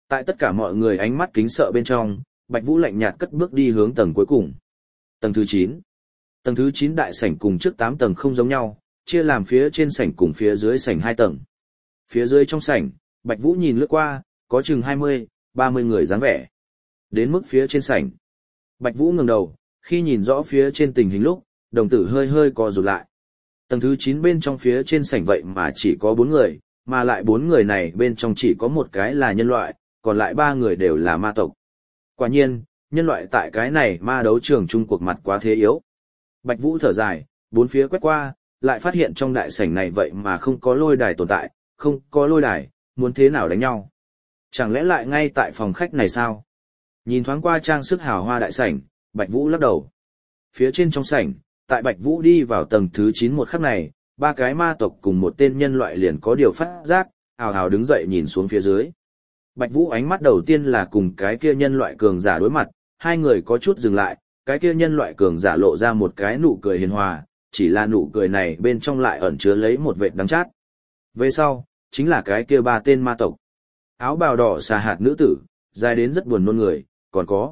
Tại tất cả mọi người ánh mắt kính sợ bên trong, Bạch Vũ lạnh nhạt cất bước đi hướng tầng cuối cùng. Tầng thứ 9. Tầng thứ 9 đại sảnh cùng trước 8 tầng không giống nhau, chia làm phía trên sảnh cùng phía dưới sảnh 2 tầng. Phía dưới trong sảnh, Bạch Vũ nhìn lướt qua, có chừng 20, 30 người dáng vẻ. Đến mức phía trên sảnh, Bạch Vũ ngẩng đầu, khi nhìn rõ phía trên tình hình lúc, đồng tử hơi hơi co rụt lại. Tầng thứ 9 bên trong phía trên sảnh vậy mà chỉ có 4 người, mà lại 4 người này bên trong chỉ có một cái là nhân loại, còn lại 3 người đều là ma tộc. Quả nhiên, nhân loại tại cái này ma đấu trường Trung cuộc mặt quá thế yếu. Bạch Vũ thở dài, bốn phía quét qua, lại phát hiện trong đại sảnh này vậy mà không có lôi đài tồn tại, không có lôi đài, muốn thế nào đánh nhau. Chẳng lẽ lại ngay tại phòng khách này sao? Nhìn thoáng qua trang sức hào hoa đại sảnh, Bạch Vũ lắc đầu. Phía trên trong sảnh, tại Bạch Vũ đi vào tầng thứ 9 một khắc này, 3 cái ma tộc cùng một tên nhân loại liền có điều phát giác, hào hào đứng dậy nhìn xuống phía dưới. Bạch Vũ ánh mắt đầu tiên là cùng cái kia nhân loại cường giả đối mặt, hai người có chút dừng lại, cái kia nhân loại cường giả lộ ra một cái nụ cười hiền hòa, chỉ là nụ cười này bên trong lại ẩn chứa lấy một vệt đắng chát. Về sau, chính là cái kia 3 tên ma tộc. Áo bào đỏ xà hạt nữ tử, dài đến rất buồn nôn người, còn có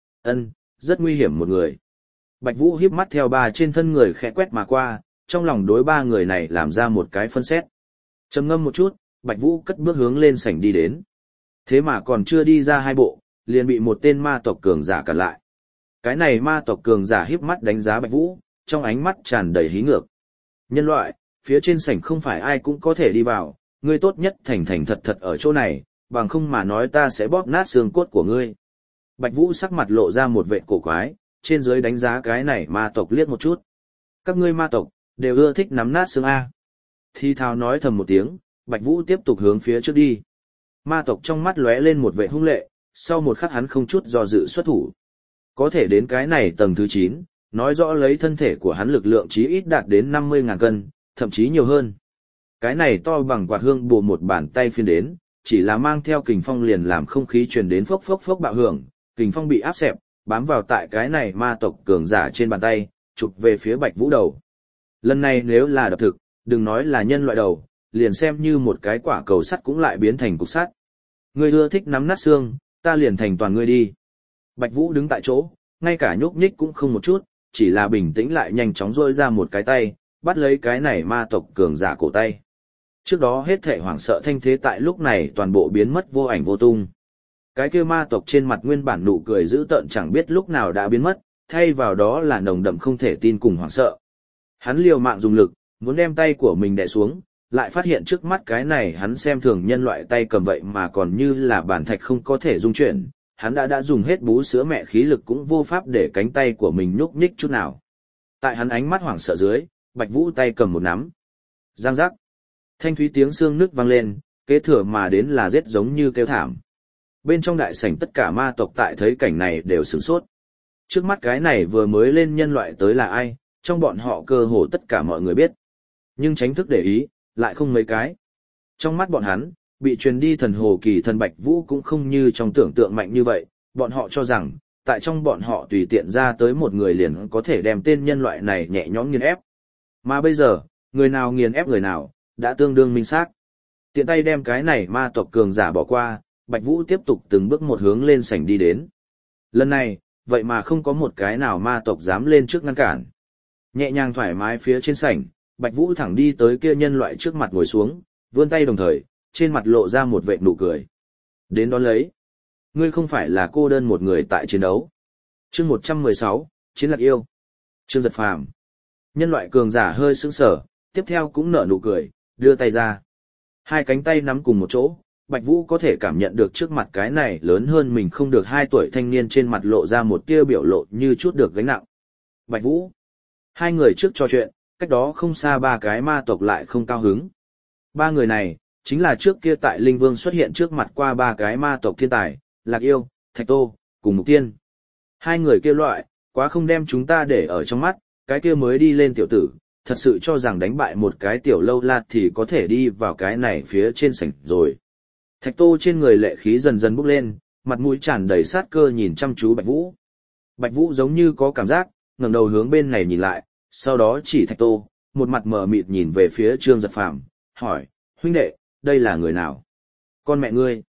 rất nguy hiểm một người. Bạch Vũ híp mắt theo 3 trên thân người khẽ quét mà qua, trong lòng đối 3 người này làm ra một cái phân xét. Trầm ngâm một chút, Bạch Vũ cất bước hướng lên sảnh đi đến. Thế mà còn chưa đi ra 2 bộ, liền bị một tên ma tộc cường giả cản lại. Cái này ma tộc cường giả híp mắt đánh giá Bạch Vũ, trong ánh mắt tràn đầy hí ngược. Nhân loại, phía trên sảnh không phải ai cũng có thể đi vào, ngươi tốt nhất thành thành thật thật ở chỗ này, bằng không mà nói ta sẽ bóp nát xương cốt của ngươi. Bạch Vũ sắc mặt lộ ra một vẻ cổ quái, trên dưới đánh giá cái này ma tộc liếc một chút. Các ngươi ma tộc, đều ưa thích nắm nát xương A. Thi thào nói thầm một tiếng, Bạch Vũ tiếp tục hướng phía trước đi. Ma tộc trong mắt lóe lên một vẻ hung lệ, sau một khắc hắn không chút do dự xuất thủ. Có thể đến cái này tầng thứ 9, nói rõ lấy thân thể của hắn lực lượng chí ít đạt đến 50.000 cân, thậm chí nhiều hơn. Cái này to bằng quạt hương bù một bàn tay phiên đến, chỉ là mang theo kình phong liền làm không khí truyền đến phốc phốc phốc bạo hưởng, kình phong bị áp xẹp, bám vào tại cái này ma tộc cường giả trên bàn tay, chụp về phía Bạch Vũ đầu. Lần này nếu là đập thực, đừng nói là nhân loại đầu, liền xem như một cái quả cầu sắt cũng lại biến thành cục sắt. Ngươi ưa thích nắm nát xương, ta liền thành toàn ngươi đi. Bạch Vũ đứng tại chỗ, ngay cả nhúc nhích cũng không một chút, chỉ là bình tĩnh lại nhanh chóng rôi ra một cái tay, bắt lấy cái này ma tộc cường giả cổ tay. Trước đó hết thảy hoảng sợ thanh thế tại lúc này toàn bộ biến mất vô ảnh vô tung. Cái kia ma tộc trên mặt nguyên bản nụ cười dữ tợn chẳng biết lúc nào đã biến mất, thay vào đó là nồng đậm không thể tin cùng hoảng sợ. Hắn liều mạng dùng lực, muốn đem tay của mình đè xuống, lại phát hiện trước mắt cái này hắn xem thường nhân loại tay cầm vậy mà còn như là bản thạch không có thể dung chuyển, hắn đã dùng hết bú sữa mẹ khí lực cũng vô pháp để cánh tay của mình nhúc nhích chút nào. Tại hắn ánh mắt hoảng sợ dưới, Bạch Vũ tay cầm một nắm. Giang giác. Thanh thúy tiếng xương nứt vang lên, kế thừa mà đến là rết giống như kêu thảm. Bên trong đại sảnh tất cả ma tộc tại thấy cảnh này đều sửng sốt. Trước mắt cái này vừa mới lên nhân loại tới là ai, trong bọn họ cơ hồ tất cả mọi người biết. Nhưng tránh thức để ý, lại không mấy cái. Trong mắt bọn hắn, bị truyền đi thần hồ kỳ thần Bạch Vũ cũng không như trong tưởng tượng mạnh như vậy, bọn họ cho rằng, tại trong bọn họ tùy tiện ra tới một người liền có thể đem tên nhân loại này nhẹ nhõm nghiền ép. Mà bây giờ, người nào nghiền ép người nào, đã tương đương minh xác. Tiện tay đem cái này ma tộc cường giả bỏ qua, Bạch Vũ tiếp tục từng bước một hướng lên sảnh đi đến. Lần này, vậy mà không có một cái nào ma tộc dám lên trước ngăn cản. Nhẹ nhàng thoải mái phía trên sảnh, Bạch Vũ thẳng đi tới kia nhân loại trước mặt ngồi xuống, vươn tay đồng thời, trên mặt lộ ra một vệt nụ cười. Đến đón lấy. Ngươi không phải là cô đơn một người tại chiến đấu. Chương 116, Chiến lạc yêu. Trương Giật Phàm. Nhân loại cường giả hơi sững sờ, tiếp theo cũng nở nụ cười, đưa tay ra. Hai cánh tay nắm cùng một chỗ, Bạch Vũ có thể cảm nhận được trước mặt cái này lớn hơn mình không được 2 tuổi thanh niên trên mặt lộ ra một tia biểu lộ như chút được gánh nặng. Bạch Vũ. Hai người trước trò chuyện, cách đó không xa 3 cái ma tộc lại không cao hứng. 3 người này, chính là trước kia tại Linh Vương xuất hiện trước mặt qua 3 cái ma tộc thiên tài, Lạc Yêu, Thạch Tô, cùng Mục Tiên. Hai người kia loại, quá không đem chúng ta để ở trong mắt, cái kia mới đi lên tiểu tử, thật sự cho rằng đánh bại một cái tiểu lâu la thì có thể đi vào cái này phía trên sảnh rồi. Thạch Tô trên người lệ khí dần dần bốc lên, mặt mũi tràn đầy sát cơ nhìn chăm chú Bạch Vũ. Bạch Vũ giống như có cảm giác, ngẩng đầu hướng bên này nhìn lại, sau đó chỉ Thạch Tô, một mặt mờ mịt nhìn về phía Trương Giật Phàm, hỏi, huynh đệ, đây là người nào? Con mẹ ngươi.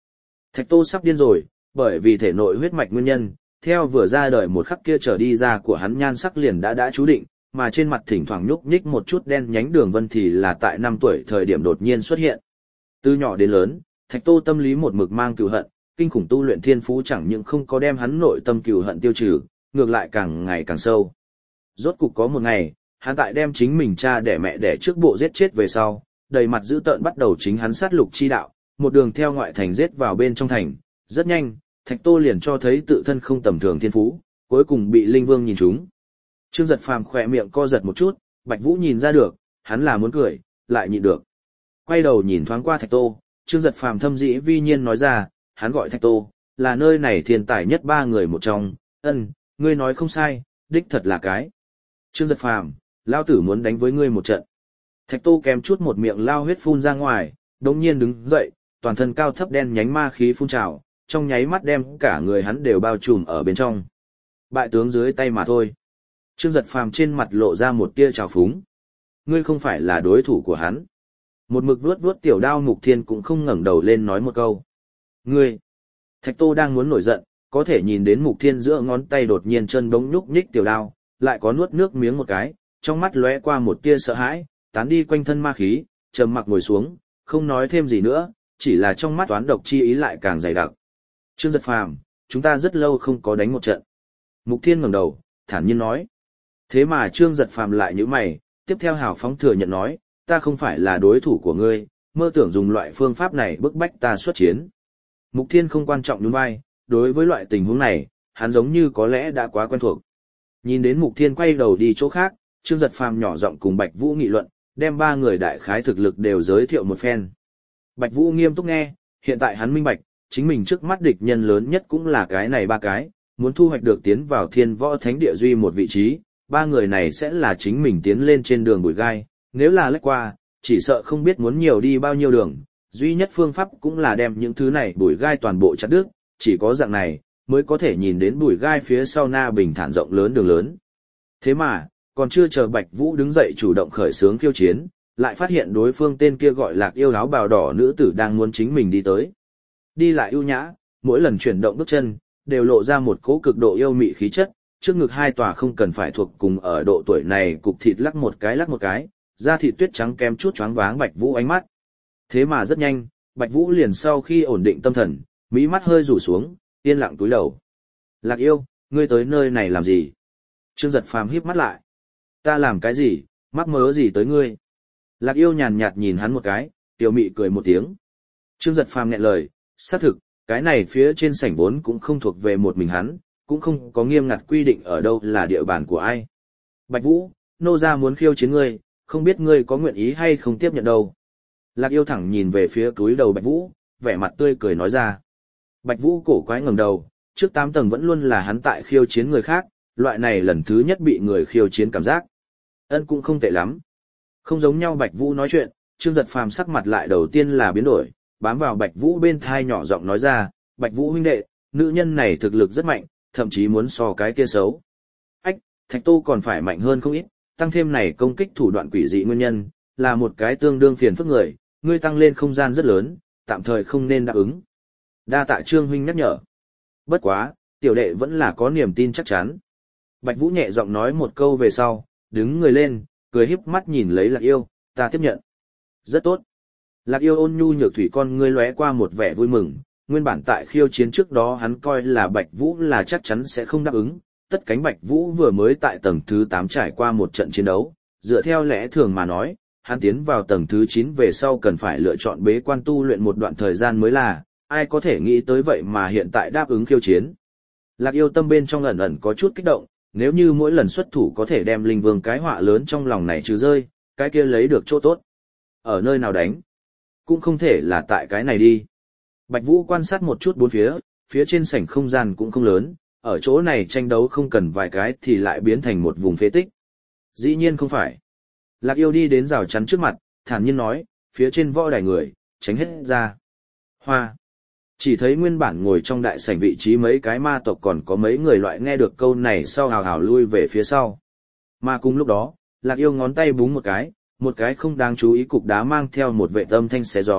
Thạch Tô sắp điên rồi, bởi vì thể nội huyết mạch nguyên nhân, theo vừa ra đời một khắc kia trở đi ra của hắn nhan sắc liền đã chú định, mà trên mặt thỉnh thoảng nhúc nhích một chút đen nhánh đường vân thì là tại 5 tuổi thời điểm đột nhiên xuất hiện. Từ nhỏ đến lớn, Thạch Tô tâm lý một mực mang cừu hận, kinh khủng tu luyện thiên phú chẳng những không có đem hắn nội tâm cừu hận tiêu trừ, ngược lại càng ngày càng sâu. Rốt cục có một ngày, hắn tại đem chính mình cha đẻ mẹ đẻ trước bộ giết chết về sau, đầy mặt dữ tợn bắt đầu chính hắn sát lục chi đạo, một đường theo ngoại thành giết vào bên trong thành, rất nhanh, Thạch Tô liền cho thấy tự thân không tầm thường thiên phú, cuối cùng bị Linh Vương nhìn trúng. Trương Giật Phàm khỏe miệng co giật một chút, Bạch Vũ nhìn ra được, hắn là muốn cười, lại nhịn được. Quay đầu nhìn thoáng qua Thạch Tô, Trương Giật Phàm thâm dĩ vi nhiên nói ra, hắn gọi Thạch Tô, là nơi này thiên tài nhất 3 người một trong, ngươi nói không sai, đích thật là cái. Trương Giật Phàm, lao tử muốn đánh với ngươi một trận. Thạch Tô kém chút một miệng lao huyết phun ra ngoài, đống nhiên đứng dậy, toàn thân cao thấp đen nhánh ma khí phun trào, trong nháy mắt đem cả người hắn đều bao trùm ở bên trong. Bại tướng dưới tay mà thôi. Trương Giật Phàm trên mặt lộ ra một tia trào phúng. Ngươi không phải là đối thủ của hắn. Một mực vuốt vuốt tiểu đao Mục Thiên cũng không ngẩng đầu lên nói một câu. Ngươi! Thạch Tô đang muốn nổi giận, có thể nhìn đến Mục Thiên giữa ngón tay đột nhiên chân bỗng nhúc nhích tiểu đao, lại có nuốt nước miếng một cái, trong mắt lóe qua một tia sợ hãi, tán đi quanh thân ma khí, trầm mặc ngồi xuống, không nói thêm gì nữa, chỉ là trong mắt toán độc chi ý lại càng dày đặc. Trương Giật Phàm, chúng ta rất lâu không có đánh một trận. Mục Thiên ngẩng đầu, thản nhiên nói. Thế mà Trương Giật Phàm lại nhíu mày, tiếp theo hào phóng thừa nhận nói, ta không phải là đối thủ của ngươi, mơ tưởng dùng loại phương pháp này bức bách ta xuất chiến. Mục Thiên không quan trọng nhún vai, đối với loại tình huống này, hắn giống như có lẽ đã quá quen thuộc. Nhìn đến Mục Thiên quay đầu đi chỗ khác, Trương Giật Phàm nhỏ giọng cùng Bạch Vũ nghị luận, đem 3 người đại khái thực lực đều giới thiệu một phen. Bạch Vũ nghiêm túc nghe, hiện tại hắn minh bạch, chính mình trước mắt địch nhân lớn nhất cũng là cái này 3 cái, muốn thu hoạch được tiến vào Thiên Võ Thánh Địa duy một vị trí, 3 người này sẽ là chính mình tiến lên trên đường bụi gai, nếu là lách qua, chỉ sợ không biết muốn nhiều đi bao nhiêu đường, duy nhất phương pháp cũng là đem những thứ này bụi gai toàn bộ chặt đứt, chỉ có dạng này mới có thể nhìn đến bụi gai phía sau na bình thản rộng lớn đường lớn. Thế mà, còn chưa chờ Bạch Vũ đứng dậy chủ động khởi xướng khiêu chiến, lại phát hiện đối phương tên kia gọi Lạc Yêu áo bào đỏ nữ tử đang muốn chính mình đi tới. Đi lại ưu nhã, mỗi lần chuyển động bước chân, đều lộ ra một cỗ cực độ yêu mị khí chất, trước ngực 2 tòa không cần phải thuộc cùng ở độ tuổi này cục thịt lắc một cái, da thịt tuyết trắng kem chút choáng váng Bạch Vũ ánh mắt. Thế mà rất nhanh, Bạch Vũ liền sau khi ổn định tâm thần, mí mắt hơi rủ xuống, yên lặng cúi đầu. Lạc Yêu, ngươi tới nơi này làm gì? Trương Giật Phàm híp mắt lại. Ta làm cái gì, mắc mớ gì tới ngươi? Lạc Yêu nhàn nhạt nhìn hắn một cái, tiểu mị cười một tiếng. Trương Giật Phàm nghẹn lời, xác thực, cái này phía trên sảnh vốn cũng không thuộc về một mình hắn, cũng không có nghiêm ngặt quy định ở đâu là địa bàn của ai. Bạch Vũ, nô gia muốn khiêu chiến ngươi, không biết ngươi có nguyện ý hay không tiếp nhận đâu. Lạc Yêu thẳng nhìn về phía túi đầu Bạch Vũ, vẻ mặt tươi cười nói ra. Bạch Vũ cổ quái ngẩng đầu, trước 8 tầng vẫn luôn là hắn tại khiêu chiến người khác, loại này lần thứ nhất bị người khiêu chiến cảm giác. Cũng không tệ lắm. Không giống nhau Bạch Vũ nói chuyện, Trương Giật Phàm sắc mặt lại đầu tiên là biến đổi, bám vào Bạch Vũ bên thai nhỏ giọng nói ra, Bạch Vũ huynh đệ, nữ nhân này thực lực rất mạnh, thậm chí muốn so cái kia xấu. Thạch Tô còn phải mạnh hơn không ít, tăng thêm này công kích thủ đoạn quỷ dị nguyên nhân, là một cái tương đương phiền phức người, ngươi tăng lên không gian rất lớn, tạm thời không nên đáp ứng. Đa tạ Trương huynh nhắc nhở. Bất quá, tiểu đệ vẫn là có niềm tin chắc chắn. Bạch Vũ nhẹ giọng nói một câu về sau, đứng người lên, cười híp mắt nhìn lấy Lạc Yêu, ta tiếp nhận. Rất tốt. Lạc Yêu ôn nhu nhược thủy con ngươi lóe qua một vẻ vui mừng, nguyên bản tại khiêu chiến trước đó hắn coi là Bạch Vũ là chắc chắn sẽ không đáp ứng, tất cánh Bạch Vũ vừa mới tại tầng thứ 8 trải qua một trận chiến đấu, dựa theo lẽ thường mà nói, hắn tiến vào tầng thứ 9 về sau cần phải lựa chọn bế quan tu luyện một đoạn thời gian mới là, ai có thể nghĩ tới vậy mà hiện tại đáp ứng khiêu chiến. Lạc Yêu tâm bên trong ẩn ẩn có chút kích động, nếu như mỗi lần xuất thủ có thể đem linh vương cái họa lớn trong lòng này trừ rơi, cái kia lấy được chỗ tốt. Ở nơi nào đánh? Cũng không thể là tại cái này đi. Bạch Vũ quan sát một chút bốn phía trên sảnh không gian cũng không lớn, ở chỗ này tranh đấu không cần vài cái thì lại biến thành một vùng phế tích. Dĩ nhiên không phải. Lạc Yêu đi đến rào chắn trước mặt, thản nhiên nói, phía trên võ đài người, tránh hết ra. Hoa. Chỉ thấy nguyên bản ngồi trong đại sảnh vị trí mấy cái ma tộc còn có mấy người loại nghe được câu này sau hào hào lui về phía sau. Mà cùng lúc đó, Lạc Yêu ngón tay búng một cái không đáng chú ý cục đá mang theo một vệ âm thanh xé gió,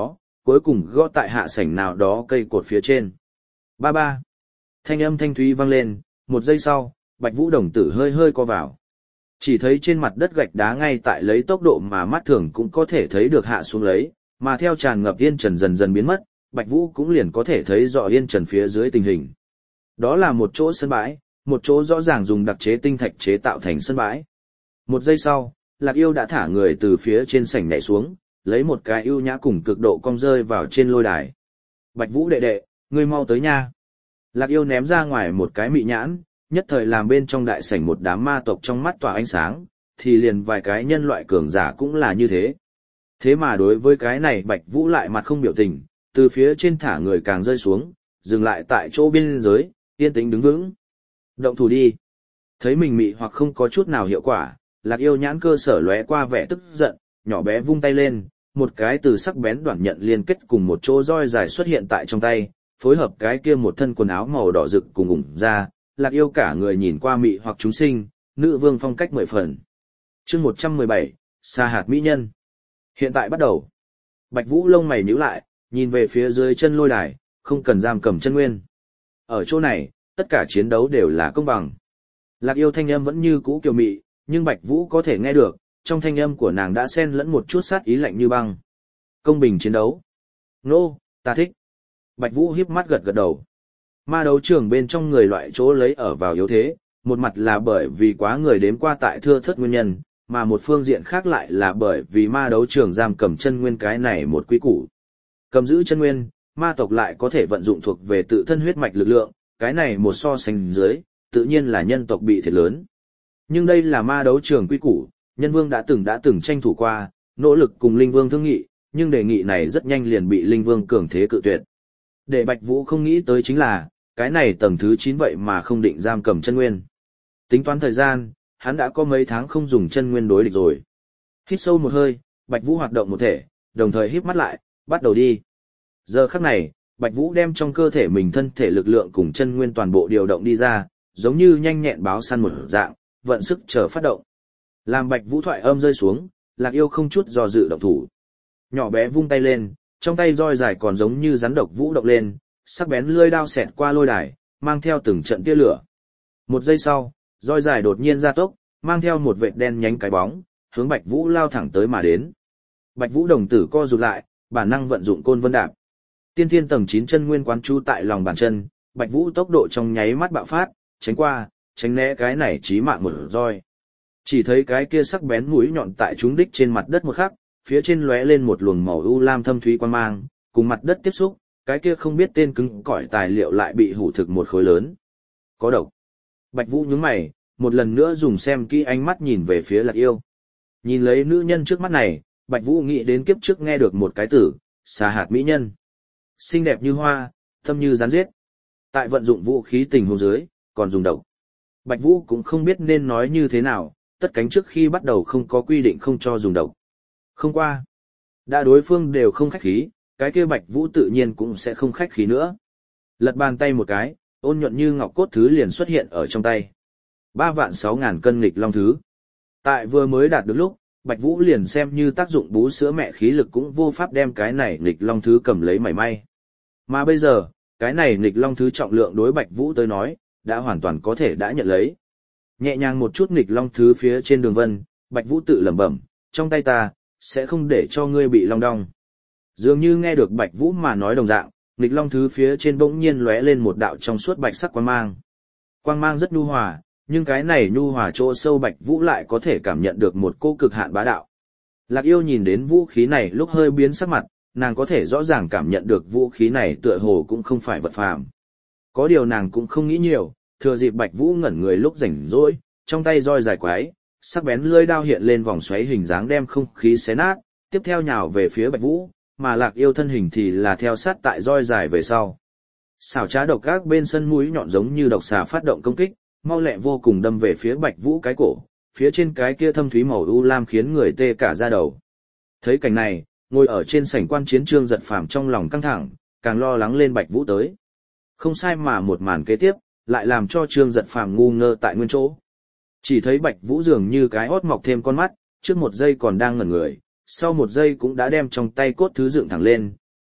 cuối cùng gõ tại hạ sảnh nào đó cây cột phía trên. Ba ba. Thanh âm thanh thúy vang lên, một giây sau, Bạch Vũ đồng tử hơi hơi co vào. Chỉ thấy trên mặt đất gạch đá ngay tại lấy tốc độ mà mắt thường cũng có thể thấy được hạ xuống lấy, mà theo tràn ngập yên trần dần dần biến mất, Bạch Vũ cũng liền có thể thấy rõ yên trần phía dưới tình hình. Đó là một chỗ sân bãi, một chỗ rõ ràng dùng đặc chế tinh thạch chế tạo thành sân bãi. Một giây sau, Lạc Yêu đã thả người từ phía trên sảnh nhảy xuống, lấy một cái ưu nhã cùng cực độ cong rơi vào trên lôi đài. Bạch Vũ đệ đệ, ngươi mau tới nha. Lạc Yêu ném ra ngoài một cái mị nhãn, nhất thời làm bên trong đại sảnh một đám ma tộc trong mắt tỏa ánh sáng, thì liền vài cái nhân loại cường giả cũng là như thế. Thế mà đối với cái này Bạch Vũ lại mặt không biểu tình, từ phía trên thả người càng rơi xuống, dừng lại tại chỗ biên giới, yên tĩnh đứng vững. Động thủ đi. Thấy mình mị hoặc không có chút nào hiệu quả, Lạc Yêu nhãn cơ sở lóe qua vẻ tức giận, nhỏ bé vung tay lên, một cái từ sắc bén đoạn nhận liên kết cùng một chỗ roi dài xuất hiện tại trong tay, phối hợp cái kia một thân quần áo màu đỏ rực cùng ủng ra, Lạc Yêu cả người nhìn qua mị hoặc chúng sinh, nữ vương phong cách 10 phần. Chương 117, Sa hạt mỹ nhân. Hiện tại bắt đầu. Bạch Vũ lông mày nhíu lại, nhìn về phía dưới chân lôi đài, không cần giam cầm chân nguyên. Ở chỗ này, tất cả chiến đấu đều là công bằng. Lạc Yêu thanh âm vẫn như cũ kiều mị, nhưng Bạch Vũ có thể nghe được, trong thanh âm của nàng đã xen lẫn một chút sát ý lạnh như băng. Công bình chiến đấu. Nô, ta thích. Bạch Vũ híp mắt gật gật đầu. Ma đấu trường bên trong người loại chỗ lấy ở vào yếu thế, một mặt là bởi vì quá người đếm qua tại thưa thớt nguyên nhân, mà một phương diện khác lại là bởi vì ma đấu trường giam cầm chân nguyên cái này một quý củ. Cầm giữ chân nguyên, ma tộc lại có thể vận dụng thuộc về tự thân huyết mạch lực lượng, cái này một so sánh dưới, tự nhiên là nhân tộc bị thiệt lớn. Nhưng đây là ma đấu trường quy củ, nhân vương đã từng tranh thủ qua, nỗ lực cùng linh vương thương nghị, nhưng đề nghị này rất nhanh liền bị linh vương cường thế cự tuyệt. Để Bạch Vũ không nghĩ tới chính là, cái này tầng thứ 9 vậy mà không định giam cầm chân nguyên. Tính toán thời gian, hắn đã có mấy tháng không dùng chân nguyên đối địch rồi. Hít sâu một hơi, Bạch Vũ hoạt động một thể, đồng thời híp mắt lại, bắt đầu đi. Giờ khắc này, Bạch Vũ đem trong cơ thể mình thân thể lực lượng cùng chân nguyên toàn bộ điều động đi ra, giống như nhanh nhẹn báo săn một dạng, vận sức chờ phát động. Làm Bạch Vũ thoại âm rơi xuống, Lạc Yêu không chút do dự động thủ. Nhỏ bé vung tay lên, trong tay roi dài còn giống như rắn độc vũ động lên, sắc bén lưỡi đao xẹt qua lôi đài, mang theo từng trận tia lửa. Một giây sau, roi dài đột nhiên gia tốc, mang theo một vệt đen nhánh cái bóng, hướng Bạch Vũ lao thẳng tới mà đến. Bạch Vũ đồng tử co rụt lại, bản năng vận dụng côn vân đạp. Tiên thiên tầng 9 chân nguyên quán chú tại lòng bàn chân, Bạch Vũ tốc độ trong nháy mắt bạo phát, tránh qua, tránh né cái này chí mạng một roi. Chỉ thấy cái kia sắc bén mũi nhọn tại trúng đích trên mặt đất một khắc, phía trên lóe lên một luồng màu u lam thâm thúy quang mang, cùng mặt đất tiếp xúc, cái kia không biết tên cứng cỏi tài liệu lại bị hủ thực một khối lớn. Có độc. Bạch Vũ nhướng mày, một lần nữa dùng xem kỹ ánh mắt nhìn về phía Lạc Yêu. Nhìn lấy nữ nhân trước mắt này, Bạch Vũ nghĩ đến kiếp trước nghe được một cái từ, Sa hạt mỹ nhân. Xinh đẹp như hoa, thâm như rắn giết. Tại vận dụng vũ khí tình huống dưới, còn dùng độc. Bạch Vũ cũng không biết nên nói như thế nào, tất cánh trước khi bắt đầu không có quy định không cho dùng độc. Không qua. Đã đối phương đều không khách khí, cái kia Bạch Vũ tự nhiên cũng sẽ không khách khí nữa. Lật bàn tay một cái, ôn nhuận như ngọc cốt thứ liền xuất hiện ở trong tay. 3.600.000 cân nghịch long thứ. Tại vừa mới đạt được lúc, Bạch Vũ liền xem như tác dụng bú sữa mẹ khí lực cũng vô pháp đem cái này nghịch long thứ cầm lấy mảy may. Mà bây giờ, cái này nghịch long thứ trọng lượng đối Bạch Vũ tới nói, đã hoàn toàn có thể đã nhận lấy. Nhẹ nhàng một chút nghịch long thứ phía trên đường vân, Bạch Vũ tự lẩm bẩm, trong tay ta, sẽ không để cho ngươi bị long đong. Dường như nghe được Bạch Vũ mà nói đồng dạng, nghịch long thứ phía trên bỗng nhiên lóe lên một đạo trong suốt bạch sắc quang mang. Quang mang rất nhu hòa, nhưng cái này nhu hòa chỗ sâu Bạch Vũ lại có thể cảm nhận được một cô cực hạn bá đạo. Lạc Yêu nhìn đến vũ khí này lúc hơi biến sắc mặt, nàng có thể rõ ràng cảm nhận được vũ khí này tựa hồ cũng không phải vật phàm. Có điều nàng cũng không nghĩ nhiều, thừa dịp Bạch Vũ ngẩn người lúc rảnh rỗi, trong tay roi dài quái, sắc bén lưỡi đao hiện lên vòng xoáy hình dáng đem không khí xé nát, tiếp theo nhào về phía Bạch Vũ, mà Lạc Yêu thân hình thì là theo sát tại roi dài về sau. Xảo trá độc ác bên sân mũi nhọn giống như độc xà phát động công kích, mau lẹ vô cùng đâm về phía Bạch Vũ cái cổ, phía trên cái kia thâm thúy màu u lam khiến người tê cả da đầu. Thấy cảnh này, ngồi ở trên sảnh quan chiến Trương Giật Phàm trong lòng căng thẳng, càng lo lắng lên Bạch Vũ tới. Không sai mà một màn kế tiếp, lại làm cho Trương Giật Phàm ngu ngơ tại nguyên chỗ. Chỉ thấy Bạch Vũ dường như cái hót mọc thêm con mắt, trước một giây còn đang ngẩn người, sau một giây cũng đã đem trong tay cốt thứ dựng thẳng lên,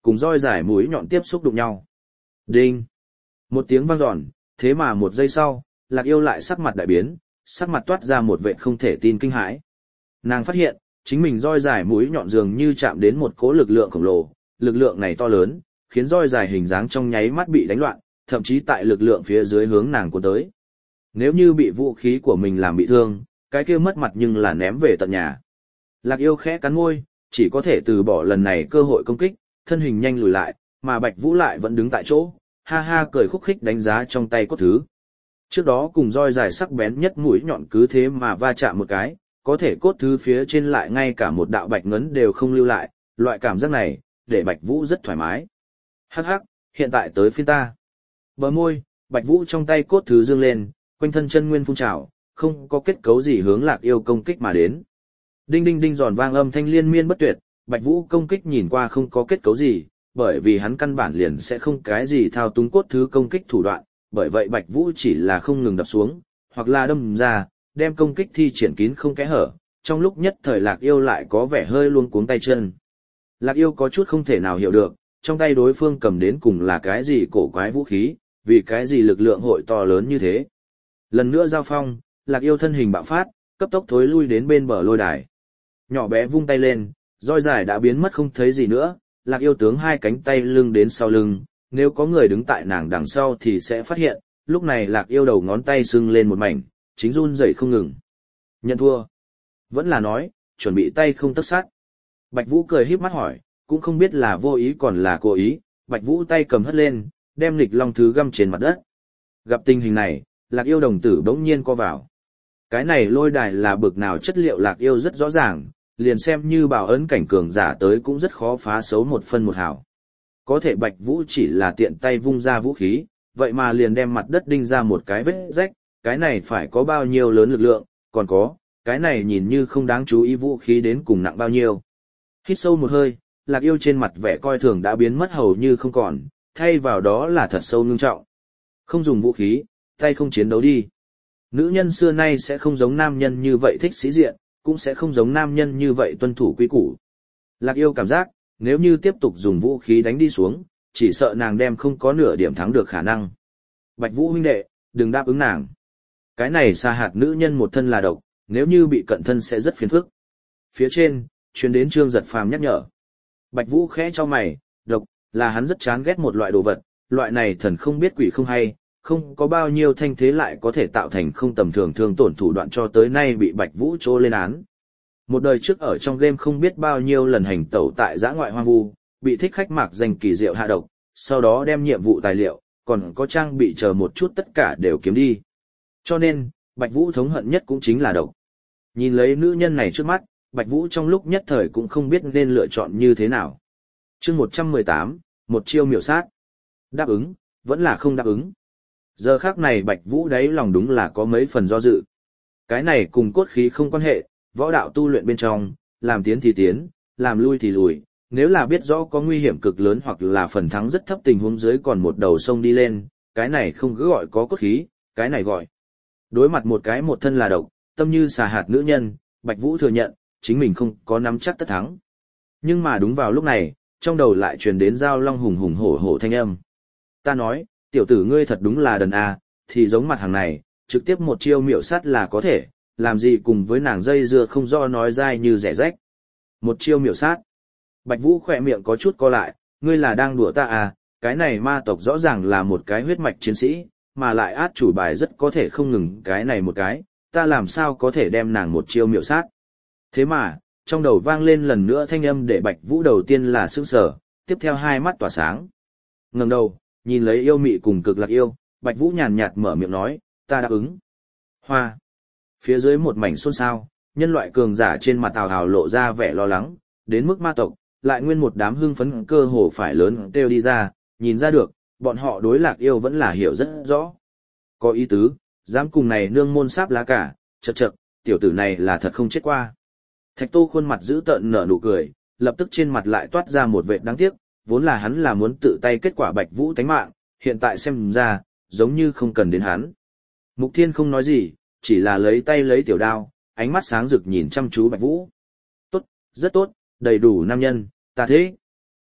cùng roi dài mũi nhọn tiếp xúc đụng nhau. Đinh! Một tiếng vang dọn, thế mà một giây sau, Lạc Yêu lại sắc mặt đại biến, sắc mặt toát ra một vẻ không thể tin kinh hãi. Nàng phát hiện, chính mình roi dài mũi nhọn dường như chạm đến một cỗ lực lượng khổng lồ, lực lượng này to lớn, khiến roi dài hình dáng trong nháy mắt bị đánh loạn, thậm chí tại lực lượng phía dưới hướng nàng cuốn tới. Nếu như bị vũ khí của mình làm bị thương, cái kia mất mặt nhưng là ném về tận nhà. Lạc Yêu khẽ cắn môi, chỉ có thể từ bỏ lần này cơ hội công kích, thân hình nhanh lùi lại, mà Bạch Vũ lại vẫn đứng tại chỗ, ha ha cười khúc khích đánh giá trong tay cốt thứ. Trước đó cùng roi dài sắc bén nhất mũi nhọn cứ thế mà va chạm một cái, có thể cốt thứ phía trên lại ngay cả một đạo bạch ngấn đều không lưu lại, loại cảm giác này, để Bạch Vũ rất thoải mái. Hắc hắc, hiện tại tới phiên ta. Bờ môi, Bạch Vũ trong tay cốt thứ dương lên, quanh thân chân nguyên phun trào, không có kết cấu gì hướng Lạc Yêu công kích mà đến. Đinh đinh đinh giòn vang âm thanh liên miên bất tuyệt, Bạch Vũ công kích nhìn qua không có kết cấu gì, bởi vì hắn căn bản liền sẽ không cái gì thao túng cốt thứ công kích thủ đoạn, bởi vậy Bạch Vũ chỉ là không ngừng đập xuống, hoặc là đâm ra, đem công kích thi triển kín không kẽ hở, trong lúc nhất thời Lạc Yêu lại có vẻ hơi luống cuống tay chân. Lạc Yêu có chút không thể nào hiểu được, trong tay đối phương cầm đến cùng là cái gì cổ quái vũ khí, vì cái gì lực lượng hội to lớn như thế. Lần nữa giao phong, Lạc Yêu thân hình bạo phát, cấp tốc thối lui đến bên bờ lôi đài. Nhỏ bé vung tay lên, roi dài đã biến mất không thấy gì nữa, Lạc Yêu tướng hai cánh tay lưng đến sau lưng, nếu có người đứng tại nàng đằng sau thì sẽ phát hiện, lúc này Lạc Yêu đầu ngón tay sưng lên một mảnh, chính run rẩy không ngừng. Nhận thua. Vẫn là nói, chuẩn bị tay không tấc sắt. Bạch Vũ cười híp mắt hỏi, cũng không biết là vô ý còn là cố ý, Bạch Vũ tay cầm hất lên, đem nghịch long thứ găm trên mặt đất. Gặp tình hình này, Lạc Yêu đồng tử bỗng nhiên co vào. Cái này lôi đài là bực nào chất liệu Lạc Yêu rất rõ ràng, liền xem như bảo ấn cảnh cường giả tới cũng rất khó phá xấu một phân một hào. Có thể Bạch Vũ chỉ là tiện tay vung ra vũ khí, vậy mà liền đem mặt đất đinh ra một cái vết rách, cái này phải có bao nhiêu lớn lực lượng, còn có, cái này nhìn như không đáng chú ý vũ khí đến cùng nặng bao nhiêu. Hít sâu một hơi, Lạc Yêu trên mặt vẻ coi thường đã biến mất hầu như không còn, thay vào đó là thật sâu ngưng trọng. Không dùng vũ khí, tay không chiến đấu đi. Nữ nhân xưa nay sẽ không giống nam nhân như vậy thích sĩ diện, cũng sẽ không giống nam nhân như vậy tuân thủ quy củ. Lạc Yêu cảm giác, nếu như tiếp tục dùng vũ khí đánh đi xuống, chỉ sợ nàng đem không có nửa điểm thắng được khả năng. Bạch Vũ huynh đệ, đừng đáp ứng nàng. Cái này xa hạt nữ nhân một thân là độc, nếu như bị cận thân sẽ rất phiền phức. Phía trên, truyền đến Trương Giật Phàm nhắc nhở. Bạch Vũ khẽ cho mày, độc, là hắn rất chán ghét một loại đồ vật, loại này thần không biết quỷ không hay, không có bao nhiêu thanh thế lại có thể tạo thành không tầm thường thương tổn thủ đoạn cho tới nay bị Bạch Vũ trô lên án. Một đời trước ở trong game không biết bao nhiêu lần hành tẩu tại giã ngoại hoang vu, bị thích khách mạc danh kỳ diệu hạ độc, sau đó đem nhiệm vụ tài liệu, còn có trang bị chờ một chút tất cả đều kiếm đi. Cho nên, Bạch Vũ thống hận nhất cũng chính là độc. Nhìn lấy nữ nhân này trước mắt, Bạch Vũ trong lúc nhất thời cũng không biết nên lựa chọn như thế nào. Chương 118, một chiêu miểu sát. Đáp ứng, vẫn là không đáp ứng. Giờ khắc này Bạch Vũ đáy lòng đúng là có mấy phần do dự. Cái này cùng cốt khí không quan hệ, võ đạo tu luyện bên trong, làm tiến thì tiến, làm lui thì lùi. Nếu là biết rõ có nguy hiểm cực lớn hoặc là phần thắng rất thấp tình huống dưới còn một đầu sông đi lên, cái này không cứ gọi có cốt khí, cái này gọi. Đối mặt một cái một thân là độc, tâm như xà hạt nữ nhân, Bạch Vũ thừa nhận, chính mình không có nắm chắc tất thắng. Nhưng mà đúng vào lúc này, trong đầu lại truyền đến Giao Long hùng hùng hổ hổ thanh âm. Ta nói, tiểu tử ngươi thật đúng là đần à, thì giống mặt hàng này, trực tiếp một chiêu miểu sát là có thể, làm gì cùng với nàng dây dưa không do nói dai như rẻ rách. Một chiêu miểu sát. Bạch Vũ khỏe miệng có chút co lại, ngươi là đang đùa ta à, cái này ma tộc rõ ràng là một cái huyết mạch chiến sĩ, mà lại át chủ bài rất có thể không ngừng cái này một cái, ta làm sao có thể đem nàng một chiêu miểu sát. Thế mà, trong đầu vang lên lần nữa thanh âm để Bạch Vũ đầu tiên là sững sờ, tiếp theo hai mắt tỏa sáng. Ngẩng đầu, nhìn lấy yêu mị cùng cực lạc yêu, Bạch Vũ nhàn nhạt mở miệng nói, ta đáp ứng. Hoa. Phía dưới một mảnh xôn xao, nhân loại cường giả trên mặt ào ào lộ ra vẻ lo lắng, đến mức ma tộc, lại nguyên một đám hưng phấn cơ hồ phải lớn kêu đi ra, nhìn ra được, bọn họ đối lạc yêu vẫn là hiểu rất rõ. Có ý tứ, dám cùng này nương môn sáp lá cả, chậc chậc, tiểu tử này là thật không chết qua. Thạch Tô khuôn mặt giữ tợn nở nụ cười, lập tức trên mặt lại toát ra một vệt đáng tiếc, vốn là hắn là muốn tự tay kết quả Bạch Vũ tánh mạng, hiện tại xem ra, giống như không cần đến hắn. Mục Thiên không nói gì, chỉ là lấy tay lấy tiểu đao, ánh mắt sáng rực nhìn chăm chú Bạch Vũ. Tốt, rất tốt, đầy đủ nam nhân, ta thế.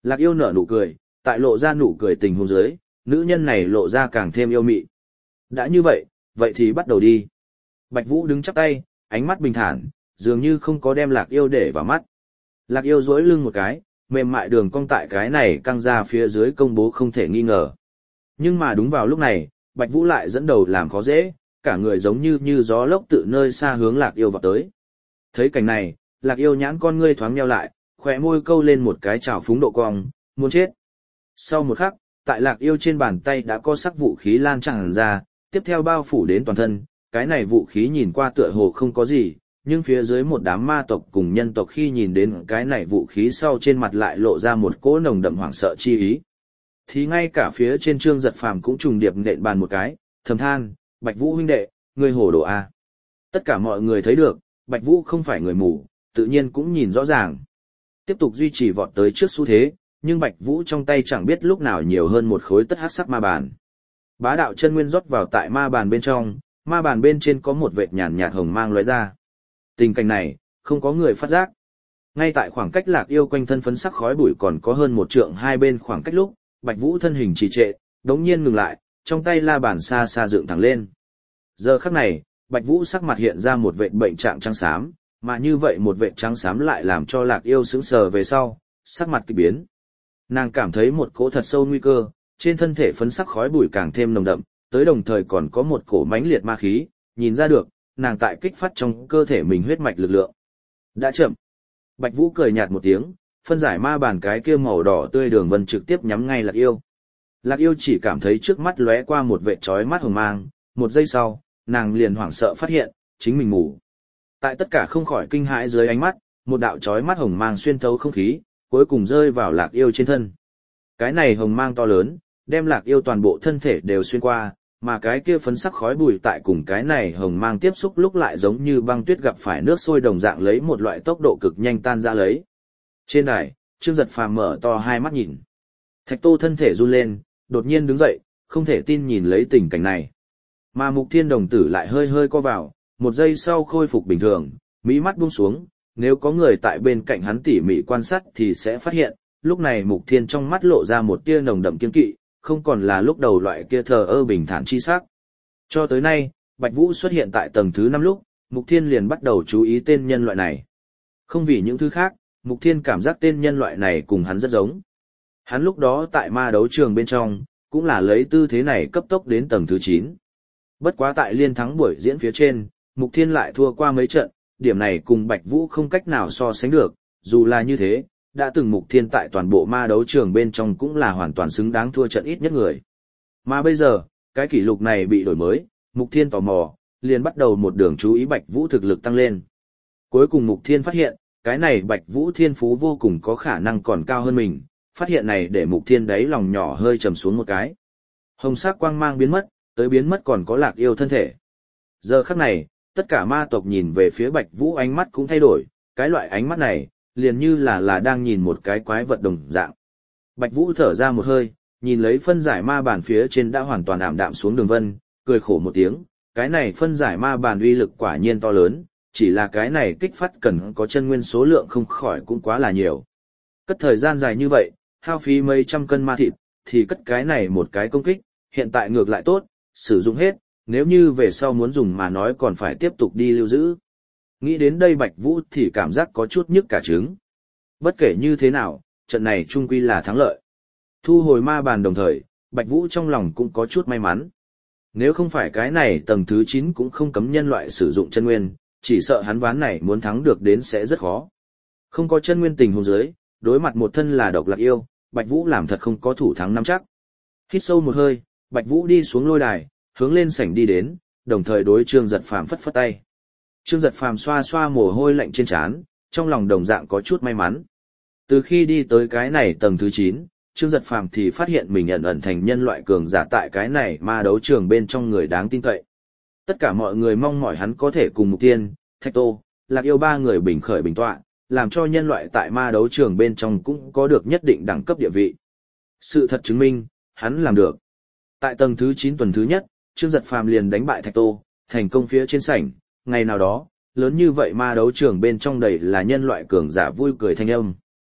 Lạc Yêu nở nụ cười, tại lộ ra nụ cười tình huống dưới, nữ nhân này lộ ra càng thêm yêu mị. Đã như vậy, vậy thì bắt đầu đi. Bạch Vũ đứng chắp tay, ánh mắt bình thản, dường như không có đem Lạc Yêu để vào mắt. Lạc Yêu duỗi lưng một cái, mềm mại đường cong tại cái này căng ra phía dưới công bố không thể nghi ngờ. Nhưng mà đúng vào lúc này, Bạch Vũ lại dẫn đầu làm khó dễ, cả người giống như gió lốc tự nơi xa hướng Lạc Yêu vào tới. Thấy cảnh này, Lạc Yêu nhãn con ngươi thoáng nheo lại, khóe môi câu lên một cái trào phúng độ cong, muốn chết. Sau một khắc, tại Lạc Yêu trên bàn tay đã có sắc vũ khí lan tràn ra, tiếp theo bao phủ đến toàn thân, cái này vũ khí nhìn qua tựa hồ không có gì, nhưng phía dưới một đám ma tộc cùng nhân tộc khi nhìn đến cái này vũ khí sau trên mặt lại lộ ra một cỗ nồng đậm hoảng sợ chi ý. Thì ngay cả phía trên Trương Giật Phàm cũng trùng điệp nện bàn một cái, thầm than, Bạch Vũ huynh đệ, ngươi hồ đồ a. Tất cả mọi người thấy được, Bạch Vũ không phải người mù, tự nhiên cũng nhìn rõ ràng. Tiếp tục duy trì vọt tới trước xu thế, nhưng Bạch Vũ trong tay chẳng biết lúc nào nhiều hơn một khối tất hắc sắc ma bàn. Bá đạo chân nguyên rót vào tại ma bàn bên trong, ma bàn bên trên có một vệt nhàn nhạt hồng mang lóe ra. Tình cảnh này, không có người phát giác. Ngay tại khoảng cách Lạc Yêu quanh thân phấn sắc khói bụi còn có hơn một trượng hai bên khoảng cách lúc, Bạch Vũ thân hình trì trệ, đống nhiên ngừng lại, trong tay la bàn xa xa dựng thẳng lên. Giờ khắc này, Bạch Vũ sắc mặt hiện ra một vệt bệnh trạng trắng xám, mà như vậy một vệt trắng xám lại làm cho Lạc Yêu sững sờ về sau, sắc mặt kỳ biến. Nàng cảm thấy một cỗ thật sâu nguy cơ, trên thân thể phấn sắc khói bụi càng thêm nồng đậm, tới đồng thời còn có một cổ mãnh liệt ma khí, nhìn ra được, nàng tại kích phát trong cơ thể mình huyết mạch lực lượng. Đã chậm. Bạch Vũ cười nhạt một tiếng, phân giải ma bàn cái kia màu đỏ tươi đường vân trực tiếp nhắm ngay Lạc Yêu. Lạc Yêu chỉ cảm thấy trước mắt lóe qua một vệt chói mắt hồng mang, một giây sau, nàng liền hoảng sợ phát hiện, chính mình mù. Tại tất cả không khỏi kinh hãi dưới ánh mắt, một đạo chói mắt hồng mang xuyên thấu không khí, cuối cùng rơi vào Lạc Yêu trên thân. Cái này hồng mang to lớn, đem Lạc Yêu toàn bộ thân thể đều xuyên qua, mà cái kia phấn sắc khói bụi tại cùng cái này hồng mang tiếp xúc lúc lại giống như băng tuyết gặp phải nước sôi đồng dạng lấy một loại tốc độ cực nhanh tan ra lấy. Trên đài, Trương Giật Phàm mở to hai mắt nhìn. Thạch Tô thân thể run lên, đột nhiên đứng dậy, không thể tin nhìn lấy tình cảnh này. Mà Mục Thiên đồng tử lại hơi hơi co vào, một giây sau khôi phục bình thường, mí mắt buông xuống, nếu có người tại bên cạnh hắn tỉ mỉ quan sát thì sẽ phát hiện, lúc này Mục Thiên trong mắt lộ ra một tia nồng đậm kiên kỵ, không còn là lúc đầu loại kia thờ ơ bình thản chi sắc. Cho tới nay, Bạch Vũ xuất hiện tại tầng thứ 5 lúc, Mục Thiên liền bắt đầu chú ý tên nhân loại này. Không vì những thứ khác, Mục Thiên cảm giác tên nhân loại này cùng hắn rất giống. Hắn lúc đó tại ma đấu trường bên trong, cũng là lấy tư thế này cấp tốc đến tầng thứ 9. Bất quá tại liên thắng buổi diễn phía trên, Mục Thiên lại thua qua mấy trận, điểm này cùng Bạch Vũ không cách nào so sánh được, dù là như thế, đã từng Mục Thiên tại toàn bộ ma đấu trường bên trong cũng là hoàn toàn xứng đáng thua trận ít nhất người. Mà bây giờ, cái kỷ lục này bị đổi mới, Mục Thiên tò mò, liền bắt đầu một đường chú ý Bạch Vũ thực lực tăng lên. Cuối cùng Mục Thiên phát hiện, cái này Bạch Vũ thiên phú vô cùng có khả năng còn cao hơn mình, phát hiện này để Mục Thiên đáy lòng nhỏ hơi trầm xuống một cái. Hồng sắc quang mang biến mất, tới biến mất còn có Lạc Yêu thân thể. Giờ khắc này, tất cả ma tộc nhìn về phía Bạch Vũ ánh mắt cũng thay đổi, cái loại ánh mắt này, liền như là đang nhìn một cái quái vật đồng dạng. Bạch Vũ thở ra một hơi, nhìn lấy phân giải ma bàn phía trên đã hoàn toàn ảm đạm xuống đường vân, cười khổ một tiếng, cái này phân giải ma bàn uy lực quả nhiên to lớn, chỉ là cái này kích phát cần có chân nguyên số lượng không khỏi cũng quá là nhiều. Cất thời gian dài như vậy, hao phí mấy trăm cân ma thịt, thì cất cái này một cái công kích, hiện tại ngược lại tốt, sử dụng hết, nếu như về sau muốn dùng mà nói còn phải tiếp tục đi lưu giữ. Nghĩ đến đây Bạch Vũ thì cảm giác có chút nhức cả trứng. Bất kể như thế nào, trận này chung quy là thắng lợi. Thu hồi ma bàn đồng thời, Bạch Vũ trong lòng cũng có chút may mắn. Nếu không phải cái này tầng thứ 9 cũng không cấm nhân loại sử dụng chân nguyên, chỉ sợ hắn ván này muốn thắng được đến sẽ rất khó. Không có chân nguyên tình huống dưới, đối mặt một thân là độc Lạc Yêu, Bạch Vũ làm thật không có thủ thắng nắm chắc. Hít sâu một hơi, Bạch Vũ đi xuống lôi đài, hướng lên sảnh đi đến, đồng thời đối Trương Giật Phàm phất phất tay. Trương Giật Phàm xoa xoa mồ hôi lạnh trên trán, trong lòng đồng dạng có chút may mắn. Từ khi đi tới cái này tầng thứ 9, Trương Giật Phàm thì phát hiện mình ẩn thành nhân loại cường giả tại cái này ma đấu trường bên trong người đáng tin cậy. Tất cả mọi người mong mỏi hắn có thể cùng Mục Tiên, Thạch Tô, Lạc Yêu ba người bình khởi bình tọa, làm cho nhân loại tại ma đấu trường bên trong cũng có được nhất định đẳng cấp địa vị. Sự thật chứng minh, hắn làm được. Tại tầng thứ 9 tuần thứ nhất, Trương Giật Phàm liền đánh bại Thạch Tô, thành công phía trên sảnh, ngày nào đó, lớn như vậy ma đấu trường bên trong đầy là nhân loại cường giả vui cười thanh âm.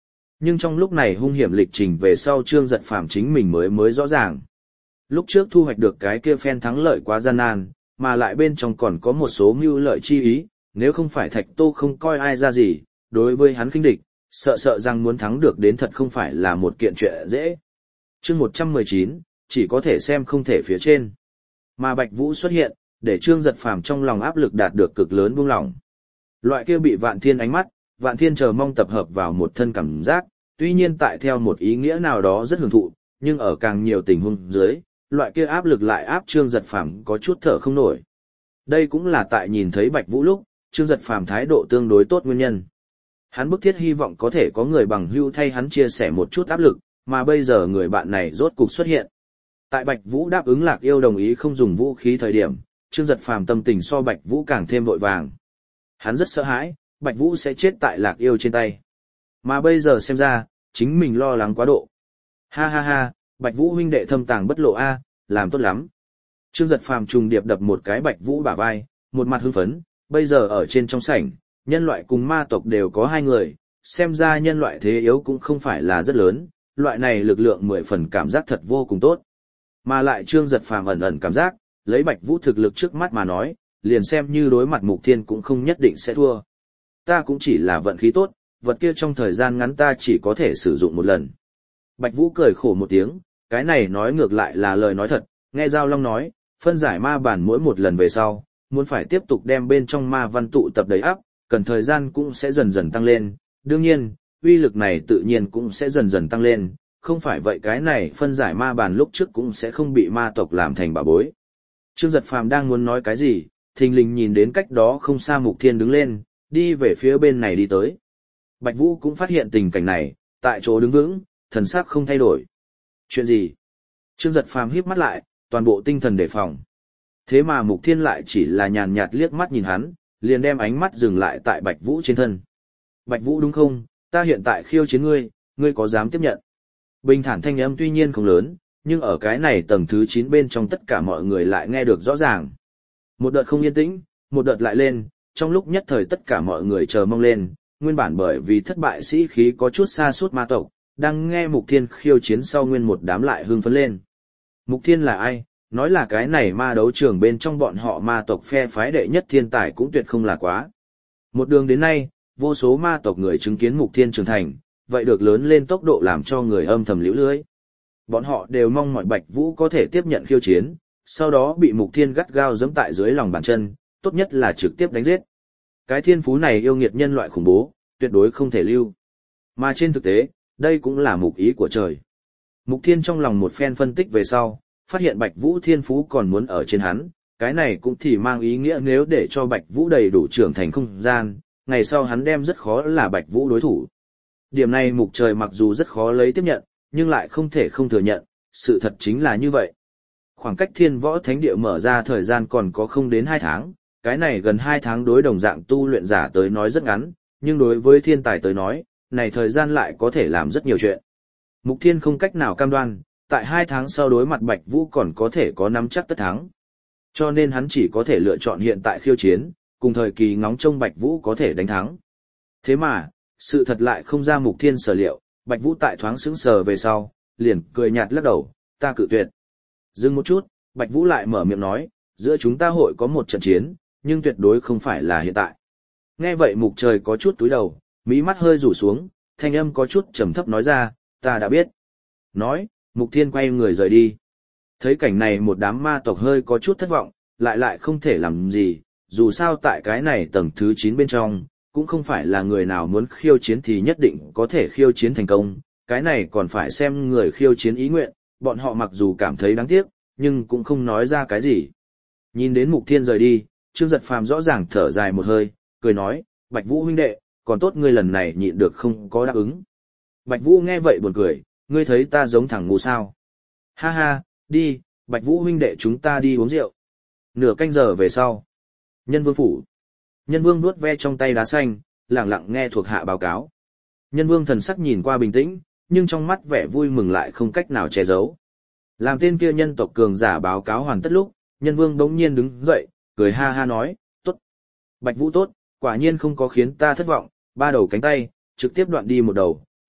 Nhưng trong lúc này hung hiểm lịch trình về sau Trương Giật Phàm chính mình mới rõ ràng. Lúc trước thu hoạch được cái kia phen thắng lợi quá gian nan, mà lại bên trong còn có một số mưu lợi chi ý, nếu không phải Thạch Tô không coi ai ra gì, đối với hắn khinh địch, sợ rằng muốn thắng được đến thật không phải là một kiện chuyện dễ. Chương 119, chỉ có thể xem không thể phía trên. Mà Bạch Vũ xuất hiện, để Trương Giật Phàm trong lòng áp lực đạt được cực lớn buông lỏng. Loại kia bị Vạn Thiên ánh mắt, Vạn Thiên chờ mong tập hợp vào một thân cảm giác, tuy nhiên tại theo một ý nghĩa nào đó rất hưởng thụ, nhưng ở càng nhiều tình huống dưới, loại kia áp lực lại áp Trương Giật Phàm có chút thở không nổi. Đây cũng là tại nhìn thấy Bạch Vũ lúc, Trương Giật Phàm thái độ tương đối tốt nguyên nhân. Hắn bức thiết hy vọng có thể có người bằng hữu thay hắn chia sẻ một chút áp lực, mà bây giờ người bạn này rốt cục xuất hiện. Tại Bạch Vũ đáp ứng Lạc Yêu đồng ý không dùng vũ khí thời điểm, Trương Giật Phàm tâm tình so Bạch Vũ càng thêm vội vàng. Hắn rất sợ hãi, Bạch Vũ sẽ chết tại Lạc Yêu trên tay. Mà bây giờ xem ra, chính mình lo lắng quá độ. Ha ha ha, Bạch Vũ huynh đệ thâm tàng bất lộ a, làm tốt lắm. Trương Giật Phàm trùng điệp đập một cái Bạch Vũ bả vai, một mặt hưng phấn, bây giờ ở trên trong sảnh, nhân loại cùng ma tộc đều có 2 người, xem ra nhân loại thế yếu cũng không phải là rất lớn, loại này lực lượng 10 phần cảm giác thật vô cùng tốt. Mà lại Trương Giật Phàm ẩn cảm giác, lấy Bạch Vũ thực lực trước mắt mà nói, liền xem như đối mặt Mục Thiên cũng không nhất định sẽ thua. Ta cũng chỉ là vận khí tốt, vật kia trong thời gian ngắn ta chỉ có thể sử dụng một lần. Bạch Vũ cười khổ một tiếng, cái này nói ngược lại là lời nói thật, nghe Giao Long nói, phân giải ma bản mỗi một lần về sau, muốn phải tiếp tục đem bên trong ma văn tụ tập đầy ắp, cần thời gian cũng sẽ dần dần tăng lên, đương nhiên, uy lực này tự nhiên cũng sẽ dần dần tăng lên, không phải vậy cái này phân giải ma bản lúc trước cũng sẽ không bị ma tộc làm thành bà bối. Trương Giật Phàm đang muốn nói cái gì, thình lình nhìn đến cách đó không xa Mục Thiên đứng lên, đi về phía bên này đi tới. Bạch Vũ cũng phát hiện tình cảnh này, tại chỗ đứng vững, thần sắc không thay đổi. Chuyện gì? Trương Giật Phàm híp mắt lại, toàn bộ tinh thần đề phòng. Thế mà Mục Thiên lại chỉ là nhàn nhạt liếc mắt nhìn hắn, liền đem ánh mắt dừng lại tại Bạch Vũ trên thân. Bạch Vũ đúng không? Ta hiện tại khiêu chiến ngươi, ngươi có dám tiếp nhận? Bình thản thanh âm tuy nhiên không lớn, nhưng ở cái này tầng thứ 9 bên trong tất cả mọi người lại nghe được rõ ràng. Một đợt không yên tĩnh, một đợt lại lên, trong lúc nhất thời tất cả mọi người chờ mong lên, nguyên bản bởi vì thất bại sĩ khí có chút xa suốt ma tộc, đang nghe Mục Thiên khiêu chiến sau nguyên một đám lại hưng phấn lên. Mục Thiên là ai? Nói là cái này ma đấu trường bên trong bọn họ ma tộc phe phái đệ nhất thiên tài cũng tuyệt không là quá. Một đường đến nay, vô số ma tộc người chứng kiến Mục Thiên trưởng thành, vậy được lớn lên tốc độ làm cho người âm thầm liễu lưới. Bọn họ đều mong mọi Bạch Vũ có thể tiếp nhận khiêu chiến, sau đó bị Mục Thiên gắt gao giẫm tại dưới lòng bàn chân, tốt nhất là trực tiếp đánh giết. Cái thiên phú này yêu nghiệt nhân loại khủng bố, tuyệt đối không thể lưu. Mà trên thực tế, đây cũng là mục ý của trời. Mục Thiên trong lòng một phen phân tích về sau, phát hiện Bạch Vũ thiên phú còn muốn ở trên hắn, cái này cũng thì mang ý nghĩa nếu để cho Bạch Vũ đầy đủ trưởng thành không gian, ngày sau hắn đem rất khó là Bạch Vũ đối thủ. Điểm này Mục Trời mặc dù rất khó lấy tiếp nhận, nhưng lại không thể không thừa nhận, sự thật chính là như vậy. Khoảng cách Thiên Võ Thánh Địa mở ra thời gian còn có không đến 2 tháng, cái này gần 2 tháng đối đồng dạng tu luyện giả tới nói rất ngắn, nhưng đối với thiên tài tới nói, này thời gian lại có thể làm rất nhiều chuyện. Mục Thiên không cách nào cam đoan, tại 2 tháng sau đối mặt Bạch Vũ còn có thể có nắm chắc tất thắng. Cho nên hắn chỉ có thể lựa chọn hiện tại khiêu chiến, cùng thời kỳ ngóng trông Bạch Vũ có thể đánh thắng. Thế mà, sự thật lại không ra Mục Thiên sở liệu, Bạch Vũ tại thoáng sững sờ về sau, liền cười nhạt lắc đầu, ta cự tuyệt. Dừng một chút, Bạch Vũ lại mở miệng nói, giữa chúng ta hội có một trận chiến, nhưng tuyệt đối không phải là hiện tại. Nghe vậy Mục Trời có chút túi đầu, mí mắt hơi rủ xuống, thanh âm có chút trầm thấp nói ra, ta đã biết. Nói, Mục Thiên quay người rời đi. Thấy cảnh này một đám ma tộc hơi có chút thất vọng, lại không thể làm gì, dù sao tại cái này tầng thứ 9 bên trong, cũng không phải là người nào muốn khiêu chiến thì nhất định có thể khiêu chiến thành công, cái này còn phải xem người khiêu chiến ý nguyện, bọn họ mặc dù cảm thấy đáng tiếc, nhưng cũng không nói ra cái gì. Nhìn đến Mục Thiên rời đi, Trương Giật Phàm rõ ràng thở dài một hơi, cười nói, Bạch Vũ huynh đệ, còn tốt ngươi lần này nhịn được không có đáp ứng. Bạch Vũ nghe vậy buồn cười, ngươi thấy ta giống thằng ngu sao? Ha ha, đi, Bạch Vũ huynh đệ chúng ta đi uống rượu. Nửa canh giờ về sau. Nhân Vương phủ. Nhân Vương nuốt ve trong tay đá xanh, lặng lặng nghe thuộc hạ báo cáo. Nhân Vương thần sắc nhìn qua bình tĩnh, nhưng trong mắt vẻ vui mừng lại không cách nào che giấu. Làm tên kia nhân tộc cường giả báo cáo hoàn tất lúc, Nhân Vương bỗng nhiên đứng dậy, cười ha ha nói, tốt. Bạch Vũ tốt, quả nhiên không có khiến ta thất vọng, 3 đầu cánh tay, trực tiếp đoạn đi một đầu,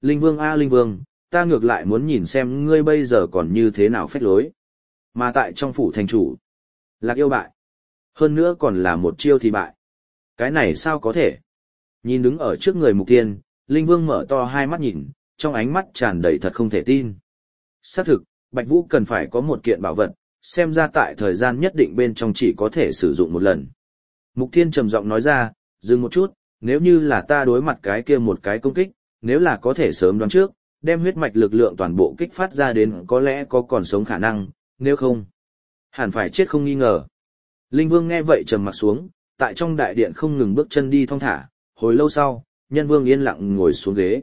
Linh Vương a Linh Vương, ta ngược lại muốn nhìn xem ngươi bây giờ còn như thế nào phách lối. Mà tại trong phủ thành chủ, Lạc Yêu bại. Hơn nữa còn là một chiêu thì bại. Cái này sao có thể? Nhìn đứng ở trước người Mục Thiên, Linh Vương mở to hai mắt nhìn, trong ánh mắt tràn đầy thật không thể tin. Xác thực, Bạch Vũ cần phải có một kiện bảo vật, xem ra tại thời gian nhất định bên trong chỉ có thể sử dụng một lần. Mục Thiên trầm giọng nói ra, dừng một chút, nếu như là ta đối mặt cái kia một cái công kích, nếu là có thể sớm đoán trước, đem huyết mạch lực lượng toàn bộ kích phát ra đến có lẽ có còn sống khả năng, nếu không, hẳn phải chết không nghi ngờ. Linh Vương nghe vậy trầm mặt xuống, tại trong đại điện không ngừng bước chân đi thong thả, hồi lâu sau, Nhân Vương yên lặng ngồi xuống ghế.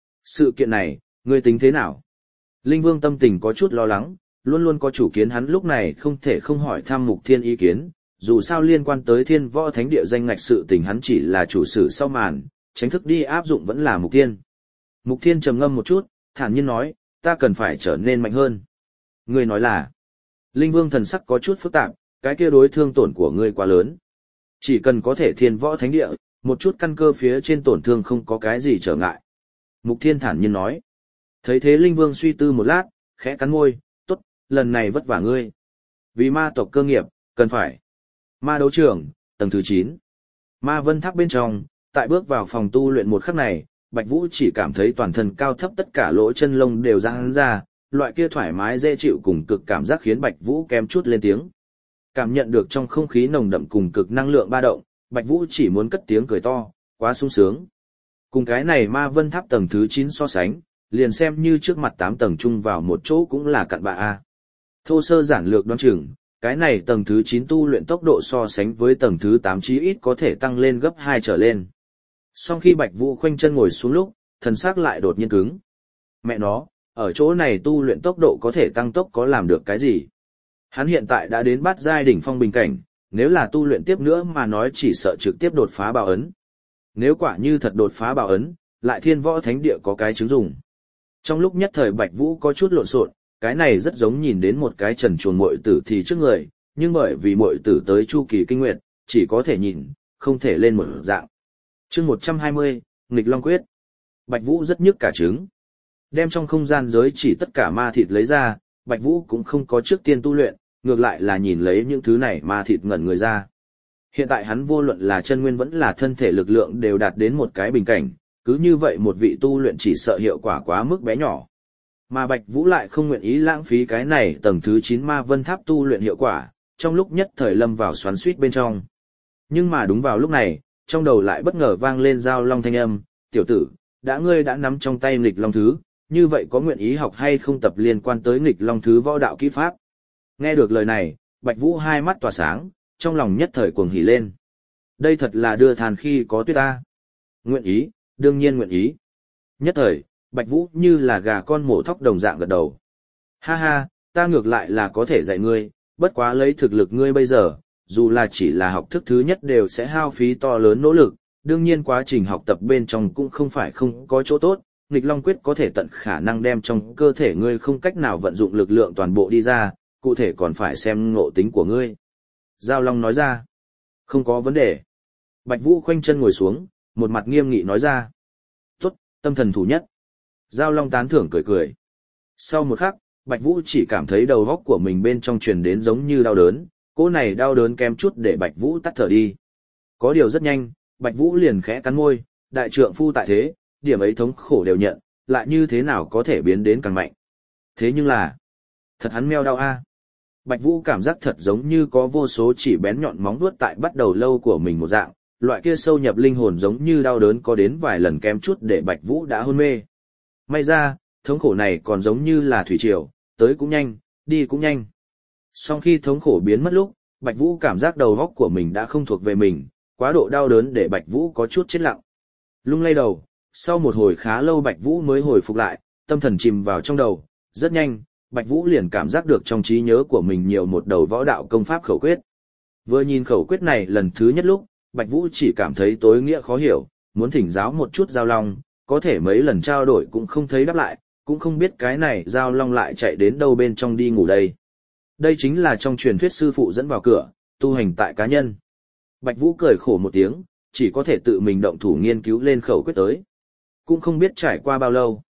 Sự kiện này, ngươi tính thế nào? Linh Vương tâm tình có chút lo lắng, luôn luôn có chủ kiến hắn lúc này không thể không hỏi thăm Mục Thiên ý kiến, dù sao liên quan tới Thiên Võ Thánh Địa danh ngạch sự tình hắn chỉ là chủ sử sau màn, tránh thức đi áp dụng vẫn là Mục Thiên. Mục Thiên trầm ngâm một chút, thản nhiên nói, ta cần phải trở nên mạnh hơn. Ngươi nói là, Linh Vương thần sắc có chút phức tạp, cái kia đối thương tổn của ngươi quá lớn. Chỉ cần có thể Thiên Võ Thánh Địa, một chút căn cơ phía trên tổn thương không có cái gì trở ngại. Mục Thiên thản nhiên nói. Thấy thế Linh Vương suy tư một lát, khẽ cắn môi, tốt, lần này vất vả ngươi. Vì ma tộc cơ nghiệp, cần phải. Ma đấu trường, tầng thứ 9. Ma vân tháp bên trong, tại bước vào phòng tu luyện một khắc này, Bạch Vũ chỉ cảm thấy toàn thân cao thấp tất cả lỗ chân lông đều giãn ra, loại kia thoải mái dễ chịu cùng cực cảm giác khiến Bạch Vũ kém chút lên tiếng. Cảm nhận được trong không khí nồng đậm cùng cực năng lượng ba động, Bạch Vũ chỉ muốn cất tiếng cười to, quá sung sướng. Cùng cái này ma vân tháp tầng thứ 9 so sánh, liền xem như trước mặt 8 tầng chung vào một chỗ cũng là cặn bạ a. Thô sơ giản lược đoán chừng, cái này tầng thứ 9 tu luyện tốc độ so sánh với tầng thứ 8 chí ít có thể tăng lên gấp 2 trở lên. Sau khi Bạch Vũ khoanh chân ngồi xuống lúc, thần sắc lại đột nhiên cứng. Mẹ nó, ở chỗ này tu luyện tốc độ có thể tăng tốc có làm được cái gì? Hắn hiện tại đã đến bát giai đỉnh phong bình cảnh, nếu là tu luyện tiếp nữa mà nói chỉ sợ trực tiếp đột phá bảo ấn. Nếu quả như thật đột phá bảo ấn, lại Thiên Võ Thánh Địa có cái chứng dùng. Trong lúc nhất thời Bạch Vũ có chút lộn xộn, cái này rất giống nhìn đến một cái trần truồng muội tử thì trước người, nhưng bởi vì muội tử tới chu kỳ kinh nguyệt, chỉ có thể nhìn, không thể lên một dạng. Chương 120, Nghịch Long Quyết. Bạch Vũ rất nhức cả trứng. Đem trong không gian giới chỉ tất cả ma thịt lấy ra, Bạch Vũ cũng không có trước tiên tu luyện, ngược lại là nhìn lấy những thứ này ma thịt ngẩn người ra. Hiện tại hắn vô luận là chân nguyên vẫn là thân thể lực lượng đều đạt đến một cái bình cảnh, cứ như vậy một vị tu luyện chỉ sợ hiệu quả quá mức bé nhỏ. Mà Bạch Vũ lại không nguyện ý lãng phí cái này tầng thứ 9 ma vân tháp tu luyện hiệu quả, trong lúc nhất thời lâm vào xoắn xuýt bên trong. Nhưng mà đúng vào lúc này, trong đầu lại bất ngờ vang lên giao long thanh âm, tiểu tử, ngươi đã nắm trong tay nghịch long thứ, như vậy có nguyện ý học hay không tập liên quan tới nghịch long thứ võ đạo kỹ pháp. Nghe được lời này, Bạch Vũ hai mắt tỏa sáng, trong lòng nhất thời cuồng hỉ lên. Đây thật là đưa than khi có tuyết ta. Nguyện ý, đương nhiên nguyện ý. Nhất thời, Bạch Vũ như là gà con mổ thóc đồng dạng gật đầu. Ha ha, ta ngược lại là có thể dạy ngươi, bất quá lấy thực lực ngươi bây giờ, dù là chỉ là học thức thứ nhất đều sẽ hao phí to lớn nỗ lực, đương nhiên quá trình học tập bên trong cũng không phải không có chỗ tốt, nghịch long quyết có thể tận khả năng đem trong cơ thể ngươi không cách nào vận dụng lực lượng toàn bộ đi ra, cụ thể còn phải xem ngộ tính của ngươi. Giao Long nói ra, không có vấn đề. Bạch Vũ khoanh chân ngồi xuống, một mặt nghiêm nghị nói ra. Tốt, tâm thần thủ nhất. Giao Long tán thưởng cười cười. Sau một khắc, Bạch Vũ chỉ cảm thấy đầu óc của mình bên trong truyền đến giống như đau đớn, cỗ này đau đớn kém chút để Bạch Vũ tắt thở đi. Có điều rất nhanh, Bạch Vũ liền khẽ cắn môi, đại trượng phu tại thế, điểm ấy thống khổ đều nhận, lại như thế nào có thể biến đến càng mạnh. Thế nhưng là, thật hắn meo đau a. Bạch Vũ cảm giác thật giống như có vô số chỉ bén nhọn móng vuốt tại bắt đầu lâu của mình một dạng, loại kia sâu nhập linh hồn giống như đau đớn có đến vài lần kém chút để Bạch Vũ đã hôn mê. May ra, thống khổ này còn giống như là thủy triều, tới cũng nhanh, đi cũng nhanh. Sau khi thống khổ biến mất lúc, Bạch Vũ cảm giác đầu óc của mình đã không thuộc về mình, quá độ đau đớn để Bạch Vũ có chút chết lặng. Lung lay đầu, sau một hồi khá lâu Bạch Vũ mới hồi phục lại, tâm thần chìm vào trong đầu, rất nhanh, Bạch Vũ liền cảm giác được trong trí nhớ của mình nhiều một đầu võ đạo công pháp khẩu quyết. Vừa nhìn khẩu quyết này lần thứ nhất lúc, Bạch Vũ chỉ cảm thấy tối nghĩa khó hiểu, muốn thỉnh giáo một chút Giao Long, có thể mấy lần trao đổi cũng không thấy đáp lại, cũng không biết cái này Giao Long lại chạy đến đâu bên trong đi ngủ đây. Đây chính là trong truyền thuyết sư phụ dẫn vào cửa, tu hành tại cá nhân. Bạch Vũ cười khổ một tiếng, chỉ có thể tự mình động thủ nghiên cứu lên khẩu quyết tới. Cũng không biết trải qua bao lâu.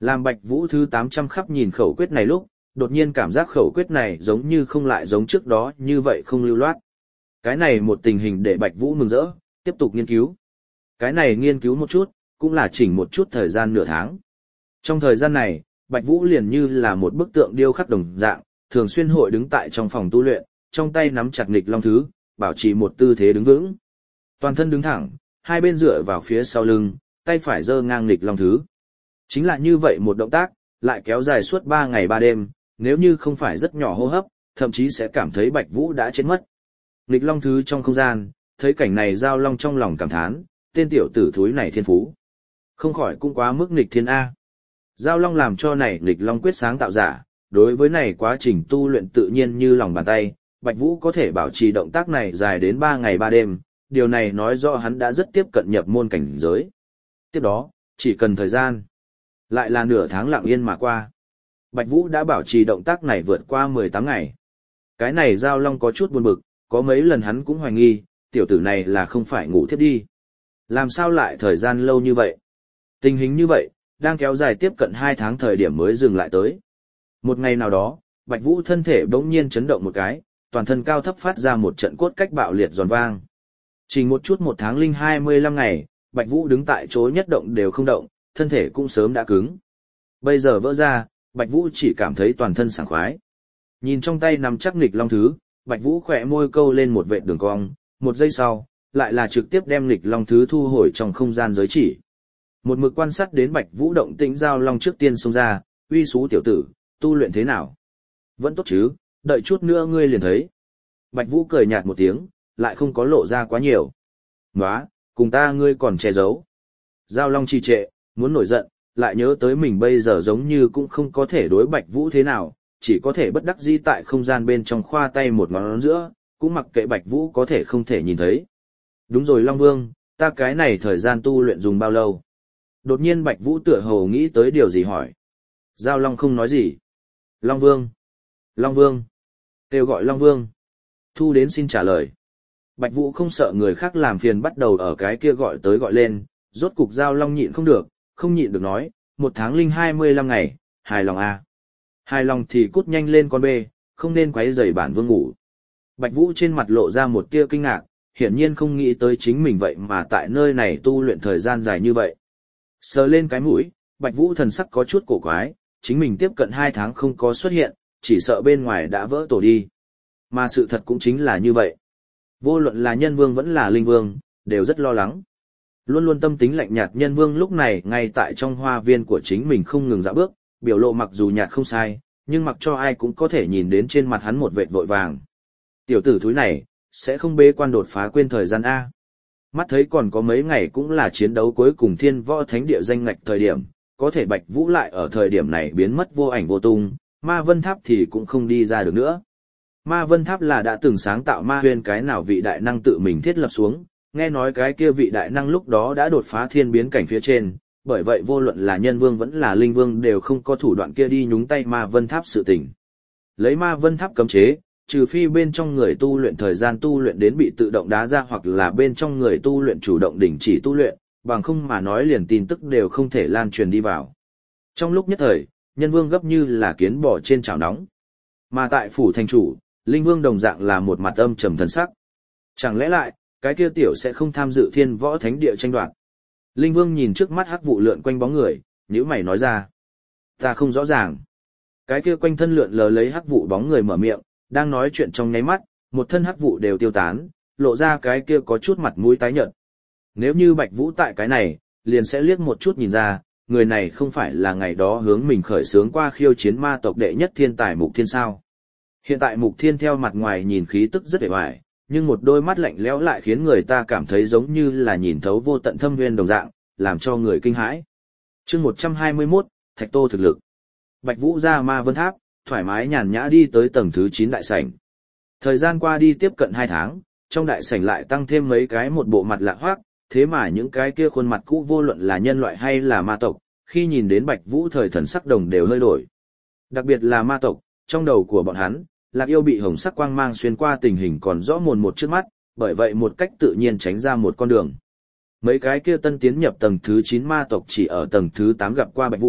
Làm Bạch Vũ thứ 800 khắp nhìn khẩu quyết này lúc, đột nhiên cảm giác khẩu quyết này giống như không lại giống trước đó như vậy không lưu loát. Cái này một tình hình để Bạch Vũ mừng rỡ, tiếp tục nghiên cứu. Cái này nghiên cứu một chút, cũng là chỉnh một chút thời gian nửa tháng. Trong thời gian này, Bạch Vũ liền như là một bức tượng điêu khắc đồng dạng, thường xuyên hội đứng tại trong phòng tu luyện, trong tay nắm chặt nghịch long thứ, bảo trì một tư thế đứng vững. Toàn thân đứng thẳng, hai bên dựa vào phía sau lưng, tay phải giơ ngang nghịch long thứ. Chính là như vậy một động tác, lại kéo dài suốt 3 ngày 3 đêm, nếu như không phải rất nhỏ hô hấp, thậm chí sẽ cảm thấy Bạch Vũ đã chết mất. Nghịch long thứ trong không gian, thấy cảnh này Giao Long trong lòng cảm thán, tên tiểu tử thúi này thiên phú. Không khỏi cũng quá mức nghịch thiên A. Giao Long làm cho này nghịch long quyết sáng tạo giả, đối với này quá trình tu luyện tự nhiên như lòng bàn tay, Bạch Vũ có thể bảo trì động tác này dài đến 3 ngày 3 đêm, điều này nói rõ hắn đã rất tiếp cận nhập môn cảnh giới. Tiếp đó, chỉ cần thời gian, lại là nửa tháng lặng yên mà qua. Bạch Vũ đã bảo trì động tác này vượt qua 18 ngày. Cái này Giao Long có chút buồn bực, có mấy lần hắn cũng hoài nghi, tiểu tử này là không phải ngủ thiếp đi. Làm sao lại thời gian lâu như vậy? Tình hình như vậy, đang kéo dài tiếp cận 2 tháng thời điểm mới dừng lại tới. Một ngày nào đó, Bạch Vũ thân thể bỗng nhiên chấn động một cái, toàn thân cao thấp phát ra một trận cốt cách bạo liệt giòn vang. Chỉ một chút 1 tháng linh 25 ngày, Bạch Vũ đứng tại chỗ nhất động đều không động, thân thể cũng sớm đã cứng. Bây giờ vỡ ra, Bạch Vũ chỉ cảm thấy toàn thân sảng khoái. Nhìn trong tay nắm chắc nghịch long thứ, Bạch Vũ khẽ môi câu lên một vệt đường cong, một giây sau, lại là trực tiếp đem nghịch long thứ thu hồi trong không gian giới chỉ. Một mực quan sát đến Bạch Vũ động tĩnh Giao Long trước tiên xông ra, uy xú tiểu tử, tu luyện thế nào? Vẫn tốt chứ, đợi chút nữa ngươi liền thấy. Bạch Vũ cười nhạt một tiếng, lại không có lộ ra quá nhiều. Nóa, cùng ta ngươi còn che giấu. Giao Long trì trệ, muốn nổi giận, lại nhớ tới mình bây giờ giống như cũng không có thể đối Bạch Vũ thế nào, chỉ có thể bất đắc dĩ tại không gian bên trong khoa tay một ngón giữa, cũng mặc kệ Bạch Vũ có thể không thể nhìn thấy. Đúng rồi Long Vương, ta cái này thời gian tu luyện dùng bao lâu? Đột nhiên Bạch Vũ tựa hồ nghĩ tới điều gì hỏi. Giao Long không nói gì. Long Vương. Long Vương. Kêu gọi Long Vương. Thu đến xin trả lời. Bạch Vũ không sợ người khác làm phiền bắt đầu ở cái kia gọi tới gọi lên, rốt cục Giao Long nhịn không nhịn được nói, 1 tháng linh 25 ngày, hài lòng à. Hài lòng thì cút nhanh lên con bê, không nên quấy rầy bản vương ngủ. Bạch Vũ trên mặt lộ ra một tia kinh ngạc, hiển nhiên không nghĩ tới chính mình vậy mà tại nơi này tu luyện thời gian dài như vậy. Sờ lên cái mũi, Bạch Vũ thần sắc có chút cổ quái, chính mình tiếp cận 2 tháng không có xuất hiện, chỉ sợ bên ngoài đã vỡ tổ đi. Mà sự thật cũng chính là như vậy. Vô luận là nhân vương vẫn là linh vương, đều rất lo lắng. Luôn luôn tâm tính lạnh nhạt nhân vương lúc này ngay tại trong hoa viên của chính mình không ngừng dạo bước, biểu lộ mặc dù nhạt không sai, nhưng mặc cho ai cũng có thể nhìn đến trên mặt hắn một vệt vội vàng. Tiểu tử thúi này, sẽ không bế quan đột phá quên thời gian A. Mắt thấy còn có mấy ngày cũng là chiến đấu cuối cùng thiên võ thánh địa danh ngạch thời điểm, có thể Bạch Vũ lại ở thời điểm này biến mất vô ảnh vô tung, Ma Vân Tháp thì cũng không đi ra được nữa. Ma Vân Tháp là đã từng sáng tạo ma huyền cái nào vị đại năng tự mình thiết lập xuống, nghe nói cái kia vị đại năng lúc đó đã đột phá thiên biến cảnh phía trên, bởi vậy vô luận là nhân vương vẫn là linh vương đều không có thủ đoạn kia đi nhúng tay Ma Vân Tháp sự tình. Lấy Ma Vân Tháp cấm chế, trừ phi bên trong người tu luyện thời gian tu luyện đến bị tự động đá ra hoặc là bên trong người tu luyện chủ động đình chỉ tu luyện, bằng không mà nói liền tin tức đều không thể lan truyền đi vào. Trong lúc nhất thời, nhân vương gấp như là kiến bò trên chảo nóng. Mà tại phủ thành chủ, linh vương đồng dạng là một mặt âm trầm thần sắc. Chẳng lẽ lại, cái kia tiểu sẽ không tham dự thiên võ thánh địa tranh đoạt? Linh vương nhìn trước mắt hắc vụ lượn quanh bóng người, nhíu mày nói ra. Ta không rõ ràng. Cái kia quanh thân lượn lờ lấy hắc vụ bóng người mở miệng, đang nói chuyện trong nháy mắt, một thân hắc vụ đều tiêu tán, lộ ra cái kia có chút mặt mũi tái nhợt. Nếu như Bạch Vũ tại cái này, liền sẽ liếc một chút nhìn ra, người này không phải là ngày đó hướng mình khởi xướng qua khiêu chiến ma tộc đệ nhất thiên tài Mục Thiên sao. Hiện tại Mục Thiên theo mặt ngoài nhìn khí tức rất vẻ vải, nhưng một đôi mắt lạnh lẽo lại khiến người ta cảm thấy giống như là nhìn thấu vô tận thâm nguyên đồng dạng, làm cho người kinh hãi. Chương 121, Thạch Tô thực lực. Bạch Vũ ra Ma Vân Tháp, thoải mái nhàn nhã đi tới tầng thứ 9 đại sảnh. Thời gian qua đi tiếp cận 2 tháng, trong đại sảnh lại tăng thêm mấy cái một bộ mặt lạ hoắc, thế mà những cái kia khuôn mặt cũ vô luận là nhân loại hay là ma tộc, khi nhìn đến Bạch Vũ thời thần sắc đồng đều hơi đổi. Đặc biệt là ma tộc, trong đầu của bọn hắn, Lạc Yêu bị hồng sắc quang mang xuyên qua tình hình còn rõ mồn một trước mắt, bởi vậy một cách tự nhiên tránh ra một con đường. Mấy cái kia tân tiến nhập tầng thứ 9 ma tộc chỉ ở tầng thứ 8 gặp qua Bạch Vũ,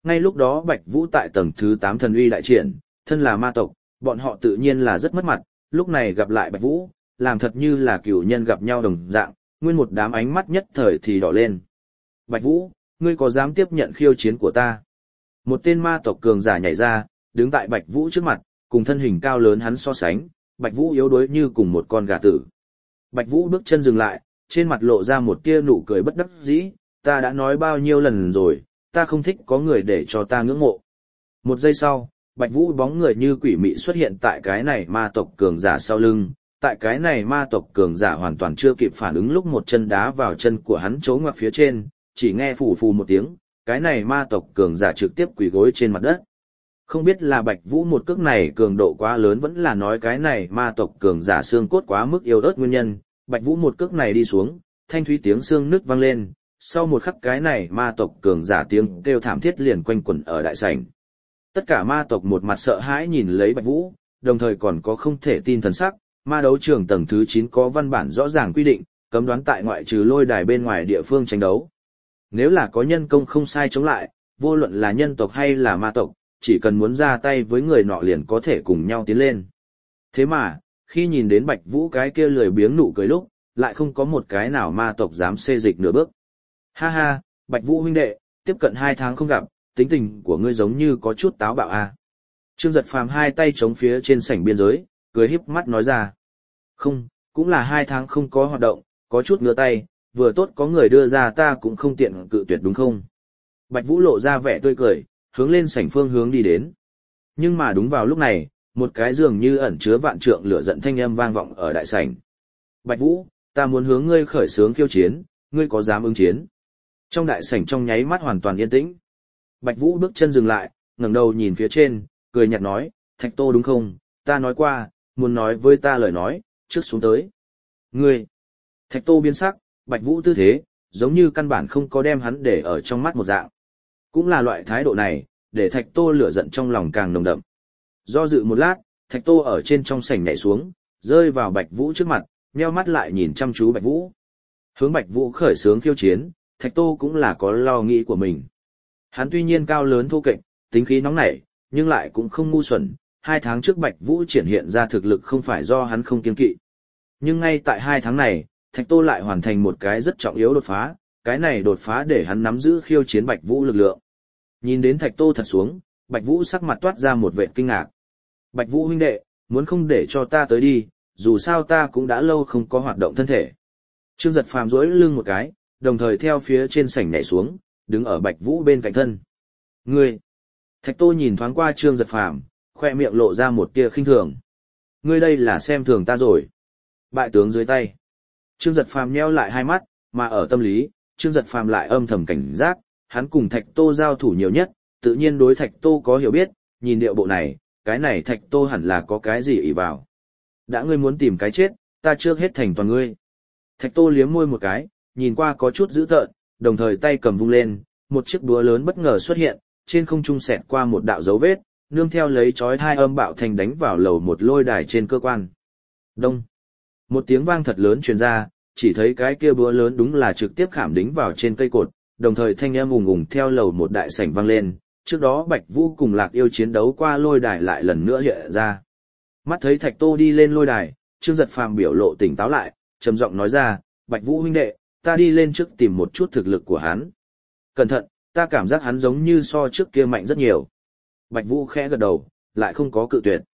ngay lúc đó Bạch Vũ tại tầng thứ 8 thần uy đại triển, thân là ma tộc, bọn họ tự nhiên là rất mất mặt, lúc này gặp lại Bạch Vũ, làm thật như là cửu nhân gặp nhau đồng dạng, nguyên một đám ánh mắt nhất thời thì đỏ lên. Bạch Vũ, ngươi có dám tiếp nhận khiêu chiến của ta? Một tên ma tộc cường giả nhảy ra, đứng tại Bạch Vũ trước mặt, cùng thân hình cao lớn hắn so sánh, Bạch Vũ yếu đuối như cùng một con gà tử. Bạch Vũ bước chân dừng lại, trên mặt lộ ra một tia nụ cười bất đắc dĩ, ta đã nói bao nhiêu lần rồi, ta không thích có người để cho ta ngưỡng mộ. Một giây sau, Bạch Vũ bóng người như quỷ mị xuất hiện tại cái này ma tộc cường giả sau lưng, tại cái này ma tộc cường giả hoàn toàn chưa kịp phản ứng lúc một chân đá vào chân của hắn chỗ ngoặt phía trên, chỉ nghe phù phù một tiếng, cái này ma tộc cường giả trực tiếp quỳ gối trên mặt đất. Không biết là Bạch Vũ một cước này cường độ quá lớn vẫn là nói cái này ma tộc cường giả xương cốt quá mức yếu ớt nguyên nhân, Bạch Vũ một cước này đi xuống, thanh thúy tiếng xương nứt vang lên, sau một khắc cái này ma tộc cường giả tiếng kêu thảm thiết liền quanh quẩn ở đại sảnh. Tất cả ma tộc một mặt sợ hãi nhìn lấy Bạch Vũ, đồng thời còn có không thể tin thần sắc, ma đấu trường tầng thứ 9 có văn bản rõ ràng quy định, cấm đoán tại ngoại trừ lôi đài bên ngoài địa phương tranh đấu. Nếu là có nhân công không sai chống lại, vô luận là nhân tộc hay là ma tộc, chỉ cần muốn ra tay với người nọ liền có thể cùng nhau tiến lên. Thế mà, khi nhìn đến Bạch Vũ cái kia lười biếng nụ cười lúc, lại không có một cái nào ma tộc dám xê dịch nửa bước. Ha ha, Bạch Vũ huynh đệ, tiếp cận 2 tháng không gặp, tính tình của ngươi giống như có chút táo bạo a. Trương Giật Phàm hai tay chống phía trên sảnh biên giới, cười híp mắt nói ra. Không, cũng là 2 tháng không có hoạt động, có chút ngứa tay, vừa tốt có người đưa ra ta cũng không tiện cự tuyệt đúng không? Bạch Vũ lộ ra vẻ tươi cười, hướng lên sảnh phương hướng đi đến. Nhưng mà đúng vào lúc này, một cái dường như ẩn chứa vạn trượng lửa giận thanh âm vang vọng ở đại sảnh. Bạch Vũ, ta muốn hướng ngươi khởi xướng khiêu chiến, ngươi có dám ứng chiến? Trong đại sảnh trong nháy mắt hoàn toàn yên tĩnh. Bạch Vũ bước chân dừng lại, ngẩng đầu nhìn phía trên, cười nhạt nói, Thạch Tô đúng không? Ta nói qua, muốn nói với ta lời nói, trước xuống tới. Ngươi! Thạch Tô biến sắc, Bạch Vũ tư thế, giống như căn bản không có đem hắn để ở trong mắt một dạng. Cũng là loại thái độ này, để Thạch Tô lửa giận trong lòng càng nồng đậm. Do dự một lát, Thạch Tô ở trên trong sảnh nhảy xuống, rơi vào Bạch Vũ trước mặt, nheo mắt lại nhìn chăm chú Bạch Vũ. Hướng Bạch Vũ khởi xướng khiêu chiến, Thạch Tô cũng là có lo nghĩ của mình. Hắn tuy nhiên cao lớn thô kệch, tính khí nóng nảy, nhưng lại cũng không ngu xuẩn. 2 tháng trước Bạch Vũ triển hiện ra thực lực không phải do hắn không kiêng kỵ. Nhưng ngay tại 2 tháng này, Thạch Tô lại hoàn thành một cái rất trọng yếu đột phá, cái này đột phá để hắn nắm giữ khiêu chiến Bạch Vũ lực lượng. Nhìn đến Thạch Tô thật xuống, Bạch Vũ sắc mặt toát ra một vẻ kinh ngạc. Bạch Vũ huynh đệ, muốn không để cho ta tới đi, dù sao ta cũng đã lâu không có hoạt động thân thể. Trương Giật Phàm duỗi lưng một cái, đồng thời theo phía trên sảnh nhảy xuống, đứng ở Bạch Vũ bên cạnh thân. Ngươi! Thạch Tô nhìn thoáng qua Trương Giật Phàm, khoe miệng lộ ra một tia khinh thường. Ngươi đây là xem thường ta rồi. Bại tướng dưới tay. Trương Giật Phàm nheo lại hai mắt, mà ở tâm lý, Trương Giật Phàm lại âm thầm cảnh giác, hắn cùng Thạch Tô giao thủ nhiều nhất, tự nhiên đối Thạch Tô có hiểu biết, nhìn điệu bộ này, cái này Thạch Tô hẳn là có cái gì ỷ vào. Đã ngươi muốn tìm cái chết, ta trước hết thành toàn ngươi. Thạch Tô liếm môi một cái, nhìn qua có chút dữ tợn, đồng thời tay cầm vung lên, một chiếc búa lớn bất ngờ xuất hiện, trên không trung xẹt qua một đạo dấu vết, nương theo lấy chói tai âm bạo thành đánh vào lầu một lôi đài trên cơ quan. Đông. Một tiếng vang thật lớn truyền ra, chỉ thấy cái kia búa lớn đúng là trực tiếp khảm đính vào trên cây cột, đồng thời thanh âm ùng ùng theo lầu một đại sảnh vang lên, trước đó Bạch Vũ cùng Lạc Yêu chiến đấu qua lôi đài lại lần nữa hiện ra. Mắt thấy Thạch Tô đi lên lôi đài, Trương Giật Phàm biểu lộ tỉnh táo lại, trầm giọng nói ra, Bạch Vũ huynh đệ, ta đi lên trước tìm một chút thực lực của hắn. Cẩn thận, ta cảm giác hắn giống như so trước kia mạnh rất nhiều. Bạch Vũ khẽ gật đầu, lại không có cự tuyệt.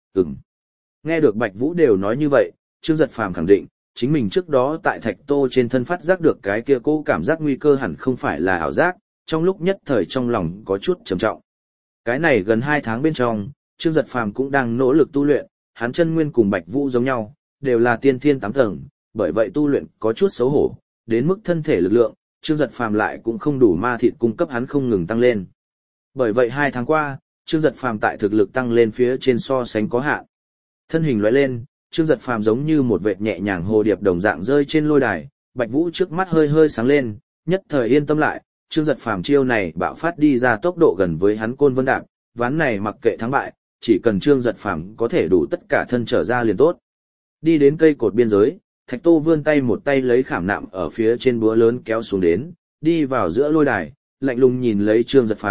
Nghe được Bạch Vũ đều nói như vậy, Trương Giật Phàm khẳng định, chính mình trước đó tại Thạch Tô trên thân phát giác được cái kia cô cảm giác nguy cơ hẳn không phải là ảo giác, trong lúc nhất thời trong lòng có chút trầm trọng. Cái này gần 2 tháng bên trong, Trương Giật Phàm cũng đang nỗ lực tu luyện, hắn chân nguyên cùng Bạch Vũ giống nhau, đều là tiên thiên 8 tầng, bởi vậy tu luyện có chút xấu hổ, đến mức thân thể lực lượng, Trương Giật Phàm lại cũng không đủ ma thịt cung cấp hắn không ngừng tăng lên. Bởi vậy 2 tháng qua, Trương Giật Phàm tại thực lực tăng lên phía trên so sánh có hạn. Thân hình lóe lên, Trương Giật Phàm giống như một vệt nhẹ nhàng hồ điệp đồng dạng rơi trên lôi đài, Bạch Vũ trước mắt hơi hơi sáng lên, nhất thời yên tâm lại, Trương Giật Phàm chiêu này bạo phát đi ra tốc độ gần với hắn Côn Vân Đạp, ván này mặc kệ thắng bại, chỉ cần Trương Giật Phàm có thể đủ tất cả thân trở ra liền tốt. Đi đến cây cột biên giới, Thạch Tô vươn tay một tay lấy khảm nạm ở phía trên búa lớn kéo xuống đến, đi vào giữa lôi đài, lạnh lùng nhìn lấy Trương Giật Phàm,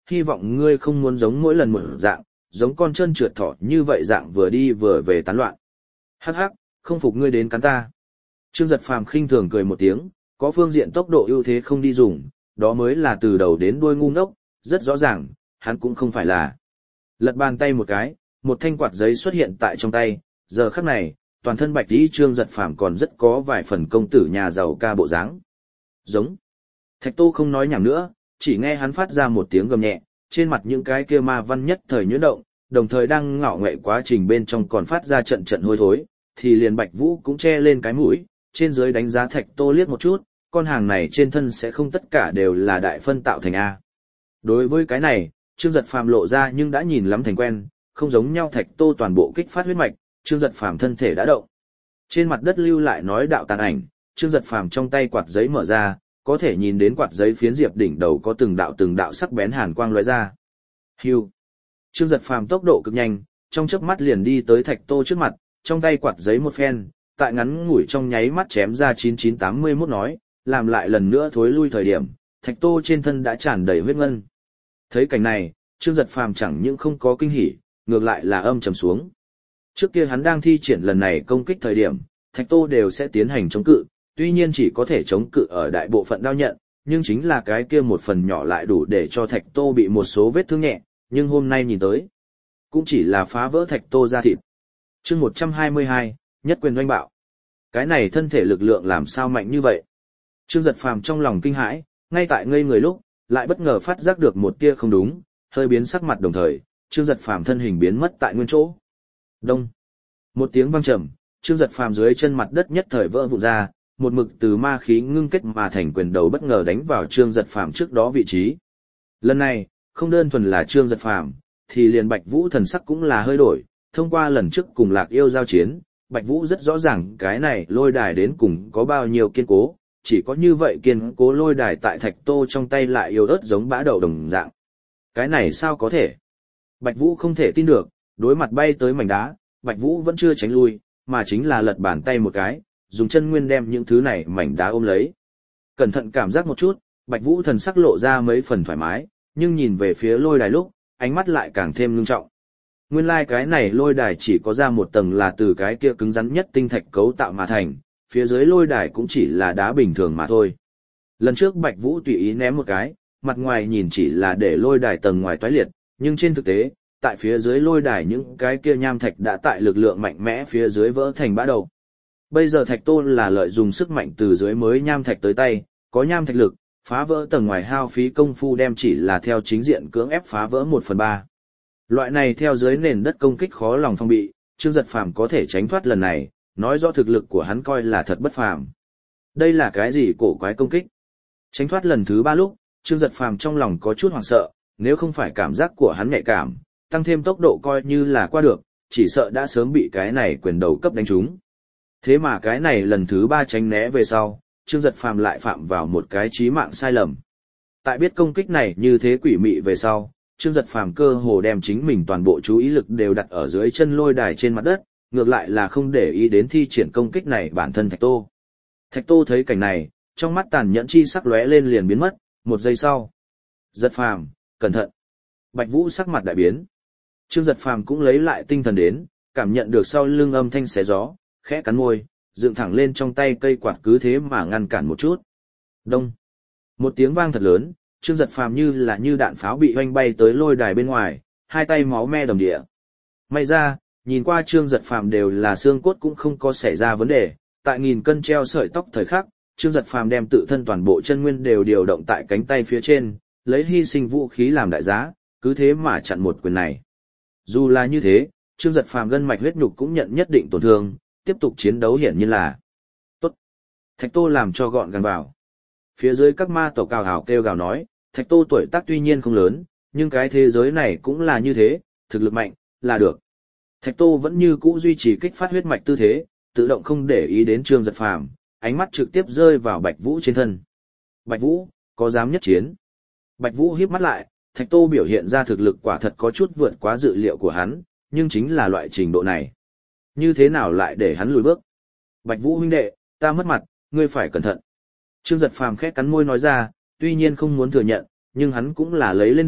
hy vọng ngươi không muốn giống mỗi lần một dạng, giống con chân trượt thỏ như vậy dạng vừa đi vừa về tán loạn. Hắc hắc, không phục ngươi đến cắn ta. Trương Giật Phàm khinh thường cười một tiếng, có phương diện tốc độ ưu thế không đi dùng, đó mới là từ đầu đến đuôi ngu ngốc, rất rõ ràng, hắn cũng không phải là. Lật bàn tay một cái, một thanh quạt giấy xuất hiện tại trong tay, giờ khắc này, toàn thân bạch tí Trương Giật Phàm còn rất có vài phần công tử nhà giàu ca bộ dáng. Giống. Thạch Tô không nói nhảm nữa, chỉ nghe hắn phát ra một tiếng gầm nhẹ, trên mặt những cái kia ma văn nhất thời nhuyễn động, đồng thời đang ngạo nghệ quá trình bên trong còn phát ra trận trận hôi thối, thì liền Bạch Vũ cũng che lên cái mũi, trên dưới đánh giá Thạch Tô liếc một chút, con hàng này trên thân sẽ không tất cả đều là đại phân tạo thành A. Đối với cái này, Trương Giật Phàm lộ ra nhưng đã nhìn lắm thành quen, không giống nhau Thạch Tô toàn bộ kích phát huyết mạch, Trương Giật Phàm thân thể đã động. Trên mặt đất lưu lại nói đạo tàn ảnh, Trương Giật Phàm trong tay quạt giấy mở ra, có thể nhìn đến quạt giấy phiến diệp đỉnh đầu có từng đạo sắc bén hàn quang lóe ra. Hưu. Trương Giật Phàm tốc độ cực nhanh, trong chớp mắt liền đi tới Thạch Tô trước mặt, trong tay quạt giấy một phen, tại ngắn ngủi trong nháy mắt chém ra 9981 nói, làm lại lần nữa thối lui thời điểm, Thạch Tô trên thân đã tràn đầy huyết ngân. Thấy cảnh này, Trương Giật Phàm chẳng những không có kinh hỉ, ngược lại là âm trầm xuống. Trước kia hắn đang thi triển lần này công kích thời điểm, Thạch Tô đều sẽ tiến hành chống cự, tuy nhiên chỉ có thể chống cự ở đại bộ phận đao nhận, nhưng chính là cái kia một phần nhỏ lại đủ để cho Thạch Tô bị một số vết thương nhẹ, nhưng hôm nay nhìn tới, cũng chỉ là phá vỡ Thạch Tô ra thịt. Chương 122, nhất quyền oanh bạo. Cái này thân thể lực lượng làm sao mạnh như vậy? Trương Giật Phàm trong lòng kinh hãi, ngay tại ngây người lúc, lại bất ngờ phát giác được một tia không đúng, hơi biến sắc mặt đồng thời, Trương Giật Phàm thân hình biến mất tại nguyên chỗ. Đông. Một tiếng vang trầm, Trương Giật Phàm dưới chân mặt đất nhất thời vỡ vụn ra, một mực từ ma khí ngưng kết mà thành quyền đầu bất ngờ đánh vào Trương Giật Phàm trước đó vị trí. Lần này, không đơn thuần là Trương Giật Phàm, thì liền Bạch Vũ thần sắc cũng là hơi đổi, thông qua lần trước cùng Lạc Yêu giao chiến, Bạch Vũ rất rõ ràng cái này lôi đài đến cùng có bao nhiêu kiên cố, chỉ có như vậy kiên cố lôi đài tại Thạch Tô trong tay lại yếu ớt giống bã đậu đồng dạng. Cái này sao có thể? Bạch Vũ không thể tin được, đối mặt bay tới mảnh đá, Bạch Vũ vẫn chưa tránh lui, mà chính là lật bàn tay một cái, dùng chân nguyên đem những thứ này mảnh đá ôm lấy. Cẩn thận cảm giác một chút, Bạch Vũ thần sắc lộ ra mấy phần thoải mái, nhưng nhìn về phía lôi đài lúc, ánh mắt lại càng thêm ngưng trọng. Nguyên lai cái này lôi đài chỉ có ra một tầng là từ cái kia cứng rắn nhất tinh thạch cấu tạo mà thành, phía dưới lôi đài cũng chỉ là đá bình thường mà thôi. Lần trước Bạch Vũ tùy ý ném một cái, mặt ngoài nhìn chỉ là để lôi đài tầng ngoài toái liệt, nhưng trên thực tế, tại phía dưới lôi đài những cái kia nham thạch đã tại lực lượng mạnh mẽ phía dưới vỡ thành bã đầu. Bây giờ Thạch Tô là lợi dụng sức mạnh từ dưới mới nham thạch tới tay, có nham thạch lực, phá vỡ tầng ngoài hao phí công phu đem chỉ là theo chính diện cưỡng ép phá vỡ 1/3. Loại này theo dưới nền đất công kích khó lòng phòng bị, Trương Giật Phàm có thể tránh thoát lần này, nói rõ thực lực của hắn coi là thật bất phàm. Đây là cái gì cổ quái công kích? Tránh thoát lần thứ 3 lúc, Trương Giật Phàm trong lòng có chút hoảng sợ, nếu không phải cảm giác của hắn nhạy cảm, tăng thêm tốc độ coi như là qua được, chỉ sợ đã sớm bị cái này quyền đầu cấp đánh trúng. Thế mà cái này lần thứ 3 tránh né về sau, Trương Giật Phàm lại phạm vào một cái chí mạng sai lầm. Tại biết công kích này như thế quỷ mị về sau, Trương Giật Phàm cơ hồ đem chính mình toàn bộ chú ý lực đều đặt ở dưới chân lôi đài trên mặt đất, ngược lại là không để ý đến thi triển công kích này bản thân Thạch Tô. Thạch Tô thấy cảnh này, trong mắt tàn nhẫn chi sắc lóe lên liền biến mất, một giây sau. Giật Phàm, cẩn thận. Bạch Vũ sắc mặt đại biến. Trương Giật Phàm cũng lấy lại tinh thần đến, cảm nhận được sau lưng âm thanh xé gió, khẽ cắn môi, dựng thẳng lên trong tay cây quạt cứ thế mà ngăn cản một chút. Đông. Một tiếng vang thật lớn, Trương Giật Phàm như đạn pháo bị hoanh bay tới lôi đài bên ngoài, hai tay máu me đầm địa. May ra, nhìn qua Trương Giật Phàm đều là xương cốt cũng không có xảy ra vấn đề, tại nghìn cân treo sợi tóc thời khắc, Trương Giật Phàm đem tự thân toàn bộ chân nguyên đều điều động tại cánh tay phía trên, lấy hy sinh vũ khí làm đại giá, cứ thế mà chặn một quyền này. Dù là như thế, Trương Giật Phàm gân mạch huyết nhục cũng nhận nhất định tổn thương, tiếp tục chiến đấu hiển nhiên là tốt. Thạch Tô làm cho gọn gàng vào. Phía dưới các ma tộc cào hào kêu gào nói, Thạch Tô tuổi tác tuy nhiên không lớn, nhưng cái thế giới này cũng là như thế, thực lực mạnh, là được. Thạch Tô vẫn như cũ duy trì kích phát huyết mạch tư thế, tự động không để ý đến Trương Giật Phàm, ánh mắt trực tiếp rơi vào Bạch Vũ trên thân. Bạch Vũ, có dám nhất chiến? Bạch Vũ híp mắt lại, Thạch Tô biểu hiện ra thực lực quả thật có chút vượt quá dự liệu của hắn, nhưng chính là loại trình độ này. Như thế nào lại để hắn lùi bước? Bạch Vũ huynh đệ, ta mất mặt, ngươi phải cẩn thận. Trương Giật Phàm khẽ cắn môi nói ra, tuy nhiên không muốn thừa nhận, nhưng hắn cũng là lấy lên được,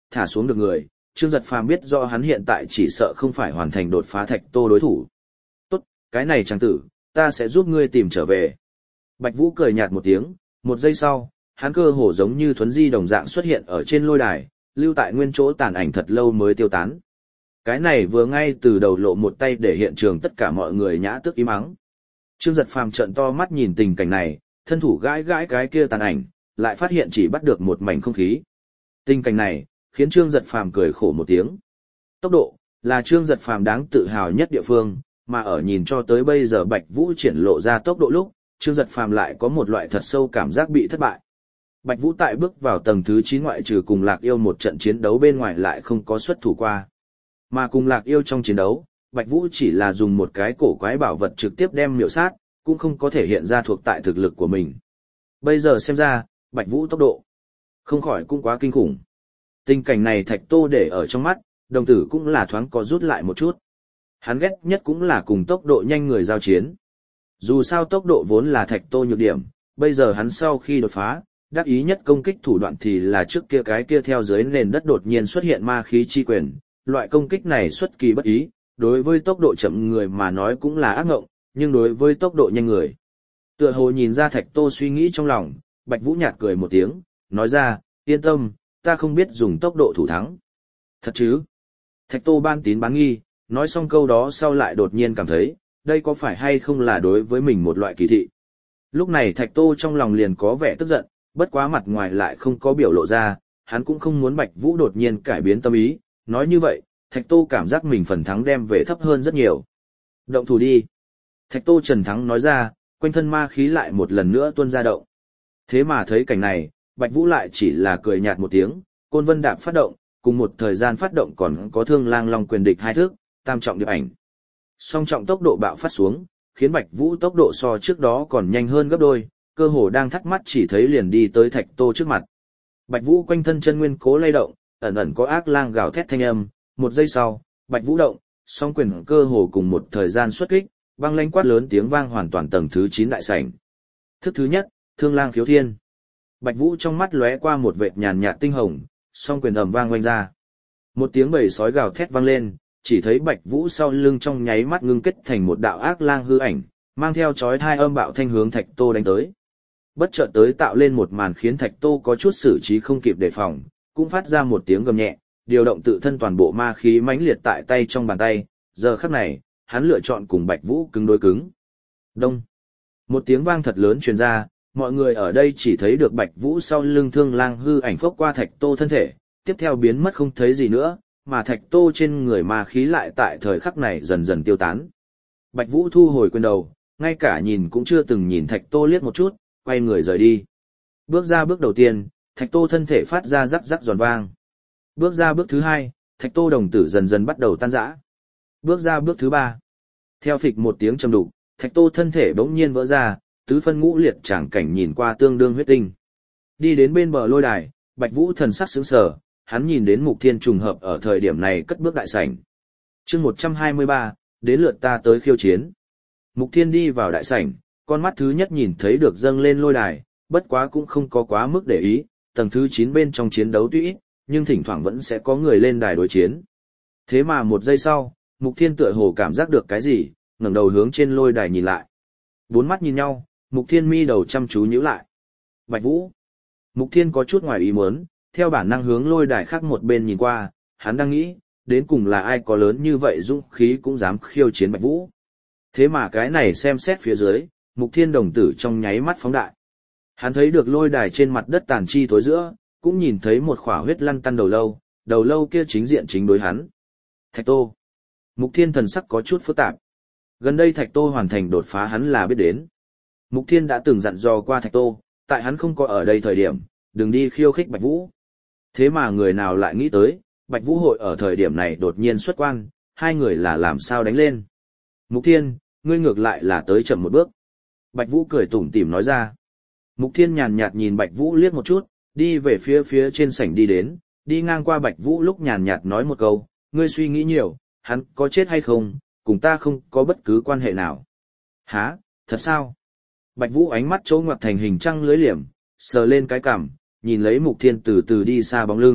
thả xuống được người, Trương Giật Phàm biết rõ hắn hiện tại chỉ sợ không phải hoàn thành đột phá Thạch Tô đối thủ. Tốt, cái này trang tử, ta sẽ giúp ngươi tìm trở về. Bạch Vũ cười nhạt một tiếng, một giây sau, hắn cơ hồ giống như thuấn di đồng dạng xuất hiện ở trên lôi đài, lưu tại nguyên chỗ tàn ảnh thật lâu mới tiêu tán. Cái này vừa ngay từ đầu lộ một tay để hiện trường tất cả mọi người nhã tức im ắng. Trương Giật Phàm trợn to mắt nhìn tình cảnh này, thân thủ gãi gãi cái kia tàn ảnh, lại phát hiện chỉ bắt được một mảnh không khí. Tình cảnh này, khiến Trương Giật Phàm cười khổ một tiếng. Tốc độ, là Trương Giật Phàm đáng tự hào nhất địa phương, mà ở nhìn cho tới bây giờ Bạch Vũ triển lộ ra tốc độ lúc, Trương Giật Phàm lại có một loại thật sâu cảm giác bị thất bại. Bạch Vũ tại bước vào tầng thứ 9 ngoại trừ cùng Lạc Yêu một trận chiến đấu bên ngoài lại không có xuất thủ qua. Mà cùng Lạc Yêu trong chiến đấu, Bạch Vũ chỉ là dùng một cái cổ quái bảo vật trực tiếp đem miểu sát, cũng không có thể hiện ra thuộc tại thực lực của mình. Bây giờ xem ra, Bạch Vũ tốc độ không khỏi cũng quá kinh khủng. Tình cảnh này Thạch Tô để ở trong mắt, đồng tử cũng là thoáng có rút lại một chút. Hắn ghét nhất cũng là cùng tốc độ nhanh người giao chiến. Dù sao tốc độ vốn là Thạch Tô nhược điểm, bây giờ hắn sau khi đột phá, đắc ý nhất công kích thủ đoạn thì là trước kia cái kia theo dưới nền đất đột nhiên xuất hiện ma khí chi quyền. Loại công kích này xuất kỳ bất ý, đối với tốc độ chậm người mà nói cũng là ác ngộng, nhưng đối với tốc độ nhanh người. Tựa hồ nhìn ra Thạch Tô suy nghĩ trong lòng, Bạch Vũ nhạt cười một tiếng, nói ra, yên tâm, ta không biết dùng tốc độ thủ thắng. Thật chứ? Thạch Tô ban tín bán nghi, nói xong câu đó sau lại đột nhiên cảm thấy, đây có phải hay không là đối với mình một loại kỳ thị. Lúc này Thạch Tô trong lòng liền có vẻ tức giận, bất quá mặt ngoài lại không có biểu lộ ra, hắn cũng không muốn Bạch Vũ đột nhiên cải biến tâm ý, nói như vậy, Thạch Tô cảm giác mình phần thắng đem về thấp hơn rất nhiều. Động thủ đi. Thạch Tô Trần Thắng nói ra, quanh thân ma khí lại một lần nữa tuôn ra động. Thế mà thấy cảnh này, Bạch Vũ lại chỉ là cười nhạt một tiếng, Côn Vân Đạp phát động, cùng một thời gian phát động còn có Thương Lang Long quyền địch hai thước, tam trọng điệp ảnh. Song trọng tốc độ bạo phát xuống, khiến Bạch Vũ tốc độ so trước đó còn nhanh hơn gấp đôi, cơ hồ đang thắt mắt chỉ thấy liền đi tới Thạch Tô trước mặt. Bạch Vũ quanh thân chân nguyên cố lay động, ẩn ẩn có ác lang gào thét thanh âm, một giây sau, Bạch Vũ động, song quyền cơ hồ cùng một thời gian xuất kích, vang lanh quát lớn tiếng vang hoàn toàn tầng thứ 9 đại sảnh. Thức thứ nhất, Thương Lang khiếu thiên. Bạch Vũ trong mắt lóe qua một vệt nhàn nhạt tinh hồng, song quyền ầm vang oanh ra. Một tiếng bầy sói gào thét vang lên, chỉ thấy Bạch Vũ sau lưng trong nháy mắt ngưng kết thành một đạo ác lang hư ảnh, mang theo chói tai âm bạo thanh hướng Thạch Tô đánh tới. Bất chợt tới tạo lên một màn khiến Thạch Tô có chút xử trí không kịp đề phòng, cũng phát ra một tiếng gầm nhẹ, điều động tự thân toàn bộ ma khí mãnh liệt tại tay trong bàn tay, giờ khắc này, hắn lựa chọn cùng Bạch Vũ cứng đối cứng. Đông. Một tiếng vang thật lớn truyền ra, mọi người ở đây chỉ thấy được Bạch Vũ sau lưng Thương Lang hư ảnh phốc qua Thạch Tô thân thể, tiếp theo biến mất không thấy gì nữa, mà Thạch Tô trên người ma khí lại tại thời khắc này dần dần tiêu tán. Bạch Vũ thu hồi quyền đầu, ngay cả nhìn cũng chưa từng nhìn Thạch Tô liếc một chút, quay người rời đi. Bước ra bước đầu tiên, Thạch Tô thân thể phát ra rắc rắc giòn vang. Bước ra bước thứ hai, Thạch Tô đồng tử dần dần bắt đầu tan rã. Bước ra bước thứ ba. Theo phịch một tiếng trầm đục, Thạch Tô thân thể bỗng nhiên vỡ ra, tứ phân ngũ liệt tràng cảnh nhìn qua tương đương huyết tinh. Đi đến bên bờ lôi đài, Bạch Vũ thần sắc sững sờ, hắn nhìn đến Mục Thiên trùng hợp ở thời điểm này cất bước đại sảnh. Chương 123, đến lượt ta tới khiêu chiến. Mục Thiên đi vào đại sảnh, con mắt thứ nhất nhìn thấy được dâng lên lôi đài, bất quá cũng không có quá mức để ý, tầng thứ 9 bên trong chiến đấu tuy ít, nhưng thỉnh thoảng vẫn sẽ có người lên đài đối chiến. Thế mà một giây sau, Mục Thiên tựa hồ cảm giác được cái gì, ngẩng đầu hướng trên lôi đài nhìn lại. Bốn mắt nhìn nhau, Mục Thiên mi đầu chăm chú nhíu lại. Bạch Vũ. Mục Thiên có chút ngoài ý muốn, theo bản năng hướng lôi đài khác một bên nhìn qua, hắn đang nghĩ, đến cùng là ai có lớn như vậy dũng khí cũng dám khiêu chiến Bạch Vũ. Thế mà cái này xem xét phía dưới, Mục Thiên đồng tử trong nháy mắt phóng đại. Hắn thấy được lôi đài trên mặt đất tàn chi tối giữa, cũng nhìn thấy một khỏa huyết lăn tăn đầu lâu kia chính diện chính đối hắn. Thạch Tô. Mục Thiên thần sắc có chút phức tạp. Gần đây Thạch Tô hoàn thành đột phá hắn là biết đến. Mục Thiên đã từng dặn dò qua Thạch Tô, tại hắn không có ở đây thời điểm, đừng đi khiêu khích Bạch Vũ. Thế mà người nào lại nghĩ tới, Bạch Vũ hội ở thời điểm này đột nhiên xuất quan, hai người là làm sao đánh lên. Mục Thiên, ngươi ngược lại là tới chậm một bước. Bạch Vũ cười tủm tỉm nói ra. Mục Thiên nhàn nhạt nhìn Bạch Vũ liếc một chút, đi về phía trên sảnh đi đến, đi ngang qua Bạch Vũ lúc nhàn nhạt nói một câu, ngươi suy nghĩ nhiều, hắn có chết hay không, cùng ta không có bất cứ quan hệ nào. Hả, thật sao? Bạch Vũ ánh mắt chỗ ngoặt thành hình trăng lưới liềm, sờ lên cái cằm, nhìn lấy Mục Thiên từ từ đi xa bóng lưng,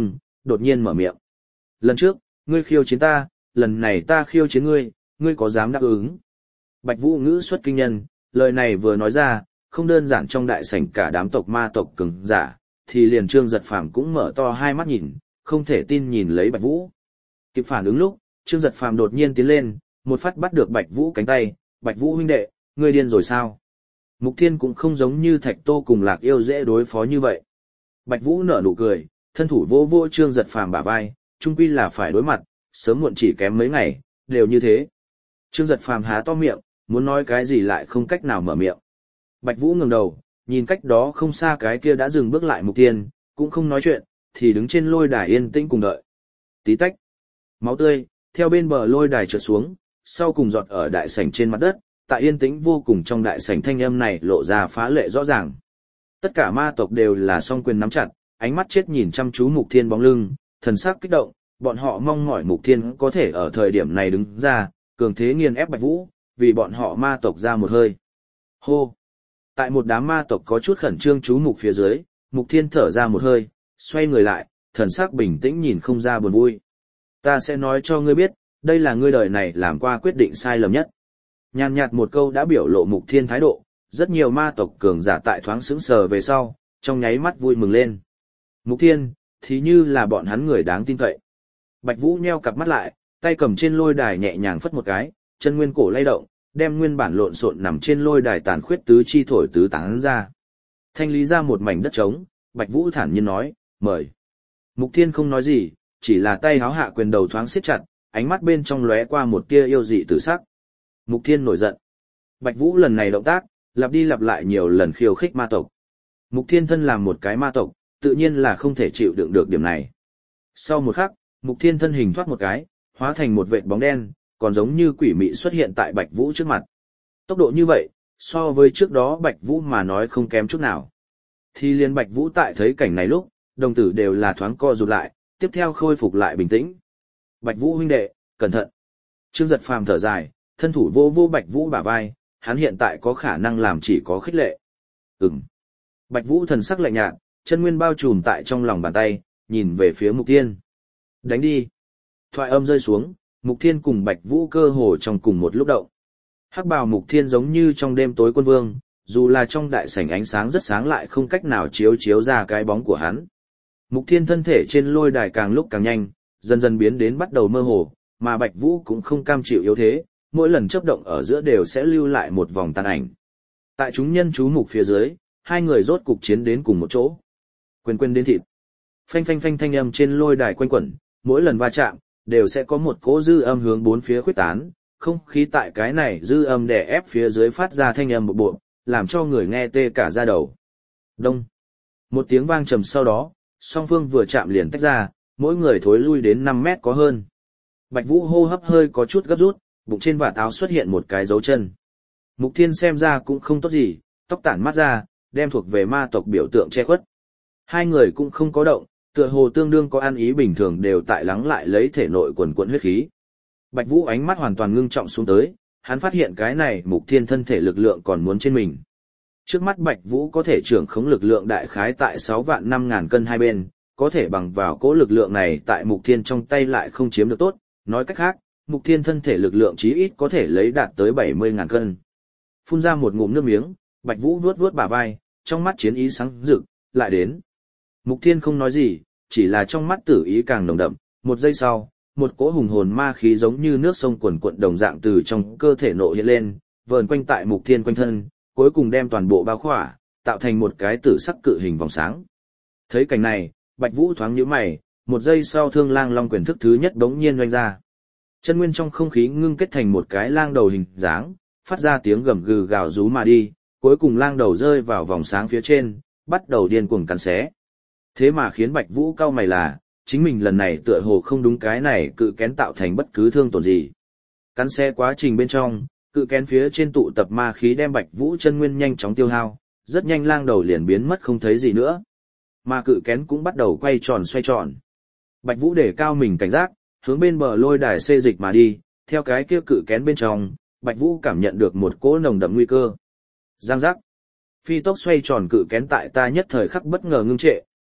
đột nhiên mở miệng. Lần trước, ngươi khiêu chiến ta, lần này ta khiêu chiến ngươi, ngươi có dám đáp ứng? Bạch Vũ ngữ xuất kinh nhân, lời này vừa nói ra, không đơn giản trong đại sảnh cả đám tộc ma tộc cường giả, thì liền Trương Giật Phàm cũng mở to hai mắt nhìn, không thể tin nhìn lấy Bạch Vũ. Kịp phản ứng lúc, Trương Giật Phàm đột nhiên tiến lên, một phát bắt được Bạch Vũ cánh tay, "Bạch Vũ huynh đệ, ngươi điên rồi sao?" Mục Thiên cũng không giống như Thạch Tô cùng Lạc Yêu dễ đối phó như vậy. Bạch Vũ nở nụ cười, thân thủ vô vô Trương Giật Phàm bả vai, chung quy là phải đối mặt, sớm muộn chỉ kém mấy ngày, đều như thế. Trương Giật Phàm há to miệng, muốn nói cái gì lại không cách nào mở miệng. Bạch Vũ ngẩng đầu, nhìn cách đó không xa cái kia đã dừng bước lại Mục Thiên, cũng không nói chuyện, thì đứng trên lôi đài yên tĩnh cùng đợi. Tí tách, máu tươi theo bên bờ lôi đài trượt xuống, sau cùng giọt ở đại sảnh trên mặt đất, tại yên tĩnh vô cùng trong đại sảnh thanh âm này lộ ra phá lệ rõ ràng. Tất cả ma tộc đều là song quyền nắm chặt, ánh mắt chết nhìn chăm chú Mục Thiên bóng lưng, thần sắc kích động, bọn họ mong mỏi Mục Thiên có thể ở thời điểm này đứng ra, cường thế nghiền ép Bạch Vũ, vì bọn họ ma tộc ra một hơi. Hô! Tại một đám ma tộc có chút khẩn trương chú mục phía dưới, Mục Thiên thở ra một hơi, xoay người lại, thần sắc bình tĩnh nhìn không ra buồn vui. Ta sẽ nói cho ngươi biết, đây là ngươi đời này làm qua quyết định sai lầm nhất. Nhàn nhạt một câu đã biểu lộ Mục Thiên thái độ, rất nhiều ma tộc cường giả tại thoáng sững sờ về sau, trong nháy mắt vui mừng lên. Mục Thiên, thì như là bọn hắn người đáng tin cậy. Bạch Vũ nheo cặp mắt lại, tay cầm trên lôi đài nhẹ nhàng phất một cái, chân nguyên cổ lay động, đem nguyên bản lộn xộn nằm trên lôi đài tàn khuyết tứ chi thổi tứ tán ra. Thanh lý ra một mảnh đất trống, Bạch Vũ thản nhiên nói, mời. Mục Thiên không nói gì, chỉ là tay háo hạ quyền đầu thoáng siết chặt, ánh mắt bên trong lóe qua một tia yêu dị tử sắc. Mục Thiên nổi giận. Bạch Vũ lần này động tác, lặp đi lặp lại nhiều lần khiêu khích ma tộc. Mục Thiên thân làm một cái ma tộc, tự nhiên là không thể chịu đựng được điểm này. Sau một khắc, Mục Thiên thân hình thoát một cái, hóa thành một vệt bóng đen, còn giống như quỷ mị xuất hiện tại Bạch Vũ trước mặt. Tốc độ như vậy, so với trước đó Bạch Vũ mà nói không kém chút nào. Thì liền Bạch Vũ tại thấy cảnh này lúc, đồng tử đều là thoáng co rụt lại, tiếp theo khôi phục lại bình tĩnh. Bạch Vũ huynh đệ, cẩn thận. Trương Giật Phàm thở dài, thân thủ vô vô Bạch Vũ bả vai, hắn hiện tại có khả năng làm chỉ có khích lệ. Bạch Vũ thần sắc lạnh nhạt, chân nguyên bao trùm tại trong lòng bàn tay, nhìn về phía Mục Thiên. Đánh đi. Thoại âm rơi xuống, Mục Thiên cùng Bạch Vũ cơ hồ trong cùng một lúc động. Hắc bào Mục Thiên giống như trong đêm tối quân vương, dù là trong đại sảnh ánh sáng rất sáng lại không cách nào chiếu ra cái bóng của hắn. Mục Thiên thân thể trên lôi đài càng lúc càng nhanh, dần dần biến đến bắt đầu mơ hồ, mà Bạch Vũ cũng không cam chịu yếu thế, mỗi lần chớp động ở giữa đều sẽ lưu lại một vòng tàn ảnh. Tại chúng nhân chú mục phía dưới, hai người rốt cục chiến đến cùng một chỗ. Quyền đến thịt. Phanh phanh phanh thanh âm trên lôi đài quanh quẩn, mỗi lần va chạm đều sẽ có một cỗ dư âm hướng bốn phía khuếch tán, không khí tại cái này dư âm đè ép phía dưới phát ra thanh âm một bộ, làm cho người nghe tê cả da đầu. Đông. Một tiếng vang trầm sau đó, song phương vừa chạm liền tách ra, mỗi người thối lui đến 5 mét có hơn. Bạch Vũ hô hấp hơi có chút gấp rút, bụng trên vạt áo xuất hiện một cái dấu chân. Mục Thiên xem ra cũng không tốt gì, tóc tản mát ra, đem thuộc về ma tộc biểu tượng che khuất. Hai người cũng không có động, tựa hồ tương đương có ăn ý bình thường đều tại lắng lại lấy thể nội quần quần huyết khí. Bạch Vũ ánh mắt hoàn toàn ngưng trọng xuống tới, hắn phát hiện cái này Mục Thiên thân thể lực lượng còn muốn trên mình. Trước mắt Bạch Vũ có thể trưởng khống lực lượng đại khái tại 6.500.000 cân hai bên, có thể bằng vào cỗ lực lượng này tại Mục Thiên trong tay lại không chiếm được tốt, nói cách khác, Mục Thiên thân thể lực lượng chí ít có thể lấy đạt tới 70.000 cân. Phun ra một ngụm nước miếng, Bạch Vũ vuốt vuốt bả vai, trong mắt chiến ý sáng rực, lại đến. Mục Thiên không nói gì, chỉ là trong mắt tử ý càng nồng đậm, một giây sau, một cỗ hùng hồn ma khí giống như nước sông cuồn cuộn đồng dạng từ trong cơ thể nộ hiện lên, vờn quanh tại Mục Thiên quanh thân, cuối cùng đem toàn bộ bao khỏa, tạo thành một cái tử sắc cự hình vòng sáng. Thấy cảnh này, Bạch Vũ thoáng nhíu mày, một giây sau Thương Lang Long quyền thức thứ nhất bỗng nhiên oanh ra. Chân nguyên trong không khí ngưng kết thành một cái lang đầu hình dáng, phát ra tiếng gầm gừ gào rú mà đi, cuối cùng lang đầu rơi vào vòng sáng phía trên, bắt đầu điên cuồng cắn xé. Thế mà khiến Bạch Vũ cau mày là, chính mình lần này tựa hồ không đúng cái này cự kén tạo thành bất cứ thương tổn gì. Cắn xé quá trình bên trong, cự kén phía trên tụ tập ma khí đem Bạch Vũ chân nguyên nhanh chóng tiêu hao, rất nhanh lang đầu liền biến mất không thấy gì nữa. Mà cự kén cũng bắt đầu quay tròn xoay tròn. Bạch Vũ để cao mình cảnh giác, hướng bên bờ lôi đài xê dịch mà đi, theo cái kia cự kén bên trong, Bạch Vũ cảm nhận được một cỗ nồng đậm nguy cơ. Giang giác. Phi tốc xoay tròn cự kén tại ta nhất thời khắc bất ngờ ngưng trệ,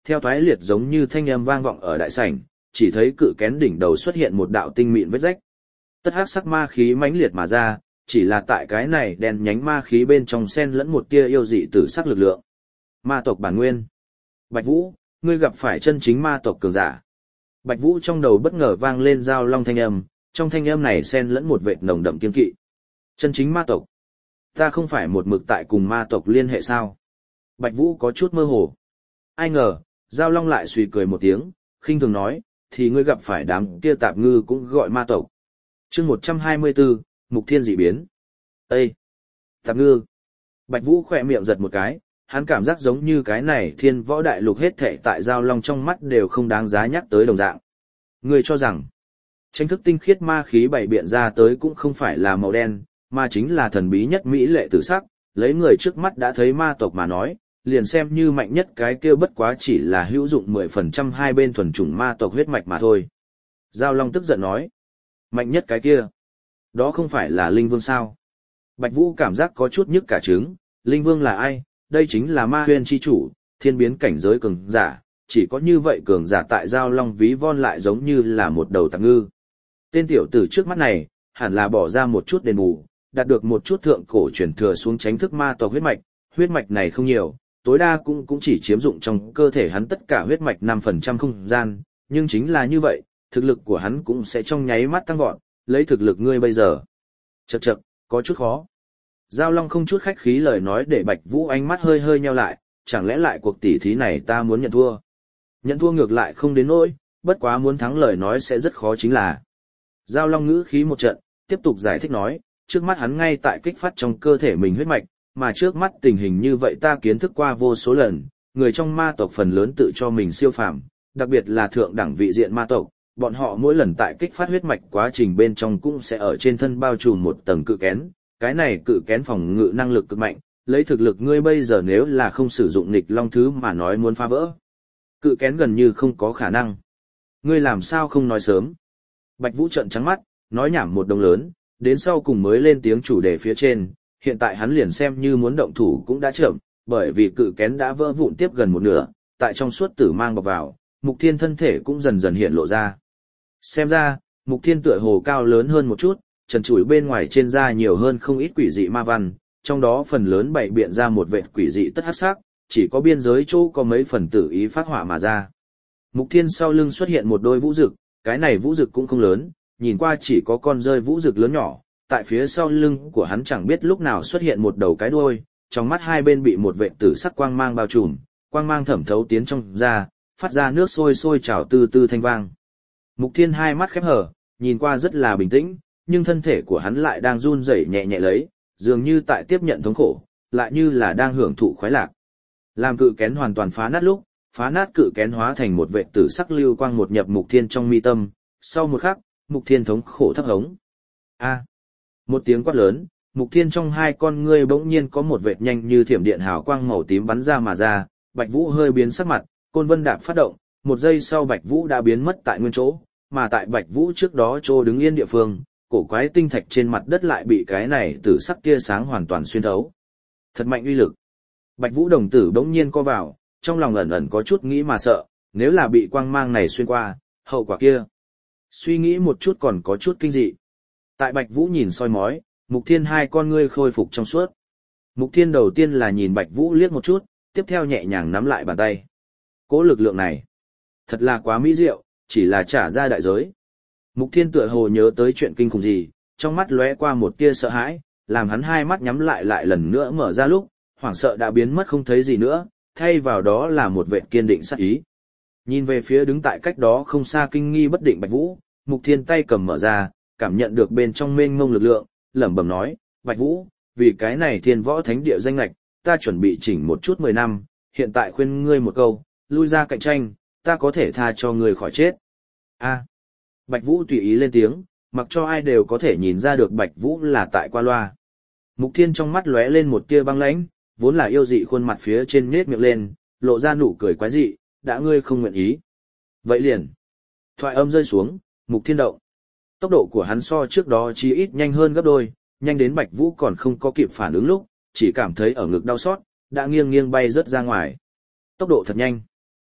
Theo thoái liệt giống như thanh âm vang vọng ở đại sảnh, chỉ thấy cự kén đỉnh đầu xuất hiện một đạo tinh mịn vết rách. Tất hắc sắc ma khí mãnh liệt mà ra, chỉ là tại cái này đen nhánh ma khí bên trong xen lẫn một tia yêu dị tử sắc lực lượng. Ma tộc bản nguyên. Bạch Vũ, ngươi gặp phải chân chính ma tộc cường giả. Bạch Vũ trong đầu bất ngờ vang lên giao long thanh âm, trong thanh âm này xen lẫn một vệt nồng đậm kiên kỵ. Chân chính ma tộc. Ta không phải một mực tại cùng ma tộc liên hệ sao? Bạch Vũ có chút mơ hồ. Ai ngờ, giao long lại suy cười một tiếng, khinh thường nói, thì ngươi gặp phải đám kia tạp ngư cũng gọi ma tộc. Chương 124, Mục Thiên dị biến. Ê! Tạp ngư! Bạch Vũ khỏe miệng giật một cái, hắn cảm giác giống như cái này thiên võ đại lục hết thảy tại giao long trong mắt đều không đáng giá nhắc tới đồng dạng. Ngươi cho rằng, tranh thức tinh khiết ma khí bảy biện ra tới cũng không phải là màu đen, mà chính là thần bí nhất mỹ lệ tử sắc, lấy người trước mắt đã thấy ma tộc mà nói, liền xem như mạnh nhất cái kia bất quá chỉ là hữu dụng 10% hai bên thuần chủng ma tộc huyết mạch mà thôi. Giao Long tức giận nói, mạnh nhất cái kia, đó không phải là Linh Vương sao? Bạch Vũ cảm giác có chút nhức cả trứng, Linh Vương là ai? Đây chính là ma huyền chi chủ, thiên biến cảnh giới cường giả, chỉ có như vậy cường giả tại Giao Long ví von lại giống như là một đầu tạp ngư. Tên tiểu tử trước mắt này, hẳn là bỏ ra một chút đền bù, đạt được một chút thượng cổ truyền thừa xuống tránh thức ma tộc huyết mạch này không nhiều, tối đa cũng chỉ chiếm dụng trong cơ thể hắn tất cả huyết mạch 5% không gian, nhưng chính là như vậy, thực lực của hắn cũng sẽ trong nháy mắt tăng vọt, lấy thực lực ngươi bây giờ. Chậc chậc, có chút khó. Giao Long không chút khách khí lời nói để Bạch Vũ ánh mắt hơi hơi nheo lại, chẳng lẽ lại cuộc tỷ thí này ta muốn nhận thua? Nhận thua ngược lại không đến nỗi, bất quá muốn thắng lời nói sẽ rất khó chính là. Giao Long ngữ khí một trận, tiếp tục giải thích nói, trước mắt hắn ngay tại kích phát trong cơ thể mình huyết mạch, mà trước mắt tình hình như vậy ta kiến thức qua vô số lần, người trong ma tộc phần lớn tự cho mình siêu phàm, đặc biệt là thượng đẳng vị diện ma tộc, bọn họ mỗi lần tại kích phát huyết mạch quá trình bên trong cũng sẽ ở trên thân bao trùm một tầng cự kén, cái này cự kén phòng ngự năng lực cực mạnh, lấy thực lực ngươi bây giờ nếu là không sử dụng nghịch long thứ mà nói muốn phá vỡ. Cự kén gần như không có khả năng. Ngươi làm sao không nói sớm? Bạch Vũ trợn trắng mắt, nói nhảm một đồng lớn, đến sau cùng mới lên tiếng chủ đề phía trên, hiện tại hắn liền xem như muốn động thủ cũng đã chậm, bởi vì cự kén đã vỡ vụn tiếp gần một nửa, tại trong suốt tử mang bọc vào, Mục Thiên thân thể cũng dần dần hiện lộ ra. Xem ra, Mục Thiên tựa hồ cao lớn hơn một chút, trần trụi bên ngoài trên da nhiều hơn không ít quỷ dị ma văn, trong đó phần lớn bày biện ra một vệt quỷ dị tất hắc sắc, chỉ có biên giới chỗ có mấy phần tử ý phát họa mà ra. Mục Thiên sau lưng xuất hiện một đôi vũ dực, cái này vũ dực cũng không lớn, nhìn qua chỉ có con rơi vũ dực lớn nhỏ, tại phía sau lưng của hắn chẳng biết lúc nào xuất hiện một đầu cái đuôi, trong mắt hai bên bị một vệt tử sắc quang mang bao trùm, quang mang thẩm thấu tiến trong da, phát ra nước sôi sôi trào từ từ thanh vang. Mục Thiên hai mắt khép hờ, nhìn qua rất là bình tĩnh, nhưng thân thể của hắn lại đang run rẩy nhẹ nhẹ lấy, dường như tại tiếp nhận thống khổ, lại như là đang hưởng thụ khoái lạc. Làm cự kén hoàn toàn phá nát lúc, phá nát cự kén hóa thành một vệt tử sắc lưu quang một nhập Mục Thiên trong mi tâm, sau một khắc, Mục Thiên thống khổ thấp hống. A! Một tiếng quát lớn, Mục Thiên trong hai con ngươi bỗng nhiên có một vệt nhanh như thiểm điện hào quang màu tím bắn ra mà ra, Bạch Vũ hơi biến sắc mặt, côn vân đạp phát động, một giây sau Bạch Vũ đã biến mất tại nguyên chỗ, mà tại Bạch Vũ trước đó chỗ đứng yên địa phương, cổ quái tinh thạch trên mặt đất lại bị cái này tử sắc tia sáng hoàn toàn xuyên thấu. Thật mạnh uy lực. Bạch Vũ đồng tử bỗng nhiên co vào, trong lòng ẩn ẩn có chút nghĩ mà sợ, nếu là bị quang mang này xuyên qua, hậu quả kia. Suy nghĩ một chút còn có chút kinh dị. Tại Bạch Vũ nhìn soi mói, Mục Thiên hai con ngươi khôi phục trong suốt. Mục Thiên đầu tiên là nhìn Bạch Vũ liếc một chút, tiếp theo nhẹ nhàng nắm lại bàn tay. Cỗ lực lượng này, thật là quá mỹ diệu, chỉ là trả ra đại giới. Mục Thiên tựa hồ nhớ tới chuyện kinh khủng gì, trong mắt lóe qua một tia sợ hãi, làm hắn hai mắt nhắm lại lần nữa mở ra lúc, hoảng sợ đã biến mất không thấy gì nữa, thay vào đó là một vẻ kiên định sát ý. Nhìn về phía đứng tại cách đó không xa kinh nghi bất định Bạch Vũ, Mục Thiên tay cầm mở ra, cảm nhận được bên trong mênh mông lực lượng, lẩm bẩm nói, Bạch Vũ, vì cái này Thiên Võ Thánh Địa danh lệch, ta chuẩn bị chỉnh một chút 10 năm, hiện tại khuyên ngươi một câu, lui ra cạnh tranh, ta có thể tha cho ngươi khỏi chết. A. Bạch Vũ tùy ý lên tiếng, mặc cho ai đều có thể nhìn ra được Bạch Vũ là tại qua loa. Mục Thiên trong mắt lóe lên một tia băng lãnh, vốn là yêu dị khuôn mặt phía trên nhếch miệng lên, lộ ra nụ cười quái dị, đã ngươi không nguyện ý. Vậy liền. Thoại âm rơi xuống, Mục Thiên động. Tốc độ của hắn so trước đó chỉ ít nhanh hơn gấp đôi, nhanh đến Bạch Vũ còn không có kịp phản ứng lúc, chỉ cảm thấy ở ngực đau xót, đã nghiêng nghiêng bay rớt ra ngoài. Tốc độ thật nhanh.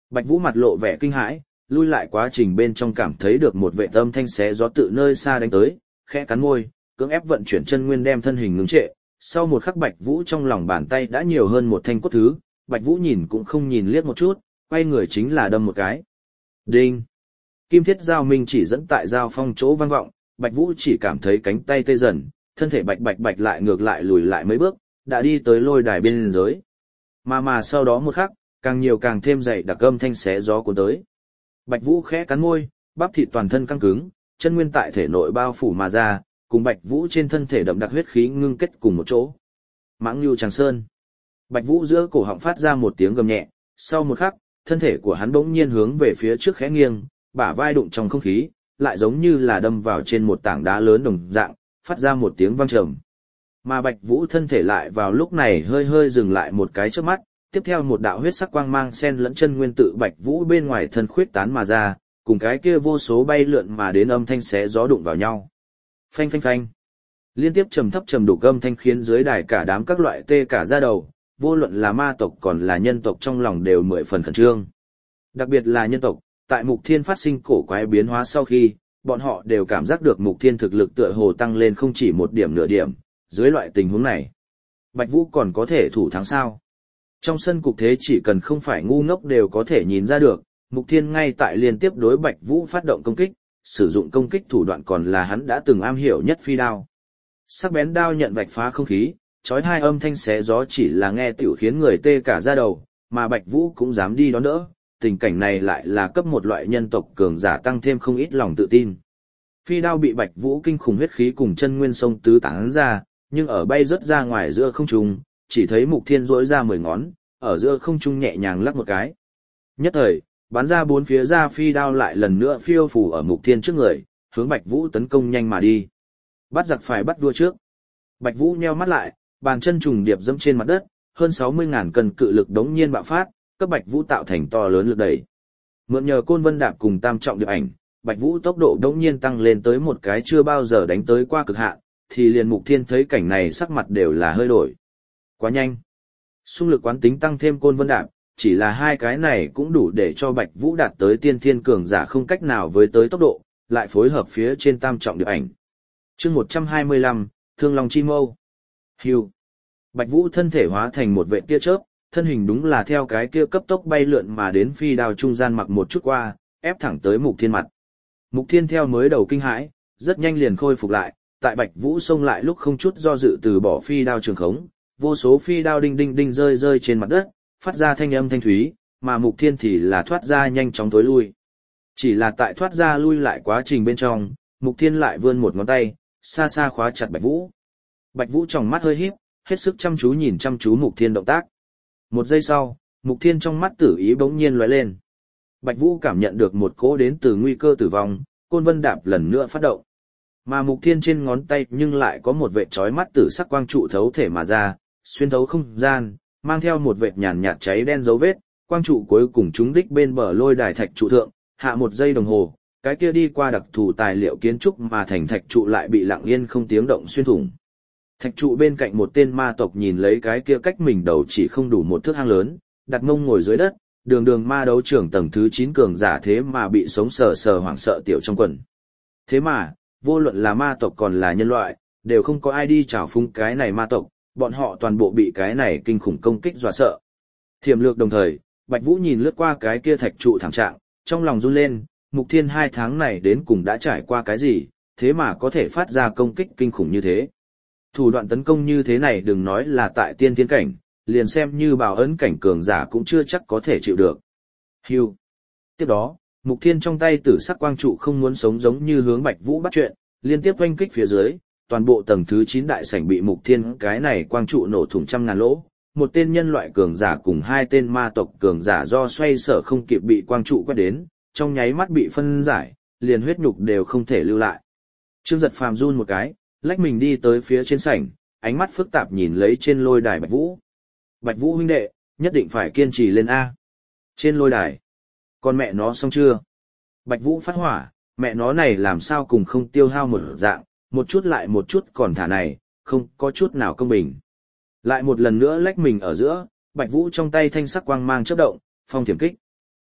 Bạch Vũ mặt lộ vẻ kinh hãi, lui lại quá trình bên trong cảm thấy được một vệ âm thanh xé gió tự nơi xa đánh tới, khẽ cắn môi, cưỡng ép vận chuyển chân nguyên đem thân hình ngưng trệ. Sau một khắc Bạch Vũ trong lòng bàn tay đã nhiều hơn một thanh cốt thứ, Bạch Vũ nhìn cũng không nhìn liếc một chút, quay người chính là đâm một cái. Đinh! Kim thiết giao minh chỉ dẫn tại giao phong chỗ vang vọng, Bạch Vũ chỉ cảm thấy cánh tay tê dần, thân thể bạch bạch bạch lại ngược lại lùi lại mấy bước, đã đi tới lôi đài bên dưới. Mà sau đó một khắc, càng nhiều càng thêm dày đặc âm thanh xé gió cuốn tới. Bạch Vũ khẽ cắn môi, bắp thịt toàn thân căng cứng, chân nguyên tại thể nội bao phủ mà ra, cùng Bạch Vũ trên thân thể đậm đặc huyết khí ngưng kết cùng một chỗ. Mãng Nưu Tràng Sơn. Bạch Vũ giữa cổ họng phát ra một tiếng gầm nhẹ, sau một khắc, thân thể của hắn bỗng nhiên hướng về phía trước khẽ nghiêng, bả vai đụng trong không khí, lại giống như là đâm vào trên một tảng đá lớn đồng dạng, phát ra một tiếng vang trầm. Mà Bạch Vũ thân thể lại vào lúc này hơi hơi dừng lại một cái chớp mắt, tiếp theo một đạo huyết sắc quang mang xen lẫn chân nguyên tự Bạch Vũ bên ngoài thân khuyết tán mà ra, cùng cái kia vô số bay lượn mà đến âm thanh xé gió đụng vào nhau. Phanh phanh phanh. Liên tiếp trầm thấp trầm đục âm thanh khiến dưới đài cả đám các loại tê cả da đầu, vô luận là ma tộc còn là nhân tộc trong lòng đều mười phần khẩn trương. Đặc biệt là nhân tộc, tại Mục Thiên phát sinh cổ quái biến hóa sau khi, bọn họ đều cảm giác được Mục Thiên thực lực tựa hồ tăng lên không chỉ một điểm nửa điểm, dưới loại tình huống này. Bạch Vũ còn có thể thủ thắng sao? Trong sân cục thế chỉ cần không phải ngu ngốc đều có thể nhìn ra được, Mục Thiên ngay tại liên tiếp đối Bạch Vũ phát động công kích, sử dụng công kích thủ đoạn còn là hắn đã từng am hiểu nhất phi đao. Sắc bén đao nhận vạch phá không khí, chói tai âm thanh xé gió chỉ là nghe tiểu khiến người tê cả da đầu, mà Bạch Vũ cũng dám đi đón đỡ, tình cảnh này lại là cấp một loại nhân tộc cường giả tăng thêm không ít lòng tự tin. Phi đao bị Bạch Vũ kinh khủng huyết khí cùng chân nguyên sông tứ tán ra, nhưng ở bay rất ra ngoài giữa không trung, chỉ thấy Mục Thiên duỗi ra 10 ngón, ở giữa không trung nhẹ nhàng lắc một cái. Nhất thời, bắn ra bốn phía ra phi đao lại lần nữa phiêu phù ở Mục Thiên trước người, hướng Bạch Vũ tấn công nhanh mà đi. Bắt giặc phải bắt vua trước. Bạch Vũ nheo mắt lại, bàn chân trùng điệp dẫm trên mặt đất, hơn 60.000 cân cự lực đống nhiên bạo phát, cấp Bạch Vũ tạo thành to lớn lực đẩy. Mượn nhờ côn vân đạp cùng tam trọng điệp ảnh, Bạch Vũ tốc độ đống nhiên tăng lên tới một cái chưa bao giờ đánh tới qua cực hạn, thì liền Mục Thiên thấy cảnh này sắc mặt đều là hơi đổi. Quá nhanh. Xung lực quán tính tăng thêm côn vân đạp, chỉ là hai cái này cũng đủ để cho Bạch Vũ đạt tới tiên thiên cường giả không cách nào với tới tốc độ, lại phối hợp phía trên tam trọng điệp ảnh. Chương 125, Thương Long Chi Mâu. Hưu. Bạch Vũ thân thể hóa thành một vệ tia chớp, thân hình đúng là theo cái kia cấp tốc bay lượn mà đến phi đao trung gian mặc một chút qua, ép thẳng tới Mục Thiên mặt. Mục Thiên theo mới đầu kinh hãi, rất nhanh liền khôi phục lại, tại Bạch Vũ xông lại lúc không chút do dự từ bỏ phi đao trường khống, vô số phi đao đinh đinh đinh rơi rơi trên mặt đất, phát ra thanh âm thanh thúy, mà Mục Thiên thì là thoát ra nhanh chóng tối lui. Chỉ là tại thoát ra lui lại quá trình bên trong, Mục Thiên lại vươn một ngón tay, xa xa khóa chặt Bạch Vũ. Bạch Vũ tròng mắt hơi híp, hết sức chăm chú nhìn chăm chú Mục Thiên động tác. Một giây sau, Mục Thiên trong mắt tử ý bỗng nhiên lóe lên. Bạch Vũ cảm nhận được một cỗ đến từ nguy cơ tử vong, côn vân đạp lần nữa phát động. Mà Mục Thiên trên ngón tay nhưng lại có một vệt chói mắt tử sắc quang trụ thấu thể mà ra, xuyên thấu không gian, mang theo một vệt nhàn nhạt cháy đen dấu vết, quang trụ cuối cùng trúng đích bên bờ lôi đài thạch trụ thượng, hạ một giây đồng hồ, cái kia đi qua đặc thù tài liệu kiến trúc mà thành thạch trụ lại bị lặng yên không tiếng động xuyên thủng. Thạch trụ bên cạnh một tên ma tộc nhìn lấy cái kia cách mình đầu chỉ không đủ một thước hang lớn, đặt mông ngồi dưới đất, đường đường ma đấu trưởng tầng thứ 9 cường giả thế mà bị sống sờ sờ hoảng sợ tiểu trong quần. Thế mà, vô luận là ma tộc còn là nhân loại, đều không có ai đi trào phúng cái này ma tộc, bọn họ toàn bộ bị cái này kinh khủng công kích dọa sợ. Thiểm lược đồng thời, Bạch Vũ nhìn lướt qua cái kia thạch trụ thảm trạng, trong lòng run lên, Mục Thiên 2 tháng này đến cùng đã trải qua cái gì, thế mà có thể phát ra công kích kinh khủng như thế. Thủ đoạn tấn công như thế này đừng nói là tại tiên thiên cảnh, liền xem như bảo ấn cảnh cường giả cũng chưa chắc có thể chịu được. Hưu. Tiếp đó, Mục Thiên trong tay tử sắc quang trụ không muốn sống giống như hướng Bạch Vũ bắt chuyện, liên tiếp oanh kích phía dưới, toàn bộ tầng thứ 9 đại sảnh bị Mục Thiên cái này quang trụ nổ thủng trăm ngàn lỗ. Một tên nhân loại cường giả cùng hai tên ma tộc cường giả do xoay sở không kịp bị quang trụ quét đến, trong nháy mắt bị phân giải, liền huyết nhục đều không thể lưu lại. Trương Giật Phàm run một cái, lách mình đi tới phía trên sảnh, ánh mắt phức tạp nhìn lấy trên lôi đài Bạch Vũ. Bạch Vũ huynh đệ, nhất định phải kiên trì lên A. Trên lôi đài. Con mẹ nó xong chưa? Bạch Vũ phát hỏa, mẹ nó này làm sao cùng không tiêu hao một dạng, một chút lại một chút còn thả này, không có chút nào công bình. Lại một lần nữa lách mình ở giữa, Bạch Vũ trong tay thanh sắc quang mang chớp động, phong thiểm kích.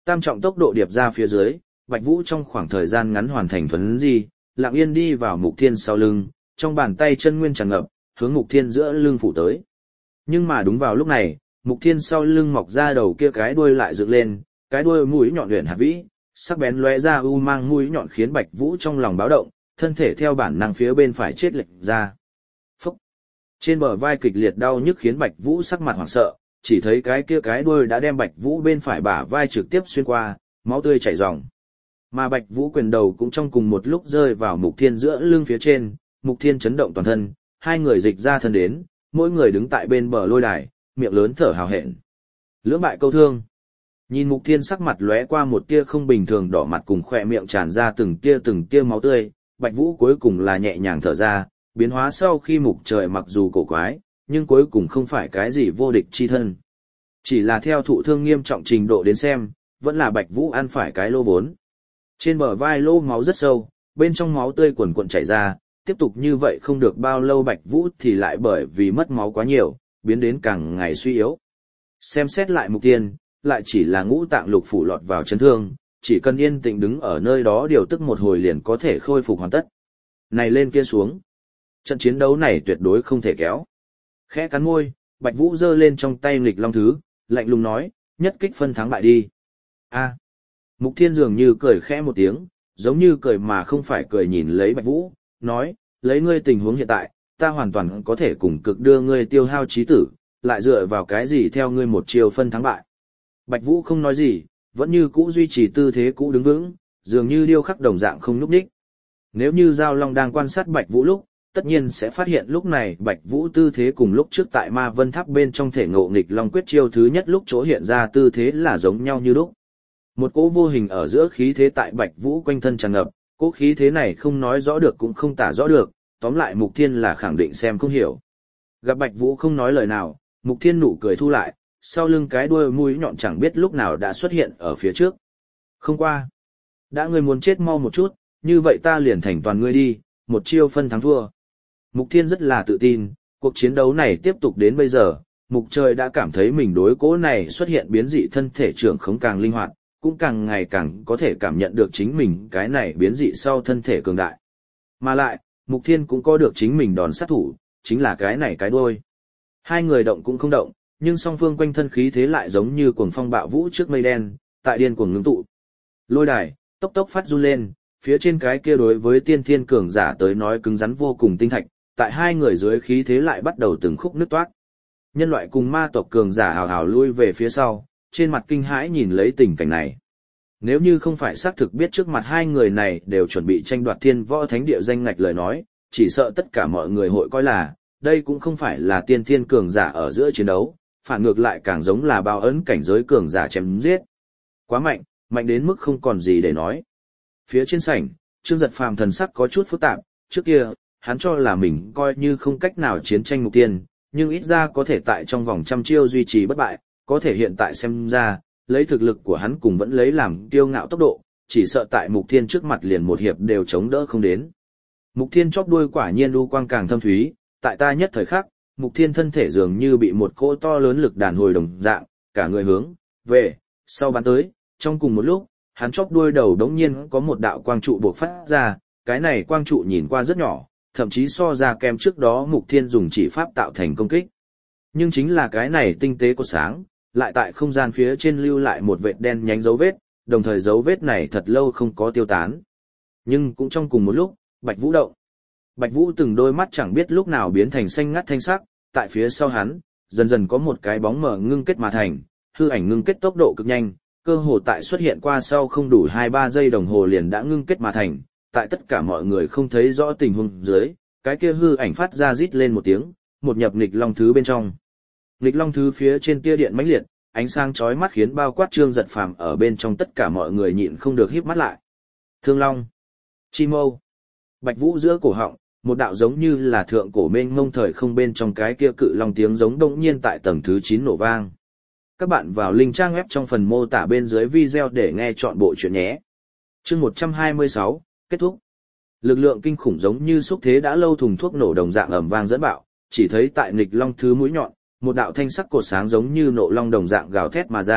Tam trọng tốc độ điệp ra phía dưới, Bạch Vũ trong khoảng thời gian ngắn hoàn thành thuấn di, lặng yên đi vào Mục Thiên sau lưng, trong bàn tay chân nguyên tràn ngập, hướng Mục Thiên giữa lưng phủ tới. Nhưng mà đúng vào lúc này, Mục Thiên sau lưng mọc ra đầu kia cái đuôi lại dựng lên, cái đuôi mũi nhọn luyện hạt vĩ, sắc bén lóe ra u mang mũi nhọn khiến Bạch Vũ trong lòng báo động, thân thể theo bản năng phía bên phải chết lệch ra. Phúc! Trên bờ vai kịch liệt đau nhức khiến Bạch Vũ sắc mặt hoảng sợ, chỉ thấy cái kia cái đuôi đã đem Bạch Vũ bên phải bả vai trực tiếp xuyên qua, máu tươi chảy ròng. Mà Bạch Vũ quyền đầu cũng trong cùng một lúc rơi vào Mục Thiên giữa lưng phía trên, Mục Thiên chấn động toàn thân, hai người dịch ra thân đến, mỗi người đứng tại bên bờ lôi đài, miệng lớn thở hào hẹn. Lưỡng bại câu thương. Nhìn Mục Thiên sắc mặt lóe qua một tia không bình thường đỏ mặt cùng khỏe miệng tràn ra từng tia máu tươi, Bạch Vũ cuối cùng là nhẹ nhàng thở ra, biến hóa sau khi mục trời mặc dù cổ quái, nhưng cuối cùng không phải cái gì vô địch chi thân. Chỉ là theo thụ thương nghiêm trọng trình độ đến xem, vẫn là Bạch Vũ ăn phải cái lô vốn. Trên bờ vai lô máu rất sâu, bên trong máu tươi quần quần chảy ra, tiếp tục như vậy không được bao lâu Bạch Vũ thì lại bởi vì mất máu quá nhiều, biến đến càng ngày suy yếu. Xem xét lại Mục Thiên, lại chỉ là ngũ tạng lục phủ lọt vào chấn thương, chỉ cần yên tĩnh đứng ở nơi đó điều tức một hồi liền có thể khôi phục hoàn tất. Này lên kia xuống. Trận chiến đấu này tuyệt đối không thể kéo. Khẽ cắn môi, Bạch Vũ giơ lên trong tay nghịch long thứ, lạnh lùng nói, nhất kích phân thắng bại đi. A. Mục Thiên dường như cười khẽ một tiếng, giống như cười mà không phải cười nhìn lấy Bạch Vũ, nói, lấy ngươi tình huống hiện tại, ta hoàn toàn có thể cùng cực đưa ngươi tiêu hao chí tử, lại dựa vào cái gì theo ngươi một chiều phân thắng bại. Bạch Vũ không nói gì, vẫn như cũ duy trì tư thế cũ đứng vững, dường như điêu khắc đồng dạng không nhúc nhích. Nếu như Giao Long đang quan sát Bạch Vũ lúc, tất nhiên sẽ phát hiện lúc này Bạch Vũ tư thế cùng lúc trước tại Ma Vân Tháp bên trong thể ngộ nghịch Long quyết chiêu thứ nhất lúc chỗ hiện ra tư thế là giống nhau như lúc. Một cỗ vô hình ở giữa khí thế tại Bạch Vũ quanh thân tràn ngập, cỗ khí thế này không nói rõ được cũng không tả rõ được, tóm lại Mục Thiên là khẳng định xem không hiểu. Gặp Bạch Vũ không nói lời nào, Mục Thiên nụ cười thu lại, sau lưng cái đuôi mũi nhọn chẳng biết lúc nào đã xuất hiện ở phía trước. Không qua. Đã ngươi muốn chết mau một chút, như vậy ta liền thành toàn ngươi đi, một chiêu phân thắng thua. Mục Thiên rất là tự tin, cuộc chiến đấu này tiếp tục đến bây giờ, Mục Trời đã cảm thấy mình đối cố này xuất hiện biến dị thân thể trưởng khống càng linh hoạt, cũng càng ngày càng có thể cảm nhận được chính mình cái này biến dị sau thân thể cường đại. Mà lại, Mục Thiên cũng có được chính mình đòn sát thủ, chính là cái này cái đuôi. Hai người động cũng không động, nhưng song phương quanh thân khí thế lại giống như cuồng phong bạo vũ trước mây đen, tại điên cuồng ngưng tụ. Lôi đài, tốc tốc phát run lên, phía trên cái kia đối với tiên thiên cường giả tới nói cứng rắn vô cùng tinh thạch, tại hai người dưới khí thế lại bắt đầu từng khúc nứt toát. Nhân loại cùng ma tộc cường giả hào hào lui về phía sau, trên mặt kinh hãi nhìn lấy tình cảnh này. Nếu như không phải xác thực biết trước mặt hai người này đều chuẩn bị tranh đoạt thiên võ thánh địa danh ngạch lời nói, chỉ sợ tất cả mọi người hội coi là, đây cũng không phải là tiên thiên cường giả ở giữa chiến đấu, phản ngược lại càng giống là bao ấn cảnh giới cường giả chém giết. Quá mạnh, mạnh đến mức không còn gì để nói. Phía trên sảnh, Trương Giật Phàm thần sắc có chút phức tạp, trước kia, hắn cho là mình coi như không cách nào chiến tranh Mục Thiên, nhưng ít ra có thể tại trong vòng trăm chiêu duy trì bất bại, có thể hiện tại xem ra, lấy thực lực của hắn cùng vẫn lấy làm kiêu ngạo tốc độ, chỉ sợ tại Mục Thiên trước mặt liền một hiệp đều chống đỡ không đến. Mục Thiên chóp đuôi quả nhiên u quang càng thâm thúy, tại ta nhất thời khắc, Mục Thiên thân thể dường như bị một cỗ to lớn lực đàn hồi đồng dạng, cả người hướng về sau bắn tới, trong cùng một lúc, hắn chóp đuôi đầu đống nhiên có một đạo quang trụ bộc phát ra, cái này quang trụ nhìn qua rất nhỏ, thậm chí so ra kém trước đó Mục Thiên dùng chỉ pháp tạo thành công kích. Nhưng chính là cái này tinh tế của sáng, lại tại không gian phía trên lưu lại một vệt đen nhánh dấu vết, đồng thời dấu vết này thật lâu không có tiêu tán. Nhưng cũng trong cùng một lúc, Bạch Vũ động. Bạch Vũ từng đôi mắt chẳng biết lúc nào biến thành xanh ngắt thanh sắc, tại phía sau hắn, dần dần có một cái bóng mờ ngưng kết mà thành, hư ảnh ngưng kết tốc độ cực nhanh, cơ hồ tại xuất hiện qua sau không đủ 2-3 giây đồng hồ liền đã ngưng kết mà thành, tại tất cả mọi người không thấy rõ tình huống dưới, cái kia hư ảnh phát ra rít lên một tiếng, một nhập nghịch long thứ bên trong. Nghịch long thứ phía trên tia điện mãnh liệt, ánh sáng chói mắt khiến bao quát Trương Giật Phàm ở bên trong tất cả mọi người nhịn không được híp mắt lại. Thương long, chi mâu, Bạch Vũ giữa cổ họng, một đạo giống như là thượng cổ mênh mông thời không bên trong cái kia cự long tiếng giống đột nhiên tại tầng thứ 9 nổ vang. Các bạn vào link trang web trong phần mô tả bên dưới video để nghe trọn bộ chuyện nhé. Chương 126, kết thúc. Lực lượng kinh khủng giống như xúc thế đã lâu thùng thuốc nổ đồng dạng ầm vang dẫn bạo, chỉ thấy tại nghịch long thứ mũi nhọn, một đạo thanh sắc cột sáng giống như nộ long đồng dạng gào thét mà ra,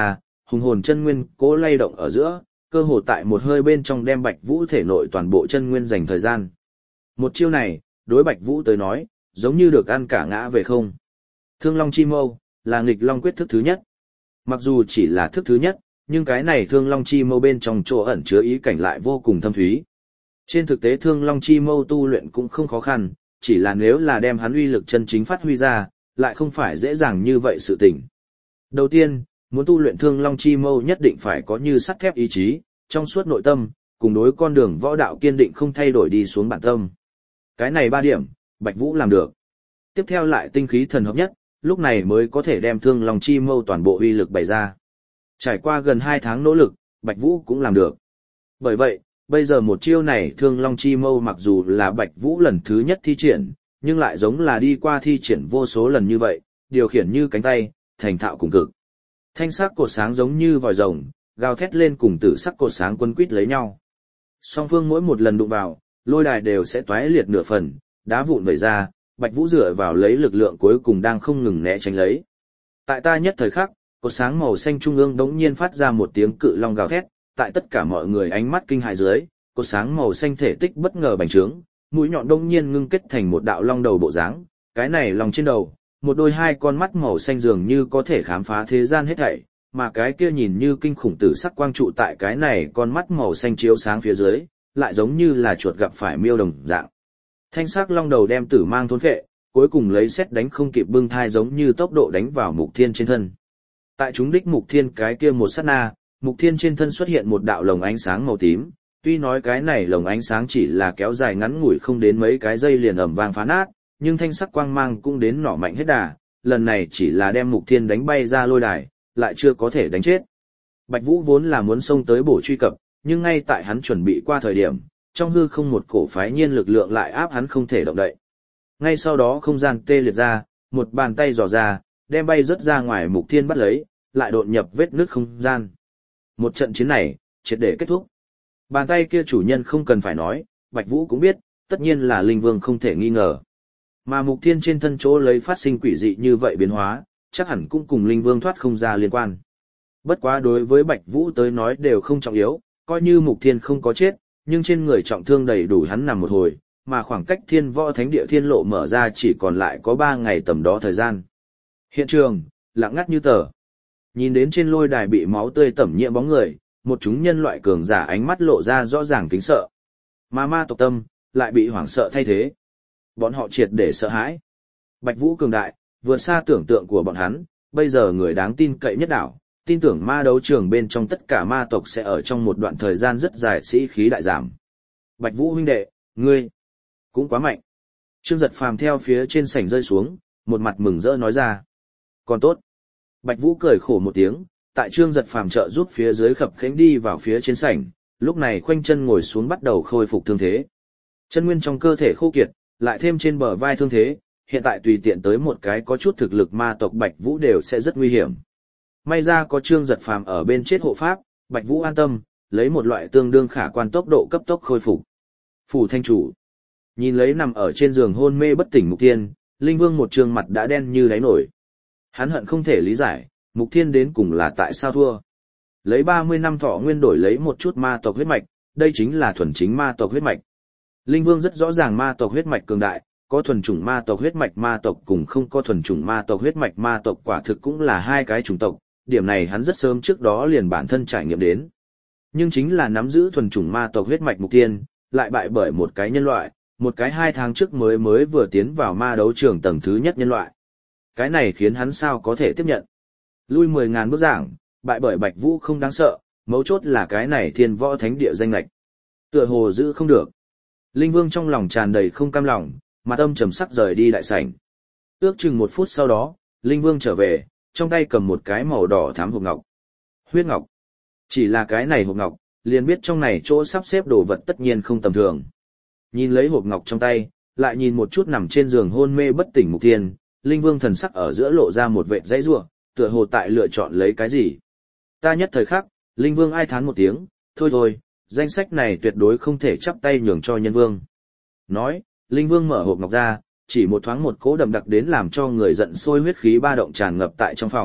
hùng hồn chân nguyên cố lay động ở giữa, cơ hồ tại một hơi bên trong đem Bạch Vũ thể nội toàn bộ chân nguyên dành thời gian. Một chiêu này, đối Bạch Vũ tới nói, giống như được ăn cả ngã về không. Thương Long Chi Mâu là nghịch long quyết thức thứ nhất. Mặc dù chỉ là thức thứ nhất, nhưng cái này Thương Long Chi Mâu bên trong chỗ ẩn chứa ý cảnh lại vô cùng thâm thúy. Trên thực tế Thương Long Chi Mâu tu luyện cũng không khó khăn, chỉ là nếu là đem hắn uy lực chân chính phát huy ra, lại không phải dễ dàng như vậy sự tình. Đầu tiên, muốn tu luyện Thương Long Chi Mâu nhất định phải có như sắt thép ý chí, trong suốt nội tâm, cùng đối con đường võ đạo kiên định không thay đổi đi xuống bản tâm. Cái này 3 điểm, Bạch Vũ làm được. Tiếp theo lại tinh khí thần hợp nhất, lúc này mới có thể đem Thương Long Chi Mâu toàn bộ uy lực bày ra. Trải qua gần 2 tháng nỗ lực, Bạch Vũ cũng làm được. Bởi vậy, bây giờ một chiêu này Thương Long Chi Mâu mặc dù là Bạch Vũ lần thứ nhất thi triển, nhưng lại giống là đi qua thi triển vô số lần như vậy, điều khiển như cánh tay, thành thạo cùng cực. Thanh sắc cột sáng giống như vòi rồng, gào thét lên cùng tử sắc cột sáng quân quýt lấy nhau. Song phương mỗi một lần đụng vào, lôi đài đều sẽ toái liệt nửa phần, đá vụn vẩy ra, Bạch Vũ dựa vào lấy lực lượng cuối cùng đang không ngừng né tránh lấy. Tại ta nhất thời khắc, cột sáng màu xanh trung ương đống nhiên phát ra một tiếng cự long gào thét, tại tất cả mọi người ánh mắt kinh hãi dưới, cột sáng màu xanh thể tích bất ngờ bành trướng, mũi nhọn đống nhiên ngưng kết thành một đạo long đầu bộ dáng, cái này long trên đầu, một đôi 2 con mắt màu xanh dường như có thể khám phá thế gian hết thảy, mà cái kia nhìn như kinh khủng tử sắc quang trụ tại cái này con mắt màu xanh chiếu sáng phía dưới, lại giống như là chuột gặp phải miêu đồng dạng. Thanh sắc long đầu đem tử mang thôn phệ, cuối cùng lấy xét đánh không kịp bưng thai giống như tốc độ đánh vào Mục Thiên trên thân. Tại chúng đích Mục Thiên cái kia một sát na, Mục Thiên trên thân xuất hiện một đạo lồng ánh sáng màu tím, tuy nói cái này lồng ánh sáng chỉ là kéo dài ngắn ngủi không đến mấy cái giây liền ầm vang phá nát, nhưng thanh sắc quang mang cũng đến nỏ mạnh hết đà, lần này chỉ là đem Mục Thiên đánh bay ra lôi đài, lại chưa có thể đánh chết. Bạch Vũ vốn là muốn xông tới bổ truy cập, nhưng ngay tại hắn chuẩn bị qua thời điểm, trong hư không một cổ phái nhiên lực lượng lại áp hắn không thể động đậy. Ngay sau đó không gian tê liệt ra, một bàn tay dò ra, đem bay rớt ra ngoài Mục Thiên bắt lấy, lại đột nhập vết nứt không gian. Một trận chiến này, triệt để kết thúc. Bàn tay kia chủ nhân không cần phải nói, Bạch Vũ cũng biết, tất nhiên là Linh Vương không thể nghi ngờ. Mà Mục Thiên trên thân chỗ lấy phát sinh quỷ dị như vậy biến hóa, chắc hẳn cũng cùng Linh Vương thoát không ra liên quan. Bất quá đối với Bạch Vũ tới nói đều không trọng yếu, coi như Mục Thiên không có chết, nhưng trên người trọng thương đầy đủ hắn nằm một hồi, mà khoảng cách Thiên Võ Thánh Địa thiên lộ mở ra chỉ còn lại có 3 ngày tầm đó thời gian. Hiện trường, lặng ngắt như tờ. Nhìn đến trên lôi đài bị máu tươi tẩm nhiễm bóng người, một chúng nhân loại cường giả ánh mắt lộ ra rõ ràng kính sợ. Mà ma tộc tâm, lại bị hoảng sợ thay thế. Bọn họ triệt để sợ hãi. Bạch Vũ cường đại, vượt xa tưởng tượng của bọn hắn, bây giờ người đáng tin cậy nhất đảo, tin tưởng ma đấu trường bên trong tất cả ma tộc sẽ ở trong một đoạn thời gian rất dài sĩ khí đại giảm. Bạch Vũ huynh đệ, ngươi cũng quá mạnh. Trương Giật Phàm theo phía trên sảnh rơi xuống, một mặt mừng rỡ nói ra. Còn tốt. Bạch Vũ cười khổ một tiếng, tại Trương Giật Phàm trợ giúp phía dưới khập khẽnh đi vào phía trên sảnh, lúc này khoanh chân ngồi xuống bắt đầu khôi phục thương thế. Chân nguyên trong cơ thể khô kiệt, lại thêm trên bờ vai thương thế, hiện tại tùy tiện tới một cái có chút thực lực ma tộc Bạch Vũ đều sẽ rất nguy hiểm. May ra có Trương Giật Phàm ở bên chết hộ pháp, Bạch Vũ an tâm, lấy một loại tương đương khả quan tốc độ cấp tốc khôi phục. Phủ thanh chủ, nhìn lấy nằm ở trên giường hôn mê bất tỉnh Mục Thiên, Linh Vương một trương mặt đã đen như đáy nổi. Hắn hận không thể lý giải, Mục Thiên đến cùng là tại sao thua. Lấy 30 năm thọ nguyên đổi lấy một chút ma tộc huyết mạch, đây chính là thuần chính ma tộc huyết mạch. Linh Vương rất rõ ràng ma tộc huyết mạch cường đại, có thuần chủng ma tộc huyết mạch ma tộc cùng không có thuần chủng ma tộc huyết mạch ma tộc quả thực cũng là hai cái chủng tộc, điểm này hắn rất sớm trước đó liền bản thân trải nghiệm đến. Nhưng chính là nắm giữ thuần chủng ma tộc huyết mạch Mục Thiên, lại bại bởi một cái nhân loại, một cái 2 tháng trước mới vừa tiến vào ma đấu trường tầng thứ nhất nhân loại. Cái này khiến hắn sao có thể tiếp nhận. Lui 10.000 bước giảng, bại bởi Bạch Vũ không đáng sợ, mấu chốt là cái này Thiên Võ Thánh Địa danh lệch. Tựa hồ giữ không được. Linh Vương trong lòng tràn đầy không cam lòng, mặt âm trầm sắc rời đi đại sảnh. Ước chừng 1 phút sau đó, Linh Vương trở về, trong tay cầm một cái màu đỏ thắm hộp ngọc. Huyết ngọc. Chỉ là cái này hộp ngọc, liền biết trong này chỗ sắp xếp đồ vật tất nhiên không tầm thường. Nhìn lấy hộp ngọc trong tay, lại nhìn một chút nằm trên giường hôn mê bất tỉnh Mục Thiên, Linh Vương thần sắc ở giữa lộ ra một vệt dãy rủa, tựa hồ tại lựa chọn lấy cái gì. Ta nhất thời khắc, Linh Vương ai thán một tiếng, thôi, danh sách này tuyệt đối không thể chắp tay nhường cho nhân vương. Nói, Linh Vương mở hộp ngọc ra, chỉ một thoáng một cỗ đậm đặc đến làm cho người giận sôi huyết khí ba động tràn ngập tại trong phòng,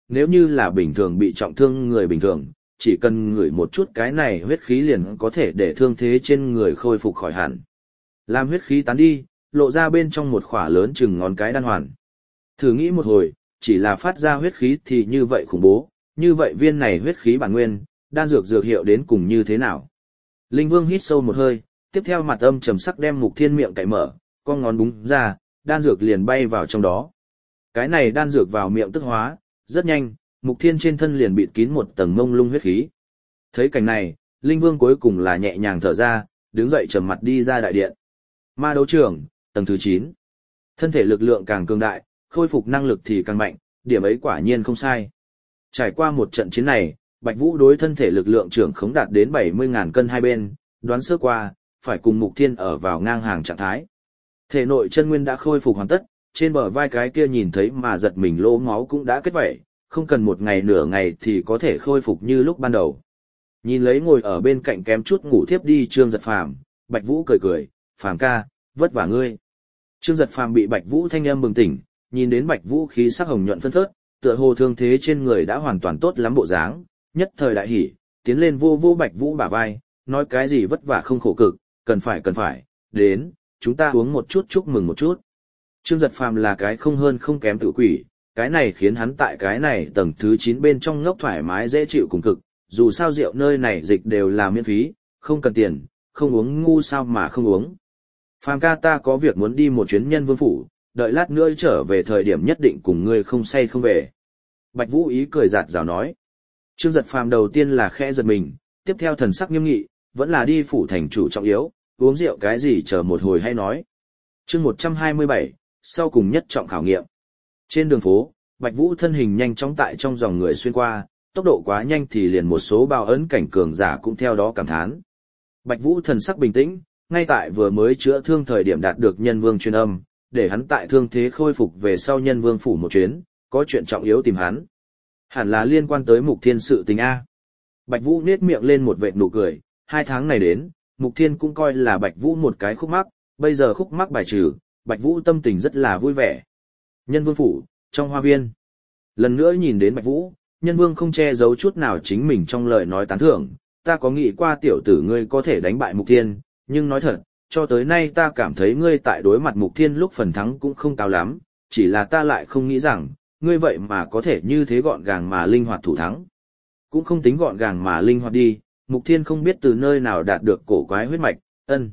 nếu như là bình thường bị trọng thương người bình thường, chỉ cần ngửi một chút cái này huyết khí liền có thể để thương thế trên người khôi phục khỏi hẳn. Làm huyết khí tán đi, lộ ra bên trong một khỏa lớn chừng ngón cái đan hoàn. Thử nghĩ một hồi, chỉ là phát ra huyết khí thì như vậy khủng bố, như vậy viên này huyết khí bản nguyên, đan dược dược hiệu đến cùng như thế nào? Linh Vương hít sâu một hơi, tiếp theo mặt âm trầm sắc đem Mục Thiên miệng cạy mở, con ngón búng ra, đan dược liền bay vào trong đó. Cái này đan dược vào miệng tức hóa, rất nhanh, Mục Thiên trên thân liền bịt kín một tầng mông lung huyết khí. Thấy cảnh này, Linh Vương cuối cùng là nhẹ nhàng thở ra, đứng dậy trầm mặt đi ra đại điện. Ma đấu trường, tầng thứ 9. Thân thể lực lượng càng cường đại, khôi phục năng lực thì càng mạnh, điểm ấy quả nhiên không sai. Trải qua một trận chiến này, Bạch Vũ đối thân thể lực lượng trưởng khống đạt đến 70.000 cân hai bên, đoán sơ qua, phải cùng Mục Thiên ở vào ngang hàng trạng thái. Thể nội chân nguyên đã khôi phục hoàn tất, trên bờ vai cái kia nhìn thấy mà giật mình lỗ máu cũng đã kết vảy, không cần một ngày nửa ngày thì có thể khôi phục như lúc ban đầu. Nhìn lấy ngồi ở bên cạnh kém chút ngủ thiếp đi Trương Giật Phàm, Bạch Vũ cười cười, "Phàm ca, vất vả ngươi." Trương Giật Phàm bị Bạch Vũ thanh âm bừng tỉnh, nhìn đến Bạch Vũ khí sắc hồng nhuận phân phớt, tựa hồ thương thế trên người đã hoàn toàn tốt lắm bộ dáng, nhất thời đại hỉ, tiến lên vô vô Bạch Vũ bả vai, nói cái gì vất vả không khổ cực, cần phải, đến, chúng ta uống một chút chúc mừng một chút. Trương Giật Phàm là cái không hơn không kém tự quỷ, cái này khiến hắn tại cái này tầng thứ 9 bên trong ngốc thoải mái dễ chịu cùng cực, dù sao rượu nơi này dịch đều là miễn phí, không cần tiền, không uống ngu sao mà không uống. Phàm ca ta có việc muốn đi một chuyến Nhân Vương phủ, đợi lát nữa trở về thời điểm nhất định cùng ngươi không say không về. Bạch Vũ ý cười giạt rào nói. Trương Giật Phàm đầu tiên là khẽ giật mình, tiếp theo thần sắc nghiêm nghị, vẫn là đi phủ thành chủ trọng yếu, uống rượu cái gì chờ một hồi hay nói. Chương 127, sau cùng nhất trọng khảo nghiệm. Trên đường phố, Bạch Vũ thân hình nhanh chóng tại trong dòng người xuyên qua, tốc độ quá nhanh thì liền một số bao ấn cảnh cường giả cũng theo đó cảm thán. Bạch Vũ thần sắc bình tĩnh, ngay tại vừa mới chữa thương thời điểm đạt được Nhân Vương truyền âm, để hắn tại thương thế khôi phục về sau Nhân Vương phủ một chuyến, có chuyện trọng yếu tìm hắn. Hẳn là liên quan tới Mục Thiên sự tình A. Bạch Vũ nết miệng lên một vệt nụ cười, 2 tháng này đến, Mục Thiên cũng coi là Bạch Vũ một cái khúc mắc, bây giờ khúc mắc bài trừ, Bạch Vũ tâm tình rất là vui vẻ. Nhân Vương phủ, trong hoa viên. Lần nữa nhìn đến Bạch Vũ, Nhân Vương không che giấu chút nào chính mình trong lời nói tán thưởng, ta có nghĩ qua tiểu tử ngươi có thể đánh bại Mục Thiên, nhưng nói thật, cho tới nay ta cảm thấy ngươi tại đối mặt Mục Thiên lúc phần thắng cũng không cao lắm, chỉ là ta lại không nghĩ rằng, ngươi vậy mà có thể như thế gọn gàng mà linh hoạt thủ thắng. Cũng không tính gọn gàng mà linh hoạt đi, Mục Thiên không biết từ nơi nào đạt được cổ quái huyết mạch,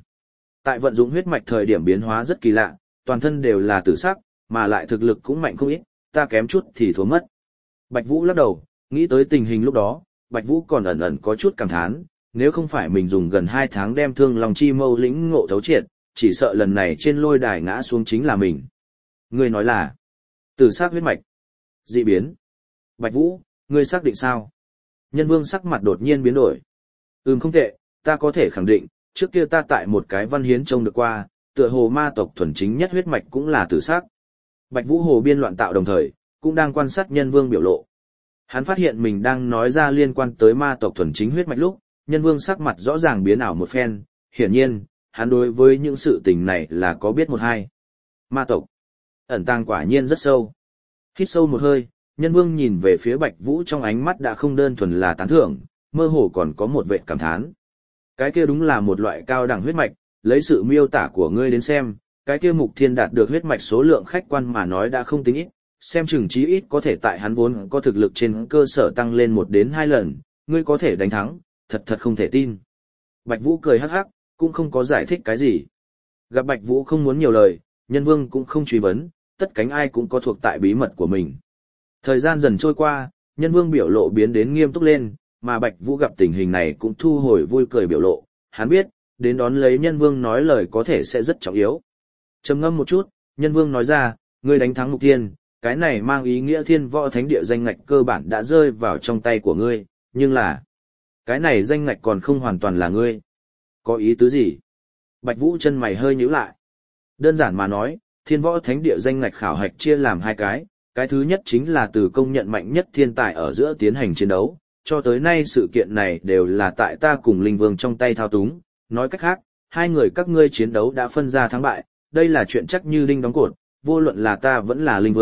tại vận dụng huyết mạch thời điểm biến hóa rất kỳ lạ, toàn thân đều là tử sắc, mà lại thực lực cũng mạnh không ít, ta kém chút thì thua mất. Bạch Vũ lắc đầu, nghĩ tới tình hình lúc đó, Bạch Vũ còn ẩn ẩn có chút cảm thán, nếu không phải mình dùng gần 2 tháng đem Thương Long Chi Mâu lĩnh ngộ thấu triệt, chỉ sợ lần này trên lôi đài ngã xuống chính là mình. Ngươi nói là tử sắc huyết mạch, dị biến. Bạch Vũ, ngươi xác định sao? Nhân Vương sắc mặt đột nhiên biến đổi. Không tệ, ta có thể khẳng định, trước kia ta tại một cái văn hiến trông được qua, tựa hồ ma tộc thuần chính nhất huyết mạch cũng là tử sắc. Bạch Vũ hồ biên loạn tạo đồng thời, cũng đang quan sát Nhân Vương biểu lộ. Hắn phát hiện mình đang nói ra liên quan tới ma tộc thuần chính huyết mạch lúc, Nhân Vương sắc mặt rõ ràng biến ảo một phen, hiển nhiên, hắn đối với những sự tình này là có biết một hai. Ma tộc, ẩn tàng quả nhiên rất sâu. Hít sâu một hơi, Nhân Vương nhìn về phía Bạch Vũ trong ánh mắt đã không đơn thuần là tán thưởng, mơ hồ còn có một vệt cảm thán. Cái kia đúng là một loại cao đẳng huyết mạch, lấy sự miêu tả của ngươi đến xem, cái kia Mục Thiên đạt được huyết mạch số lượng khách quan mà nói đã không tính ít, xem chừng chí ít có thể tại hắn vốn có thực lực trên cơ sở tăng lên 1 đến 2 lần, ngươi có thể đánh thắng, thật không thể tin. Bạch Vũ cười hắc hắc, cũng không có giải thích cái gì. Gặp Bạch Vũ không muốn nhiều lời, Nhân Vương cũng không truy vấn, tất cánh ai cũng có thuộc tại bí mật của mình. Thời gian dần trôi qua, Nhân Vương biểu lộ biến đến nghiêm túc lên, mà Bạch Vũ gặp tình hình này cũng thu hồi vui cười biểu lộ, hắn biết, đến đón lấy Nhân Vương nói lời có thể sẽ rất trọng yếu. Trầm ngâm một chút, Nhân Vương nói ra, ngươi đánh thắng Mục Thiên, cái này mang ý nghĩa Thiên Võ Thánh Địa danh ngạch cơ bản đã rơi vào trong tay của ngươi, nhưng là, cái này danh ngạch còn không hoàn toàn là ngươi. Có ý tứ gì? Bạch Vũ chân mày hơi nhíu lại. Đơn giản mà nói, Thiên Võ Thánh Địa danh ngạch khảo hạch chia làm 2 cái thứ nhất chính là từ công nhận mạnh nhất thiên tài ở giữa tiến hành chiến đấu, cho tới nay sự kiện này đều là tại ta cùng Linh Vương trong tay thao túng, nói cách khác, 2 người các ngươi chiến đấu đã phân ra thắng bại, đây là chuyện chắc như đinh đóng cột, vô luận là ta vẫn là Linh Vương,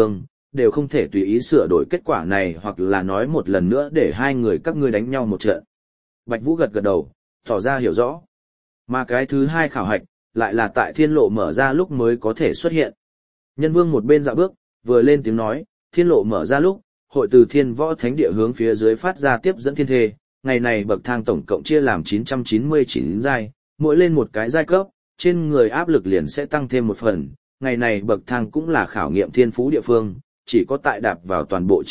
đều không thể tùy ý sửa đổi kết quả này hoặc là nói một lần nữa để hai người các ngươi đánh nhau một trận. Bạch Vũ gật gật đầu, tỏ ra hiểu rõ. Mà cái thứ hai khảo hạch, lại là tại thiên lộ mở ra lúc mới có thể xuất hiện. Nhân Vương một bên dạo bước, vừa lên tiếng nói, thiên lộ mở ra lúc, hội từ thiên võ thánh địa hướng phía dưới phát ra tiếp dẫn thiên thê, ngày này bậc thang tổng cộng chia làm 999 giai, mỗi lên một cái giai cấp, trên người áp lực liền sẽ tăng thêm một phần. Ngày này bậc thang cũng là khảo nghiệm thiên phú địa phương, chỉ có tại đạp vào toàn bộ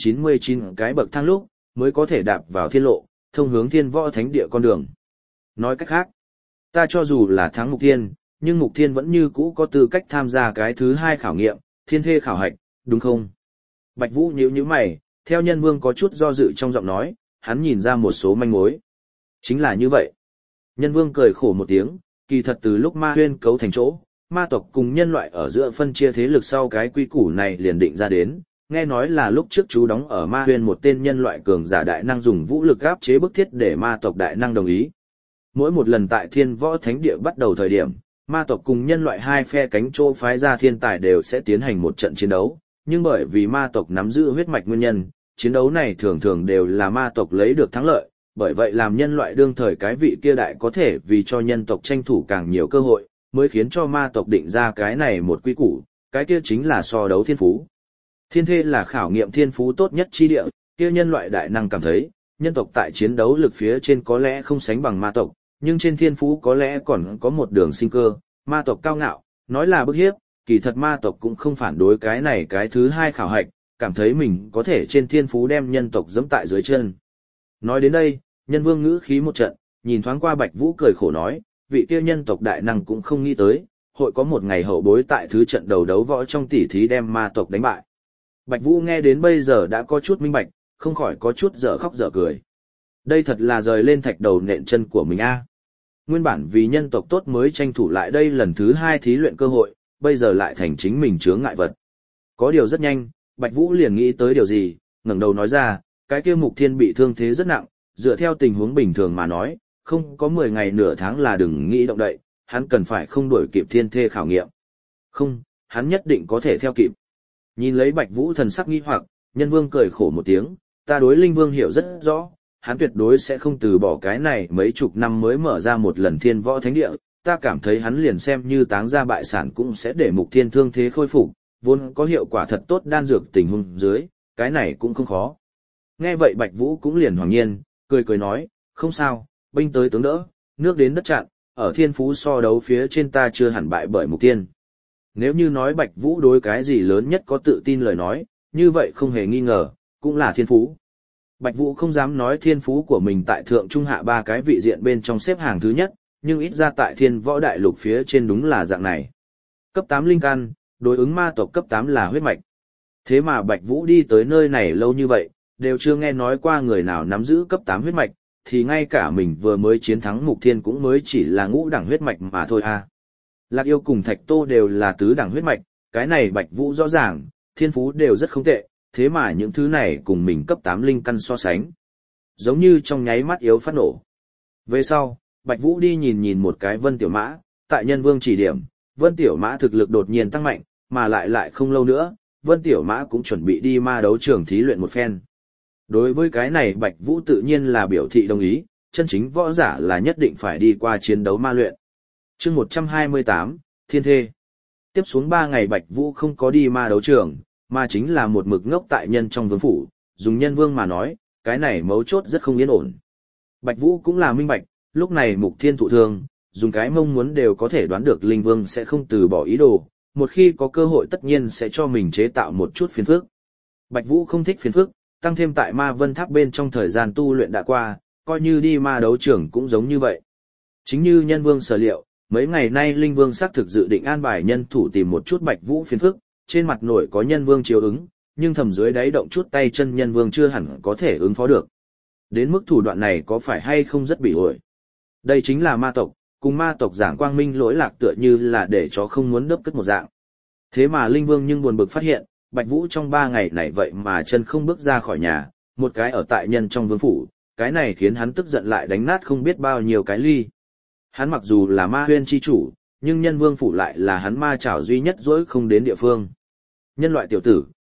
999 cái bậc thang lúc, mới có thể đạp vào thiên lộ, thông hướng thiên võ thánh địa con đường. Nói cách khác, ta cho dù là thắng Mục Thiên, nhưng Mục Thiên vẫn như cũ có tư cách tham gia cái thứ hai khảo nghiệm, thiên thê khảo hạch, đúng không? Bạch Vũ nhíu mày, theo Nhân Vương có chút do dự trong giọng nói, hắn nhìn ra một số manh mối. Chính là như vậy. Nhân Vương cười khổ một tiếng, kỳ thật từ lúc Ma Huyên cấu thành chỗ, ma tộc cùng nhân loại ở giữa phân chia thế lực sau cái quy củ này liền định ra đến, nghe nói là lúc trước chú đóng ở Ma Huyên một tên nhân loại cường giả đại năng dùng vũ lực áp chế bức thiết để ma tộc đại năng đồng ý. Mỗi một lần tại Thiên Võ Thánh Địa bắt đầu thời điểm, ma tộc cùng nhân loại hai phe cánh chỗ phái ra thiên tài đều sẽ tiến hành một trận chiến đấu, nhưng bởi vì ma tộc nắm giữ huyết mạch nguyên nhân, chiến đấu này thường thường đều là ma tộc lấy được thắng lợi, bởi vậy làm nhân loại đương thời cái vị kia đại có thể vì cho nhân tộc tranh thủ càng nhiều cơ hội, mới khiến cho ma tộc định ra cái này một quy củ, cái kia chính là so đấu thiên phú. Thiên thê là khảo nghiệm thiên phú tốt nhất chi địa, kia nhân loại đại năng cảm thấy, nhân tộc tại chiến đấu lực phía trên có lẽ không sánh bằng ma tộc, nhưng trên thiên phú có lẽ còn có một đường sinh cơ, ma tộc cao ngạo, nói là bức hiếp, kỳ thật ma tộc cũng không phản đối cái này cái thứ hai khảo hạch, cảm thấy mình có thể trên thiên phú đem nhân tộc giẫm tại dưới chân. Nói đến đây, Nhân Vương ngữ khí một trận, nhìn thoáng qua Bạch Vũ cười khổ nói, vị kia nhân tộc đại năng cũng không nghĩ tới, hội có một ngày hậu bối tại thứ trận đầu đấu võ trong tỷ thí đem ma tộc đánh bại. Bạch Vũ nghe đến bây giờ đã có chút minh bạch, không khỏi có chút dở khóc dở cười. Đây thật là rời lên thạch đầu nện chân của mình a. Nguyên bản vì nhân tộc tốt mới tranh thủ lại đây lần thứ hai thí luyện cơ hội, bây giờ lại thành chính mình chướng ngại vật. Có điều rất nhanh, Bạch Vũ liền nghĩ tới điều gì, ngẩng đầu nói ra, cái kia Mục Thiên bị thương thế rất nặng, dựa theo tình huống bình thường mà nói, không có 10 ngày nửa tháng là đừng nghĩ động đậy, hắn cần phải không đuổi kịp thiên thê khảo nghiệm. Không, hắn nhất định có thể theo kịp. Nhìn lấy Bạch Vũ thần sắc nghi hoặc, Nhân Vương cười khổ một tiếng, ta đối Linh Vương hiểu rất rõ, hắn tuyệt đối sẽ không từ bỏ cái này mấy chục năm mới mở ra một lần thiên võ thánh địa, ta cảm thấy hắn liền xem như táng ra bại sản cũng sẽ để Mục Thiên thương thế khôi phục, vốn có hiệu quả thật tốt đan dược tình huống dưới, cái này cũng không khó. Nghe vậy Bạch Vũ cũng liền hoàng nhiên, cười nói, không sao, binh tới tướng đỡ, nước đến đất chặn, ở thiên phú so đấu phía trên ta chưa hẳn bại bởi Mục Thiên. Nếu như nói Bạch Vũ đối cái gì lớn nhất có tự tin lời nói, như vậy không hề nghi ngờ, cũng là thiên phú. Bạch Vũ không dám nói thiên phú của mình tại thượng trung hạ ba cái vị diện bên trong xếp hàng thứ nhất, nhưng ít ra tại thiên võ đại lục phía trên đúng là dạng này. Cấp 8 linh căn, đối ứng ma tộc cấp 8 là huyết mạch. Thế mà Bạch Vũ đi tới nơi này lâu như vậy, đều chưa nghe nói qua người nào nắm giữ cấp 8 huyết mạch, thì ngay cả mình vừa mới chiến thắng Mục Thiên cũng mới chỉ là ngũ đẳng huyết mạch mà thôi a. Lạc Yêu cùng Thạch Tô đều là tứ đẳng huyết mạch, cái này Bạch Vũ rõ ràng, thiên phú đều rất không tệ, thế mà những thứ này cùng mình cấp 8 linh căn so sánh. Giống như trong nháy mắt yếu phát nổ. Về sau, Bạch Vũ đi nhìn một cái Vân Tiểu Mã, tại Nhân Vương chỉ điểm, Vân Tiểu Mã thực lực đột nhiên tăng mạnh, mà lại không lâu nữa, Vân Tiểu Mã cũng chuẩn bị đi ma đấu trường thí luyện một phen. Đối với cái này Bạch Vũ tự nhiên là biểu thị đồng ý, chân chính võ giả là nhất định phải đi qua chiến đấu ma luyện. Chương 128, Thiên Thê. Tiếp xuống 3 ngày Bạch Vũ không có đi ma đấu trường, mà chính là một mực ngốc tại nhân trong vương phủ, dùng Nhân Vương mà nói, cái này mấu chốt rất không yên ổn. Bạch Vũ cũng là minh bạch, lúc này Mục Thiên thụ thương, dùng cái mong muốn đều có thể đoán được Linh Vương sẽ không từ bỏ ý đồ, một khi có cơ hội tất nhiên sẽ cho mình chế tạo một chút phiền phức. Bạch Vũ không thích phiền phức, tăng thêm tại Ma Vân Tháp bên trong thời gian tu luyện đã qua, coi như đi ma đấu trường cũng giống như vậy. Chính như Nhân Vương sở liệu, mấy ngày nay Linh Vương xác thực dự định an bài nhân thủ tìm một chút Bạch Vũ phiền phức, trên mặt nổi có Nhân Vương chiếu ứng, nhưng thầm dưới đáy động chút tay chân Nhân Vương chưa hẳn có thể ứng phó được. Đến mức thủ đoạn này có phải hay không rất bị ổi. Đây chính là ma tộc, cùng ma tộc giảng quang minh lỗi lạc tựa như là để chó không muốn đớp cất một dạng. Thế mà Linh Vương nhưng buồn bực phát hiện, Bạch Vũ trong 3 ngày này vậy mà chân không bước ra khỏi nhà, một cái ở tại nhân trong vương phủ, cái này khiến hắn tức giận lại đánh nát không biết bao nhiêu cái ly. Hắn mặc dù là ma huyên chi chủ, nhưng nhân vương phủ lại là hắn ma chảo duy nhất dỗi không đến địa phương. Nhân loại tiểu tử,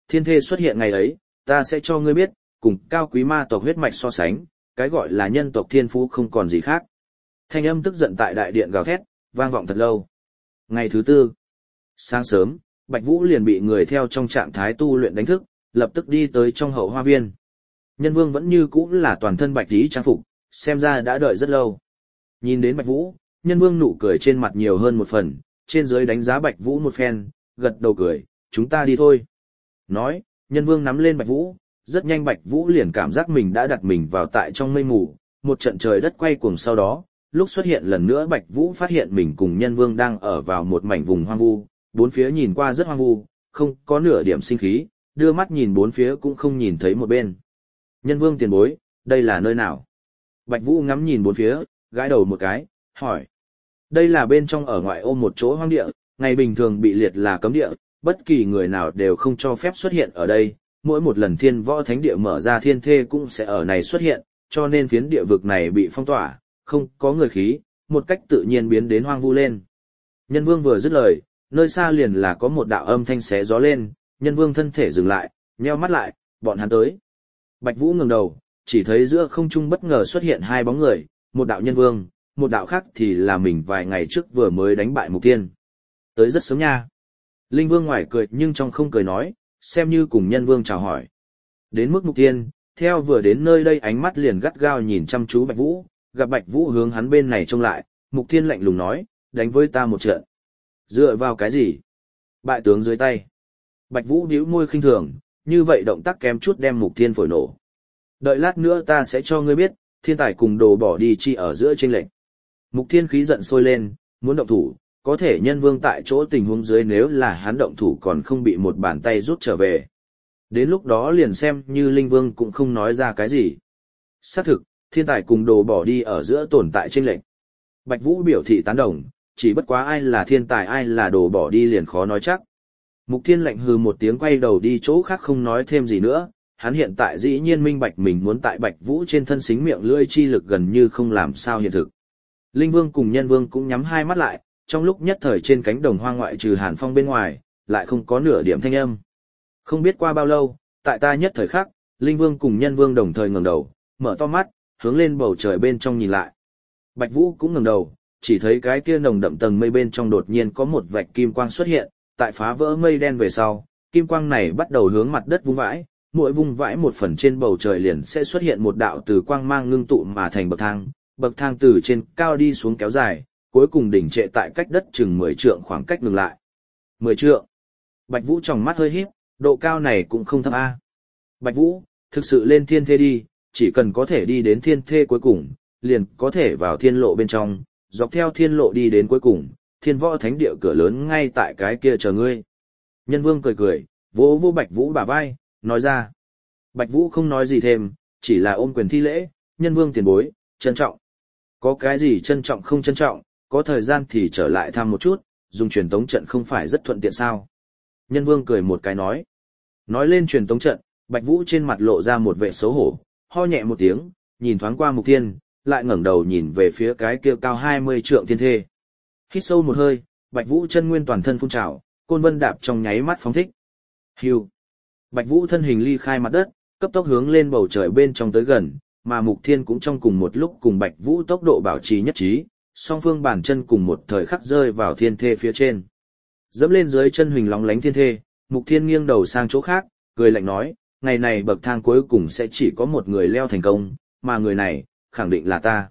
thiên thê xuất hiện ngày ấy, ta sẽ cho ngươi biết, cùng cao quý ma tộc huyết mạch so sánh, cái gọi là nhân tộc thiên phú không còn gì khác. Thanh âm tức giận tại đại điện gào thét, vang vọng thật lâu. Ngày thứ tư, sáng sớm, Bạch Vũ liền bị người theo trong trạng thái tu luyện đánh thức, lập tức đi tới trong hậu hoa viên. Nhân Vương vẫn như cũ là toàn thân bạch tí trang phục, xem ra đã đợi rất lâu. Nhìn đến Bạch Vũ, Nhân Vương nụ cười trên mặt nhiều hơn một phần, trên dưới đánh giá Bạch Vũ một phen, gật đầu cười, chúng ta đi thôi. Nói, Nhân Vương nắm lên Bạch Vũ, rất nhanh Bạch Vũ liền cảm giác mình đã đặt mình vào tại trong mây mù, một trận trời đất quay cuồng sau đó, lúc xuất hiện lần nữa Bạch Vũ phát hiện mình cùng Nhân Vương đang ở vào một mảnh vùng hoang vu, bốn phía nhìn qua rất hoang vu, không có nửa điểm sinh khí, đưa mắt nhìn bốn phía cũng không nhìn thấy một bên. Nhân Vương tiền bối, đây là nơi nào? Bạch Vũ ngắm nhìn bốn phía, gãi đầu một cái, hỏi. Đây là bên trong ở ngoại ô một chỗ hoang địa, ngày bình thường bị liệt là cấm địa, bất kỳ người nào đều không cho phép xuất hiện ở đây, mỗi một lần thiên võ thánh địa mở ra thiên thê cũng sẽ ở này xuất hiện, cho nên phiến địa vực này bị phong tỏa, không có người khí, một cách tự nhiên biến đến hoang vu lên. Nhân Vương vừa dứt lời, nơi xa liền là có một đạo âm thanh xé gió lên, Nhân Vương thân thể dừng lại, nheo mắt lại, bọn hắn tới. Bạch Vũ ngẩng đầu, chỉ thấy giữa không trung bất ngờ xuất hiện hai bóng người, một đạo Nhân Vương, một đạo khác thì là mình vài ngày trước vừa mới đánh bại Mục Tiên. Tới rất sớm nha. Linh Vương ngoài cười nhưng trong không cười nói, xem như cùng Nhân Vương chào hỏi. Đến mức Mục Tiên, theo vừa đến nơi đây ánh mắt liền gắt gao nhìn chăm chú Bạch Vũ, gặp Bạch Vũ hướng hắn bên này trông lại, Mục Tiên lạnh lùng nói, đánh với ta một trận. Dựa vào cái gì? Bại tướng dưới tay. Bạch Vũ bĩu môi khinh thường, như vậy động tác kém chút đem Mục Tiên phổi nổ. Đợi lát nữa ta sẽ cho ngươi biết, thiên tài cùng đồ bỏ đi chi ở giữa chênh lệch. Mục Thiên khí giận sôi lên, muốn động thủ, có thể Nhân Vương tại chỗ tình huống dưới nếu là hắn động thủ còn không bị một bàn tay rút trở về. Đến lúc đó liền xem như Linh Vương cũng không nói ra cái gì. Xác thực, thiên tài cùng đồ bỏ đi ở giữa tồn tại chênh lệch. Bạch Vũ biểu thị tán đồng, chỉ bất quá ai là thiên tài ai là đồ bỏ đi liền khó nói chắc. Mục Thiên lạnh hừ một tiếng quay đầu đi chỗ khác không nói thêm gì nữa, hắn hiện tại dĩ nhiên minh bạch mình muốn tại Bạch Vũ trên thân xính miệng lưỡi chi lực gần như không làm sao hiện thực. Linh Vương cùng Nhân Vương cũng nhắm hai mắt lại, trong lúc nhất thời trên cánh đồng hoang ngoại trừ Hàn Phong bên ngoài, lại không có nửa điểm thanh âm. Không biết qua bao lâu, tại ta nhất thời khắc, Linh Vương cùng Nhân Vương đồng thời ngẩng đầu, mở to mắt, hướng lên bầu trời bên trong nhìn lại. Bạch Vũ cũng ngẩng đầu, chỉ thấy cái kia nồng đậm tầng mây bên trong đột nhiên có một vạch kim quang xuất hiện, tại phá vỡ mây đen về sau, kim quang này bắt đầu hướng mặt đất vung vãi, mỗi vung vãi một phần trên bầu trời liền sẽ xuất hiện một đạo từ quang mang ngưng tụ mà thành bậc thang từ trên cao đi xuống kéo dài, cuối cùng đỉnh trệ tại cách đất chừng 10 trượng khoảng cách ngừng lại. 10 trượng. Bạch Vũ tròng mắt hơi híp, độ cao này cũng không thấp a. Bạch Vũ, thực sự lên thiên thê đi, chỉ cần có thể đi đến thiên thê cuối cùng, liền có thể vào thiên lộ bên trong, dọc theo thiên lộ đi đến cuối cùng, thiên võ thánh địa cửa lớn ngay tại cái kia chờ ngươi. Nhân Vương cười cười, vỗ vỗ Bạch Vũ bả vai, nói ra. Bạch Vũ không nói gì thêm, chỉ là ôm quyền thi lễ, Nhân Vương tiền bối, trân trọng. Có cái gì trân trọng không trân trọng, có thời gian thì trở lại thăm một chút, dùng truyền tống trận không phải rất thuận tiện sao. Nhân Vương cười một cái nói. Nói lên truyền tống trận, Bạch Vũ trên mặt lộ ra một vẻ xấu hổ, ho nhẹ một tiếng, nhìn thoáng qua Mục Thiên, lại ngẩng đầu nhìn về phía cái kia cao 20 trượng thiên thê. Hít sâu một hơi, Bạch Vũ chân nguyên toàn thân phun trào, côn vân đạp trong nháy mắt phóng thích. Hưu. Bạch Vũ thân hình ly khai mặt đất, cấp tốc hướng lên bầu trời bên trong tới gần, mà Mục Thiên cũng trong cùng một lúc cùng Bạch Vũ tốc độ bảo trì nhất trí, song phương bàn chân cùng một thời khắc rơi vào thiên thê phía trên. Dẫm lên dưới chân huỳnh lóng lánh thiên thê, Mục Thiên nghiêng đầu sang chỗ khác, cười lạnh nói, ngày này bậc thang cuối cùng sẽ chỉ có một người leo thành công, mà người này, khẳng định là ta.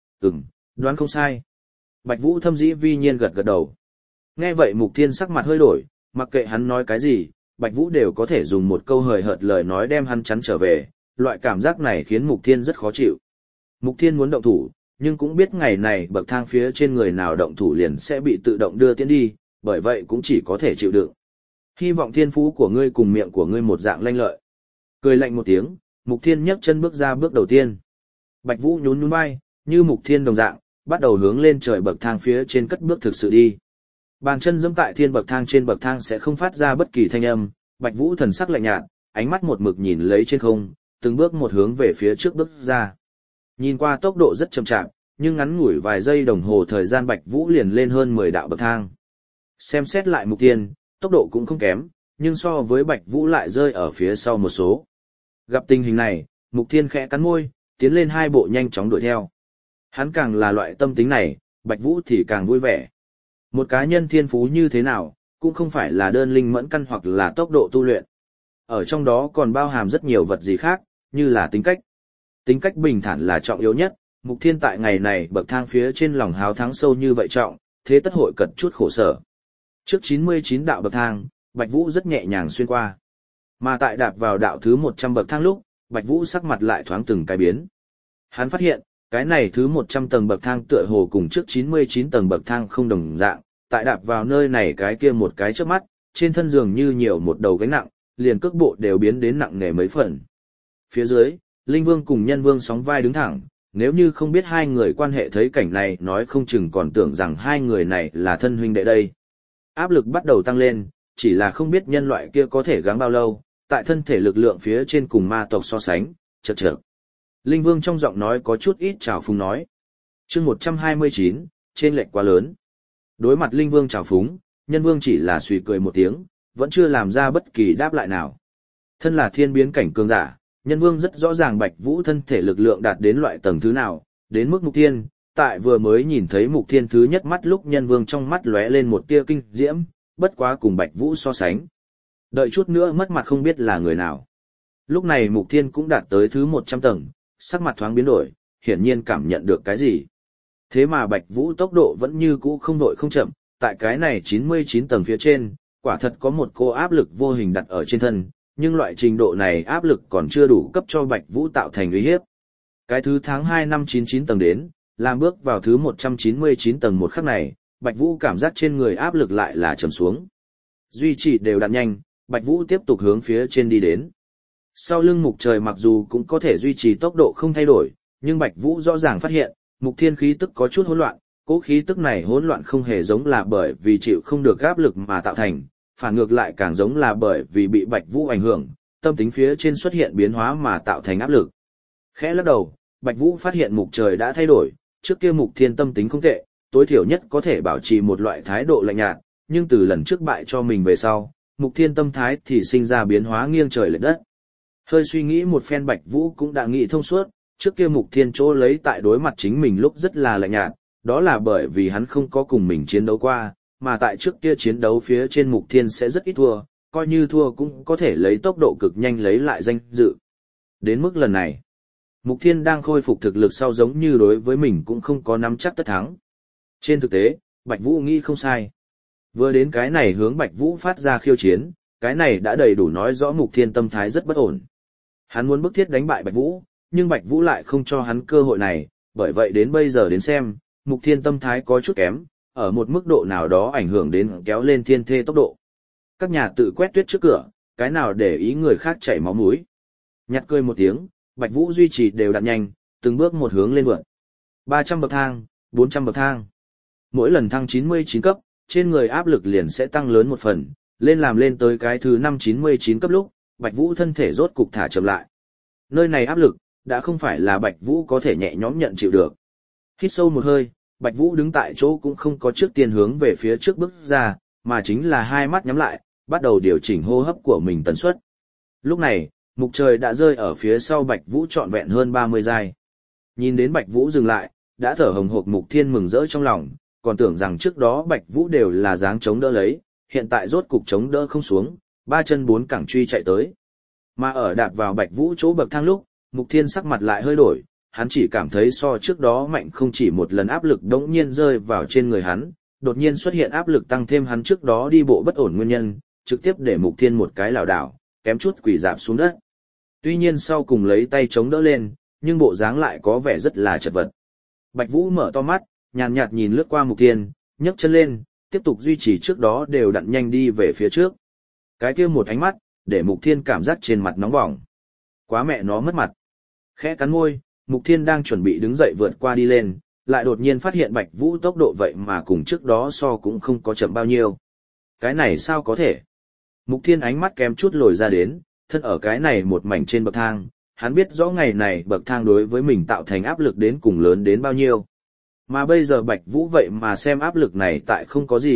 Đoán không sai. Bạch Vũ thâm dĩ vi nhiên gật gật đầu. Nghe vậy Mục Thiên sắc mặt hơi đổi, mặc kệ hắn nói cái gì, Bạch Vũ đều có thể dùng một câu hời hợt lời nói đem hắn chắn trở về, loại cảm giác này khiến Mục Thiên rất khó chịu. Mục Thiên muốn động thủ, nhưng cũng biết ngày này bậc thang phía trên người nào động thủ liền sẽ bị tự động đưa tiến đi, bởi vậy cũng chỉ có thể chịu đựng. Hy vọng thiên phú của ngươi cùng miệng của ngươi một dạng lanh lợi. Cười lạnh một tiếng, Mục Thiên nhấc chân bước ra bước đầu tiên. Bạch Vũ nhún nhún vai, như Mục Thiên đồng dạng, bắt đầu hướng lên trời bậc thang phía trên cất bước thực sự đi. Bàn chân giẫm tại thiên bậc thang trên bậc thang sẽ không phát ra bất kỳ thanh âm, Bạch Vũ thần sắc lạnh nhạt, ánh mắt một mực nhìn lấy trên không, từng bước một hướng về phía trước bước ra. Nhìn qua tốc độ rất chậm chạp, nhưng ngắn ngủi vài giây đồng hồ thời gian Bạch Vũ liền lên hơn 10 đạo bậc thang. Xem xét lại Mục Thiên, tốc độ cũng không kém, nhưng so với Bạch Vũ lại rơi ở phía sau một số. Gặp tình hình này, Mục Thiên khẽ cắn môi, tiến lên hai bộ nhanh chóng đuổi theo. Hắn càng là loại tâm tính này, Bạch Vũ thì càng vui vẻ. Một cá nhân thiên phú như thế nào, cũng không phải là đơn linh mẫn căn hoặc là tốc độ tu luyện. Ở trong đó còn bao hàm rất nhiều vật gì khác, như là tính cách. Tính cách bình thản là trọng yếu nhất, Mục Thiên tại ngày này bậc thang phía trên lòng háo thắng sâu như vậy trọng, thế tất hội cật chút khổ sở. Trước 99 đạo bậc thang, Bạch Vũ rất nhẹ nhàng xuyên qua. Mà tại đạp vào đạo thứ 100 bậc thang lúc, Bạch Vũ sắc mặt lại thoáng từng cái biến. Hắn phát hiện, cái này thứ 100 tầng bậc thang tựa hồ cùng trước 99 tầng bậc thang không đồng dạng, tại đạp vào nơi này cái kia một cái chớp mắt, trên thân giường như nhiều một đầu gánh nặng, liền cước bộ đều biến đến nặng nề mấy phần. Phía dưới, Linh Vương cùng Nhân Vương sóng vai đứng thẳng, nếu như không biết hai người quan hệ thấy cảnh này nói không chừng còn tưởng rằng hai người này là thân huynh đệ đây. Áp lực bắt đầu tăng lên, chỉ là không biết nhân loại kia có thể gắng bao lâu, tại thân thể lực lượng phía trên cùng ma tộc so sánh, chật chật. Linh Vương trong giọng nói có chút ít trào phúng nói. Chương 129, trên lệch quá lớn. Đối mặt Linh Vương trào phúng, Nhân Vương chỉ là suy cười một tiếng, vẫn chưa làm ra bất kỳ đáp lại nào. Thân là thiên biến cảnh cường giả, Nhân Vương rất rõ ràng Bạch Vũ thân thể lực lượng đạt đến loại tầng thứ nào, đến mức Mục Thiên, tại vừa mới nhìn thấy Mục Thiên thứ nhất mắt lúc Nhân Vương trong mắt lóe lên một tia kinh diễm, bất quá cùng Bạch Vũ so sánh. Đợi chút nữa mất mặt không biết là người nào. Lúc này Mục Thiên cũng đạt tới thứ 100 tầng, sắc mặt thoáng biến đổi, hiển nhiên cảm nhận được cái gì. Thế mà Bạch Vũ tốc độ vẫn như cũ không đội không chậm, tại cái này 99 tầng phía trên, quả thật có một cô áp lực vô hình đặt ở trên thân, nhưng loại trình độ này áp lực còn chưa đủ cấp cho Bạch Vũ tạo thành uy hiếp. Cái thứ tháng 2 năm 99 tầng đến, làm bước vào thứ 199 tầng một khắc này, Bạch Vũ cảm giác trên người áp lực lại là trầm xuống. Duy trì đều đặn nhanh, Bạch Vũ tiếp tục hướng phía trên đi đến. Sau lưng Mục Trời mặc dù cũng có thể duy trì tốc độ không thay đổi, nhưng Bạch Vũ rõ ràng phát hiện, Mục Thiên khí tức có chút hỗn loạn, cố khí tức này hỗn loạn không hề giống là bởi vì chịu không được áp lực mà tạo thành, phản ngược lại càng giống là bởi vì bị Bạch Vũ ảnh hưởng, tâm tính phía trên xuất hiện biến hóa mà tạo thành áp lực. Khẽ lắc đầu, Bạch Vũ phát hiện Mục Trời đã thay đổi, trước kia Mục Thiên tâm tính không tệ, tối thiểu nhất có thể bảo trì một loại thái độ lạnh nhạt, nhưng từ lần trước bại cho mình về sau, Mục Thiên tâm thái thì sinh ra biến hóa nghiêng trời lệch đất. Hơi suy nghĩ một phen Bạch Vũ cũng đã nghĩ thông suốt, trước kia Mục Thiên chỗ lấy tại đối mặt chính mình lúc rất là lạnh nhạt, đó là bởi vì hắn không có cùng mình chiến đấu qua, mà tại trước kia chiến đấu phía trên Mục Thiên sẽ rất ít thua, coi như thua cũng có thể lấy tốc độ cực nhanh lấy lại danh dự. Đến mức lần này, Mục Thiên đang khôi phục thực lực sau giống như đối với mình cũng không có nắm chắc tất thắng. Trên thực tế, Bạch Vũ nghĩ không sai. Vừa đến cái này hướng Bạch Vũ phát ra khiêu chiến, cái này đã đầy đủ nói rõ Mục Thiên tâm thái rất bất ổn. Hắn muốn bức thiết đánh bại Bạch Vũ, nhưng Bạch Vũ lại không cho hắn cơ hội này, bởi vậy đến bây giờ đến xem, Mục Thiên tâm thái có chút kém, ở một mức độ nào đó ảnh hưởng đến kéo lên thiên thê tốc độ. Các nhà tự quét tuyết trước cửa, cái nào để ý người khác chảy máu mũi. Nhặt cười một tiếng, Bạch Vũ duy trì đều đặn nhanh, từng bước một hướng lên vượt. 300 bậc thang, 400 bậc thang. Mỗi lần thăng 99 cấp, trên người áp lực liền sẽ tăng lớn một phần, lên tới cái thứ 599 cấp lúc, Bạch Vũ thân thể rốt cục thả chậm lại. Nơi này áp lực, đã không phải là Bạch Vũ có thể nhẹ nhõm nhận chịu được. Hít sâu một hơi, Bạch Vũ đứng tại chỗ cũng không có trước tiên hướng về phía trước bước ra, mà chính là hai mắt nhắm lại, bắt đầu điều chỉnh hô hấp của mình tần suất. Lúc này, Mục Trời đã rơi ở phía sau Bạch Vũ trọn vẹn hơn 30 giai. Nhìn đến Bạch Vũ dừng lại, đã thở hồng hộc Mục Thiên mừng rỡ trong lòng, còn tưởng rằng trước đó Bạch Vũ đều là dáng chống đỡ lấy, hiện tại rốt cục chống đỡ không xuống, ba chân bốn cẳng truy chạy tới. Mà ở đạp vào Bạch Vũ chỗ bậc thang lúc, Mục Thiên sắc mặt lại hơi đổi, hắn chỉ cảm thấy so trước đó mạnh không chỉ một lần áp lực đống nhiên rơi vào trên người hắn, đột nhiên xuất hiện áp lực tăng thêm hắn trước đó đi bộ bất ổn nguyên nhân, trực tiếp để Mục Thiên một cái lảo đảo, kém chút quỳ rạp xuống đất. Tuy nhiên sau cùng lấy tay chống đỡ lên, nhưng bộ dáng lại có vẻ rất là chật vật. Bạch Vũ mở to mắt, nhàn nhạt nhìn lướt qua Mục Thiên, nhấc chân lên, tiếp tục duy trì trước đó đều đặn nhanh đi về phía trước. Cái kia một ánh mắt, để Mục Thiên cảm giác trên mặt nóng bỏng. Quá mẹ nó mất mặt. Khẽ cắn môi, Mục Thiên đang chuẩn bị đứng dậy vượt qua đi lên, lại đột nhiên phát hiện Bạch Vũ tốc độ vậy mà cùng trước đó so cũng không có chậm bao nhiêu. Cái này sao có thể? Mục Thiên ánh mắt kém chút lồi ra đến, thân ở cái này một mảnh trên bậc thang, hắn biết rõ ngày này bậc thang đối với mình tạo thành áp lực đến cùng lớn đến bao nhiêu. Mà bây giờ Bạch Vũ vậy mà xem áp lực này tại không có gì,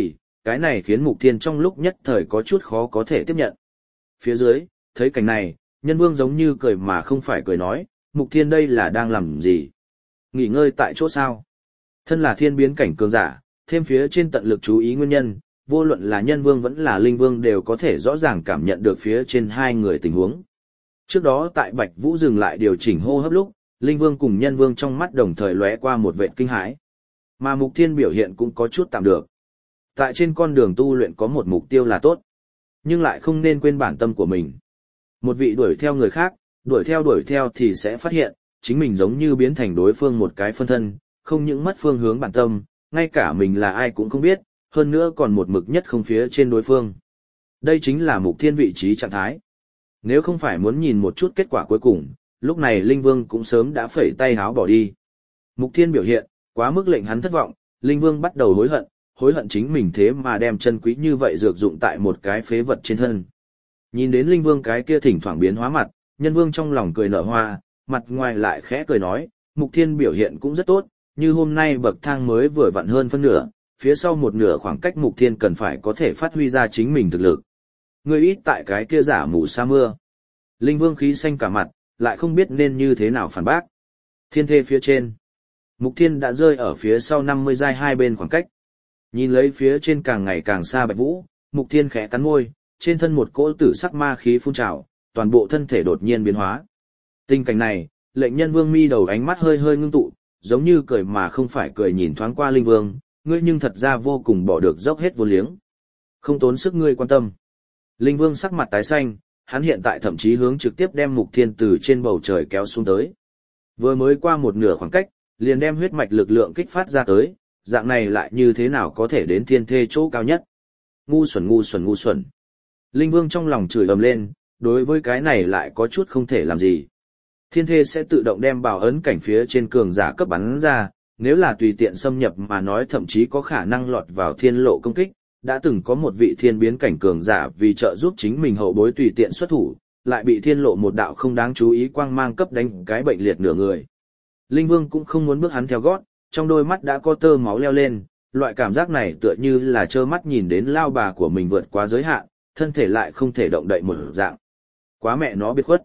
cái này khiến Mục Thiên trong lúc nhất thời có chút khó có thể tiếp nhận. Phía dưới, thấy cảnh này, Nhân Vương giống như cười mà không phải cười nói, Mục Thiên đây là đang làm gì? Nghỉ ngơi tại chỗ sao? Thân là thiên biến cảnh cường giả, thêm phía trên tận lực chú ý nguyên nhân, vô luận là Nhân Vương vẫn là Linh Vương đều có thể rõ ràng cảm nhận được phía trên hai người tình huống. Trước đó tại Bạch Vũ dừng lại điều chỉnh hô hấp lúc, Linh Vương cùng Nhân Vương trong mắt đồng thời lóe qua một vệt kinh hãi. Mà Mục Thiên biểu hiện cũng có chút tạm được. Tại trên con đường tu luyện có một mục tiêu là tốt, nhưng lại không nên quên bản tâm của mình. Một vị đuổi theo người khác, đuổi theo thì sẽ phát hiện, chính mình giống như biến thành đối phương một cái phân thân, không những mất phương hướng bản tâm, ngay cả mình là ai cũng không biết, hơn nữa còn một mực nhất không phía trên đối phương. Đây chính là Mục Thiên vị trí trạng thái. Nếu không phải muốn nhìn một chút kết quả cuối cùng, lúc này Linh Vương cũng sớm đã phẩy tay háo bỏ đi. Mục Thiên biểu hiện, quá mức lệnh hắn thất vọng, Linh Vương bắt đầu hối hận chính mình thế mà đem chân quý như vậy dược dụng tại một cái phế vật trên thân. Nhìn đến Linh Vương cái kia thỉnh thoảng biến hóa mặt, Nhân Vương trong lòng cười nở hoa, mặt ngoài lại khẽ cười nói, Mục Thiên biểu hiện cũng rất tốt, như hôm nay bậc thang mới vừa vặn hơn phân nửa, phía sau một nửa khoảng cách Mục Thiên cần phải có thể phát huy ra chính mình thực lực. Ngươi ít tại cái kia giả mù sa mưa. Linh Vương khí xanh cả mặt, lại không biết nên như thế nào phản bác. Thiên thê phía trên. Mục Thiên đã rơi ở phía sau 50 giai hai bên khoảng cách. Nhìn lấy phía trên càng ngày càng xa Bạch Vũ, Mục Thiên khẽ cắn môi, trên thân một cỗ tử sắc ma khí phun trào, toàn bộ thân thể đột nhiên biến hóa. Tình cảnh này, lệnh Nhân Vương mi đầu ánh mắt hơi hơi ngưng tụ, giống như cười mà không phải cười nhìn thoáng qua Linh Vương, ngươi nhưng thật ra vô cùng bỏ được dốc hết vô liếng. Không tốn sức ngươi quan tâm. Linh Vương sắc mặt tái xanh, hắn hiện tại thậm chí hướng trực tiếp đem Mục Thiên từ trên bầu trời kéo xuống tới. Vừa mới qua một nửa khoảng cách, liền đem huyết mạch lực lượng kích phát ra tới, dạng này lại như thế nào có thể đến thiên thê chỗ cao nhất. Ngu xuẩn. Linh Vương trong lòng chửi ầm lên, đối với cái này lại có chút không thể làm gì. Thiên thê sẽ tự động đem bảo ấn cảnh phía trên cường giả cấp bắn ra, nếu là tùy tiện xâm nhập mà nói thậm chí có khả năng lọt vào thiên lộ công kích. Đã từng có một vị thiên biến cảnh cường giả vì trợ giúp chính mình hậu bối tùy tiện xuất thủ, lại bị thiên lộ một đạo không đáng chú ý quang mang cấp đánh cái bệnh liệt nửa người. Linh Vương cũng không muốn bước hắn theo gót, trong đôi mắt đã có tơ máu leo lên, loại cảm giác này tựa như là trơ mắt nhìn đến lao bà của mình vượt quá giới hạn, thân thể lại không thể động đậy một dạng. Quá mẹ nó biệt khuất.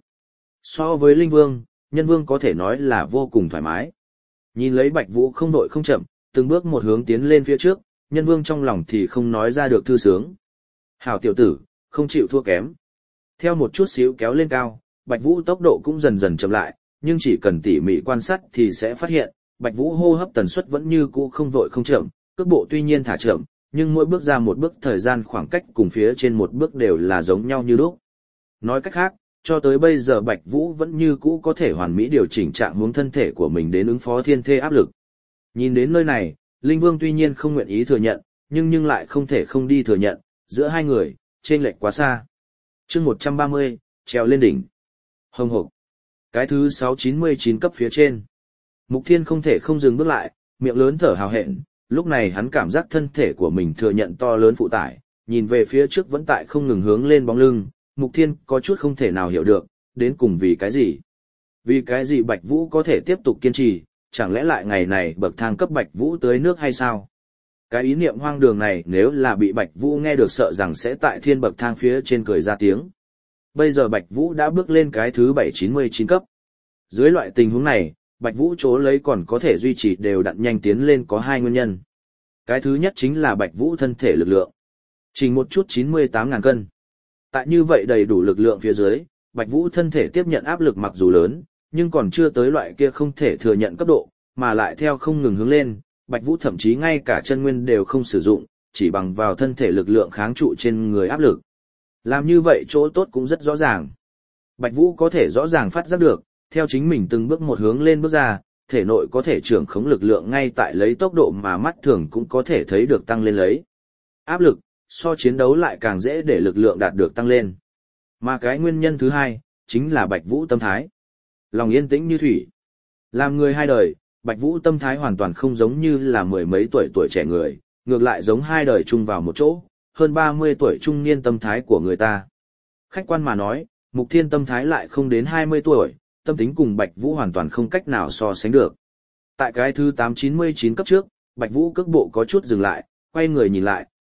So với Linh Vương, Nhân Vương có thể nói là vô cùng thoải mái. Nhìn lấy Bạch Vũ không đội không chậm, từng bước một hướng tiến lên phía trước, Nhân Vương trong lòng thì không nói ra được thư sướng. Hảo tiểu tử, không chịu thua kém. Theo một chút xíu kéo lên cao, Bạch Vũ tốc độ cũng dần dần chậm lại, nhưng chỉ cần tỉ mỉ quan sát thì sẽ phát hiện, Bạch Vũ hô hấp tần suất vẫn như cũ không vội không chậm, cước bộ tuy nhiên thả chậm, nhưng mỗi bước ra một bước thời gian khoảng cách cùng phía trên một bước đều là giống nhau như lúc. Nói cách khác, cho tới bây giờ Bạch Vũ vẫn như cũ có thể hoàn mỹ điều chỉnh trạng huống thân thể của mình đến ứng phó thiên thê áp lực. Nhìn đến nơi này, Linh Vương tuy nhiên không nguyện ý thừa nhận, nhưng lại không thể không đi thừa nhận, giữa hai người, chênh lệch quá xa. Chương 130, trèo lên đỉnh. Hồng hộc. Cái thứ 699 cấp phía trên. Mục Thiên không thể không dừng bước lại, miệng lớn thở hào hẹn, lúc này hắn cảm giác thân thể của mình thừa nhận to lớn phụ tải, nhìn về phía trước vẫn tại không ngừng hướng lên bóng lưng, Mục Thiên có chút không thể nào hiểu được, đến cùng vì cái gì? Vì cái gì Bạch Vũ có thể tiếp tục kiên trì, chẳng lẽ lại ngày này bậc thang cấp Bạch Vũ tới nước hay sao? Cái ý niệm hoang đường này nếu là bị Bạch Vũ nghe được sợ rằng sẽ tại thiên bậc thang phía trên cười ra tiếng. Bây giờ Bạch Vũ đã bước lên cái thứ 799 cấp. Dưới loại tình huống này, Bạch Vũ chỗ lấy còn có thể duy trì đều đặn nhanh tiến lên có hai nguyên nhân. Cái thứ nhất chính là Bạch Vũ thân thể lực lượng. Chỉ một chút 98.000 cân. Tại như vậy đầy đủ lực lượng phía dưới, Bạch Vũ thân thể tiếp nhận áp lực mặc dù lớn, nhưng còn chưa tới loại kia không thể thừa nhận cấp độ, mà lại theo không ngừng hướng lên, Bạch Vũ thậm chí ngay cả chân nguyên đều không sử dụng, chỉ bằng vào thân thể lực lượng kháng trụ trên người áp lực. Làm như vậy chỗ tốt cũng rất rõ ràng. Bạch Vũ có thể rõ ràng phát giác được, theo chính mình từng bước một hướng lên bước ra, thể nội có thể trưởng khống lực lượng ngay tại lấy tốc độ mà mắt thường cũng có thể thấy được tăng lên lấy. Áp lực, so chiến đấu lại càng dễ để lực lượng đạt được tăng lên. Mà cái nguyên nhân thứ hai, chính là Bạch Vũ tâm thái. Lòng yên tĩnh như thủy. Làm người hai đời, Bạch Vũ tâm thái hoàn toàn không giống như là mười mấy tuổi trẻ người, ngược lại giống hai đời chung vào một chỗ, hơn 30 tuổi trung niên tâm thái của người ta. Khách quan mà nói, Mục Thiên tâm thái lại không đến 20 tuổi, tâm tính cùng Bạch Vũ hoàn toàn không cách nào so sánh được. Tại cái thứ 899 cấp trước, Bạch Vũ cước bộ có chút dừng lại, quay người nhìn lại,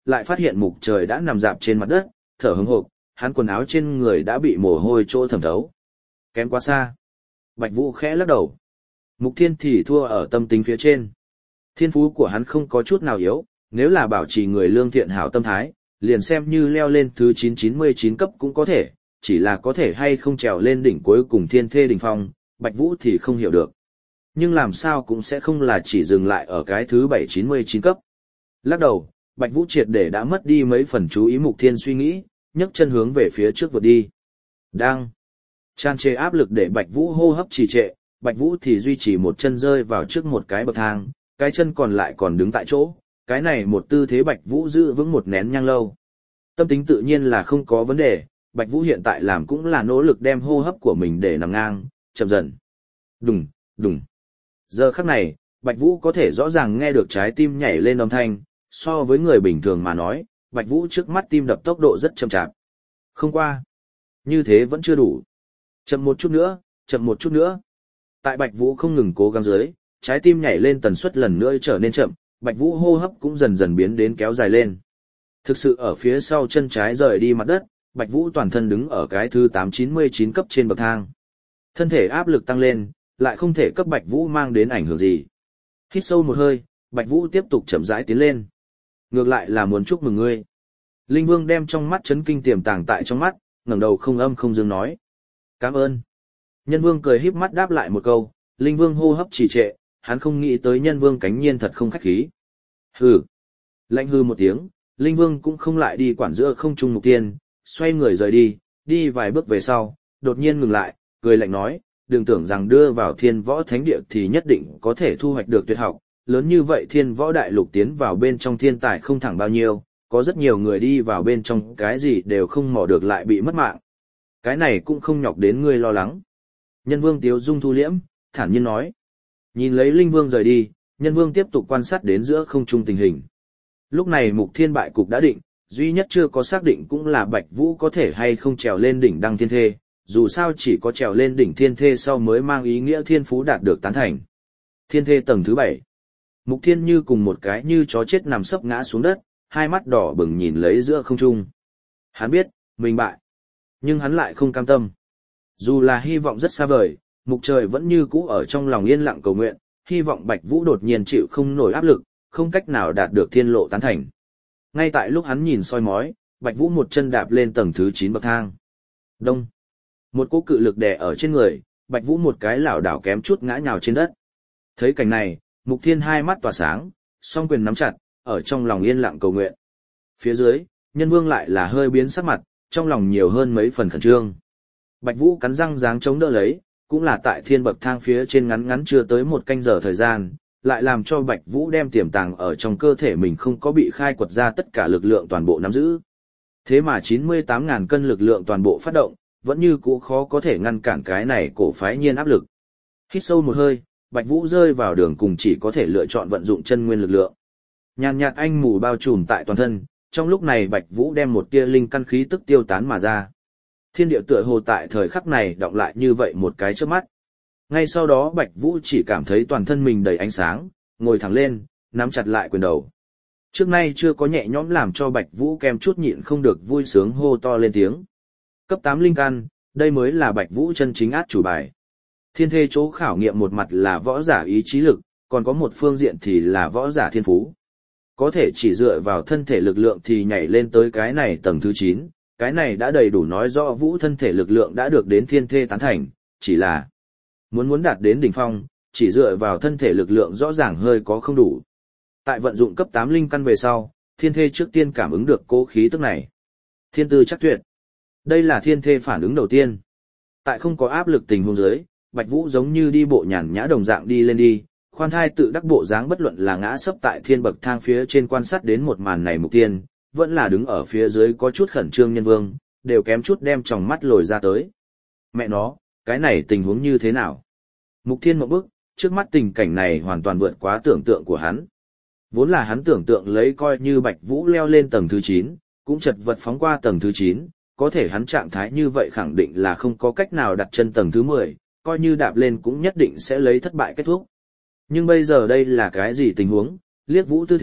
lại phát hiện Mục Trời đã nằm dạp trên mặt đất, thở hững hộc, hắn quần áo trên người đã bị mồ hôi chỗ thẩm thấu. Kém quá xa. Bạch Vũ khẽ lắc đầu. Mục Thiên thì thua ở tâm tính phía trên. Thiên phú của hắn không có chút nào yếu, nếu là bảo trì người lương thiện hảo tâm thái, liền xem như leo lên thứ 999 cấp cũng có thể, chỉ là có thể hay không trèo lên đỉnh cuối cùng thiên thê đỉnh phong, Bạch Vũ thì không hiểu được. Nhưng làm sao cũng sẽ không là chỉ dừng lại ở cái thứ 799 cấp. Lắc đầu, Bạch Vũ triệt để đã mất đi mấy phần chú ý Mục Thiên suy nghĩ, nhấc chân hướng về phía trước vượt đi. Đang tràn trề áp lực để Bạch Vũ hô hấp trì trệ, Bạch Vũ thì duy trì một chân rơi vào trước một cái bậc thang, cái chân còn lại còn đứng tại chỗ, cái này một tư thế Bạch Vũ giữ vững một nén nhang lâu. Tâm tính tự nhiên là không có vấn đề, Bạch Vũ hiện tại làm cũng là nỗ lực đem hô hấp của mình để nằm ngang, chậm dần. Đùng, đùng. Giờ khắc này, Bạch Vũ có thể rõ ràng nghe được trái tim nhảy lên âm thanh, so với người bình thường mà nói, Bạch Vũ trước mắt tim đập tốc độ rất chậm chạp. Không qua. Như thế vẫn chưa đủ. Chậm một chút nữa, chậm một chút nữa. Tại Bạch Vũ không ngừng cố gắng dưới, trái tim nhảy lên tần suất lần nữa trở nên chậm, Bạch Vũ hô hấp cũng dần dần biến đến kéo dài lên. Thực sự ở phía sau chân trái rời đi mặt đất, Bạch Vũ toàn thân đứng ở cái thứ 899 cấp trên bậc thang. Thân thể áp lực tăng lên, lại không thể cấp Bạch Vũ mang đến ảnh hưởng gì. Hít sâu một hơi, Bạch Vũ tiếp tục chậm rãi tiến lên. Ngược lại là muốn chúc mừng ngươi. Linh Vương đem trong mắt chấn kinh tiềm tàng tại trong mắt, ngẩng đầu không âm không dương nói. Cảm ơn. Nhân Vương cười híp mắt đáp lại một câu, Linh Vương hô hấp trì trệ, hắn không nghĩ tới Nhân Vương cánh nhiên thật không khách khí. Hừ. Lạnh hừ một tiếng, Linh Vương cũng không lại đi quản giữa không trung Mục Tiên, xoay người rời đi, đi vài bước về sau, đột nhiên ngừng lại, cười lạnh nói, đừng tưởng rằng đưa vào Thiên Võ Thánh Địa thì nhất định có thể thu hoạch được tuyệt học, lớn như vậy Thiên Võ Đại Lục tiến vào bên trong thiên tài không thẳng bao nhiêu, có rất nhiều người đi vào bên trong cái gì đều không mò được lại bị mất mạng. Cái này cũng không nhọc đến ngươi lo lắng. Nhân Vương Tiếu Dung thu liễm, thản nhiên nói. Nhìn lấy Linh Vương rời đi, Nhân Vương tiếp tục quan sát đến giữa không trung tình hình. Lúc này Mục Thiên bại cục đã định, duy nhất chưa có xác định cũng là Bạch Vũ có thể hay không trèo lên đỉnh Đăng Thiên Thê, dù sao chỉ có trèo lên đỉnh Thiên Thê sau mới mang ý nghĩa thiên phú đạt được tán thành. Thiên Thê tầng thứ 7. Mục Thiên như cùng một cái như chó chết nằm sấp ngã xuống đất, hai mắt đỏ bừng nhìn lấy giữa không trung. Hắn biết, mình bại. Nhưng hắn lại không cam tâm. Dù là hy vọng rất xa vời, Mục Trời vẫn như cũ ở trong lòng yên lặng cầu nguyện, hy vọng Bạch Vũ đột nhiên chịu không nổi áp lực, không cách nào đạt được thiên lộ tán thành. Ngay tại lúc hắn nhìn soi mói, Bạch Vũ một chân đạp lên tầng thứ 9 bậc thang. Đông. Một cỗ cự lực đè ở trên người, Bạch Vũ một cái lảo đảo kém chút ngã nhào trên đất. Thấy cảnh này, Mục Thiên hai mắt tỏa sáng, song quyền nắm chặt, ở trong lòng yên lặng cầu nguyện. Phía dưới, Nhân Vương lại là hơi biến sắc mặt, trong lòng nhiều hơn mấy phần khẩn trương. Bạch Vũ cắn răng giáng chống đỡ lấy, cũng là tại thiên bậc thang phía trên ngắn ngắn chưa tới một canh giờ thời gian, lại làm cho Bạch Vũ đem tiềm tàng ở trong cơ thể mình không có bị khai quật ra tất cả lực lượng toàn bộ nắm giữ. Thế mà 98.000 cân lực lượng toàn bộ phát động, vẫn như cũ khó có thể ngăn cản cái này cổ phái nhiên áp lực. Hít sâu một hơi, Bạch Vũ rơi vào đường cùng chỉ có thể lựa chọn vận dụng chân nguyên lực lượng. Nhàn nhạt anh mù bao trùm tại toàn thân, trong lúc này Bạch Vũ đem một tia linh căn khí tức tiêu tán mà ra. Thiên địa tựa hồ tại thời khắc này đọng lại như vậy một cái chớp mắt. Ngay sau đó Bạch Vũ chỉ cảm thấy toàn thân mình đầy ánh sáng, ngồi thẳng lên, nắm chặt lại quyền đầu. Trước nay chưa có nhẹ nhõm làm cho Bạch Vũ kem chút nhịn không được vui sướng hô to lên tiếng. Cấp 8 linh căn, đây mới là Bạch Vũ chân chính át chủ bài. Thiên thê chỗ khảo nghiệm một mặt là võ giả ý chí lực, còn có một phương diện thì là võ giả thiên phú. Có thể chỉ dựa vào thân thể lực lượng thì nhảy lên tới cái này tầng thứ 9, cái này đã đầy đủ nói rõ Vũ thân thể lực lượng đã được đến thiên thê tán thành, chỉ là muốn đạt đến đỉnh phong, chỉ dựa vào thân thể lực lượng rõ ràng hơi có không đủ. Tại vận dụng cấp 8 linh căn về sau, thiên thê trước tiên cảm ứng được cố khí tức này. Thiên tư chắc tuyệt. Đây là thiên thê phản ứng đầu tiên. Tại không có áp lực tình huống dưới, Bạch Vũ giống như đi bộ nhàn nhã đồng dạng đi lên đi, khoan thai tự đắc bộ dáng bất luận là ngã sấp tại thiên bậc thang phía trên quan sát đến một màn này Mục Tiên, vẫn là đứng ở phía dưới có chút khẩn trương Nhân Vương, đều kém chút đem tròng mắt lồi ra tới. Mẹ nó, cái này tình huống như thế nào? Mục Thiên một bức, trước mắt tình cảnh này hoàn toàn vượt quá tưởng tượng của hắn. Vốn là hắn tưởng tượng lấy coi như Bạch Vũ leo lên tầng thứ 9, cũng chật vật phóng qua tầng thứ 9, có thể hắn trạng thái như vậy khẳng định là không có cách nào đặt chân tầng thứ 10, coi như đạp lên cũng nhất định sẽ lấy thất bại kết thúc. Nhưng bây giờ đây là cái gì tình huống, liếc Vũ tư thế,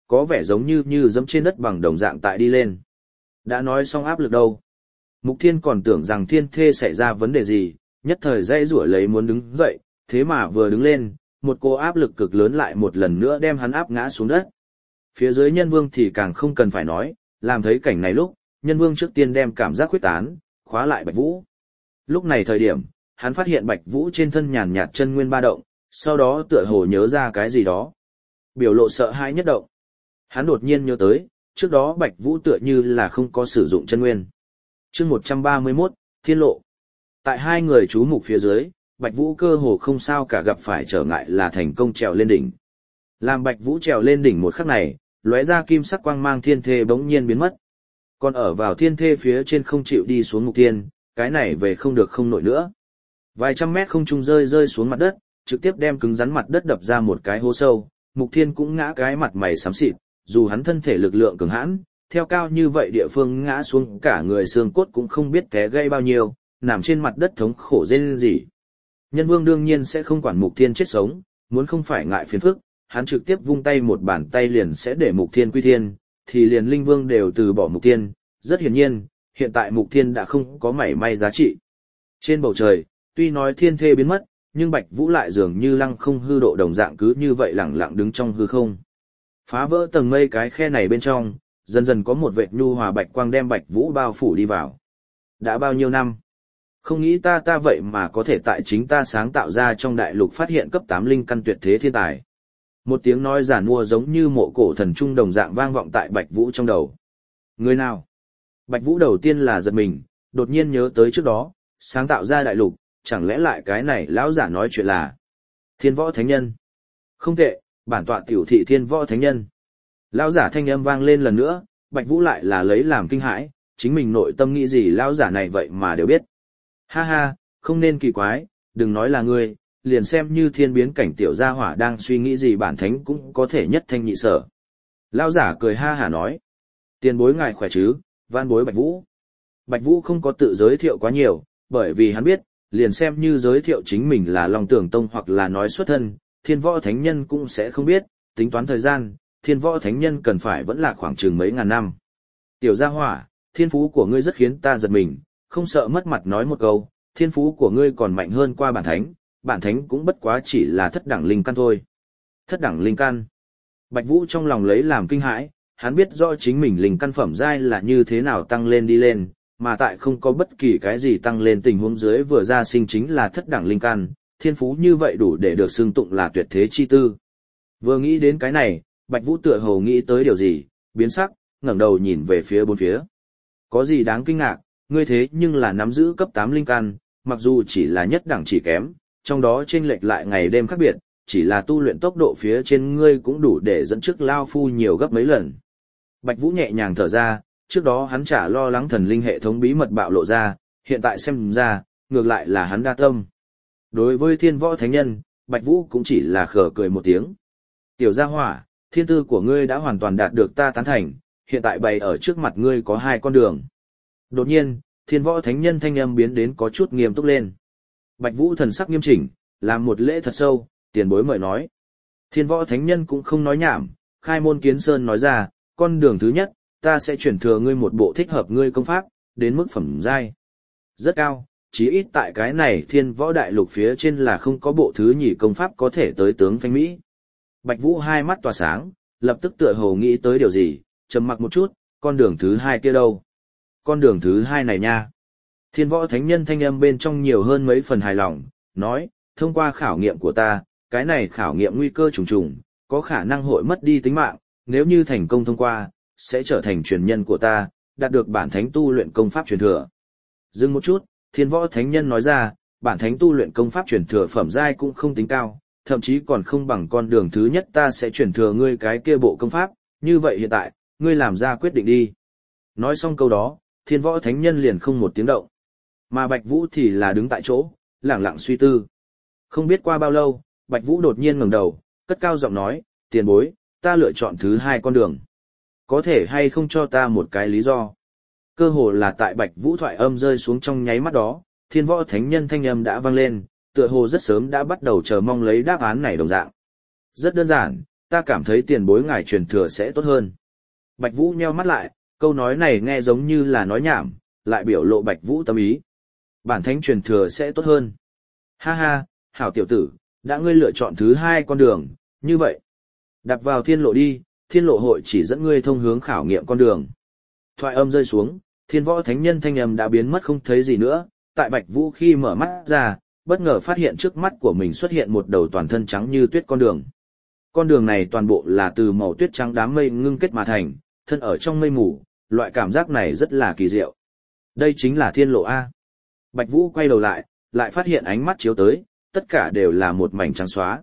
có vẻ giống như dẫm trên đất bằng đồng dạng tại đi lên. Đã nói xong áp lực đâu. Mục Thiên còn tưởng rằng Thiên Thê xảy ra vấn đề gì, nhất thời dãy rủa lấy muốn đứng dậy, thế mà vừa đứng lên, một cô áp lực cực lớn lại một lần nữa đem hắn áp ngã xuống đất. Phía dưới Nhân Vương thì càng không cần phải nói, làm thấy cảnh này lúc, Nhân Vương trước tiên đem cảm giác quyết tán, khóa lại Bạch Vũ. Lúc này thời điểm, hắn phát hiện Bạch Vũ trên thân nhàn nhạt chân nguyên ba động, sau đó tựa hồ nhớ ra cái gì đó. Biểu lộ sợ hãi nhất động. Hắn đột nhiên nhớ tới, trước đó Bạch Vũ tựa như là không có sử dụng chân nguyên. Chương 131, Thiên Lộ. Tại hai người chú mục phía dưới, Bạch Vũ cơ hồ không sao cả gặp phải trở ngại là thành công trèo lên đỉnh. Làm Bạch Vũ trèo lên đỉnh một khắc này, lóe ra kim sắc quang mang thiên thê bỗng nhiên biến mất. Còn ở vào thiên thê phía trên không chịu đi xuống Mục Thiên, cái này về không được không nổi nữa. Vài trăm mét không trung rơi xuống mặt đất, trực tiếp đem cứng rắn mặt đất đập ra một cái hố sâu, Mục Thiên cũng ngã cái mặt mày xám xịt, dù hắn thân thể lực lượng cường hãn, theo cao như vậy địa phương ngã xuống cả người xương cốt cũng không biết té gây bao nhiêu, nằm trên mặt đất thống khổ rên rỉ. Nhân Vương đương nhiên sẽ không quản Mục Thiên chết sống, muốn không phải ngại phiền phức, hắn trực tiếp vung tay một bàn tay liền sẽ để Mục Thiên quy thiên, thì liền Linh Vương đều từ bỏ Mục Thiên, rất hiển nhiên, hiện tại Mục Thiên đã không có mảy may giá trị. Trên bầu trời, tuy nói thiên thê biến mất, nhưng Bạch Vũ lại dường như lăng không hư độ đồng dạng cứ như vậy lẳng lặng đứng trong hư không. Phá vỡ tầng mây cái khe này bên trong, dần dần có một vệt nhu hòa bạch quang đem Bạch Vũ bao phủ đi vào. Đã bao nhiêu năm? Không nghĩ ta vậy mà có thể tại chính ta sáng tạo ra trong đại lục phát hiện cấp 8 linh căn tuyệt thế thiên tài. Một tiếng nói giản mua giống như mộ cổ thần trung đồng dạng vang vọng tại Bạch Vũ trong đầu. Người nào? Bạch Vũ đầu tiên là giật mình, đột nhiên nhớ tới trước đó, sáng tạo ra đại lục, chẳng lẽ lại cái này lão giả nói chuyện là Thiên Võ Thánh Nhân? Không tệ, bản tọa tiểu thị Thiên Võ Thánh Nhân. Lão giả thanh âm vang lên lần nữa, Bạch Vũ lại là lấy làm kinh hãi, chính mình nội tâm nghĩ gì lão giả này vậy mà đều biết. Ha ha, không nên kỳ quái, đừng nói là ngươi, liền xem như thiên biến cảnh tiểu gia hỏa đang suy nghĩ gì bản thánh cũng có thể nhất thanh nhị sở. Lão giả cười ha hả nói, tiền bối ngài khỏe chứ, van bối Bạch Vũ. Bạch Vũ không có tự giới thiệu quá nhiều, bởi vì hắn biết, liền xem như giới thiệu chính mình là Long Tưởng Tông hoặc là nói xuất thân, Thiên Võ Thánh Nhân cũng sẽ không biết, tính toán thời gian, Thiên Võ Thánh Nhân cần phải vẫn là khoảng chừng mấy ngàn năm. Tiểu gia hỏa, thiên phú của ngươi rất khiến ta giật mình, không sợ mất mặt nói một câu, thiên phú của ngươi còn mạnh hơn qua bản thánh cũng bất quá chỉ là thất đẳng linh căn thôi. Thất đẳng linh căn. Bạch Vũ trong lòng lấy làm kinh hãi, hắn biết rõ chính mình linh căn phẩm giai là như thế nào tăng lên đi lên, mà tại không có bất kỳ cái gì tăng lên tình huống dưới vừa ra sinh chính là thất đẳng linh căn, thiên phú như vậy đủ để được xưng tụng là tuyệt thế chi tư. Vừa nghĩ đến cái này, Bạch Vũ tựa hồ nghĩ tới điều gì, biến sắc, ngẩng đầu nhìn về phía bốn phía. Có gì đáng kinh ngạc, ngươi thế nhưng là nắm giữ cấp 8 linh căn, mặc dù chỉ là nhất đẳng chỉ kém, trong đó chênh lệch lại ngày đêm khác biệt, chỉ là tu luyện tốc độ phía trên ngươi cũng đủ để dẫn trước lao phu nhiều gấp mấy lần. Bạch Vũ nhẹ nhàng thở ra, trước đó hắn chả lo lắng thần linh hệ thống bí mật bạo lộ ra, hiện tại xem ra, ngược lại là hắn đa tâm. Đối với Thiên Võ Thánh Nhân, Bạch Vũ cũng chỉ là khờ cười một tiếng. Tiểu gia hỏa, thiên tư của ngươi đã hoàn toàn đạt được ta tán thành, hiện tại bày ở trước mặt ngươi có hai con đường. Đột nhiên, Thiên Võ Thánh Nhân thanh âm biến đến có chút nghiêm túc lên. Bạch Vũ thần sắc nghiêm chỉnh, làm một lễ thật sâu, tiền bối mời nói. Thiên Võ Thánh Nhân cũng không nói nhảm, khai môn kiến sơn nói ra, con đường thứ nhất, ta sẽ chuyển thừa ngươi một bộ thích hợp ngươi công pháp, đến mức phẩm giai rất cao, chí ít tại cái này Thiên Võ đại lục phía trên là không có bộ thứ nhì công pháp có thể tới tướng phanh Mỹ. Bạch Vũ hai mắt tỏa sáng, lập tức tựa hồ nghĩ tới điều gì, trầm mặc một chút, con đường thứ hai kia đâu? Con đường thứ hai này nha. Thiên Võ Thánh Nhân thanh âm bên trong nhiều hơn mấy phần hài lòng, nói, thông qua khảo nghiệm của ta, cái này khảo nghiệm nguy cơ trùng trùng, có khả năng hội mất đi tính mạng, nếu như thành công thông qua, sẽ trở thành truyền nhân của ta, đạt được bản thánh tu luyện công pháp truyền thừa. Dừng một chút, Thiên Võ Thánh Nhân nói ra, bản thánh tu luyện công pháp truyền thừa phẩm giai cũng không tính cao, thậm chí còn không bằng con đường thứ nhất ta sẽ truyền thừa ngươi cái kia bộ công pháp, như vậy hiện tại, ngươi làm ra quyết định đi. Nói xong câu đó, Thiên Võ Thánh Nhân liền không một tiếng động. Mà Bạch Vũ thì là đứng tại chỗ, lẳng lặng suy tư. Không biết qua bao lâu, Bạch Vũ đột nhiên ngẩng đầu, cất cao giọng nói, tiền bối, ta lựa chọn thứ hai con đường. Có thể hay không cho ta một cái lý do? Cơ hồ là tại Bạch Vũ thoại âm rơi xuống trong nháy mắt đó, Thiên Võ Thánh Nhân thanh âm đã vang lên, tựa hồ rất sớm đã bắt đầu chờ mong lấy đáp án này đồng dạng. Rất đơn giản, ta cảm thấy tiền bối ngài truyền thừa sẽ tốt hơn. Bạch Vũ nheo mắt lại, câu nói này nghe giống như là nói nhảm, lại biểu lộ Bạch Vũ tâm ý. Bản thánh truyền thừa sẽ tốt hơn. Ha ha, hảo tiểu tử, đã ngươi lựa chọn thứ hai con đường, như vậy. Đạp vào thiên lộ đi, thiên lộ hội chỉ dẫn ngươi thông hướng khảo nghiệm con đường. Thoại âm rơi xuống, thiên võ thánh nhân thanh âm đã biến mất không thấy gì nữa, tại Bạch Vũ khi mở mắt ra, bất ngờ phát hiện trước mắt của mình xuất hiện một đầu toàn thân trắng như tuyết con đường. Con đường này toàn bộ là từ màu tuyết trắng đám mây ngưng kết mà thành, thân ở trong mây mù, loại cảm giác này rất là kỳ diệu. Đây chính là thiên lộ A. Bạch Vũ quay đầu lại phát hiện ánh mắt chiếu tới, tất cả đều là một mảnh trắng xóa.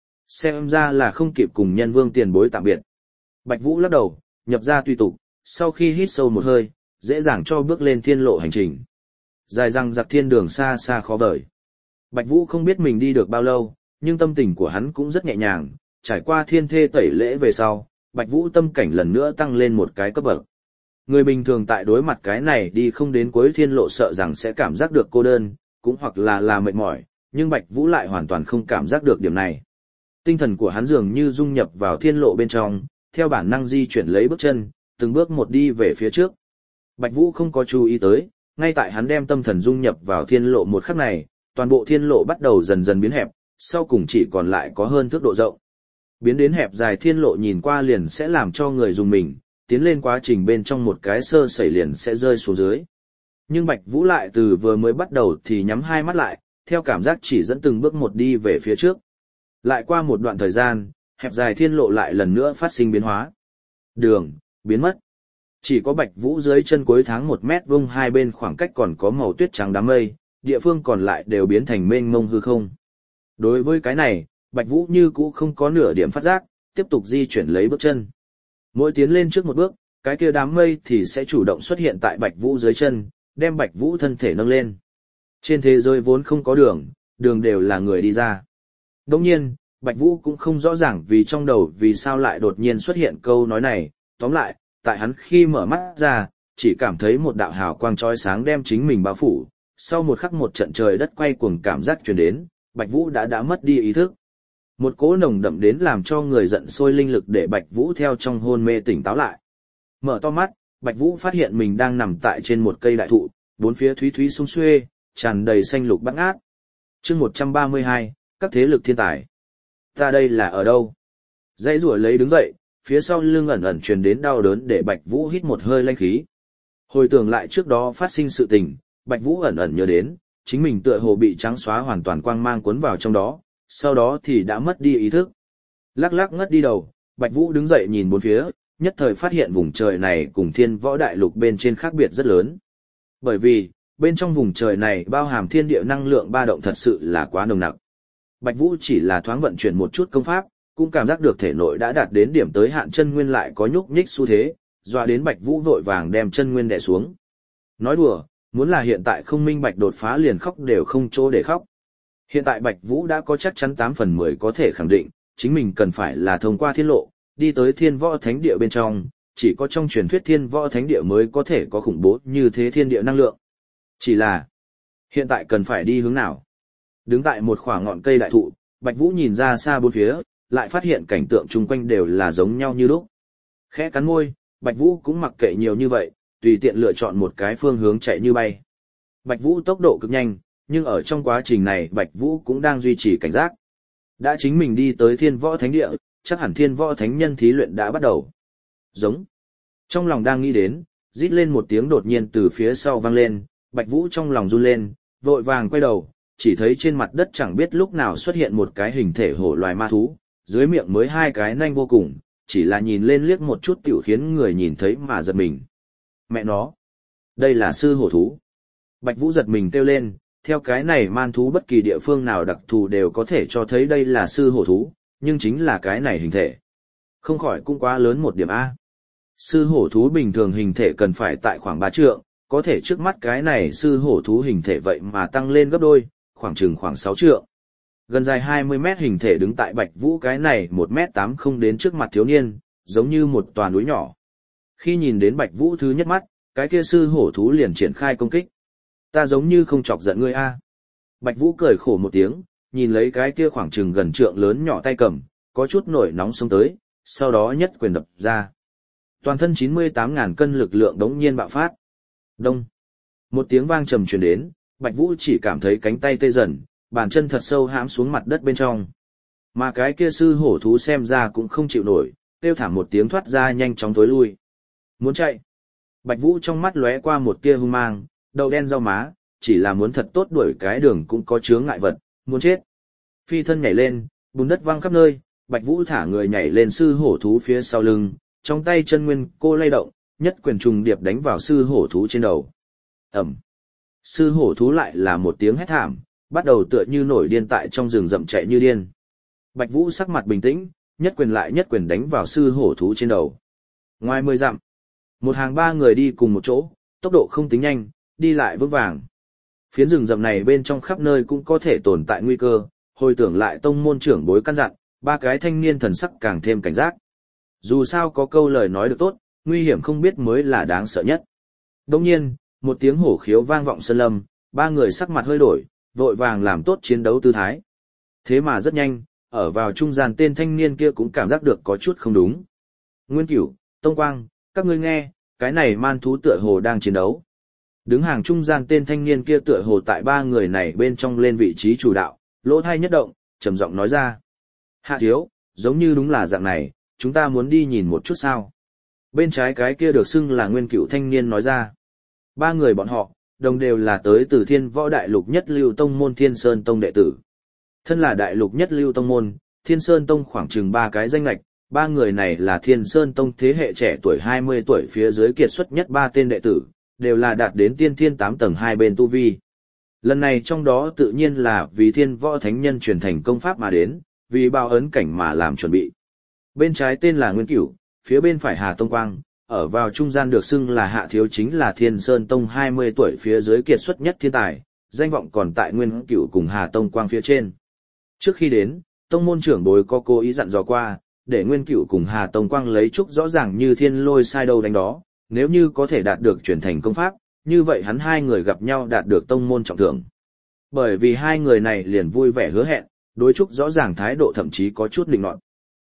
Xem ra là không kịp cùng nhân vương tiền bối tạm biệt. Bạch Vũ lắc đầu, nhập ra tùy tục, sau khi hít sâu một hơi, dễ dàng cho bước lên thiên lộ hành trình. Dài răng giặc thiên đường xa xa khó vời. Bạch Vũ không biết mình đi được bao lâu, nhưng tâm tình của hắn cũng rất nhẹ nhàng, trải qua thiên thê tẩy lễ về sau, Bạch Vũ tâm cảnh lần nữa tăng lên một cái cấp bậc. Người bình thường tại đối mặt cái này đi không đến cuối thiên lộ sợ rằng sẽ cảm giác được cô đơn, cũng hoặc là mệt mỏi, nhưng Bạch Vũ lại hoàn toàn không cảm giác được điểm này. Tinh thần của hắn dường như dung nhập vào thiên lộ bên trong, theo bản năng di chuyển lấy bước chân, từng bước một đi về phía trước. Bạch Vũ không có chú ý tới, ngay tại hắn đem tâm thần dung nhập vào thiên lộ một khắc này, toàn bộ thiên lộ bắt đầu dần dần biến hẹp, sau cùng chỉ còn lại có hơn thước độ rộng. Biến đến hẹp dài thiên lộ nhìn qua liền sẽ làm cho người dùng mình, tiến lên quá trình bên trong một cái sơ sẩy liền sẽ rơi xuống dưới. Nhưng Bạch Vũ lại từ vừa mới bắt đầu thì nhắm hai mắt lại, theo cảm giác chỉ dẫn từng bước một đi về phía trước. Lại qua một đoạn thời gian, hẹp dài thiên lộ lại lần nữa phát sinh biến hóa. Đường, biến mất. Chỉ có Bạch Vũ dưới chân cuối tháng 1 mét vuông hai bên khoảng cách còn có màu tuyết trắng đám mây, địa phương còn lại đều biến thành mênh mông hư không. Đối với cái này, Bạch Vũ như cũ không có nửa điểm phát giác, tiếp tục di chuyển lấy bước chân. Mỗi tiến lên trước một bước, cái kia đám mây thì sẽ chủ động xuất hiện tại Bạch Vũ dưới chân, đem Bạch Vũ thân thể nâng lên. Trên thế giới vốn không có đường, đường đều là người đi ra. Đồng nhiên, Bạch Vũ cũng không rõ ràng vì trong đầu vì sao lại đột nhiên xuất hiện câu nói này, tóm lại, tại hắn khi mở mắt ra, chỉ cảm thấy một đạo hào quang chói sáng đem chính mình bao phủ, sau một khắc một trận trời đất quay cuồng cảm giác truyền đến, Bạch Vũ đã mất đi ý thức. Một cỗ nồng đậm đến làm cho người giận sôi linh lực để Bạch Vũ theo trong hôn mê tỉnh táo lại. Mở to mắt, Bạch Vũ phát hiện mình đang nằm tại trên một cây đại thụ, bốn phía thúy thúy sum xuê, tràn đầy xanh lục bát ngát. Chương 132, các thế lực thiên tài. Ta đây là ở đâu? Dãy rủa lấy đứng dậy, phía sau lưng ẩn ẩn truyền đến đau đớn để Bạch Vũ hít một hơi lanh khí. Hồi tưởng lại trước đó phát sinh sự tình, Bạch Vũ ẩn ẩn nhớ đến, chính mình tựa hồ bị trắng xóa hoàn toàn quang mang cuốn vào trong đó, sau đó thì đã mất đi ý thức. Lắc lắc ngất đi đầu, Bạch Vũ đứng dậy nhìn bốn phía, nhất thời phát hiện vùng trời này cùng thiên võ đại lục bên trên khác biệt rất lớn. Bởi vì, bên trong vùng trời này bao hàm thiên địa năng lượng ba động thật sự là quá nồng nặc. Bạch Vũ chỉ là thoáng vận chuyển một chút công pháp, cũng cảm giác được thể nội đã đạt đến điểm tới hạn chân nguyên lại có nhúc nhích xu thế, dọa đến Bạch Vũ vội vàng đem chân nguyên đè xuống. Nói đùa, muốn là hiện tại không minh bạch đột phá liền khóc đều không chỗ để khóc. Hiện tại Bạch Vũ đã có chắc chắn 8 phần 10 có thể khẳng định, chính mình cần phải là thông qua thiên lộ, đi tới thiên võ thánh địa bên trong, chỉ có trong truyền thuyết thiên võ thánh địa mới có thể có khủng bố như thế thiên địa năng lượng. Chỉ là, hiện tại cần phải đi hướng nào? Đứng tại một khoảng ngọn cây đại thụ, Bạch Vũ nhìn ra xa bốn phía, lại phát hiện cảnh tượng chung quanh đều là giống nhau như lúc. Khẽ cắn môi, Bạch Vũ cũng mặc kệ nhiều như vậy, tùy tiện lựa chọn một cái phương hướng chạy như bay. Bạch Vũ tốc độ cực nhanh, nhưng ở trong quá trình này Bạch Vũ cũng đang duy trì cảnh giác. Đã chính mình đi tới thiên võ thánh địa, chắc hẳn thiên võ thánh nhân thí luyện đã bắt đầu. Giống. Trong lòng đang nghĩ đến, rít lên một tiếng đột nhiên từ phía sau vang lên, Bạch Vũ trong lòng run lên, vội vàng quay đầu, chỉ thấy trên mặt đất chẳng biết lúc nào xuất hiện một cái hình thể hổ loài ma thú, dưới miệng mới hai cái nanh vô cùng, chỉ là nhìn lên liếc một chút tiểu khiến người nhìn thấy mà giật mình. Mẹ nó! Đây là sư hổ thú. Bạch Vũ giật mình kêu lên, theo cái này man thú bất kỳ địa phương nào đặc thù đều có thể cho thấy đây là sư hổ thú, nhưng chính là cái này hình thể. Không khỏi cũng quá lớn một điểm A. Sư hổ thú bình thường hình thể cần phải tại khoảng 3 trượng, có thể trước mắt cái này sư hổ thú hình thể vậy mà tăng lên gấp đôi, khoảng 6 trượng. Gần dài 20 mét hình thể đứng tại Bạch Vũ cái này 1m8 không đến trước mặt thiếu niên, giống như một tòa núi nhỏ. Khi nhìn đến Bạch Vũ thứ nhất mắt, cái kia sư hổ thú liền triển khai công kích. Ta giống như không chọc giận ngươi a. Bạch Vũ cười khổ một tiếng, nhìn lấy cái kia khoảng chừng gần trượng lớn nhỏ tay cầm, có chút nổi nóng xông tới, sau đó nhất quyền đập ra. Toàn thân 98.000 cân lực lượng đống nhiên bạo phát. Đông. Một tiếng vang trầm truyền đến, Bạch Vũ chỉ cảm thấy cánh tay tê dần, bàn chân thật sâu hãm xuống mặt đất bên trong. Mà cái kia sư hổ thú xem ra cũng không chịu nổi, kêu thảm một tiếng thoát ra nhanh chóng tối lui. Muốn chạy. Bạch Vũ trong mắt lóe qua một tia hung mang, đầu đen rau má, chỉ là muốn thật tốt đuổi cái đường cũng có chướng ngại vật, muốn chết. Phi thân nhảy lên, bùn đất văng khắp nơi, Bạch Vũ thả người nhảy lên sư hổ thú phía sau lưng, trong tay chân nguyên cô lay động, nhất quyền trùng điệp đánh vào sư hổ thú trên đầu. Ẩm. Sư hổ thú lại là một tiếng hét thảm, bắt đầu tựa như nổi điên tại trong rừng rậm chạy như điên. Bạch Vũ sắc mặt bình tĩnh, nhất quyền lại nhất quyền đánh vào sư hổ thú trên đầu. Ngoài 10 dặm, một hàng 3 người đi cùng một chỗ, tốc độ không tính nhanh, đi lại vững vàng. Phiến rừng rậm này bên trong khắp nơi cũng có thể tồn tại nguy cơ, hồi tưởng lại tông môn trưởng bối căn dặn, 3 cái thanh niên thần sắc càng thêm cảnh giác. Dù sao có câu lời nói được tốt, nguy hiểm không biết mới là đáng sợ nhất. Đồng nhiên, một tiếng hổ khiếu vang vọng sơn lâm, 3 người sắc mặt hơi đổi, vội vàng làm tốt chiến đấu tư thái. Thế mà rất nhanh, ở vào trung gian tên thanh niên kia cũng cảm giác được có chút không đúng. Nguyên Cửu, Tông Quang, các ngươi nghe, cái này man thú tựa hồ đang chiến đấu. Đứng hàng trung gian tên thanh niên kia tựa hồ tại 3 người này bên trong lên vị trí chủ đạo, lỗ tai nhất động, trầm giọng nói ra. Hạ thiếu, giống như đúng là dạng này, chúng ta muốn đi nhìn một chút sao. Bên trái cái kia được xưng là Nguyên Cửu thanh niên nói ra. 3 người bọn họ, đồng đều là tới từ Thiên Võ Đại Lục nhất lưu tông môn Thiên Sơn Tông đệ tử. Thân là Đại Lục nhất lưu tông môn, Thiên Sơn Tông khoảng chừng 3 cái danh lệch, 3 người này là Thiên Sơn Tông thế hệ trẻ tuổi 20 tuổi phía dưới kiệt xuất nhất 3 tên đệ tử, đều là đạt đến tiên thiên 8 tầng 2 bên tu vi. Lần này trong đó tự nhiên là vì Thiên Võ Thánh Nhân truyền thành công pháp mà đến, vì bao ấn cảnh mà làm chuẩn bị. Bên trái tên là Nguyên Cửu, phía bên phải Hà Tông Quang, ở vào trung gian được xưng là Hạ Thiếu chính là Thiên Sơn Tông 20 tuổi phía dưới kiệt xuất nhất thiên tài, danh vọng còn tại Nguyên Cửu cùng Hà Tông Quang phía trên. Trước khi đến, tông môn trưởng bối có cố ý dặn dò qua, để Nguyên Cửu cùng Hà Tông Quang lấy trúc rõ ràng như thiên lôi sai đâu đánh đó, nếu như có thể đạt được truyền thành công pháp, như vậy hắn 2 người gặp nhau đạt được tông môn trọng thưởng. Bởi vì 2 người này liền vui vẻ hứa hẹn, đối trúc rõ ràng thái độ thậm chí có chút định nọt.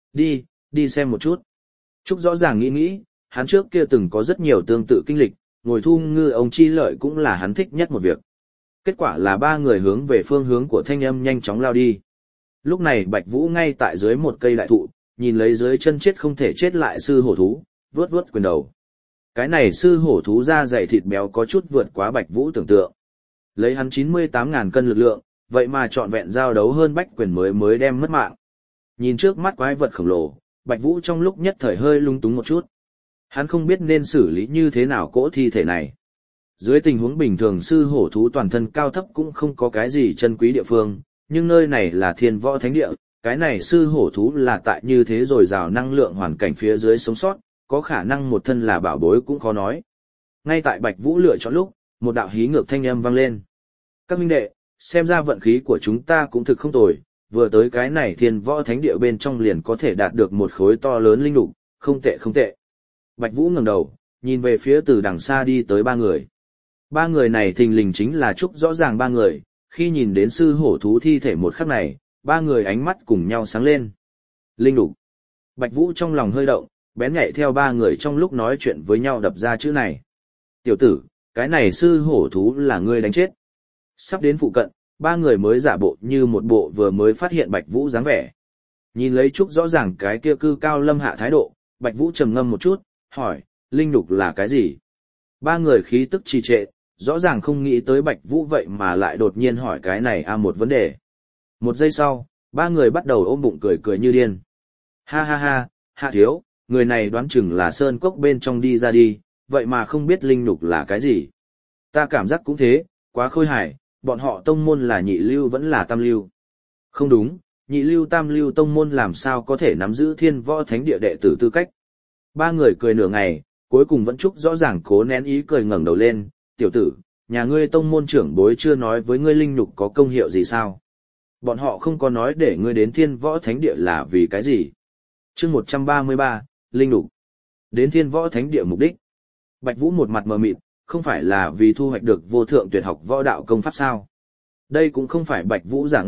Đi xem một chút. Trúc rõ ràng nghĩ, hắn trước kia từng có rất nhiều tương tự kinh lịch, ngồi thu ngư ông chi lợi cũng là hắn thích nhất một việc. Kết quả là 3 người hướng về phương hướng của thanh âm nhanh chóng lao đi. Lúc này Bạch Vũ ngay tại dưới một cây đại thụ, nhìn lấy dưới chân chết không thể chết lại sư hổ thú, vuốt vuốt quyền đầu. Cái này sư hổ thú da dày thịt béo có chút vượt quá Bạch Vũ tưởng tượng. Lấy hắn 98.000 cân lực lượng, vậy mà trọn vẹn giao đấu hơn Bách Quyền mới đem mất mạng. Nhìn trước mắt quái vật khổng lồ, Bạch Vũ trong lúc nhất thời hơi lung túng một chút. Hắn không biết nên xử lý như thế nào cỗ thi thể này. Dưới tình huống bình thường sư hổ thú toàn thân cao thấp cũng không có cái gì chân quý địa phương, nhưng nơi này là Thiên Võ Thánh Địa, cái này sư hổ thú là tại như thế rồi rào năng lượng hoàn cảnh phía dưới sống sót, có khả năng một thân là bảo bối cũng khó nói. Ngay tại Bạch Vũ lựa chọn lúc, một đạo hí ngược thanh âm vang lên. Các huynh đệ, xem ra vận khí của chúng ta cũng thực không tồi, vừa tới cái này Thiên Võ Thánh Địa bên trong liền có thể đạt được một khối to lớn linh lục, không tệ không tệ. Bạch Vũ ngẩng đầu, nhìn về phía từ đằng xa đi tới 3 người. 3 người này thình lình chính là trúc rõ ràng 3 người, khi nhìn đến sư hổ thú thi thể một khắc này, 3 người ánh mắt cùng nhau sáng lên. Linh lục. Bạch Vũ trong lòng hơi động, bén nhạy theo 3 người trong lúc nói chuyện với nhau đập ra chữ này. Tiểu tử, cái này sư hổ thú là ngươi đánh chết. Sắp đến phụ cận, 3 người mới giả bộ như một bộ vừa mới phát hiện Bạch Vũ dáng vẻ. Nhìn lấy trúc rõ ràng cái kia cư cao lâm hạ thái độ, Bạch Vũ trầm ngâm một chút, hỏi, linh lục là cái gì? 3 người khí tức trì trệ, rõ ràng không nghĩ tới Bạch Vũ vậy mà lại đột nhiên hỏi cái này một vấn đề. Một giây sau, 3 người bắt đầu ôm bụng cười như điên. Ha ha ha, Hạ thiếu, người này đoán chừng là sơn cốc bên trong đi ra đi, vậy mà không biết linh lục là cái gì. Ta cảm giác cũng thế, quá khôi hài, bọn họ tông môn là nhị lưu vẫn là tam lưu. Không đúng, nhị lưu tam lưu tông môn làm sao có thể nắm giữ Thiên Võ Thánh Địa đệ tử tư cách. 3 người cười nửa ngày, cuối cùng vẫn trúc rõ ràng cố nén ý cười ngẩng đầu lên, tiểu tử, nhà ngươi tông môn trưởng bối chưa nói với ngươi linh lục có công hiệu gì sao? Bọn họ không có nói để ngươi đến Thiên Võ Thánh Địa là vì cái gì? Chương 133, linh lục. Đến Thiên Võ Thánh Địa mục đích. Bạch Vũ một mặt mờ mịt, không phải là vì thu hoạch được vô thượng tuyệt học võ đạo công pháp sao? Đây cũng không phải Bạch Vũ giả ngu,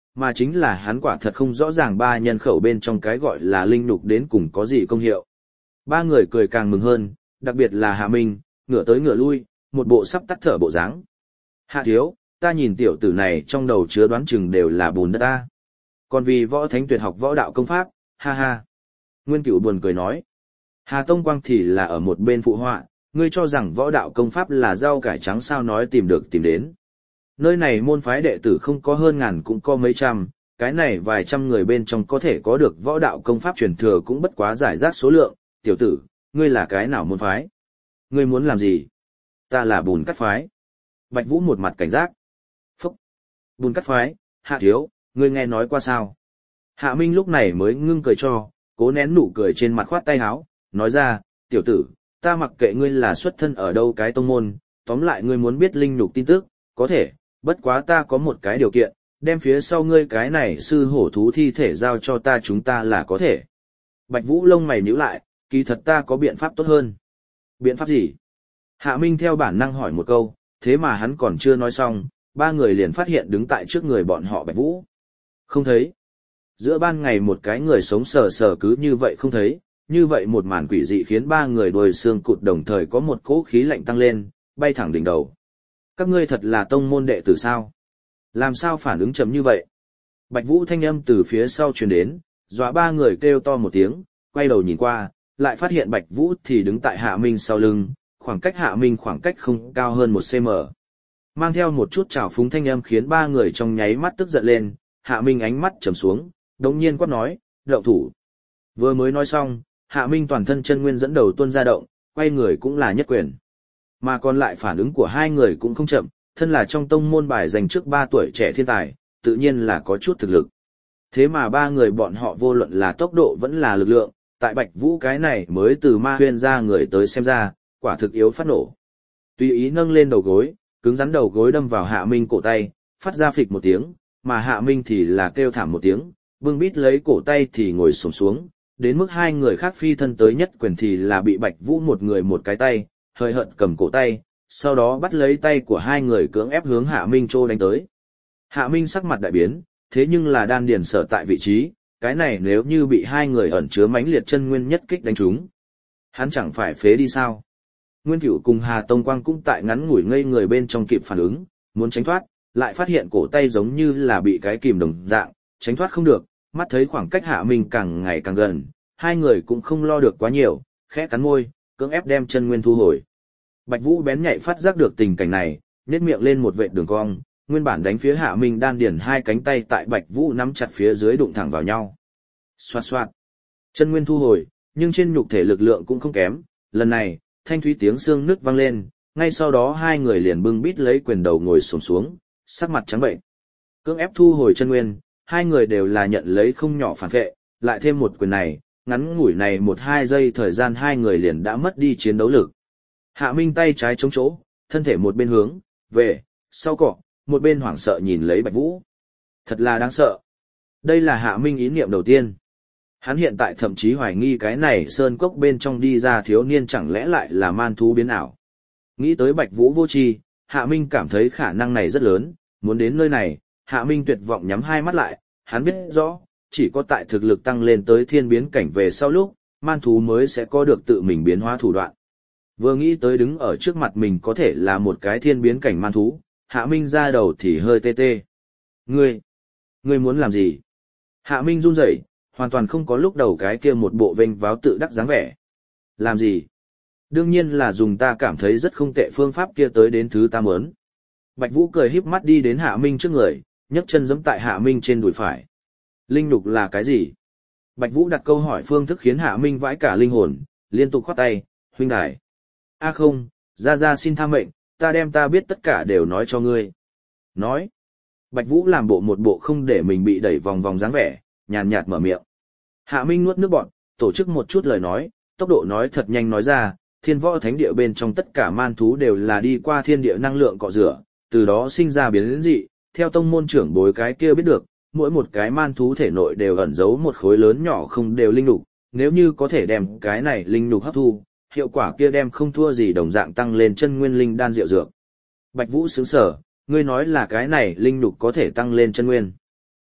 mà chính là hắn quả thật không rõ ràng ba nhân khẩu bên trong cái gọi là linh nhục đến cùng có gì công hiệu. Ba người cười càng mừng hơn, đặc biệt là Hạ Minh, ngửa tới ngửa lui, một bộ sắp tắt thở bộ dáng. Hạ thiếu, ta nhìn tiểu tử này trong đầu chứa đoán chừng đều là bùn đất ta. Còn vì võ thánh tuyệt học võ đạo công pháp, ha ha. Nguyên Cửu buồn cười nói. Hà Tông Quang thì là ở một bên phụ họa, ngươi cho rằng võ đạo công pháp là rau cải trắng sao nói tìm được tìm đến. Nơi này môn phái đệ tử không có hơn ngàn cũng có mấy trăm, cái này vài trăm người bên trong có thể có được võ đạo công pháp truyền thừa cũng bất quá giải rác số lượng. Tiểu tử, ngươi là cái nào môn phái? Ngươi muốn làm gì? Ta là Bùn Cắt phái. Bạch Vũ một mặt cảnh giác. Phúc! Bùn Cắt phái, Hạ thiếu, ngươi nghe nói qua sao? Hạ Minh lúc này mới ngưng cười cho, cố nén nụ cười trên mặt khoát tay áo, nói ra, tiểu tử, ta mặc kệ ngươi là xuất thân ở đâu cái tông môn, tóm lại ngươi muốn biết linh nhục tin tức, có thể, bất quá ta có một cái điều kiện, đem phía sau ngươi cái này sư hổ thú thi thể giao cho ta chúng ta là có thể. Bạch Vũ lông mày nhíu lại, kỳ thật ta có biện pháp tốt hơn. Biện pháp gì? Hạ Minh theo bản năng hỏi một câu, thế mà hắn còn chưa nói xong, ba người liền phát hiện đứng tại trước người bọn họ Bạch Vũ. Không thấy. Giữa ban ngày một cái người sống sờ sờ cứ như vậy không thấy, như vậy một màn quỷ dị khiến ba người đôi xương cụt đồng thời có một cỗ khí lạnh tăng lên, bay thẳng đỉnh đầu. Các ngươi thật là tông môn đệ tử sao? Làm sao phản ứng chậm như vậy? Bạch Vũ thanh âm từ phía sau truyền đến, dọa ba người kêu to một tiếng, quay đầu nhìn qua, lại phát hiện Bạch Vũ thì đứng tại Hạ Minh sau lưng, khoảng cách Hạ Minh khoảng cách không cao hơn 1 cm. Mang theo một chút trào phúng thanh âm khiến ba người trong nháy mắt tức giận lên, Hạ Minh ánh mắt trầm xuống, đống nhiên quát nói, động thủ. Vừa mới nói xong, Hạ Minh toàn thân chân nguyên dẫn đầu tuôn ra động, quay người cũng là nhất quyền. Mà còn lại phản ứng của hai người cũng không chậm, thân là trong tông môn bài dành trước 3 tuổi trẻ thiên tài, tự nhiên là có chút thực lực. Thế mà ba người bọn họ vô luận là tốc độ vẫn là lực lượng, tại Bạch Vũ cái này mới từ ma huyên ra người tới xem ra, quả thực yếu phát nổ. Tùy ý nâng lên đầu gối, cứng rắn đầu gối đâm vào Hạ Minh cổ tay, phát ra phịch một tiếng, mà Hạ Minh thì là kêu thảm một tiếng, bưng bít lấy cổ tay thì ngồi xổm xuống, đến mức hai người khác phi thân tới nhất quyền thì là bị Bạch Vũ một người một cái tay, hơi hận cầm cổ tay, sau đó bắt lấy tay của hai người cưỡng ép hướng Hạ Minh trô đánh tới. Hạ Minh sắc mặt đại biến, thế nhưng là đan điền sở tại vị trí, cái này nếu như bị hai người ẩn chứa mãnh liệt chân nguyên nhất kích đánh trúng, hắn chẳng phải phế đi sao? Nguyên Cửu cùng Hà Tông Quang cũng tại ngắn ngủi ngây người bên trong kịp phản ứng, muốn tránh thoát, lại phát hiện cổ tay giống như là bị cái kìm đồng dạng, tránh thoát không được, mắt thấy khoảng cách Hạ Minh càng ngày càng gần, hai người cũng không lo được quá nhiều, khẽ cắn môi, cưỡng ép đem chân nguyên thu hồi. Bạch Vũ bén nhạy phát giác được tình cảnh này, nhếch miệng lên một vệt đường cong, nguyên bản đánh phía Hạ Minh đan điền hai cánh tay tại Bạch Vũ nắm chặt phía dưới đụng thẳng vào nhau. Xoạt xoạt. Chân nguyên thu hồi, nhưng trên nhục thể lực lượng cũng không kém, lần này, thanh thúy tiếng xương nứt vang lên, ngay sau đó hai người liền bưng bít lấy quyền đầu ngồi xổm xuống, sắc mặt trắng bệnh. Cưỡng ép thu hồi chân nguyên, hai người đều là nhận lấy không nhỏ phản vệ, lại thêm một quyền này, ngắn ngủi này 1-2 giây thời gian hai người liền đã mất đi chiến đấu lực. Hạ Minh tay trái chống chỗ, thân thể một bên hướng về sau cọ, một bên hoảng sợ nhìn lấy Bạch Vũ. Thật là đáng sợ. Đây là Hạ Minh ý niệm đầu tiên. Hắn hiện tại thậm chí hoài nghi cái này sơn cốc bên trong đi ra thiếu niên chẳng lẽ lại là man thú biến ảo. Nghĩ tới Bạch Vũ vô tri, Hạ Minh cảm thấy khả năng này rất lớn, muốn đến nơi này, Hạ Minh tuyệt vọng nhắm hai mắt lại, hắn biết rõ, chỉ có tại thực lực tăng lên tới thiên biến cảnh về sau lúc, man thú mới sẽ có được tự mình biến hóa thủ đoạn. Vừa nghĩ tới đứng ở trước mặt mình có thể là một cái thiên biến cảnh man thú, Hạ Minh ra đầu thì hơi tê tê. Ngươi muốn làm gì? Hạ Minh run rẩy, hoàn toàn không có lúc đầu cái kia một bộ vênh váo tự đắc dáng vẻ. Làm gì? Đương nhiên là dùng ta cảm thấy rất không tệ phương pháp kia tới đến thứ ta muốn. Bạch Vũ cười híp mắt đi đến Hạ Minh trước người, nhấc chân giẫm tại Hạ Minh trên đùi phải. Linh nhục là cái gì? Bạch Vũ đặt câu hỏi phương thức khiến Hạ Minh vãi cả linh hồn, liên tục khoát tay, huynh đài. A không, ra xin tha mệnh, ta đem ta biết tất cả đều nói cho ngươi. Nói. Bạch Vũ làm một bộ không để mình bị đẩy vòng vòng dáng vẻ, nhàn nhạt mở miệng. Hạ Minh nuốt nước bọt, tổ chức một chút lời nói, tốc độ nói thật nhanh nói ra, thiên võ thánh địa bên trong tất cả man thú đều là đi qua thiên địa năng lượng cọ rửa, từ đó sinh ra biến dị, theo tông môn trưởng bối cái kia biết được, mỗi một cái man thú thể nội đều ẩn giấu một khối lớn nhỏ không đều linh nhục, nếu như có thể đem cái này linh nhục hấp thu, hiệu quả kia đem không thua gì đồng dạng tăng lên chân nguyên linh đan diệu dược. Bạch Vũ sững sờ, ngươi nói là cái này linh nhục có thể tăng lên chân nguyên.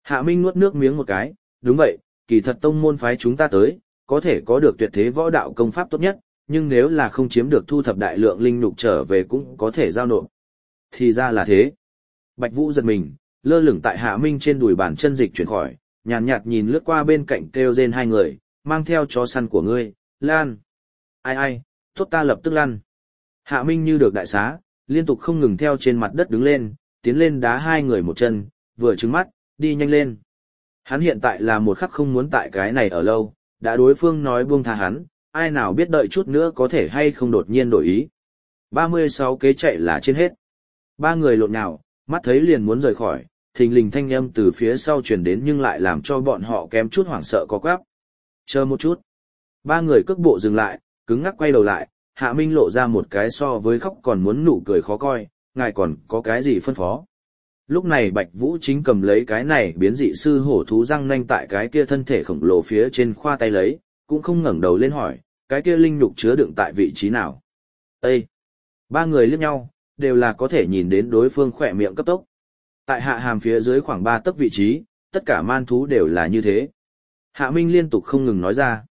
Hạ Minh nuốt nước miếng một cái, đúng vậy, kỳ thật tông môn phái chúng ta tới, có thể có được tuyệt thế võ đạo công pháp tốt nhất, nhưng nếu là không chiếm được thu thập đại lượng linh nhục trở về cũng có thể giao nộp. Thì ra là thế. Bạch Vũ giật mình, lơ lửng tại Hạ Minh trên đùi bàn chân dịch chuyển khỏi, nhàn nhạt nhìn lướt qua bên cạnh kêu rên hai người, mang theo chó săn của ngươi, lan. Ai ai, tốt ta lập tức lăn. Hạ Minh như được đại xá, liên tục không ngừng theo trên mặt đất đứng lên, tiến lên đá hai người một chân, vừa trừng mắt, đi nhanh lên. Hắn hiện tại là một khắc không muốn tại cái này ở lâu, đã đối phương nói buông tha hắn, ai nào biết đợi chút nữa có thể hay không đột nhiên đổi ý. 36 kế chạy là trên hết. Ba người lộn nhào, mắt thấy liền muốn rời khỏi, thình lình thanh âm từ phía sau truyền đến nhưng lại làm cho bọn họ kém chút hoảng sợ có quắp. Chờ một chút. Ba người cước bộ dừng lại, cứng ngắc quay đầu lại, Hạ Minh lộ ra một cái so với khóc còn muốn nụ cười khó coi, ngài còn có cái gì phân phó. Lúc này Bạch Vũ chính cầm lấy cái này biến dị sư hổ thú răng nanh tại cái kia thân thể khổng lồ phía trên khoa tay lấy, cũng không ngẩng đầu lên hỏi, cái kia linh nhục chứa đựng tại vị trí nào. Ê! Ba người liếc nhau, đều là có thể nhìn đến đối phương khỏe miệng cấp tốc. Tại hạ hàm phía dưới khoảng 3 tấc vị trí, tất cả man thú đều là như thế. Hạ Minh liên tục không ngừng nói ra.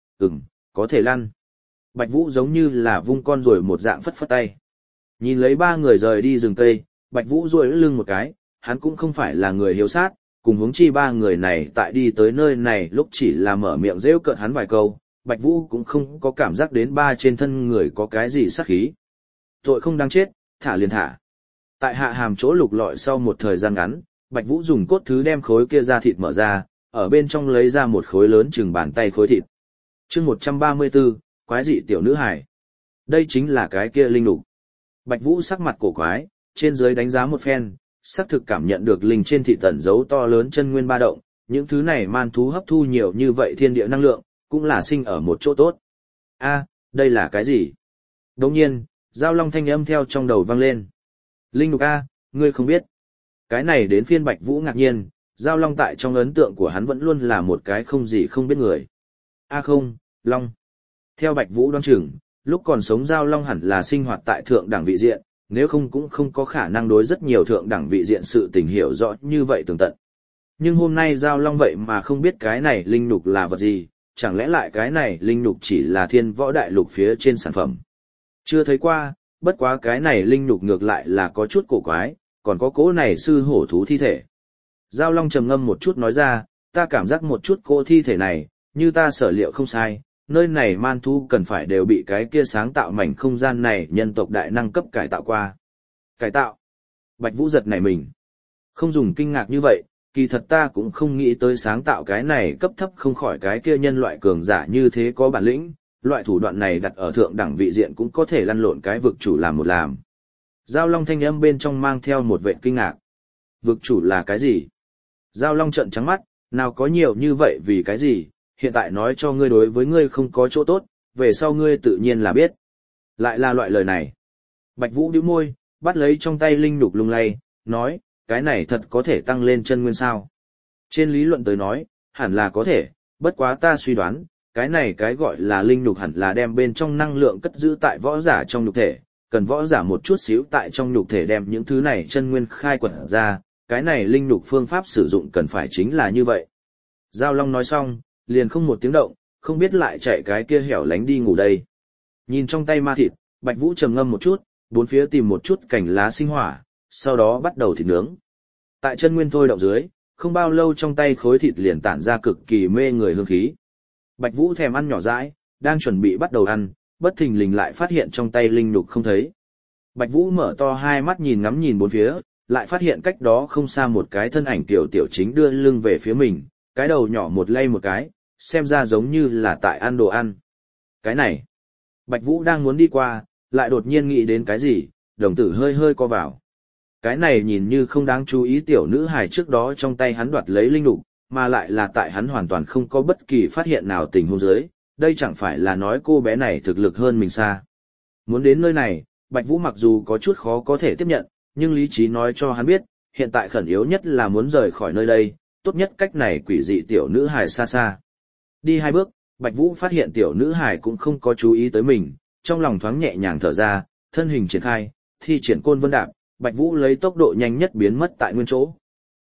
Có thể lăn. Bạch Vũ giống như là vung con rồi một dạng phất phất tay. Nhìn lấy ba người rời đi rừng cây, Bạch Vũ duỗi lưng một cái, hắn cũng không phải là người hiếu sát, cùng huống chi ba người này tại đi tới nơi này lúc chỉ là mở miệng rêu cợt hắn vài câu, Bạch Vũ cũng không có cảm giác đến ba trên thân người có cái gì sát khí. Tội không đáng chết, thả liền thả. Tại hạ hàm chỗ lục lọi sau một thời gian ngắn, Bạch Vũ dùng cốt thứ đem khối kia da thịt mở ra, ở bên trong lấy ra một khối lớn chừng bàn tay khối thịt. Chương 134, quái dị tiểu nữ hải. Đây chính là cái kia linh lục. Bạch Vũ sắc mặt cổ quái, trên dưới đánh giá một phen, xác thực cảm nhận được linh trên thị tẩn dấu to lớn chân nguyên ba động, những thứ này man thú hấp thu nhiều như vậy thiên địa năng lượng, cũng là sinh ở một chỗ tốt. A, đây là cái gì? Đột nhiên, giao long thanh âm theo trong đầu vang lên. Linh lục A, ngươi không biết. Cái này đến phiên Bạch Vũ ngạc nhiên, giao long tại trong ấn tượng của hắn vẫn luôn là một cái không gì không biết người. A không, long. Theo Bạch Vũ đoán chừng, lúc còn sống giao long hẳn là sinh hoạt tại thượng đẳng vị diện, nếu không cũng không có khả năng đối rất nhiều thượng đẳng vị diện sự tình hiểu rõ như vậy tường tận. Nhưng hôm nay giao long vậy mà không biết cái này linh nhục là vật gì, chẳng lẽ lại cái này linh nhục chỉ là thiên võ đại lục phía trên sản phẩm. Chưa thấy qua, bất quá cái này linh nhục ngược lại là có chút cổ quái, còn có cỗ này sư hổ thú thi thể. Giao long trầm ngâm một chút nói ra, ta cảm giác một chút cỗ thi thể này, như ta sở liệu không sai, nơi này man thú cần phải đều bị cái kia sáng tạo mảnh không gian này nhân tộc đại năng cấp cải tạo qua. Cải tạo? Bạch Vũ giật nảy mình. Không dùng kinh ngạc như vậy, kỳ thật ta cũng không nghĩ tới sáng tạo cái này cấp thấp không khỏi cái kia nhân loại cường giả như thế có bản lĩnh, loại thủ đoạn này đặt ở thượng đẳng vị diện cũng có thể lăn lộn cái vực chủ làm một làm. Giao Long thanh âm bên trong mang theo một vệt kinh ngạc. Vực chủ là cái gì? Giao Long trợn trắng mắt, nào có nhiều như vậy vì cái gì, hiện tại nói cho ngươi đối với ngươi không có chỗ tốt, về sau ngươi tự nhiên là biết. Lại là loại lời này. Bạch Vũ nhíu môi, bắt lấy trong tay linh nhục lung lay, nói, cái này thật có thể tăng lên chân nguyên sao. Trên lý luận tới nói, hẳn là có thể, bất quá ta suy đoán, cái này cái gọi là linh nhục hẳn là đem bên trong năng lượng cất giữ tại võ giả trong nhục thể, cần võ giả một chút xíu tại trong nhục thể đem những thứ này chân nguyên khai quật ra, cái này linh nhục phương pháp sử dụng cần phải chính là như vậy. Giao Long nói xong, liền không một tiếng động, không biết lại chạy cái kia hẻo lánh đi ngủ đây. Nhìn trong tay ma thịt, Bạch Vũ trầm ngâm một chút, bốn phía tìm một chút cành lá sinh hỏa, sau đó bắt đầu thịt nướng. Tại chân nguyên thôi động dưới, không bao lâu trong tay khối thịt liền tản ra cực kỳ mê người hương khí. Bạch Vũ thèm ăn nhỏ dãi, đang chuẩn bị bắt đầu ăn, bất thình lình lại phát hiện trong tay linh nhục không thấy. Bạch Vũ mở to hai mắt nhìn ngắm nhìn bốn phía, lại phát hiện cách đó không xa một cái thân ảnh tiểu tiểu chính đưa lưng về phía mình, cái đầu nhỏ một lay một cái, xem ra giống như là tại ăn đồ ăn. Cái này, Bạch Vũ đang muốn đi qua, lại đột nhiên nghĩ đến cái gì, đồng tử hơi hơi co vào. Cái này nhìn như không đáng chú ý tiểu nữ hài trước đó trong tay hắn đoạt lấy linh nhục, mà lại là tại hắn hoàn toàn không có bất kỳ phát hiện nào tình huống dưới, đây chẳng phải là nói cô bé này thực lực hơn mình xa. Muốn đến nơi này, Bạch Vũ mặc dù có chút khó có thể tiếp nhận, nhưng lý trí nói cho hắn biết, hiện tại khẩn yếu nhất là muốn rời khỏi nơi đây, tốt nhất cách này quỷ dị tiểu nữ hài xa xa. Đi hai bước, Bạch Vũ phát hiện tiểu nữ hài cũng không có chú ý tới mình, trong lòng thoáng nhẹ nhàng thở ra, thân hình triển khai, thi triển côn vân đạp, Bạch Vũ lấy tốc độ nhanh nhất biến mất tại nguyên chỗ.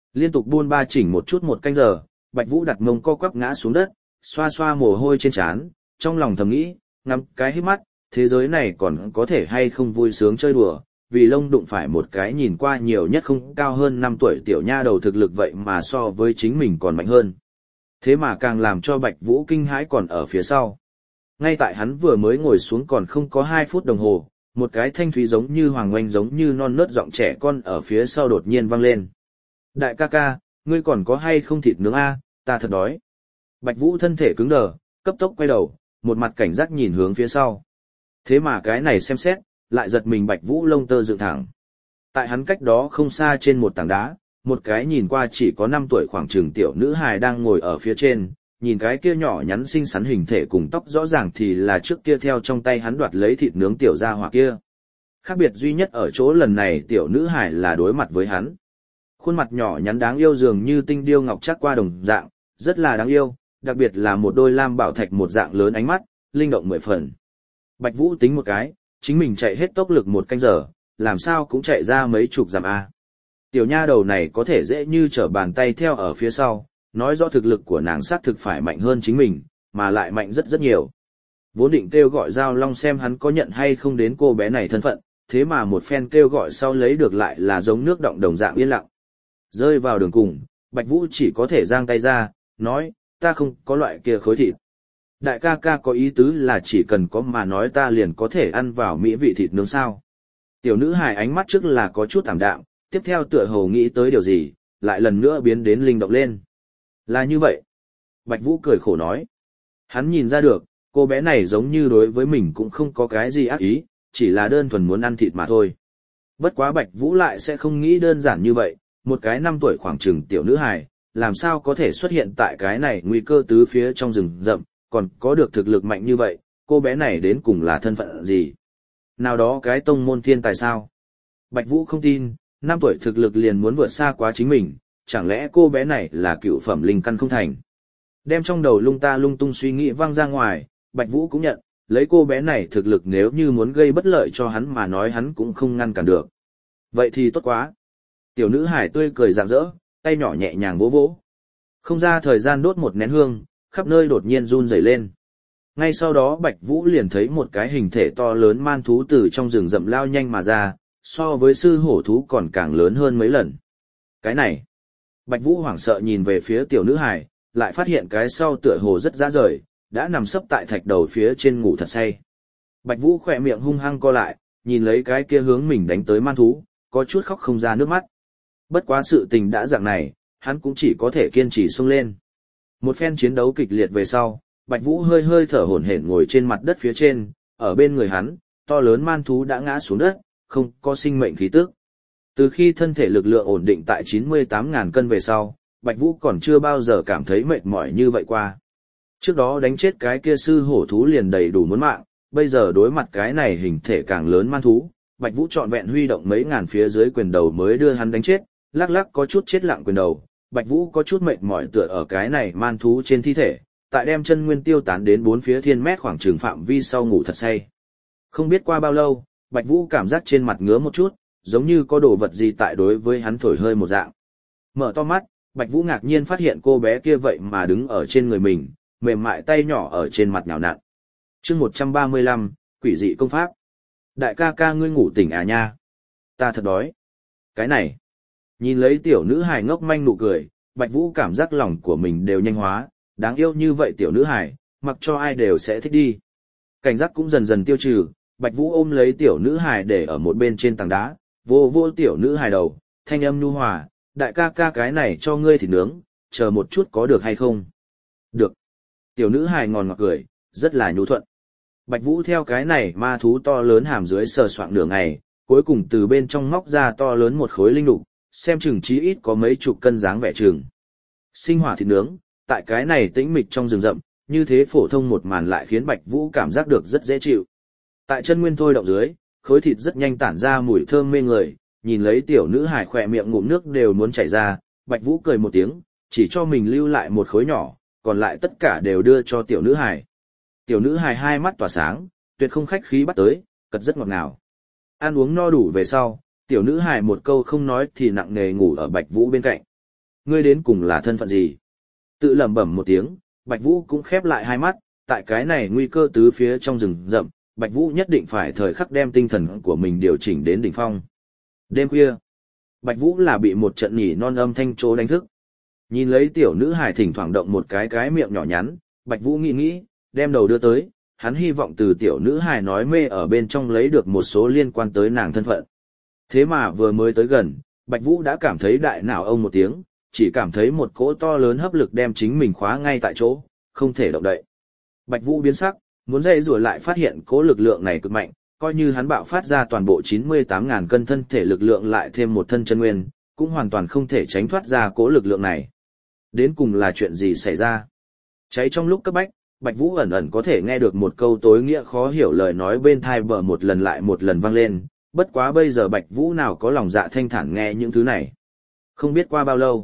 Liên tục buôn ba chỉnh một chút một canh giờ, Bạch Vũ đặt mông co quắp ngã xuống đất, xoa xoa mồ hôi trên trán, trong lòng thầm nghĩ, ngắm cái hít mắt, thế giới này còn có thể hay không vui sướng chơi đùa, vì lông đụng phải một cái nhìn qua nhiều nhất không cao hơn 5 tuổi tiểu nha đầu thực lực vậy mà so với chính mình còn mạnh hơn. Thế mà càng làm cho Bạch Vũ kinh hãi còn ở phía sau. Ngay tại hắn vừa mới ngồi xuống còn không có 2 phút đồng hồ, một cái thanh thúy giống như hoàng oanh giống như non nớt giọng trẻ con ở phía sau đột nhiên vang lên. Đại ca ca, ngươi còn có hay không thịt nướng a? Ta thật đói. Bạch Vũ thân thể cứng đờ, cấp tốc quay đầu, một mặt cảnh giác nhìn hướng phía sau. Thế mà cái này xem xét, lại giật mình Bạch Vũ lông tơ dựng thẳng. Tại hắn cách đó không xa trên một tảng đá, một cái nhìn qua chỉ có 5 tuổi khoảng chừng tiểu nữ hài đang ngồi ở phía trên, nhìn cái kia nhỏ nhắn xinh xắn hình thể cùng tóc rõ ràng thì là trước kia theo trong tay hắn đoạt lấy thịt nướng tiểu gia hỏa kia. Khác biệt duy nhất ở chỗ lần này tiểu nữ hài là đối mặt với hắn. Khuôn mặt nhỏ nhắn đáng yêu dường như tinh điêu ngọc chắc qua đồng dạng, rất là đáng yêu, đặc biệt là một đôi lam bảo thạch một dạng lớn ánh mắt, linh động 10 phần. Bạch Vũ tính một cái, chính mình chạy hết tốc lực một canh giờ, làm sao cũng chạy ra mấy chục dặm a. Tiểu nha đầu này có thể dễ như trở bàn tay theo ở phía sau, nói rõ thực lực của nàng xác thực phải mạnh hơn chính mình, mà lại mạnh rất rất nhiều. Vốn định kêu gọi Giao Long xem hắn có nhận hay không đến cô bé này thân phận, thế mà một phen kêu gọi sau lấy được lại là giống nước động đồng dạng yên lặng. Rơi vào đường cùng, Bạch Vũ chỉ có thể giang tay ra, nói, ta không có loại kia khối thịt. Đại ca ca có ý tứ là chỉ cần có mà nói ta liền có thể ăn vào mỹ vị thịt nướng sao. Tiểu nữ hài ánh mắt trước là có chút ảm đạm, tiếp theo tựa hồ nghĩ tới điều gì, lại lần nữa biến đến linh động lên. Là như vậy. Bạch Vũ cười khổ nói. Hắn nhìn ra được, cô bé này giống như đối với mình cũng không có cái gì ác ý, chỉ là đơn thuần muốn ăn thịt mà thôi. Bất quá Bạch Vũ lại sẽ không nghĩ đơn giản như vậy, một cái 5 tuổi khoảng chừng tiểu nữ hài, làm sao có thể xuất hiện tại cái này nguy cơ tứ phía trong rừng rậm, còn có được thực lực mạnh như vậy, cô bé này đến cùng là thân phận gì? Nào đó cái tông môn thiên tài sao? Bạch Vũ không tin, 5 tuổi thực lực liền muốn vượt xa quá chính mình, chẳng lẽ cô bé này là cựu phẩm linh căn không thành? Đem trong đầu lung ta lung tung suy nghĩ văng ra ngoài, Bạch Vũ cũng nhận, lấy cô bé này thực lực nếu như muốn gây bất lợi cho hắn mà nói hắn cũng không ngăn cản được. Vậy thì tốt quá. Tiểu nữ hải tươi cười rạng rỡ, tay nhỏ nhẹ nhàng vỗ vỗ. Không ra thời gian đốt một nén hương, khắp nơi đột nhiên run rẩy lên. Ngay sau đó Bạch Vũ liền thấy một cái hình thể to lớn man thú từ trong rừng rậm lao nhanh mà ra, so với sư hổ thú còn càng lớn hơn mấy lần. Cái này, Bạch Vũ hoảng sợ nhìn về phía tiểu nữ hài, lại phát hiện cái sau tựa hồ rất rã rời, đã nằm sấp tại thạch đầu phía trên ngủ thật say. Bạch Vũ khỏe miệng hung hăng co lại, nhìn lấy cái kia hướng mình đánh tới man thú, có chút khóc không ra nước mắt. Bất quá sự tình đã dạng này, hắn cũng chỉ có thể kiên trì xông lên. Một phen chiến đấu kịch liệt về sau, Bạch Vũ hơi hơi thở hổn hển ngồi trên mặt đất phía trên, ở bên người hắn, to lớn man thú đã ngã xuống đất, không có sinh mệnh khí tức. Từ khi thân thể lực lượng ổn định tại 98.000 cân về sau, Bạch Vũ còn chưa bao giờ cảm thấy mệt mỏi như vậy qua. Trước đó đánh chết cái kia sư hổ thú liền đầy đủ muốn mạng, bây giờ đối mặt cái này hình thể càng lớn man thú, Bạch Vũ trọn vẹn huy động mấy ngàn phía dưới quyền đầu mới đưa hắn đánh chết, lắc lắc có chút chết lặng quyền đầu. Bạch Vũ có chút mệt mỏi tựa ở cái này man thú trên thi thể, tại đem chân nguyên tiêu tán đến 4 phía thiên mét khoảng trường phạm vi sau ngủ thật say. Không biết qua bao lâu, Bạch Vũ cảm giác trên mặt ngứa một chút, giống như có đồ vật gì tại đối với hắn thổi hơi một dạng. Mở to mắt, Bạch Vũ ngạc nhiên phát hiện cô bé kia vậy mà đứng ở trên người mình, mềm mại tay nhỏ ở trên mặt nhào nặn. Chương 135, quỷ dị công pháp. Đại ca ca ngươi ngủ tỉnh à nha? Ta thật đói. Cái này. Nhìn lấy tiểu nữ hài ngốc manh nụ cười, Bạch Vũ cảm giác lòng của mình đều nhanh hóa, đáng yêu như vậy tiểu nữ hài, mặc cho ai đều sẽ thích đi. Cảnh giác cũng dần dần tiêu trừ, Bạch Vũ ôm lấy tiểu nữ hài để ở một bên trên tảng đá, vô vô tiểu nữ hài đầu, thanh âm nhu hòa, đại ca ca cái này cho ngươi thịt nướng, chờ một chút có được hay không? Được. Tiểu nữ hài ngòn ngọt cười, rất là nhu thuận. Bạch Vũ theo cái này ma thú to lớn hàm dưới sờ soạng nửa ngày, cuối cùng từ bên trong móc ra to lớn một khối linh đục, xem chừng chí ít có mấy chục cân dáng vẻ chừng. Sinh hỏa thịt nướng, tại cái này tĩnh mịch trong rừng rậm, như thế phổ thông một màn lại khiến Bạch Vũ cảm giác được rất dễ chịu. Tại chân nguyên thôi động dưới, khối thịt rất nhanh tản ra mùi thơm mê người, nhìn lấy tiểu nữ hài khỏe miệng ngụm nước đều muốn chảy ra, Bạch Vũ cười một tiếng, chỉ cho mình lưu lại một khối nhỏ, còn lại tất cả đều đưa cho tiểu nữ hài. Tiểu nữ hài hai mắt tỏa sáng, tuyệt không khách khí bắt tới, cật rất ngọt ngào. Ăn uống no đủ về sau, tiểu nữ hài một câu không nói thì nặng nề ngủ ở Bạch Vũ bên cạnh. ngươi đến cùng là thân phận gì? Tự lẩm bẩm một tiếng, Bạch Vũ cũng khép lại hai mắt, tại cái này nguy cơ tứ phía trong rừng rậm, Bạch Vũ nhất định phải thời khắc đem tinh thần của mình điều chỉnh đến đỉnh phong. Đêm khuya, Bạch Vũ là bị một trận nhỉ non âm thanh trố đánh thức. Nhìn lấy tiểu nữ hài thỉnh thoảng động một cái miệng nhỏ nhắn, Bạch Vũ nghĩ, đem đầu đưa tới, hắn hy vọng từ tiểu nữ hài nói mê ở bên trong lấy được một số liên quan tới nàng thân phận. Thế mà vừa mới tới gần, Bạch Vũ đã cảm thấy đại não ông một tiếng, chỉ cảm thấy một cỗ to lớn hấp lực đem chính mình khóa ngay tại chỗ, không thể động đậy. Bạch Vũ biến sắc, muốn dây rùa lại phát hiện cỗ lực lượng này cực mạnh, coi như hắn bạo phát ra toàn bộ 98.000 cân thân thể lực lượng lại thêm một thân chân nguyên, cũng hoàn toàn không thể tránh thoát ra cỗ lực lượng này. Đến cùng là chuyện gì xảy ra? Cháy trong lúc cấp bách, Bạch Vũ ẩn ẩn có thể nghe được một câu tối nghĩa khó hiểu lời nói bên tai bờ một lần lại một lần vang lên, bất quá bây giờ Bạch Vũ nào có lòng dạ thanh thản nghe những thứ này. Không biết qua bao lâu.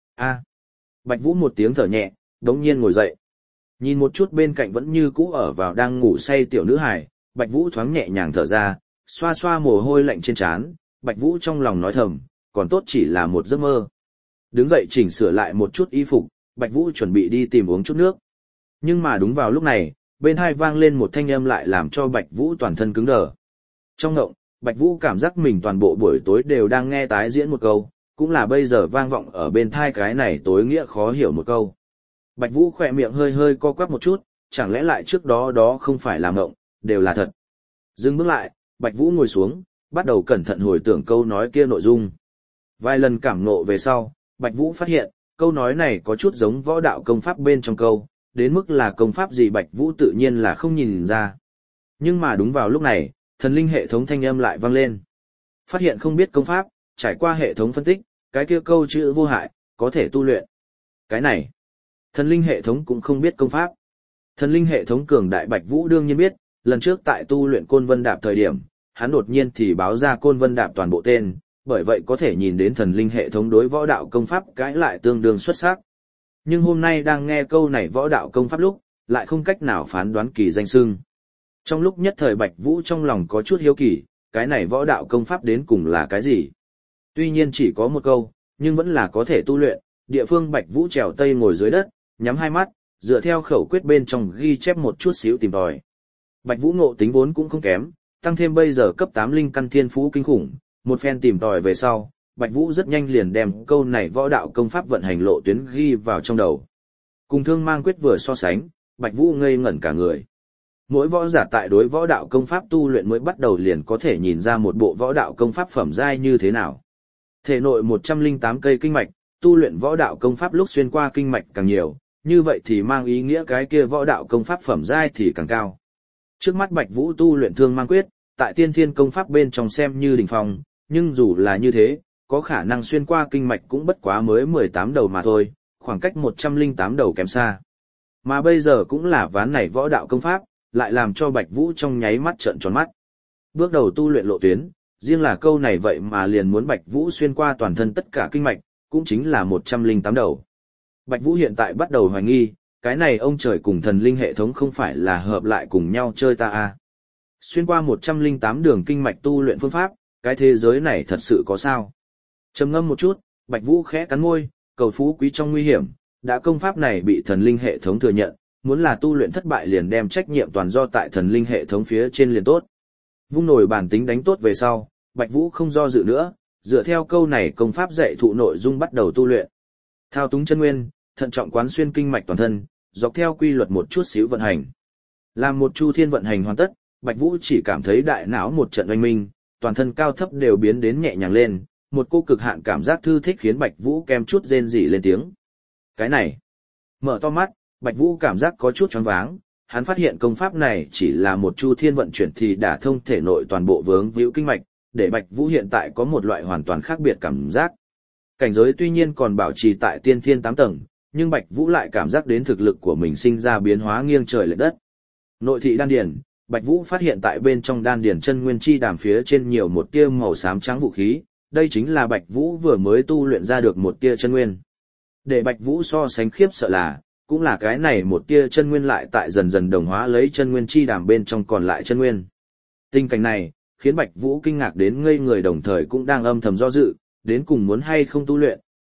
Bạch Vũ một tiếng thở nhẹ, đống nhiên ngồi dậy. Nhìn một chút bên cạnh vẫn như cũ ở vào đang ngủ say tiểu nữ hài, Bạch Vũ thoáng nhẹ nhàng thở ra, xoa xoa mồ hôi lạnh trên trán, Bạch Vũ trong lòng nói thầm, còn tốt chỉ là một giấc mơ. Đứng dậy chỉnh sửa lại một chút y phục, Bạch Vũ chuẩn bị đi tìm uống chút nước. Nhưng mà đúng vào lúc này, bên tai vang lên một thanh âm lại làm cho Bạch Vũ toàn thân cứng đờ. Trong ngộng, Bạch Vũ cảm giác mình toàn bộ buổi tối đều đang nghe tái diễn một câu, cũng là bây giờ vang vọng ở bên tai cái này tối nghĩa khó hiểu một câu. Bạch Vũ khỏe miệng hơi hơi co quắp một chút, chẳng lẽ lại trước đó không phải là ngộng, đều là thật. Dừng bước lại, Bạch Vũ ngồi xuống, bắt đầu cẩn thận hồi tưởng câu nói kia nội dung. Vài lần cảm ngộ về sau, Bạch Vũ phát hiện, câu nói này có chút giống võ đạo công pháp bên trong câu, đến mức là công pháp gì Bạch Vũ tự nhiên là không nhìn ra. Nhưng mà đúng vào lúc này, thần linh hệ thống thanh âm lại vang lên. Phát hiện không biết công pháp, trải qua hệ thống phân tích, cái kia câu chữ vô hại, có thể tu luyện. Cái này, thần linh hệ thống cũng không biết công pháp. Thần linh hệ thống cường đại Bạch Vũ đương nhiên biết, lần trước tại tu luyện Côn Vân Đạp thời điểm, hắn đột nhiên thì báo ra Côn Vân Đạp toàn bộ tên, bởi vậy có thể nhìn đến thần linh hệ thống đối võ đạo công pháp cãi lại tương đương xuất sắc. Nhưng hôm nay đang nghe câu này võ đạo công pháp lúc, lại không cách nào phán đoán kỳ danh xưng. Trong lúc nhất thời Bạch Vũ trong lòng có chút hiếu kỳ, cái này võ đạo công pháp đến cùng là cái gì? Tuy nhiên chỉ có một câu, nhưng vẫn là có thể tu luyện, địa phương Bạch Vũ trèo tây ngồi dưới đất, nhắm hai mắt, dựa theo khẩu quyết bên trong ghi chép một chút xíu tìm tòi. Bạch Vũ ngộ tính vốn cũng không kém, tăng thêm bây giờ cấp 8 linh căn thiên phú kinh khủng, một phen tìm tòi về sau, Bạch Vũ rất nhanh liền đem câu này võ đạo công pháp vận hành lộ tuyến ghi vào trong đầu. Cùng Thương Mang Quyết vừa so sánh, Bạch Vũ ngây ngẩn cả người. Mỗi võ giả tại đối võ đạo công pháp tu luyện mới bắt đầu liền có thể nhìn ra một bộ võ đạo công pháp phẩm giai như thế nào. Thể nội 108 cây kinh mạch, tu luyện võ đạo công pháp lúc xuyên qua kinh mạch càng nhiều, như vậy thì mang ý nghĩa cái kia võ đạo công pháp phẩm giai thì càng cao. Trước mắt Bạch Vũ tu luyện Thương Mang Quyết, tại Tiên Thiên công pháp bên trong xem như đỉnh phong, nhưng dù là như thế, có khả năng xuyên qua kinh mạch cũng bất quá mới 18 đầu mà thôi, khoảng cách 108 đầu kém xa. Mà bây giờ cũng là ván này võ đạo công pháp, lại làm cho Bạch Vũ trong nháy mắt trợn tròn mắt. Bước đầu tu luyện lộ tuyến, riêng là câu này vậy mà liền muốn Bạch Vũ xuyên qua toàn thân tất cả kinh mạch, cũng chính là 108 đầu. Bạch Vũ hiện tại bắt đầu hoài nghi, cái này ông trời cùng thần linh hệ thống không phải là hợp lại cùng nhau chơi ta à. Xuyên qua 108 đường kinh mạch tu luyện phương pháp, cái thế giới này thật sự có sao? Trầm ngâm một chút, Bạch Vũ khẽ cắn môi, cầu phú quý trong nguy hiểm, đã công pháp này bị thần linh hệ thống thừa nhận, muốn là tu luyện thất bại liền đem trách nhiệm toàn do tại thần linh hệ thống phía trên liền tốt. Vung nổi bản tính đánh tốt về sau, Bạch Vũ không do dự nữa, dựa theo câu này công pháp dạy thụ nội dung bắt đầu tu luyện. Thao túng chân nguyên, thận trọng quán xuyên kinh mạch toàn thân, dọc theo quy luật một chút xíu vận hành. Làm một chu thiên vận hành hoàn tất, Bạch Vũ chỉ cảm thấy đại não một trận oanh minh, toàn thân cao thấp đều biến đến nhẹ nhàng lên, một cô cực hạn cảm giác thư thích khiến Bạch Vũ kem chút rên rỉ lên tiếng. Cái này, mở to mắt, Bạch Vũ cảm giác có chút choáng váng, hắn phát hiện công pháp này chỉ là một chu thiên vận chuyển thì đả thông thể nội toàn bộ vướng víu kinh mạch, để Bạch Vũ hiện tại có một loại hoàn toàn khác biệt cảm giác. Cảnh giới tuy nhiên còn bảo trì tại tiên thiên 8 tầng, nhưng Bạch Vũ lại cảm giác đến thực lực của mình sinh ra biến hóa nghiêng trời lệch đất. Nội thị đan điền, Bạch Vũ phát hiện tại bên trong đan điền chân nguyên chi đàm phía trên nhiều một tia màu xám trắng vũ khí, đây chính là Bạch Vũ vừa mới tu luyện ra được một tia chân nguyên. Để Bạch Vũ so sánh khiếp sợ là, cũng là cái này một tia chân nguyên lại tại dần dần đồng hóa lấy chân nguyên chi đàm bên trong còn lại chân nguyên. Tình cảnh này, khiến Bạch Vũ kinh ngạc đến ngây người đồng thời cũng đang âm thầm do dự, đến cùng muốn hay không tu luyện,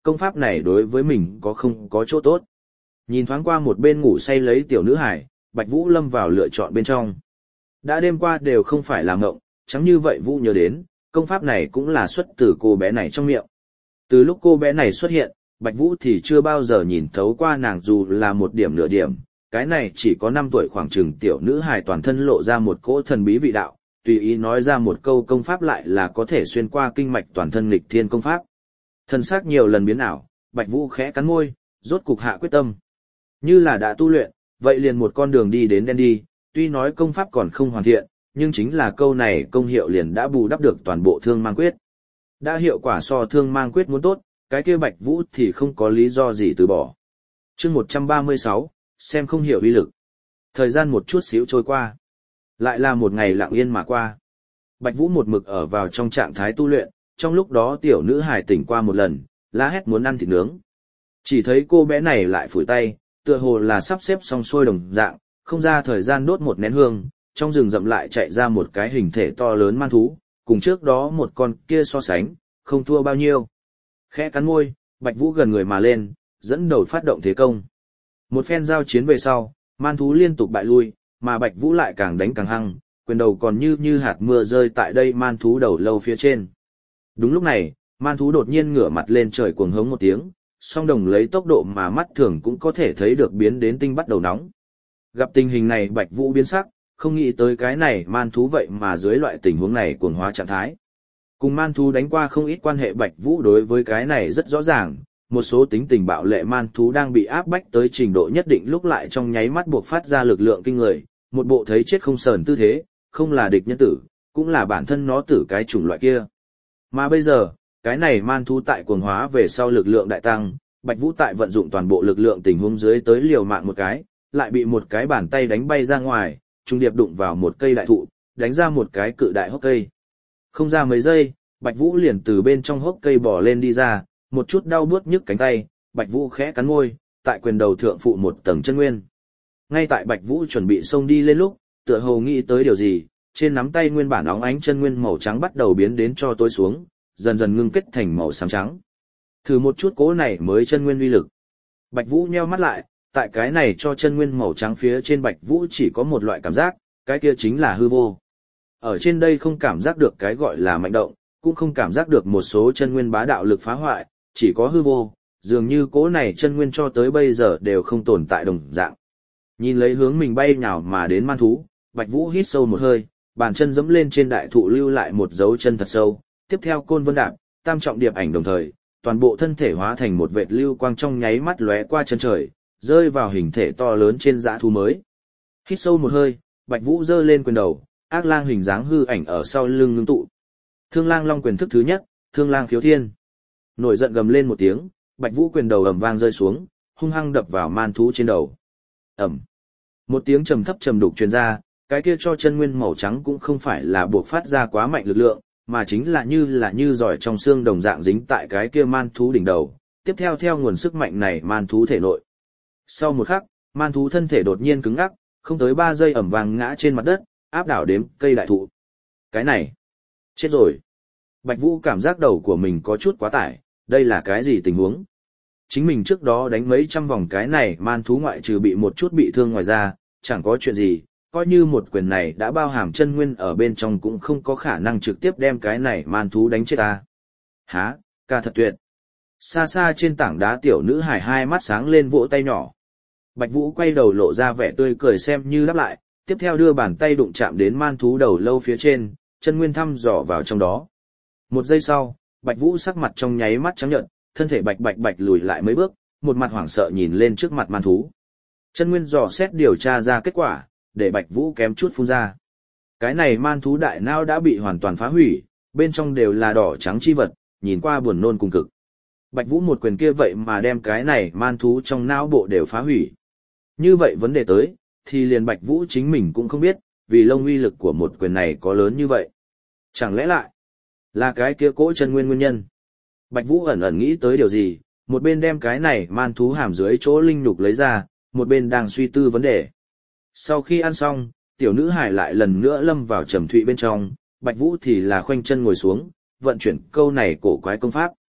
công pháp này đối với mình có không có chỗ tốt. Nhìn thoáng qua một bên ngủ say lấy tiểu nữ hải, Bạch Vũ lâm vào lựa chọn bên trong. Đã đêm qua đều không phải là mộng, chẳng như vậy Vũ nhớ đến, công pháp này cũng là xuất từ cô bé này trong miệng. Từ lúc cô bé này xuất hiện, Bạch Vũ thì chưa bao giờ nhìn thấu qua nàng dù là một điểm nửa điểm, cái này chỉ có 5 tuổi khoảng chừng tiểu nữ hài toàn thân lộ ra một cỗ thần bí vị đạo, tùy ý nói ra một câu công pháp lại là có thể xuyên qua kinh mạch toàn thân nghịch thiên công pháp. Thân xác nhiều lần biến ảo, Bạch Vũ khẽ cắn môi, rốt cục hạ quyết tâm. Như là đã tu luyện, vậy liền một con đường đi đến đen đi, tuy nói công pháp còn không hoàn thiện, nhưng chính là câu này công hiệu liền đã bù đắp được toàn bộ thương mang quyết. Đã hiệu quả so thương mang quyết muốn tốt, cái kia Bạch Vũ thì không có lý do gì từ bỏ. Chương 136, xem không hiểu uy lực. Thời gian một chút xíu trôi qua. Lại là một ngày lặng yên mà qua. Bạch Vũ một mực ở vào trong trạng thái tu luyện, trong lúc đó tiểu nữ hài tỉnh qua một lần, la hét muốn ăn thịt nướng. Chỉ thấy cô bé này lại phủi tay, tựa hồ là sắp xếp xong xuôi đồng dạng, không ra thời gian đốt một nén hương, trong rừng rậm lại chạy ra một cái hình thể to lớn man thú, cùng trước đó một con kia so sánh, không thua bao nhiêu. Khẽ cắn môi, Bạch Vũ gần người mà lên, dẫn đầu phát động thế công. Một phen giao chiến về sau, man thú liên tục bại lui, mà Bạch Vũ lại càng đánh càng hăng, quyền đầu còn như hạt mưa rơi tại đây man thú đầu lâu phía trên. Đúng lúc này, man thú đột nhiên ngửa mặt lên trời cuồng hống một tiếng, song đồng lấy tốc độ mà mắt thường cũng có thể thấy được biến đến tinh bắt đầu nóng. Gặp tình hình này Bạch Vũ biến sắc, không nghĩ tới cái này man thú vậy mà dưới loại tình huống này cuồng hóa trạng thái. Cùng man thú đánh qua không ít quan hệ Bạch Vũ đối với cái này rất rõ ràng, một số tính tình bạo lệ man thú đang bị áp bách tới trình độ nhất định lúc lại trong nháy mắt buộc phát ra lực lượng kinh người, một bộ thấy chết không sờn tư thế, không là địch nhân tử, cũng là bản thân nó tử cái chủng loại kia. Mà bây giờ, cái này man thú tại cuồng hóa về sau lực lượng đại tăng, Bạch Vũ tại vận dụng toàn bộ lực lượng tình huống dưới tới liều mạng một cái, lại bị một cái bàn tay đánh bay ra ngoài, trung điệp đụng vào một cây đại thụ, đánh ra một cái cự đại hốc cây. Không ra mấy giây, Bạch Vũ liền từ bên trong hốc cây bò lên đi ra, một chút đau buốt nhức cánh tay, Bạch Vũ khẽ cắn môi, tại quyền đầu thượng phụ một tầng chân nguyên. Ngay tại Bạch Vũ chuẩn bị xông đi lên lúc, tựa hồ nghĩ tới điều gì, trên nắm tay nguyên bản óng ánh chân nguyên màu trắng bắt đầu biến đến cho tối xuống, dần dần ngưng kết thành màu xám trắng. Thử một chút cố này mới chân nguyên uy lực. Bạch Vũ nheo mắt lại, tại cái này cho chân nguyên màu trắng phía trên Bạch Vũ chỉ có một loại cảm giác, cái kia chính là hư vô. Ở trên đây không cảm giác được cái gọi là mạnh động, cũng không cảm giác được một số chân nguyên bá đạo lực phá hoại, chỉ có hư vô, dường như cố này chân nguyên cho tới bây giờ đều không tồn tại đồng dạng. Nhìn lấy hướng mình bay nhào mà đến man thú, Bạch Vũ hít sâu một hơi, bàn chân dẫm lên trên đại thụ lưu lại một dấu chân thật sâu, tiếp theo côn vân đạp, tam trọng điệp ảnh đồng thời, toàn bộ thân thể hóa thành một vệt lưu quang trong nháy mắt lóe qua chân trời, rơi vào hình thể to lớn trên dã thú mới. Hít sâu một hơi, Bạch Vũ giơ lên quyền đầu, ác lang hình dáng hư ảnh ở sau lưng ngưng tụ. Thương lang long quyền thức thứ nhất, Thương lang khiếu thiên. Nổi giận gầm lên một tiếng, Bạch Vũ quyền đầu ầm vang rơi xuống, hung hăng đập vào man thú trên đầu. Ầm. Một tiếng trầm thấp trầm đục truyền ra, cái kia cho chân nguyên màu trắng cũng không phải là buộc phát ra quá mạnh lực lượng, mà chính là như giỏi trong xương đồng dạng dính tại cái kia man thú đỉnh đầu, tiếp theo theo nguồn sức mạnh này man thú thể nội. Sau một khắc, man thú thân thể đột nhiên cứng ngắc, không tới 3 giây ầm vang ngã trên mặt đất, áp đảo đếm cây đại thụ. Cái này, chết rồi. Bạch Vũ cảm giác đầu của mình có chút quá tải, đây là cái gì tình huống? Chính mình trước đó đánh mấy trăm vòng cái này man thú ngoại trừ bị một chút bị thương ngoài ra, chẳng có chuyện gì, coi như một quyền này đã bao hàm chân nguyên ở bên trong cũng không có khả năng trực tiếp đem cái này man thú đánh chết ta. Hả, ca thật tuyệt. Xa xa trên tảng đá tiểu nữ hài hai mắt sáng lên vỗ tay nhỏ. Bạch Vũ quay đầu lộ ra vẻ tươi cười xem như đáp lại, tiếp theo đưa bàn tay đụng chạm đến man thú đầu lâu phía trên, chân nguyên thăm dò vào trong đó. Một giây sau, Bạch Vũ sắc mặt trong nháy mắt trắng nhợt, thân thể bạch lùi lại mấy bước, một mặt hoảng sợ nhìn lên trước mặt man thú. Chân nguyên dò xét điều tra ra kết quả, để Bạch Vũ kém chút phun ra. Cái này man thú đại não đã bị hoàn toàn phá hủy, bên trong đều là đỏ trắng chi vật, nhìn qua buồn nôn cùng cực. Bạch Vũ một quyền kia vậy mà đem cái này man thú trong não bộ đều phá hủy. Như vậy vấn đề tới, thì liền Bạch Vũ chính mình cũng không biết, vì lông uy lực của một quyền này có lớn như vậy. Chẳng lẽ lại là cái kia cỗ chân nguyên nguyên nhân? Bạch Vũ ẩn ẩn nghĩ tới điều gì, một bên đem cái này man thú hàm dưới chỗ linh nhục lấy ra, một bên đang suy tư vấn đề. Sau khi ăn xong, tiểu nữ hải lại lần nữa lâm vào trầm thụy bên trong, Bạch Vũ thì là khoanh chân ngồi xuống, vận chuyển câu này cổ quái công pháp.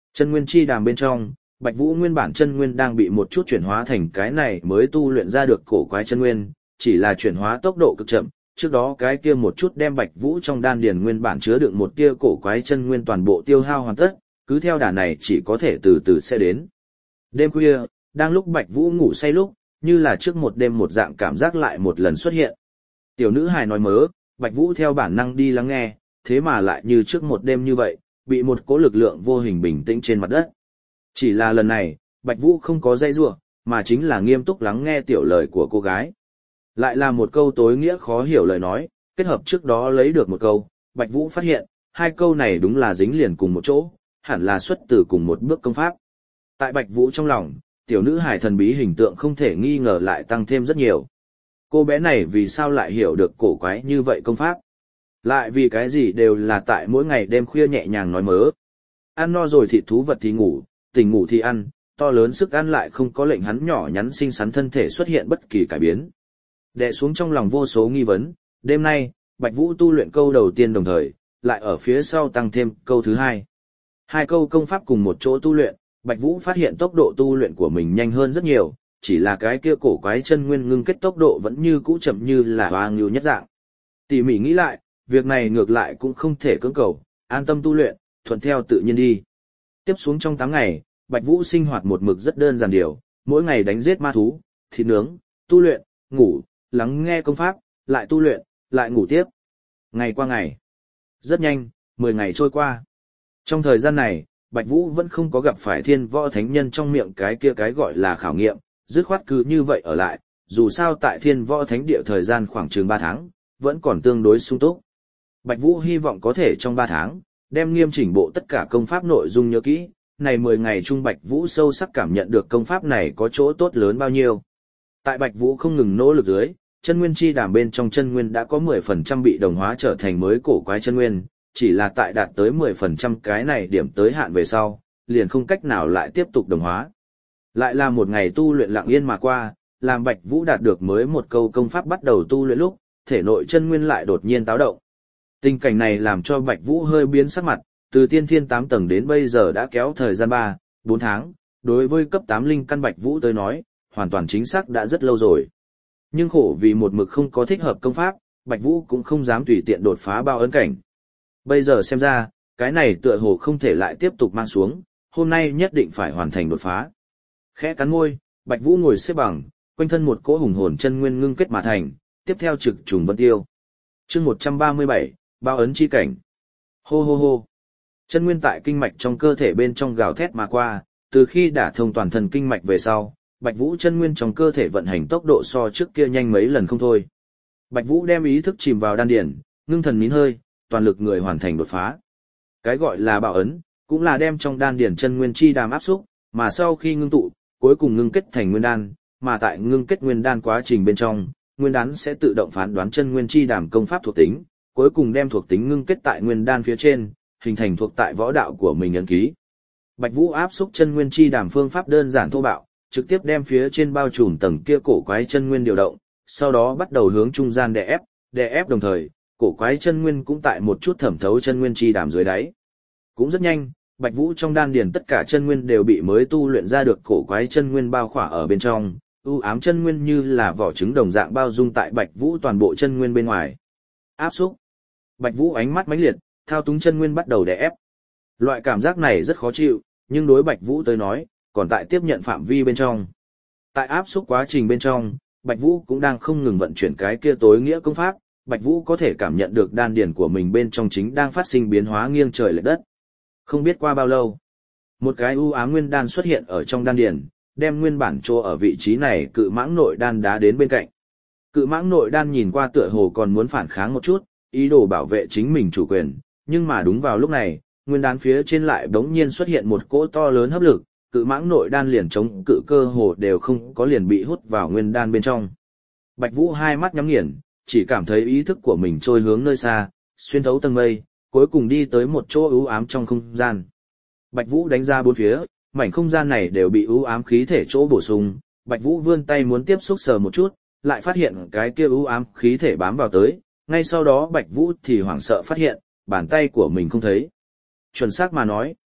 Chân nguyên chi đàm bên trong, Bạch Vũ nguyên bản chân nguyên đang bị một chút chuyển hóa thành cái này mới tu luyện ra được cổ quái chân nguyên, chỉ là chuyển hóa tốc độ cực chậm, trước đó cái kia một chút đem Bạch Vũ trong đan điền nguyên bản chứa đựng một tia cổ quái chân nguyên toàn bộ tiêu hao hoàn tất, cứ theo đà này chỉ có thể từ từ sẽ đến. Đêm khuya, đang lúc Bạch Vũ ngủ say lúc, như là trước một đêm một dạng cảm giác lại một lần xuất hiện. Tiểu nữ hài nói mớ, Bạch Vũ theo bản năng đi lắng nghe, thế mà lại như trước một đêm như vậy, bị một cỗ lực lượng vô hình bình tĩnh trên mặt đất. Chỉ là lần này, Bạch Vũ không có dây rủa, mà chính là nghiêm túc lắng nghe tiểu lời của cô gái. Lại là một câu tối nghĩa khó hiểu lời nói, kết hợp trước đó lấy được một câu, Bạch Vũ phát hiện, hai câu này đúng là dính liền cùng một chỗ, hẳn là xuất từ cùng một bước công pháp. Tại Bạch Vũ trong lòng, tiểu nữ hài thần bí hình tượng không thể nghi ngờ lại tăng thêm rất nhiều. Cô bé này vì sao lại hiểu được cổ quái như vậy công pháp? Lại vì cái gì đều là tại mỗi ngày đêm khuya nhẹ nhàng nói mớ. Ăn no rồi thì thú vật thì ngủ, tỉnh ngủ thì ăn, to lớn sức ăn lại không có lệnh hắn nhỏ nhắn xinh xắn thân thể xuất hiện bất kỳ cải biến. Đè xuống trong lòng vô số nghi vấn, đêm nay, Bạch Vũ tu luyện câu đầu tiên đồng thời, lại ở phía sau tăng thêm câu thứ hai. Hai câu công pháp cùng một chỗ tu luyện, Bạch Vũ phát hiện tốc độ tu luyện của mình nhanh hơn rất nhiều, chỉ là cái kia cổ quái chân nguyên ngưng kết tốc độ vẫn như cũ chậm như là hoa ngưu nhất dạng. Tỉ mỉ nghĩ lại, việc này ngược lại cũng không thể cưỡng cầu, an tâm tu luyện, thuận theo tự nhiên đi. Tiếp xuống trong 8 ngày, Bạch Vũ sinh hoạt một mực rất đơn giản điều, mỗi ngày đánh giết ma thú, thịt nướng, tu luyện, ngủ, lắng nghe công pháp, lại tu luyện, lại ngủ tiếp. Ngày qua ngày. Rất nhanh, 10 ngày trôi qua. Trong thời gian này, Bạch Vũ vẫn không có gặp phải Thiên Võ Thánh Nhân trong miệng cái kia cái gọi là khảo nghiệm, dứt khoát cứ như vậy ở lại, dù sao tại Thiên Võ Thánh Địa thời gian khoảng chừng 3 tháng, vẫn còn tương đối sung túc. Bạch Vũ hy vọng có thể trong 3 tháng, đem nghiêm chỉnh bộ tất cả công pháp nội dung nhớ kỹ, này 10 ngày chung Bạch Vũ sâu sắc cảm nhận được công pháp này có chỗ tốt lớn bao nhiêu. Tại Bạch Vũ không ngừng nỗ lực dưới, chân nguyên chi đàm bên trong chân nguyên đã có 10% bị đồng hóa trở thành mới cổ quái chân nguyên, chỉ là tại đạt tới 10% cái này điểm tới hạn về sau, liền không cách nào lại tiếp tục đồng hóa. Lại là một ngày tu luyện lặng yên mà qua, làm Bạch Vũ đạt được mới một câu công pháp bắt đầu tu luyện lúc, thể nội chân nguyên lại đột nhiên táo động. Tình cảnh này làm cho Bạch Vũ hơi biến sắc mặt, từ tiên thiên 8 tầng đến bây giờ đã kéo thời gian 3, 4 tháng, đối với cấp 8 linh căn Bạch Vũ tới nói, hoàn toàn chính xác đã rất lâu rồi. Nhưng khổ vì một mực không có thích hợp công pháp, Bạch Vũ cũng không dám tùy tiện đột phá bao ấn cảnh. Bây giờ xem ra, cái này tựa hồ không thể lại tiếp tục mang xuống, hôm nay nhất định phải hoàn thành đột phá. Khẽ cắn môi, Bạch Vũ ngồi xếp bằng, quanh thân một cỗ hùng hồn chân nguyên ngưng kết mà thành, tiếp theo trực trùng vân tiêu. Chương 137, bao ấn chi cảnh. Hô hô hô. Chân nguyên tại kinh mạch trong cơ thể bên trong gào thét mà qua, từ khi đả thông toàn thân kinh mạch về sau, Bạch Vũ chân nguyên trong cơ thể vận hành tốc độ so trước kia nhanh mấy lần không thôi. Bạch Vũ đem ý thức chìm vào đan điển, ngưng thần nín hơi, toàn lực người hoàn thành đột phá. Cái gọi là bảo ấn, cũng là đem trong đan điển chân nguyên chi đàm áp xúc, mà sau khi ngưng tụ, cuối cùng ngưng kết thành nguyên đan, mà tại ngưng kết nguyên đan quá trình bên trong, nguyên đan sẽ tự động phán đoán chân nguyên chi đàm công pháp thuộc tính, cuối cùng đem thuộc tính ngưng kết tại nguyên đan phía trên, hình thành thuộc tại võ đạo của mình ấn ký. Bạch Vũ áp xúc chân nguyên chi đàm phương pháp đơn giản thô bạo, trực tiếp đem phía trên bao trùm tầng kia cổ quái chân nguyên điều động, sau đó bắt đầu hướng trung gian đè ép đồng thời, cổ quái chân nguyên cũng tại một chút thẩm thấu chân nguyên chi đàm dưới đáy. Cũng rất nhanh, Bạch Vũ trong đan điền tất cả chân nguyên đều bị mới tu luyện ra được cổ quái chân nguyên bao khỏa ở bên trong, u ám chân nguyên như là vỏ trứng đồng dạng bao dung tại Bạch Vũ toàn bộ chân nguyên bên ngoài. Áp xúc. Bạch Vũ ánh mắt mãnh liệt, thao túng chân nguyên bắt đầu đè ép. Loại cảm giác này rất khó chịu, nhưng đối Bạch Vũ tới nói, còn tại tiếp nhận phạm vi bên trong. Tại áp xúc quá trình bên trong, Bạch Vũ cũng đang không ngừng vận chuyển cái kia tối nghĩa công pháp, Bạch Vũ có thể cảm nhận được đan điền của mình bên trong chính đang phát sinh biến hóa nghiêng trời lệch đất. Không biết qua bao lâu, một cái u ám nguyên đan xuất hiện ở trong đan điền, đem nguyên bản chỗ ở vị trí này cự mãng nội đan đá đến bên cạnh. Cự mãng nội đan nhìn qua tựa hồ còn muốn phản kháng một chút, ý đồ bảo vệ chính mình chủ quyền, nhưng mà đúng vào lúc này, nguyên đan phía trên lại bỗng nhiên xuất hiện một cỗ to lớn hấp lực, cự mãng nội đan liền chống cự cơ hồ đều không có liền bị hút vào nguyên đan bên trong. Bạch Vũ hai mắt nhắm nghiền, chỉ cảm thấy ý thức của mình trôi hướng nơi xa, xuyên thấu tầng mây, cuối cùng đi tới một chỗ u ám trong không gian. Bạch Vũ đánh ra bốn phía, mảnh không gian này đều bị u ám khí thể chỗ bổ sung, Bạch Vũ vươn tay muốn tiếp xúc sờ một chút, lại phát hiện cái kia u ám khí thể bám vào tới, ngay sau đó Bạch Vũ thì hoảng sợ phát hiện, bàn tay của mình không thấy. Chuẩn xác mà nói,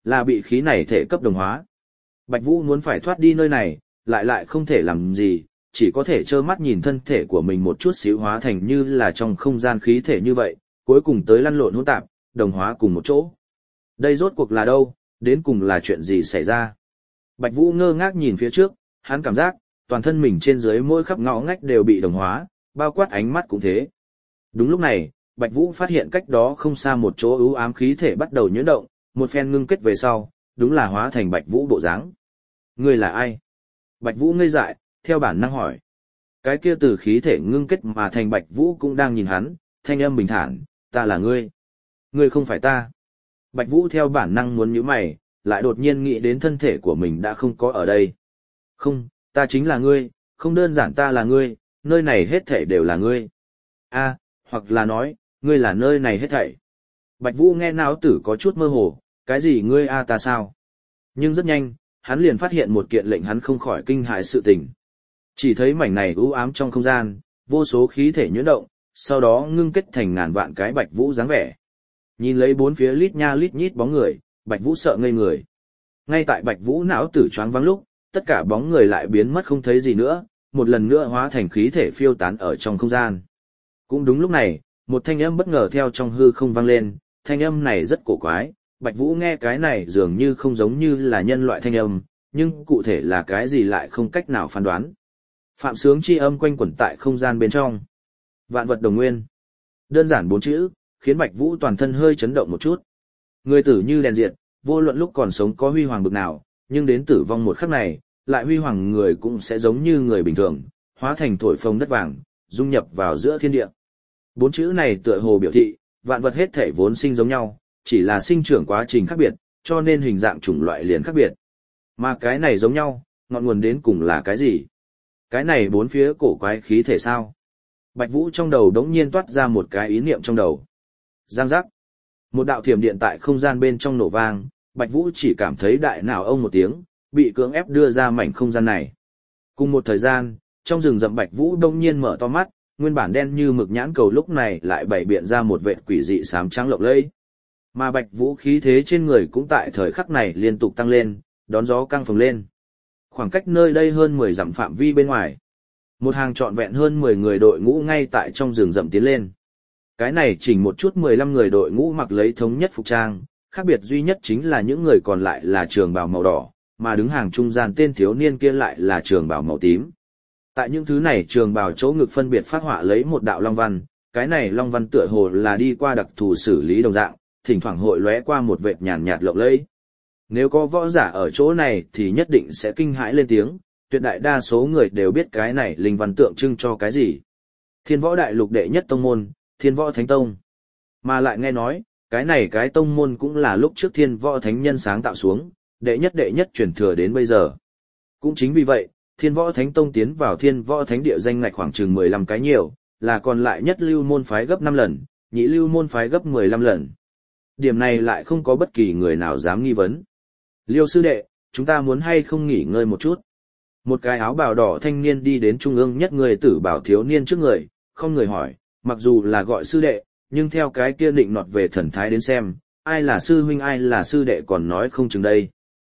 là bị khí này thể cấp đồng hóa. Bạch Vũ muốn phải thoát đi nơi này, lại không thể làm gì, chỉ có thể trơ mắt nhìn thân thể của mình một chút xíu hóa thành như là trong không gian khí thể như vậy, cuối cùng tới lăn lộn hỗn tạp, đồng hóa cùng một chỗ. Đây rốt cuộc là đâu, đến cùng là chuyện gì xảy ra? Bạch Vũ ngơ ngác nhìn phía trước, hắn cảm giác, toàn thân mình trên dưới mỗi khắp ngõ ngách đều bị đồng hóa, bao quát ánh mắt cũng thế. Đúng lúc này, Bạch Vũ phát hiện cách đó không xa một chỗ ưu ám khí thể bắt đầu nhuyễn động, một phen ngưng kết về sau, đúng là hóa thành Bạch Vũ bộ dáng. Ngươi là ai? Bạch Vũ ngây dại, theo bản năng hỏi. Cái kia từ khí thể ngưng kết mà thành Bạch Vũ cũng đang nhìn hắn, thanh âm bình thản, ta là ngươi. Ngươi không phải ta. Bạch Vũ theo bản năng muốn nhíu mày, lại đột nhiên nghĩ đến thân thể của mình đã không có ở đây. Không, ta chính là ngươi, không đơn giản ta là ngươi, nơi này hết thảy đều là ngươi. A, hoặc là nói, ngươi là nơi này hết thảy. Bạch Vũ nghe não tử có chút mơ hồ, cái gì ngươi a ta sao? Nhưng rất nhanh, hắn liền phát hiện một kiện lệnh hắn không khỏi kinh hãi sự tình. Chỉ thấy mảnh này u ám trong không gian, vô số khí thể nhuyễn động, sau đó ngưng kết thành ngàn vạn cái Bạch Vũ dáng vẻ. Nhìn lấy bốn phía lít nha lít nhít bóng người, Bạch Vũ sợ ngây người. Ngay tại Bạch Vũ não tử choáng váng lúc, tất cả bóng người lại biến mất không thấy gì nữa, một lần nữa hóa thành khí thể phiêu tán ở trong không gian. Cũng đúng lúc này, một thanh âm bất ngờ theo trong hư không vang lên, thanh âm này rất cổ quái, Bạch Vũ nghe cái này dường như không giống như là nhân loại thanh âm, nhưng cụ thể là cái gì lại không cách nào phán đoán. Phạm sướng chi âm quanh quẩn tại không gian bên trong. Vạn vật đồng nguyên. Đơn giản 4 chữ, khiến Bạch Vũ toàn thân hơi chấn động một chút. Người tử như đèn diệt, vô luận lúc còn sống có huy hoàng bực nào, nhưng đến tử vong một khắc này, lại huy hoàng người cũng sẽ giống như người bình thường, hóa thành thổi phồng đất vàng, dung nhập vào giữa thiên địa. 4 chữ này tựa hồ biểu thị, vạn vật hết thể vốn sinh giống nhau, chỉ là sinh trưởng quá trình khác biệt, cho nên hình dạng chủng loại liền khác biệt. Mà cái này giống nhau, ngọn nguồn đến cùng là cái gì? Cái này bốn phía cổ quái khí thể sao? Bạch Vũ trong đầu đống nhiên toát ra một cái ý niệm trong đầu. Giang giác. Một đạo thiểm điện tại không gian bên trong nổ vang, Bạch Vũ chỉ cảm thấy đại não ông một tiếng, bị cưỡng ép đưa ra mảnh không gian này. Cùng một thời gian, trong rừng rậm Bạch Vũ đống nhiên mở to mắt, nguyên bản đen như mực nhãn cầu lúc này lại bày biện ra một vệt quỷ dị xám trắng lộng lẫy. Mà Bạch Vũ khí thế trên người cũng tại thời khắc này liên tục tăng lên, đón gió căng phồng lên. Khoảng cách nơi đây hơn 10 dặm phạm vi bên ngoài. Một hàng trọn vẹn hơn 10 người đội ngũ ngay tại trong rừng rậm tiến lên. Cái này chỉnh một chút 15 người đội ngũ mặc lấy thống nhất phục trang, khác biệt duy nhất chính là những người còn lại là trường bào màu đỏ, mà đứng hàng trung gian tên thiếu niên kia lại là trường bào màu tím. Tại những thứ này trường bào chỗ ngực phân biệt phát họa lấy một đạo long văn, cái này long văn tựa hồ là đi qua đặc thù xử lý đồng dạng, thỉnh thoảng hội lóe qua một vệt nhàn nhạt lộng lẫy. Nếu có võ giả ở chỗ này thì nhất định sẽ kinh hãi lên tiếng, tuyệt đại đa số người đều biết cái này linh văn tượng trưng cho cái gì. Thiên Võ Đại Lục đệ nhất tông môn, Thiên Võ Thánh Tông. Mà lại nghe nói, cái này cái tông môn cũng là lúc trước Thiên Võ Thánh Nhân sáng tạo xuống, đệ nhất truyền thừa đến bây giờ. Cũng chính vì vậy, Thiên Võ Thánh Tông tiến vào Thiên Võ Thánh địa danh ngạch khoảng chừng 15 cái nhiều, là còn lại nhất lưu môn phái gấp 5 lần, nhị lưu môn phái gấp 15 lần. Điểm này lại không có bất kỳ người nào dám nghi vấn. Liêu sư đệ, chúng ta muốn hay không nghỉ ngơi một chút? Một cái áo bào đỏ thanh niên đi đến trung ương nhất người tử bảo thiếu niên trước người, không người hỏi, mặc dù là gọi sư đệ, nhưng theo cái kia định nọt về thần thái đến xem, ai là sư huynh ai là sư đệ còn nói không chừng đây.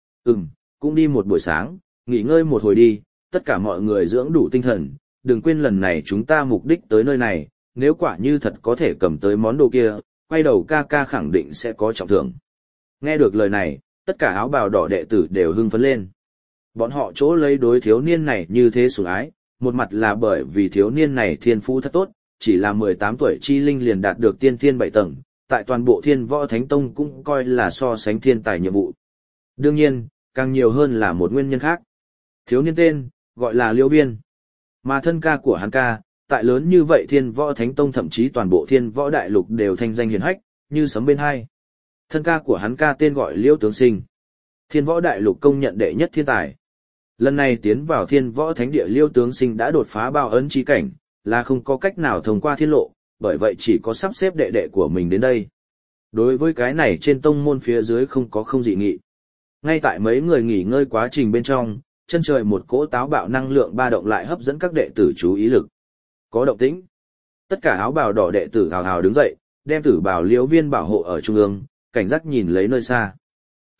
Cũng đi một buổi sáng, nghỉ ngơi một hồi đi, tất cả mọi người dưỡng đủ tinh thần, đừng quên lần này chúng ta mục đích tới nơi này, nếu quả như thật có thể cầm tới món đồ kia, quay đầu ca ca khẳng định sẽ có trọng thưởng. Nghe được lời này, tất cả áo bào đỏ đệ tử đều hưng phấn lên. Bọn họ chỗ lấy đối thiếu niên này như thế sủng ái, một mặt là bởi vì thiếu niên này thiên phú thật tốt, chỉ là 18 tuổi chi linh liền đạt được tiên thiên 7 tầng, tại toàn bộ Thiên Võ Thánh Tông cũng coi là so sánh thiên tài nhiệm vụ. Đương nhiên, càng nhiều hơn là một nguyên nhân khác. Thiếu niên tên, gọi là Liễu Viên. Mà thân ca của hắn ca, tại lớn như vậy Thiên Võ Thánh Tông thậm chí toàn bộ Thiên Võ Đại Lục đều thanh danh hiển hách, như sấm bên hai. Thân ca của hắn ca tên gọi Liễu Tướng Sinh. Thiên Võ Đại Lục công nhận đệ nhất thiên tài. Lần này tiến vào Thiên Võ Thánh địa Liễu Tướng Sinh đã đột phá bao ấn chi cảnh, là không có cách nào thông qua thiên lộ, bởi vậy chỉ có sắp xếp đệ đệ của mình đến đây. Đối với cái này trên tông môn phía dưới không có không dị nghị. Ngay tại mấy người nghỉ ngơi quá trình bên trong, chân trời một cỗ táo bạo năng lượng ba động lại hấp dẫn các đệ tử chú ý lực. Có động tĩnh. Tất cả áo bào đỏ đệ tử hào hào đứng dậy, đem tử bào Liễu Viên bảo hộ ở trung ương, cảnh giác nhìn lấy nơi xa.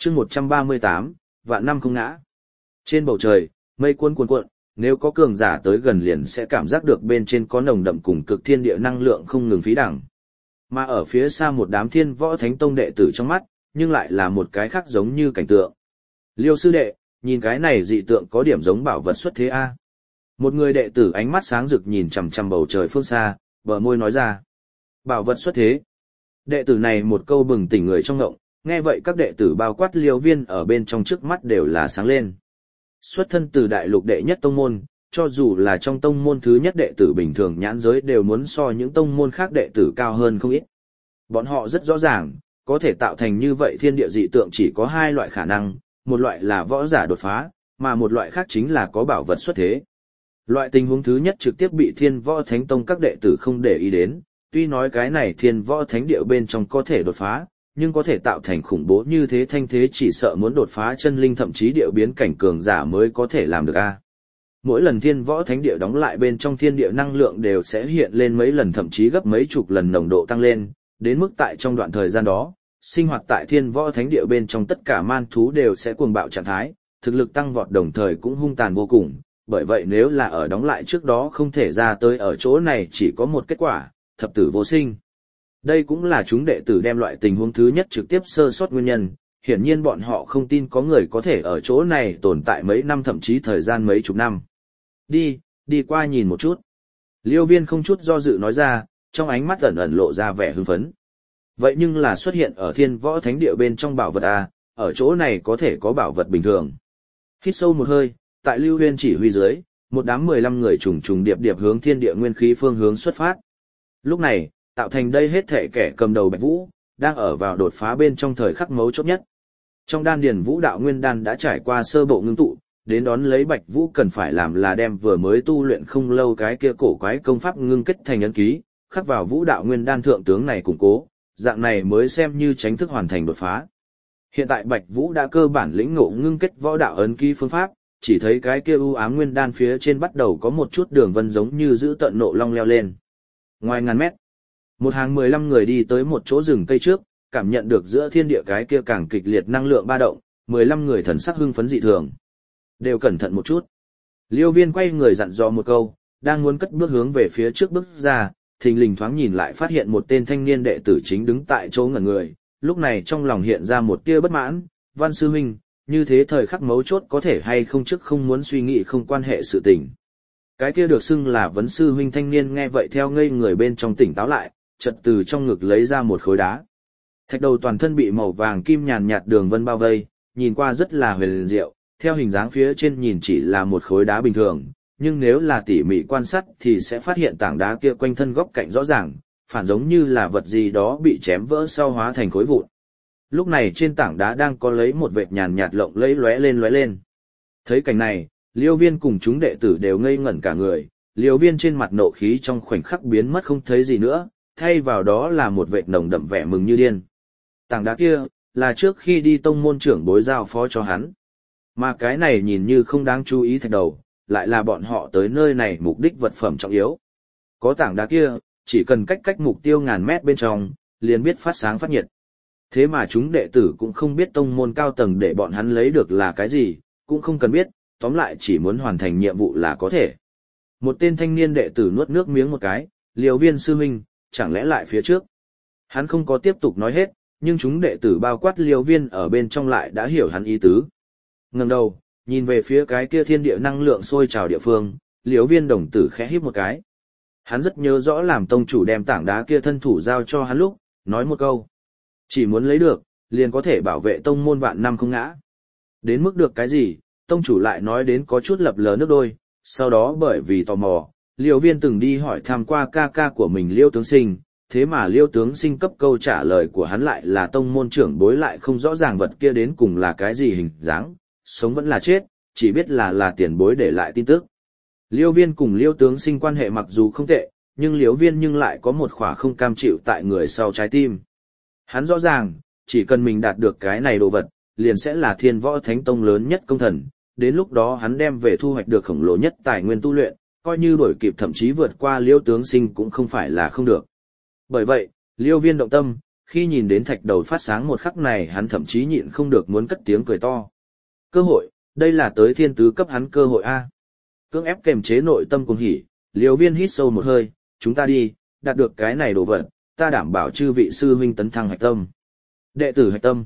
chương 138, vạn năm không ngã. Trên bầu trời, mây cuồn cuộn, nếu có cường giả tới gần liền sẽ cảm giác được bên trên có nồng đậm cùng cực thiên địa năng lượng không ngừng phí đẳng. Mà ở phía xa một đám Thiên Võ Thánh Tông đệ tử trong mắt, nhưng lại là một cái khác giống như cảnh tượng. Liêu sư đệ, nhìn cái này dị tượng có điểm giống bảo vật xuất thế a. Một người đệ tử ánh mắt sáng rực nhìn chằm chằm bầu trời phương xa, bờ môi nói ra. Bảo vật xuất thế. Đệ tử này một câu bừng tỉnh người trong ngộng, nghe vậy các đệ tử bao quát Liêu Viên ở bên trong trước mắt đều là sáng lên. Xuất thân từ đại lục đệ nhất tông môn, cho dù là trong tông môn thứ nhất đệ tử bình thường nhãn giới đều muốn so những tông môn khác đệ tử cao hơn không ít. Bọn họ rất rõ ràng, có thể tạo thành như vậy thiên địa dị tượng chỉ có hai loại khả năng, một loại là võ giả đột phá, mà một loại khác chính là có bảo vật xuất thế. Loại tình huống thứ nhất trực tiếp bị Thiên Võ Thánh Tông các đệ tử không để ý đến, tuy nói cái này Thiên Võ Thánh Địa bên trong có thể đột phá, nhưng có thể tạo thành khủng bố như thế thanh thế chỉ sợ muốn đột phá chân linh thậm chí điệu biến cảnh cường giả mới có thể làm được a. Mỗi lần Thiên Võ Thánh Địa đóng lại bên trong thiên địa năng lượng đều sẽ hiện lên mấy lần thậm chí gấp mấy chục lần nồng độ tăng lên, đến mức tại trong đoạn thời gian đó, sinh hoạt tại Thiên Võ Thánh Địa bên trong tất cả man thú đều sẽ cuồng bạo trạng thái, thực lực tăng vọt đồng thời cũng hung tàn vô cùng, bởi vậy nếu là ở đóng lại trước đó không thể ra tới ở chỗ này chỉ có một kết quả, thập tử vô sinh. Đây cũng là chúng đệ tử đem loại tình huống thứ nhất trực tiếp sơ sót nguyên nhân, hiển nhiên bọn họ không tin có người có thể ở chỗ này tồn tại mấy năm thậm chí thời gian mấy chục năm. Đi qua nhìn một chút. Liêu Viên không chút do dự nói ra, trong ánh mắt ẩn ẩn lộ ra vẻ hưng phấn. Vậy nhưng là xuất hiện ở Thiên Võ Thánh Địa bên trong bảo vật à, ở chỗ này có thể có bảo vật bình thường. Hít sâu một hơi, tại Lưu Huyên chỉ huy dưới, một đám 15 người trùng trùng điệp điệp hướng thiên địa nguyên khí phương hướng xuất phát. Lúc này, tạo thành đây hết thể kẻ cầm đầu Bạch Vũ, đang ở vào đột phá bên trong thời khắc mấu chốt nhất. Trong đan điền Vũ đạo nguyên đan đã trải qua sơ bộ ngưng tụ, đến đón lấy Bạch Vũ cần phải làm là đem vừa mới tu luyện không lâu cái kia cổ quái công pháp ngưng kết thành ấn ký, khắc vào Vũ đạo nguyên đan thượng tướng này củng cố, dạng này mới xem như chính thức hoàn thành đột phá. Hiện tại Bạch Vũ đã cơ bản lĩnh ngộ ngưng kết võ đạo ấn ký phương pháp, chỉ thấy cái kia u ám nguyên đan phía trên bắt đầu có một chút đường vân giống như giữ tận nộ long leo lên. Ngoài ngàn mét, một hàng 15 người đi tới một chỗ rừng cây trước, cảm nhận được giữa thiên địa cái kia càng kịch liệt năng lượng ba động, 15 người thần sắc hưng phấn dị thường. Đều cẩn thận một chút. Liêu Viên quay người dặn dò một câu, đang muốn cất bước hướng về phía trước bước ra, thình lình thoáng nhìn lại phát hiện một tên thanh niên đệ tử chính đứng tại chỗ ngẩn người, lúc này trong lòng hiện ra một tia bất mãn, Văn sư huynh, như thế thời khắc mấu chốt có thể hay không trước không muốn suy nghĩ không quan hệ sự tình. Cái kia được xưng là Vấn sư huynh thanh niên nghe vậy theo ngây người bên trong tỉnh táo lại, chợt từ trong ngực lấy ra một khối đá. Thạch đầu toàn thân bị màu vàng kim nhàn nhạt đường vân bao vây, nhìn qua rất là huyền diệu, theo hình dáng phía trên nhìn chỉ là một khối đá bình thường, nhưng nếu là tỉ mỉ quan sát thì sẽ phát hiện tảng đá kia quanh thân góc cạnh rõ ràng, phản giống như là vật gì đó bị chém vỡ sau hóa thành khối vụn. Lúc này trên tảng đá đang có lấy một vệt nhàn nhạt lộng lẫy lóe lên. Thấy cảnh này, Liêu Viên cùng chúng đệ tử đều ngây ngẩn cả người, Liêu Viên trên mặt nộ khí trong khoảnh khắc biến mất không thấy gì nữa, thay vào đó là một vệt nồng đậm vẻ mừng như điên. Tảng đá kia, là trước khi đi tông môn trưởng bối giao phó cho hắn. Mà cái này nhìn như không đáng chú ý thạch đầu, lại là bọn họ tới nơi này mục đích vật phẩm trọng yếu. Có tảng đá kia, chỉ cần cách mục tiêu ngàn mét bên trong, liền biết phát sáng phát nhiệt. Thế mà chúng đệ tử cũng không biết tông môn cao tầng để bọn hắn lấy được là cái gì, cũng không cần biết, tóm lại chỉ muốn hoàn thành nhiệm vụ là có thể. Một tên thanh niên đệ tử nuốt nước miếng một cái, Liêu Viên sư huynh, chẳng lẽ lại phía trước. Hắn không có tiếp tục nói hết, nhưng chúng đệ tử bao quát Liêu Viên ở bên trong lại đã hiểu hắn ý tứ. Ngẩng đầu, nhìn về phía cái kia thiên địa năng lượng sôi trào địa phương, Liêu Viên đồng tử khẽ híp một cái. Hắn rất nhớ rõ làm tông chủ đem tảng đá kia thân thủ giao cho hắn lúc, nói một câu. Chỉ muốn lấy được, liền có thể bảo vệ tông môn vạn năm không ngã. Đến mức được cái gì, tông chủ lại nói đến có chút lập lờ nước đôi, sau đó bởi vì tò mò, Liêu Viên từng đi hỏi thăm qua ca ca của mình Liêu Tướng Sinh, thế mà Liêu Tướng Sinh cấp câu trả lời của hắn lại là tông môn trưởng bối lại không rõ ràng vật kia đến cùng là cái gì hình dáng, sống vẫn là chết, chỉ biết là tiền bối để lại tin tức. Liêu Viên cùng Liêu Tướng Sinh quan hệ mặc dù không tệ, nhưng Liêu Viên nhưng lại có một khỏa không cam chịu tại người sau trái tim. Hắn rõ ràng, chỉ cần mình đạt được cái này đồ vật, liền sẽ là Thiên Võ Thánh Tông lớn nhất công thần, đến lúc đó hắn đem về thu hoạch được khổng lồ nhất tài nguyên tu luyện, coi như đổi kịp thậm chí vượt qua Liêu Tướng Sinh cũng không phải là không được. Bởi vậy, Liêu Viên động tâm, khi nhìn đến thạch đầu phát sáng một khắc này hắn thậm chí nhịn không được muốn cất tiếng cười to. Cơ hội, đây là tới thiên tứ cấp hắn cơ hội A. Cưỡng ép kềm chế nội tâm cuồng hỉ, Liêu Viên hít sâu một hơi, chúng ta đi, đạt được cái này đồ vật, ta đảm bảo chư vị sư huynh tấn thăng hạch tâm. Đệ tử hạch tâm.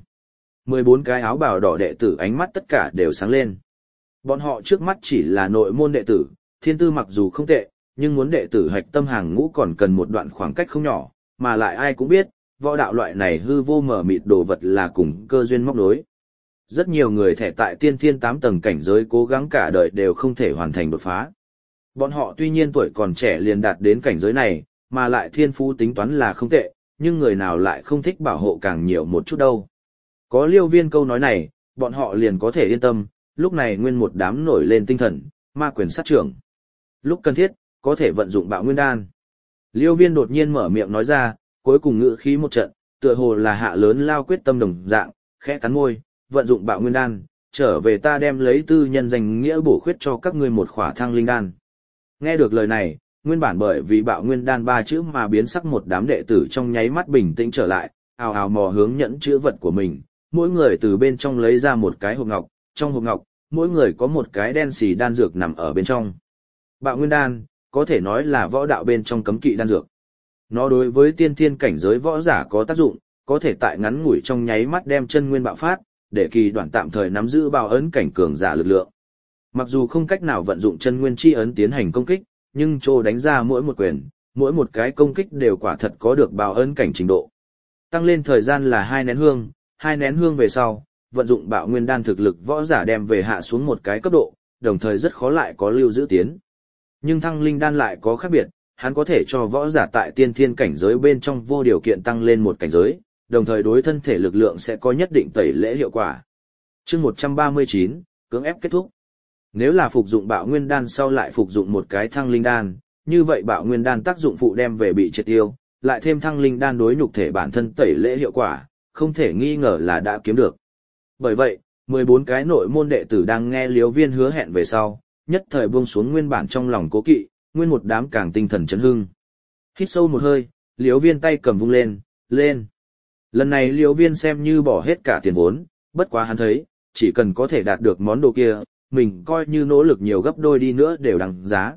14 cái áo bào đỏ đệ tử ánh mắt tất cả đều sáng lên. Bọn họ trước mắt chỉ là nội môn đệ tử, thiên tư mặc dù không tệ, nhưng muốn đệ tử hạch tâm hàng ngũ còn cần một đoạn khoảng cách không nhỏ, mà lại ai cũng biết, võ đạo loại này hư vô mở mịt đồ vật là cùng cơ duyên móc nối. Rất nhiều người thẻ tại tiên thiên 8 tầng cảnh giới cố gắng cả đời đều không thể hoàn thành đột phá. Bọn họ tuy nhiên tuổi còn trẻ liền đạt đến cảnh giới này, mà lại thiên phú tính toán là không tệ, nhưng người nào lại không thích bảo hộ càng nhiều một chút đâu. Có Liêu Viên câu nói này, bọn họ liền có thể yên tâm, lúc này nguyên một đám nổi lên tinh thần, ma quyền sát trưởng. Lúc cần thiết, có thể vận dụng bạo nguyên đan. Liêu Viên đột nhiên mở miệng nói ra, cuối cùng ngữ khí một trận, tựa hồ là hạ lớn lao quyết tâm đồng dạng, khẽ cắn môi, vận dụng bạo nguyên đan, trở về ta đem lấy tư nhân danh nghĩa bổ khuyết cho các ngươi một khỏa thăng linh đan. Nghe được lời này, nguyên bản bởi vì bạo nguyên đan 3 chữ mà biến sắc một đám đệ tử trong nháy mắt bình tĩnh trở lại, ào ào mò hướng nhẫn chữ vật của mình, mỗi người từ bên trong lấy ra một cái hộp ngọc, trong hộp ngọc, mỗi người có một cái đen xì đan dược nằm ở bên trong. Bạo nguyên đan, có thể nói là võ đạo bên trong cấm kỵ đan dược. Nó đối với tiên thiên cảnh giới võ giả có tác dụng, có thể tại ngắn ngủi trong nháy mắt đem chân nguyên bạo phát, để kỳ đoạn tạm thời nắm giữ bao ấn cảnh cường giả lực lượng. Mặc dù không cách nào vận dụng chân nguyên chi ấn tiến hành công kích, nhưng trô đánh ra mỗi một quyền, mỗi một cái công kích đều quả thật có được bao ấn cảnh trình độ. Tăng lên thời gian là 2 nén hương về sau, vận dụng bạo nguyên đan thực lực võ giả đem về hạ xuống một cái cấp độ, đồng thời rất khó lại có lưu giữ tiến. Nhưng thăng linh đan lại có khác biệt, hắn có thể cho võ giả tại tiên thiên cảnh giới bên trong vô điều kiện tăng lên một cảnh giới, đồng thời đối thân thể lực lượng sẽ có nhất định tẩy lễ hiệu quả. Chương 139, cưỡng ép kết thúc. Nếu là phục dụng bạo nguyên đan sau lại phục dụng một cái thăng linh đan, như vậy bạo nguyên đan tác dụng phụ đem về bị triệt tiêu, lại thêm thăng linh đan đối nhục thể bản thân tẩy lễ hiệu quả, không thể nghi ngờ là đã kiếm được. Bởi vậy, 14 cái nội môn đệ tử đang nghe Liêu Viên hứa hẹn về sau, nhất thời buông xuống nguyên bản trong lòng cố kỵ, nguyên một đám càng tinh thần chấn hưng. Hít sâu một hơi, Liêu Viên tay cầm vung lên, lên. Lần này Liêu Viên xem như bỏ hết cả tiền vốn, bất quá hắn thấy, chỉ cần có thể đạt được món đồ kia, mình coi như nỗ lực nhiều gấp đôi đi nữa đều đằng giá.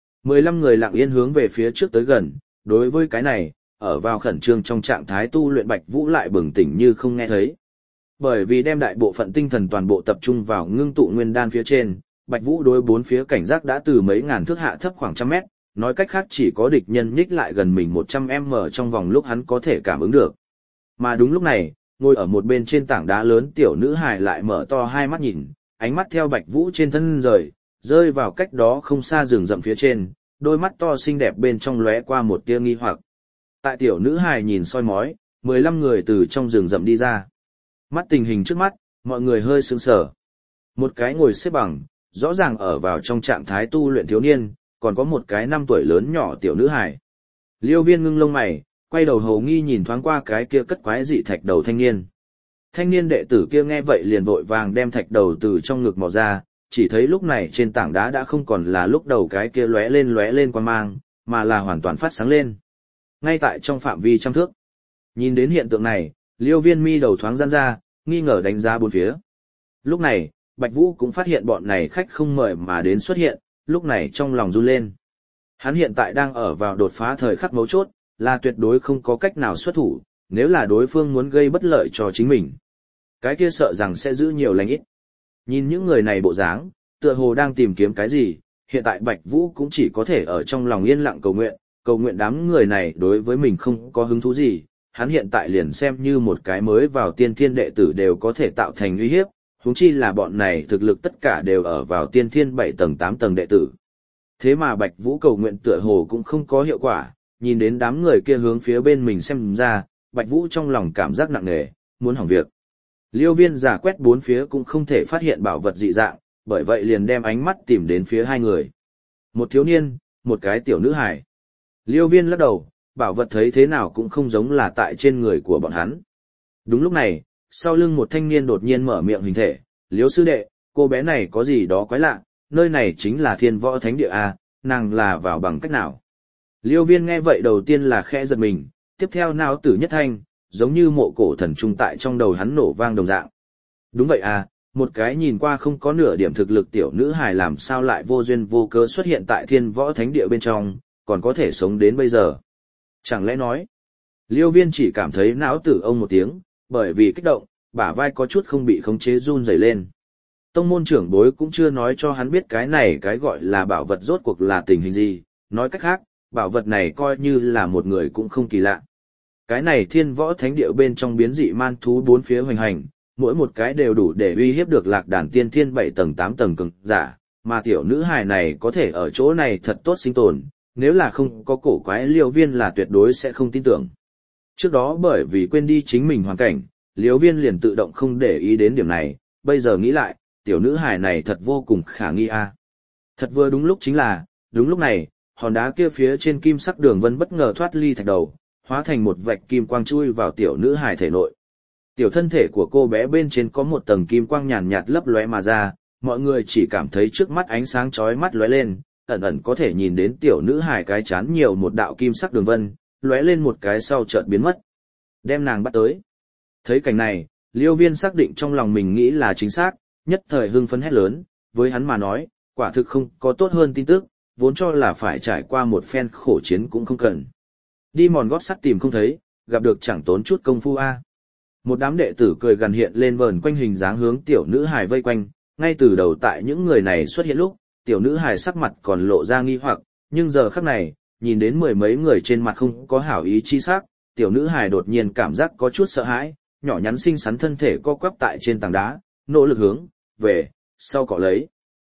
15 người lặng yên hướng về phía trước tới gần, đối với cái này, ở vào khẩn trương trong trạng thái tu luyện Bạch Vũ lại bừng tỉnh như không nghe thấy. Bởi vì đem đại bộ phận tinh thần toàn bộ tập trung vào ngưng tụ nguyên đan phía trên, Bạch Vũ đối bốn phía cảnh giác đã từ mấy ngàn thước hạ thấp khoảng 100 mét, nói cách khác chỉ có địch nhân nhích lại gần mình 100m trong vòng lúc hắn có thể cảm ứng được. Mà đúng lúc này, ngồi ở một bên trên tảng đá lớn tiểu nữ hài lại mở to hai mắt nhìn, ánh mắt theo Bạch Vũ trên thân rơi vào cách đó không xa rừng rậm phía trên, đôi mắt to xinh đẹp bên trong lóe qua một tia nghi hoặc. Tại tiểu nữ hài nhìn soi mói, 15 người từ trong rừng rậm đi ra. Mắt tình hình trước mắt, mọi người hơi sững sờ. Một cái ngồi xếp bằng, rõ ràng ở vào trong trạng thái tu luyện thiếu niên, còn có một cái 5 tuổi lớn nhỏ tiểu nữ hài. Liêu Viên ngưng lông mày, quay đầu hầu nghi nhìn thoáng qua cái kia cất quái dị thạch đầu thanh niên. Thanh niên đệ tử kia nghe vậy liền vội vàng đem thạch đầu từ trong ngực mò ra, chỉ thấy lúc này trên tảng đá đã không còn là lúc đầu cái kia lóe lên quang mang, mà là hoàn toàn phát sáng lên. Ngay tại trong phạm vi trăm thước. Nhìn đến hiện tượng này, Liêu Viên mi đầu thoáng giãn ra, nghi ngờ đánh giá bốn phía. Lúc này, Bạch Vũ cũng phát hiện bọn này khách không mời mà đến xuất hiện, lúc này trong lòng run lên. Hắn hiện tại đang ở vào đột phá thời khắc mấu chốt, là tuyệt đối không có cách nào xuất thủ, nếu là đối phương muốn gây bất lợi cho chính mình. Cái kia sợ rằng sẽ giữ nhiều lành ít. Nhìn những người này bộ dáng, tựa hồ đang tìm kiếm cái gì, hiện tại Bạch Vũ cũng chỉ có thể ở trong lòng yên lặng cầu nguyện đám người này đối với mình không có hứng thú gì, hắn hiện tại liền xem như một cái mới vào tiên thiên đệ tử đều có thể tạo thành uy hiếp, huống chi là bọn này thực lực tất cả đều ở vào tiên thiên 7 tầng 8 tầng đệ tử. Thế mà Bạch Vũ cầu nguyện tựa hồ cũng không có hiệu quả, nhìn đến đám người kia hướng phía bên mình xem ra, Bạch Vũ trong lòng cảm giác nặng nề, muốn hỏng việc. Liêu Viên giả quét bốn phía cũng không thể phát hiện bảo vật dị dạng, bởi vậy liền đem ánh mắt tìm đến phía hai người. Một thiếu niên, một cái tiểu nữ hài. Liêu Viên lắc đầu, bảo vật thấy thế nào cũng không giống là tại trên người của bọn hắn. Đúng lúc này, sau lưng một thanh niên đột nhiên mở miệng hình thể, Liêu sư đệ, cô bé này có gì đó quái lạ, nơi này chính là Thiên Võ Thánh Địa A, nàng là vào bằng cách nào? Liêu Viên nghe vậy đầu tiên là khẽ giật mình, tiếp theo não tử nhất thanh, giống như mộ cổ thần trung tại trong đầu hắn nổ vang đồng dạng. Đúng vậy à, một cái nhìn qua không có nửa điểm thực lực tiểu nữ hài làm sao lại vô duyên vô cớ xuất hiện tại Thiên Võ Thánh Địa bên trong, còn có thể sống đến bây giờ. Chẳng lẽ nói, Liêu Viên chỉ cảm thấy não tử ông một tiếng, bởi vì kích động, bả vai có chút không bị khống chế run rẩy lên. Tông môn trưởng bối cũng chưa nói cho hắn biết cái này cái gọi là bảo vật rốt cuộc là tình hình gì, nói cách khác, bảo vật này coi như là một người cũng không kỳ lạ. Cái này Thiên Võ Thánh Địa bên trong biến dị man thú bốn phía hoành hành, mỗi một cái đều đủ để uy hiếp được Lạc Đàn Tiên Thiên 7 tầng 8 tầng cường giả, mà tiểu nữ hài này có thể ở chỗ này thật tốt sinh tồn, nếu là không có cổ quái Liêu Viên là tuyệt đối sẽ không tin tưởng. Trước đó bởi vì quên đi chính mình hoàn cảnh, Liêu Viên liền tự động không để ý đến điểm này, bây giờ nghĩ lại, tiểu nữ hài này thật vô cùng khả nghi a. Thật vừa đúng lúc chính là, đúng lúc này, hòn đá kia phía trên kim sắc đường vân bất ngờ thoát ly thạch đầu, hóa thành một vạch kim quang chui vào tiểu nữ hài thể nội. Tiểu thân thể của cô bé bên trên có một tầng kim quang nhàn nhạt lấp lóe mà ra, mọi người chỉ cảm thấy trước mắt ánh sáng chói mắt lóe lên, ẩn ẩn có thể nhìn đến tiểu nữ hài cái chán nhiều một đạo kim sắc đường vân, lóe lên một cái sau chợt biến mất. Đem nàng bắt tới. Thấy cảnh này, Liêu Viên xác định trong lòng mình nghĩ là chính xác, nhất thời hưng phấn hét lớn, với hắn mà nói, quả thực không có tốt hơn tin tức, vốn cho là phải trải qua một phen khổ chiến cũng không cần. Đi mòn gót sắt tìm không thấy, gặp được chẳng tốn chút công phu a. Một đám đệ tử cười gần hiện lên vờn quanh hình dáng hướng tiểu nữ hài vây quanh, ngay từ đầu tại những người này xuất hiện lúc, tiểu nữ hài sắc mặt còn lộ ra nghi hoặc, nhưng giờ khắc này, nhìn đến mười mấy người trên mặt không có hảo ý chi sắc, tiểu nữ hài đột nhiên cảm giác có chút sợ hãi, nhỏ nhắn xinh xắn thân thể co quắp tại trên tảng đá, nỗ lực hướng về sau cọ lấy.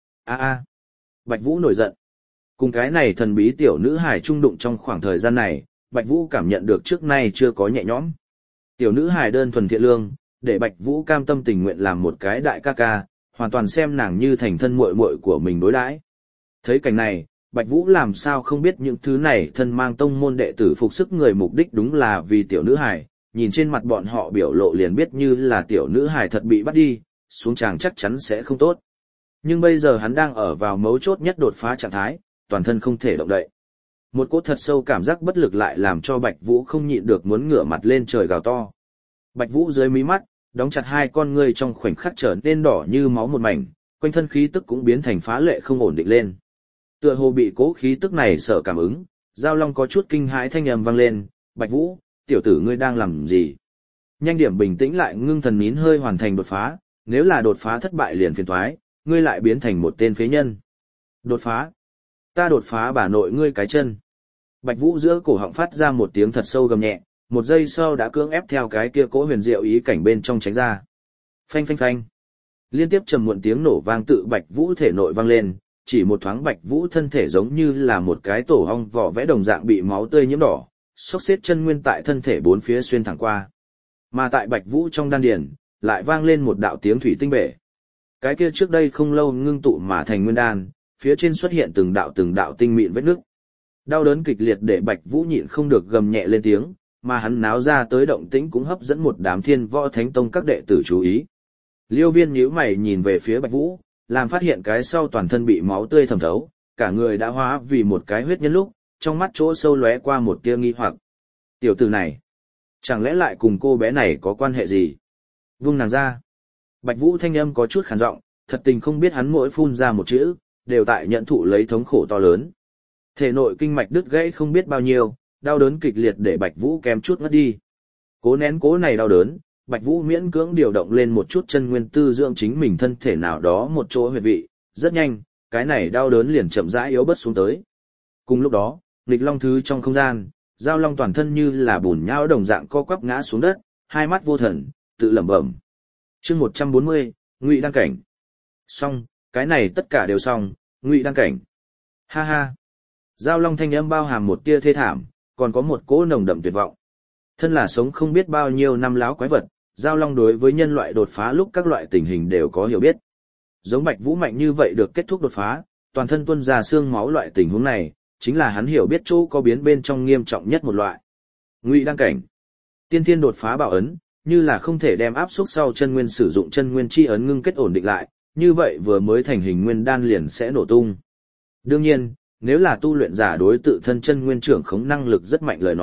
Bạch Vũ nổi giận. Cùng cái này thần bí tiểu nữ hài trung đụng trong khoảng thời gian này, Bạch Vũ cảm nhận được trước nay chưa có nhẹ nhõm. Tiểu nữ hài đơn thuần thiện lương, để Bạch Vũ cam tâm tình nguyện làm một cái đại ca ca, hoàn toàn xem nàng như thành thân muội muội của mình đối đãi. Thấy cảnh này, Bạch Vũ làm sao không biết những thứ này thân mang tông môn đệ tử phục sức người mục đích đúng là vì tiểu nữ hài, nhìn trên mặt bọn họ biểu lộ liền biết như là tiểu nữ hài thật bị bắt đi, xuống tràng chắc chắn sẽ không tốt. Nhưng bây giờ hắn đang ở vào mấu chốt nhất đột phá trạng thái, toàn thân không thể động đậy. Một cỗ thật sâu cảm giác bất lực lại làm cho Bạch Vũ không nhịn được muốn ngửa mặt lên trời gào to. Bạch Vũ dưới mí mắt, đóng chặt hai con ngươi trong khoảnh khắc trở nên đỏ như máu một mảnh, quanh thân khí tức cũng biến thành phá lệ không ổn định lên. Tựa hồ bị cỗ khí tức này sợ cảm ứng, Giao Long có chút kinh hãi thanh âm vang lên, "Bạch Vũ, tiểu tử ngươi đang làm gì?" Nhanh điểm bình tĩnh lại, ngưng thần nín hơi hoàn thành đột phá, nếu là đột phá thất bại liền phiền toái, ngươi lại biến thành một tên phế nhân. Đột phá? Ta đột phá bà nội ngươi cái chân. Bạch Vũ giữa cổ họng phát ra một tiếng thật sâu gầm nhẹ, một giây sau đã cưỡng ép theo cái kia cỗ huyền diệu ý cảnh bên trong tránh ra. Phanh phanh phanh. Liên tiếp trầm muộn tiếng nổ vang tự Bạch Vũ thể nội vang lên, chỉ một thoáng Bạch Vũ thân thể giống như là một cái tổ ong vỏ vẽ đồng dạng bị máu tươi nhiễm đỏ, xốc xếp chân nguyên tại thân thể bốn phía xuyên thẳng qua. Mà tại Bạch Vũ trong đan điền, lại vang lên một đạo tiếng thủy tinh bể. Cái kia trước đây không lâu ngưng tụ mà thành nguyên đan, phía trên xuất hiện từng đạo tinh mịn vết nứt. Đau đớn kịch liệt để Bạch Vũ nhịn không được gầm nhẹ lên tiếng, mà hắn náo ra tới động tĩnh cũng hấp dẫn một đám Thiên Võ Thánh Tông các đệ tử chú ý. Liêu Viên nhíu mày nhìn về phía Bạch Vũ, làm phát hiện cái sau toàn thân bị máu tươi thẩm thấu, cả người đã hóa vì một cái huyết nhân lúc, trong mắt chỗ sâu lóe qua một tia nghi hoặc. Tiểu tử này, chẳng lẽ lại cùng cô bé này có quan hệ gì? Vung nàng ra. Bạch Vũ thanh âm có chút khàn giọng, thật tình không biết hắn mỗi phun ra một chữ, đều tại nhận thụ lấy thống khổ to lớn. Thể nội kinh mạch đứt gãy không biết bao nhiêu, đau đớn kịch liệt để Bạch Vũ kém chút ngất đi. Cố nén cố này đau đớn, Bạch Vũ miễn cưỡng điều động lên một chút chân nguyên tư dưỡng chính mình thân thể nào đó một chỗ huyệt vị, rất nhanh, cái này đau đớn liền chậm rãi yếu bớt xuống tới. Cùng lúc đó, nghịch long thứ trong không gian, Giao Long toàn thân như là bùn nhão đồng dạng co quắp ngã xuống đất, hai mắt vô thần, tự lẩm bẩm. Chương 140, Ngụy đan cảnh. Xong, cái này tất cả đều xong, Ngụy đan cảnh. Ha ha. Giao Long thanh âm bao hàm một tia thê thảm, còn có một cỗ nồng đậm tuyệt vọng. Thân là sống không biết bao nhiêu năm láo quái vật, Giao Long đối với nhân loại đột phá lúc các loại tình hình đều có hiểu biết. Giống Bạch Vũ mạnh như vậy được kết thúc đột phá, toàn thân tuôn ra xương máu loại tình huống này, chính là hắn hiểu biết chỗ có biến bên trong nghiêm trọng nhất một loại. Ngụy đan cảnh. Tiên thiên đột phá bảo ấn, như là không thể đem áp xúc sau chân nguyên sử dụng chân nguyên chi ấn ngưng kết ổn định lại, như vậy vừa mới thành hình nguyên đan liền sẽ nổ tung. Đương nhiên, nếu là tu luyện giả đối tự thân chân nguyên trưởng khống năng lực rất mạnh lời nói,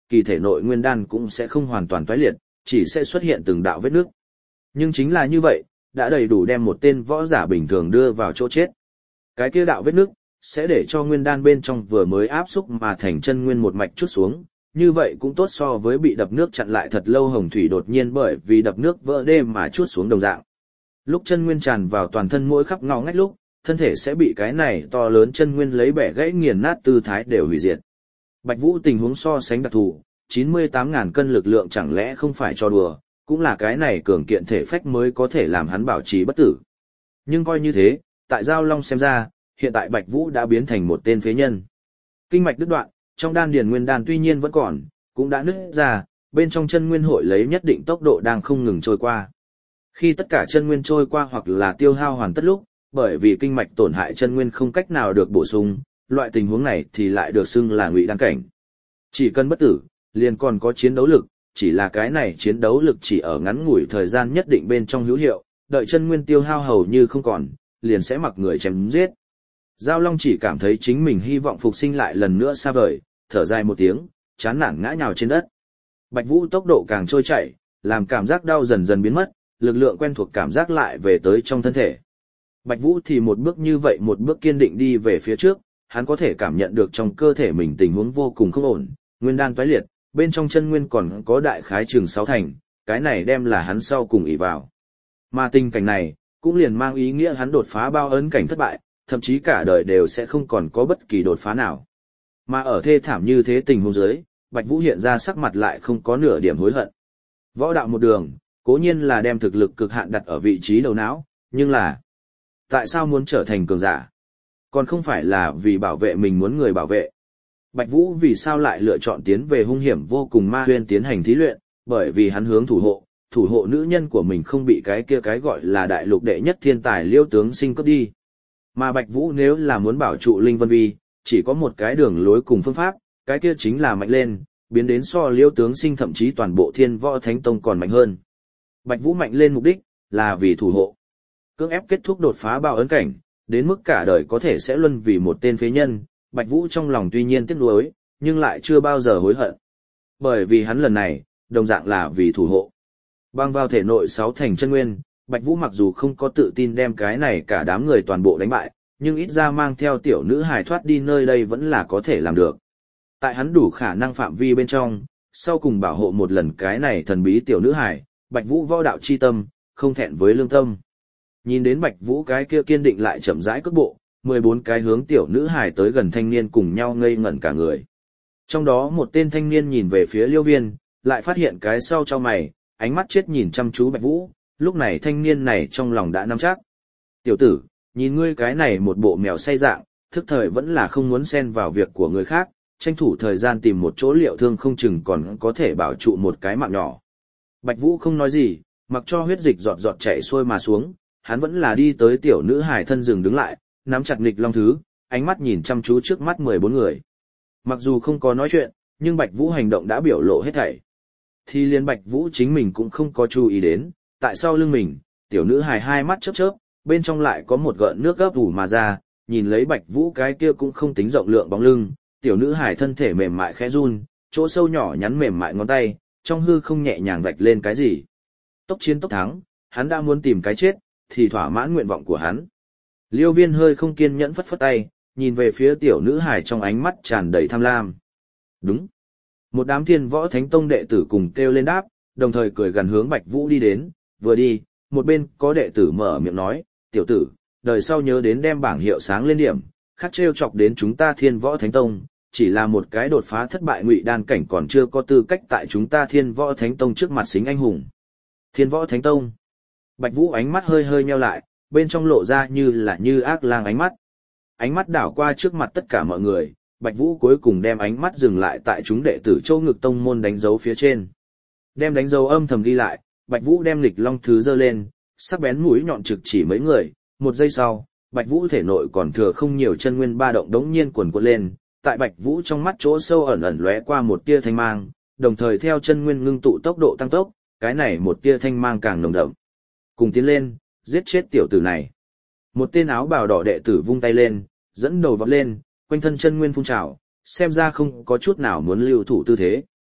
kỳ thể nội nguyên đan cũng sẽ không hoàn toàn toái liệt, chỉ sẽ xuất hiện từng đạo vết nước. Nhưng chính là như vậy, đã đầy đủ đem một tên võ giả bình thường đưa vào chỗ chết. Cái kia đạo vết nước sẽ để cho nguyên đan bên trong vừa mới áp xúc mà thành chân nguyên một mạch chút xuống, như vậy cũng tốt so với bị đập nước chặn lại thật lâu hồng thủy đột nhiên bởi vì đập nước vỡ đê mà chút xuống đồng dạng. Lúc chân nguyên tràn vào toàn thân mỗi khắp ngõ ngách lúc, thân thể sẽ bị cái này to lớn chân nguyên lấy bẻ gãy nghiền nát tư thái đều hủy diệt. Bạch Vũ tình huống so sánh đặc thù, 98.000 cân lực lượng chẳng lẽ không phải cho đùa, cũng là cái này cường kiện thể phách mới có thể làm hắn bảo trì bất tử. Nhưng coi như thế, tại Giao Long xem ra, hiện tại Bạch Vũ đã biến thành một tên phế nhân. Kinh mạch đứt đoạn, trong đan điền nguyên đan tuy nhiên vẫn còn, cũng đã nứt ra, bên trong chân nguyên hội lấy nhất định tốc độ đang không ngừng trôi qua. Khi tất cả chân nguyên trôi qua hoặc là tiêu hao hoàn tất lúc, bởi vì kinh mạch tổn hại chân nguyên không cách nào được bổ sung, loại tình huống này thì lại được xưng là ngụy đan cảnh. Chỉ cần bất tử, liền còn có chiến đấu lực, chỉ là cái này chiến đấu lực chỉ ở ngắn ngủi thời gian nhất định bên trong hữu hiệu, đợi chân nguyên tiêu hao hầu như không còn, liền sẽ mặc người chém giết. Giao Long chỉ cảm thấy chính mình hy vọng phục sinh lại lần nữa xa vời, thở dài một tiếng, chán nản ngã nhào trên đất. Bạch Vũ tốc độ càng trôi chảy, làm cảm giác đau dần dần biến mất, lực lượng quen thuộc cảm giác lại về tới trong thân thể. Bạch Vũ thì một bước như vậy một bước kiên định đi về phía trước, hắn có thể cảm nhận được trong cơ thể mình tình huống vô cùng không ổn, nguyên đan toái liệt, bên trong chân nguyên còn có đại khái chừng 6 thành, cái này đem là hắn sau cùng ỷ vào. Mà tình cảnh này, cũng liền mang ý nghĩa hắn đột phá bao ấn cảnh thất bại, thậm chí cả đời đều sẽ không còn có bất kỳ đột phá nào. Mà ở thê thảm như thế tình huống dưới, Bạch Vũ hiện ra sắc mặt lại không có nửa điểm hối hận. Võ đạo một đường, cố nhiên là đem thực lực cực hạn đặt ở vị trí đầu não, nhưng là tại sao muốn trở thành cường giả? Còn không phải là vì bảo vệ mình muốn người bảo vệ. Bạch Vũ vì sao lại lựa chọn tiến về hung hiểm vô cùng ma huyên tiến hành thí luyện, bởi vì hắn hướng thủ hộ nữ nhân của mình không bị cái kia cái gọi là đại lục đệ nhất thiên tài Liêu Tướng Sinh cướp đi. Mà Bạch Vũ nếu là muốn bảo trụ Linh Vân Vi, chỉ có một cái đường lối cùng phương pháp, cái kia chính là mạnh lên, biến đến so Liêu Tướng Sinh thậm chí toàn bộ Thiên Võ Thánh Tông còn mạnh hơn. Bạch Vũ mạnh lên mục đích là vì thủ hộ, cưỡng ép kết thúc đột phá bao ấn cảnh, đến mức cả đời có thể sẽ luân vì một tên phế nhân. Bạch Vũ trong lòng tuy nhiên tiếc nuối, nhưng lại chưa bao giờ hối hận. Bởi vì hắn lần này, đồng dạng là vì thủ hộ. Bằng vào thể nội 6 thành chân nguyên, Bạch Vũ mặc dù không có tự tin đem cái này cả đám người toàn bộ đánh bại, nhưng ít ra mang theo tiểu nữ hài thoát đi nơi đây vẫn là có thể làm được. Tại hắn đủ khả năng phạm vi bên trong, sau cùng bảo hộ một lần cái này thần bí tiểu nữ hài, Bạch Vũ võ đạo chi tâm, không thẹn với lương tâm. Nhìn đến Bạch Vũ cái kia kiên định lại chậm rãi cước bộ, 14 cái hướng tiểu nữ hài tới gần thanh niên cùng nhau ngây ngẩn cả người. Trong đó một tên thanh niên nhìn về phía Liêu Viên, lại phát hiện cái sau cho mày, ánh mắt chết nhìn chăm chú Bạch Vũ, lúc này thanh niên này trong lòng đã nắm chắc. Tiểu tử, nhìn ngươi cái này một bộ mèo say dạng, thức thời vẫn là không muốn xen vào việc của người khác, tranh thủ thời gian tìm một chỗ liệu thương không chừng còn có thể bảo trụ một cái mạng nhỏ. Bạch Vũ không nói gì, mặc cho huyết dịch giọt giọt chảy xuôi mà xuống, hắn vẫn là đi tới tiểu nữ hài thân rừng đứng lại, nắm chặt nghịch long thứ, ánh mắt nhìn chăm chú trước mắt 14 người. Mặc dù không có nói chuyện, nhưng Bạch Vũ hành động đã biểu lộ hết thảy. Thì liên Bạch Vũ chính mình cũng không có chú ý đến, tại sau lưng mình, tiểu nữ hài hai mắt chớp chớp, bên trong lại có một gợn nước gấp ủ mà ra, nhìn lấy Bạch Vũ cái kia cũng không tính rộng lượng bóng lưng, tiểu nữ hài thân thể mềm mại khẽ run, chỗ sâu nhỏ nhắn mềm mại ngón tay, trong hư không nhẹ nhàng vạch lên cái gì. Tốc chiến tốc thắng, hắn đã muốn tìm cái chết, thì thỏa mãn nguyện vọng của hắn. Liêu Viên hơi không kiên nhẫn phất phất tay, nhìn về phía tiểu nữ hài trong ánh mắt tràn đầy tham lam. Đúng. Một đám Thiên Võ Thánh Tông đệ tử cùng kêu lên đáp, đồng thời cười gần hướng Bạch Vũ đi đến, vừa đi, một bên có đệ tử mở miệng nói, tiểu tử, đời sau nhớ đến đem bảng hiệu sáng lên điểm, khác trêu chọc đến chúng ta Thiên Võ Thánh Tông, chỉ là một cái đột phá thất bại ngụy đan cảnh còn chưa có tư cách tại chúng ta Thiên Võ Thánh Tông trước mặt xính anh hùng. Thiên Võ Thánh Tông. Bạch Vũ ánh mắt hơi hơi nheo lại, bên trong lộ ra như ác lang ánh mắt. Ánh mắt đảo qua trước mặt tất cả mọi người, Bạch Vũ cuối cùng đem ánh mắt dừng lại tại chúng đệ tử Châu Ngực Tông môn đánh dấu phía trên. Đem đánh dấu âm thầm ghi lại, Bạch Vũ đem nghịch long thứ giơ lên, sắc bén mũi nhọn trực chỉ mấy người, một giây sau, Bạch Vũ thể nội còn thừa không nhiều chân nguyên ba động đống nhiên cuồn cuộn lên, tại Bạch Vũ trong mắt chỗ sâu ẩn ẩn lóe qua một tia thanh mang, đồng thời theo chân nguyên ngưng tụ tốc độ tăng tốc, cái này một tia thanh mang càng nồng đậm. Cùng tiến lên, giết chết tiểu tử này. Một tên áo bào đỏ đệ tử vung tay lên, dẫn đầu vọt lên, quanh thân chân nguyên phun trào, xem ra không có chút nào muốn lưu thủ tư thế.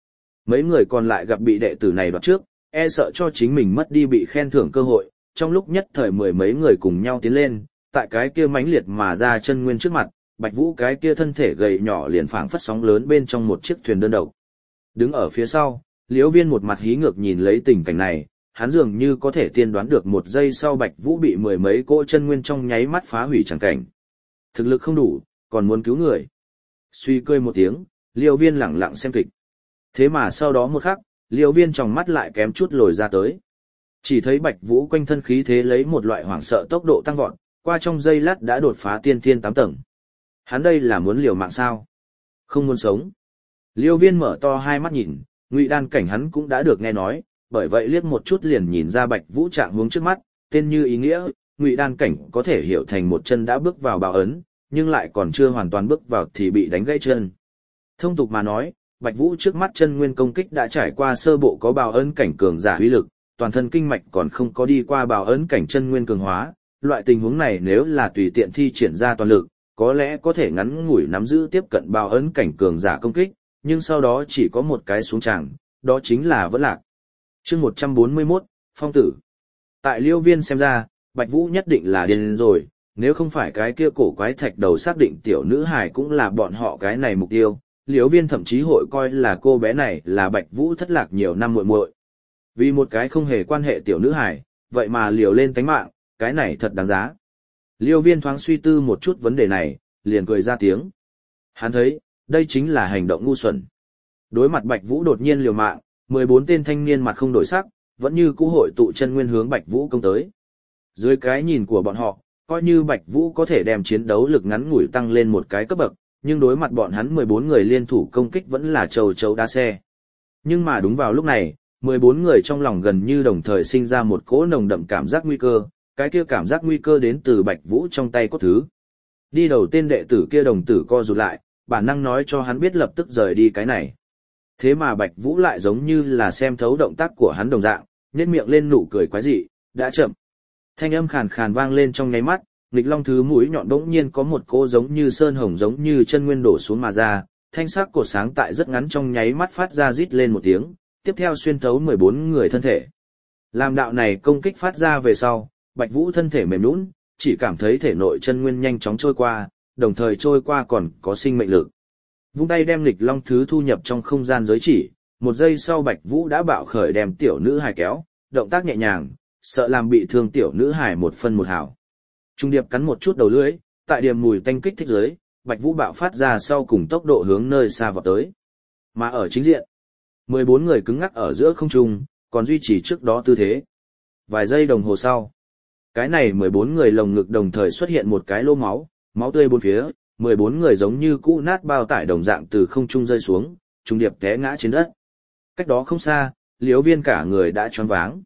Mấy người còn lại gặp bị đệ tử này đoạt trước, e sợ cho chính mình mất đi bị khen thưởng cơ hội, trong lúc nhất thời mười mấy người cùng nhau tiến lên, tại cái kia mãnh liệt mà ra chân nguyên trước mặt, Bạch Vũ cái kia thân thể gầy nhỏ liền phảng phất sóng lớn bên trong một chiếc thuyền đơn độc. Đứng ở phía sau, Liễu Viên một mặt hí ngược nhìn lấy tình cảnh này, hắn dường như có thể tiên đoán được một giây sau Bạch Vũ bị mười mấy cỗ chân nguyên trong nháy mắt phá hủy chẳng cảnh. Thực lực không đủ, còn muốn cứu người. Suy cười một tiếng, Liễu Viên lẳng lặng xem kịch. Thế mà sau đó một khắc, Liễu Viên tròng mắt lại kém chút lồi ra tới. Chỉ thấy Bạch Vũ quanh thân khí thế lấy một loại hoảng sợ tốc độ tăng vọt, qua trong giây lát đã đột phá tiên thiên 8 tầng. Hắn đây là muốn liều mạng sao? Không muốn sống. Liễu Viên mở to hai mắt nhìn, Ngụy đan cảnh hắn cũng đã được nghe nói, bởi vậy liếc một chút liền nhìn ra Bạch Vũ trạng huống trước mắt, tên như ý nghĩa, Ngụy đan cảnh có thể hiểu thành một chân đã bước vào bào ấn, nhưng lại còn chưa hoàn toàn bước vào thì bị đánh gãy chân. Thông tục mà nói, Bạch Vũ trước mắt chân nguyên công kích đã trải qua sơ bộ có bào ấn cảnh cường giả uy lực, toàn thân kinh mạch còn không có đi qua bào ấn cảnh chân nguyên cường hóa, loại tình huống này nếu là tùy tiện thi triển ra toàn lực, có lẽ có thể ngắn ngủi nắm giữ tiếp cận bào ấn cảnh cường giả công kích, nhưng sau đó chỉ có một cái xuống tràng, đó chính là vẫn lạc. Chương 141, Phong tử. Tại Liễu Viên xem ra, Bạch Vũ nhất định là điên rồi, nếu không phải cái kia cổ quái thạch đầu xác định tiểu nữ hài cũng là bọn họ cái này mục tiêu, Liễu Viên thậm chí hội coi là cô bé này là Bạch Vũ thất lạc nhiều năm muội muội. Vì một cái không hề quan hệ tiểu nữ hài, vậy mà liều lên tánh mạng, cái này thật đáng giá. Liễu Viên thoáng suy tư một chút vấn đề này, liền cười ra tiếng. Hắn thấy, đây chính là hành động ngu xuẩn. Đối mặt Bạch Vũ đột nhiên liều mạng, 14 tên thanh niên mặt không đổi sắc, vẫn như cũ hội tụ chân nguyên hướng Bạch Vũ công tới. Dưới cái nhìn của bọn họ, coi như Bạch Vũ có thể đem chiến đấu lực ngắn ngủi tăng lên một cái cấp bậc, nhưng đối mặt bọn hắn 14 người liên thủ công kích vẫn là trâu trâu đá xe. Nhưng mà đúng vào lúc này, 14 người trong lòng gần như đồng thời sinh ra một cỗ nồng đậm cảm giác nguy cơ, cái kia cảm giác nguy cơ đến từ Bạch Vũ trong tay cốt thứ. Đi đầu tên đệ tử kia đồng tử co rụt lại, bản năng nói cho hắn biết lập tức rời đi cái này. Thế mà Bạch Vũ lại giống như là xem thấu động tác của hắn đồng dạng, nhếch miệng lên nụ cười quái dị, đã chậm. Thanh âm khàn khàn vang lên trong nháy mắt, nghịch long thứ mũi nhọn bỗng nhiên có một cỗ giống như sơn hồng giống như chân nguyên đổ xuống mà ra, thanh sắc cột sáng tại rất ngắn trong nháy mắt phát ra rít lên một tiếng, tiếp theo xuyên thấu 14 người thân thể. Làm đạo này công kích phát ra về sau, Bạch Vũ thân thể mềm nhũn, chỉ cảm thấy thể nội chân nguyên nhanh chóng trôi qua, đồng thời trôi qua còn có sinh mệnh lực. Vung tay đem nghịch long thứ thu nhập trong không gian giới chỉ, một giây sau Bạch Vũ đã bạo khởi đem tiểu nữ hài kéo, động tác nhẹ nhàng, sợ làm bị thương tiểu nữ hài một phân một hào. Trung điệp cắn một chút đầu lưỡi, tại điểm mùi tanh kích thích dưới, Bạch Vũ bạo phát ra sau cùng tốc độ hướng nơi xa vọt tới. Mà ở chính diện, 14 người cứng ngắc ở giữa không trung, còn duy trì trước đó tư thế. Vài giây đồng hồ sau, cái này 14 người lồng ngực đồng thời xuất hiện một cái lỗ máu, máu tươi bốn phía, 14 người giống như cũ nát bao tải đồng dạng từ không trung rơi xuống, trung điệp té ngã trên đất. Cách đó không xa, Liễu Viên cả người đã choáng váng.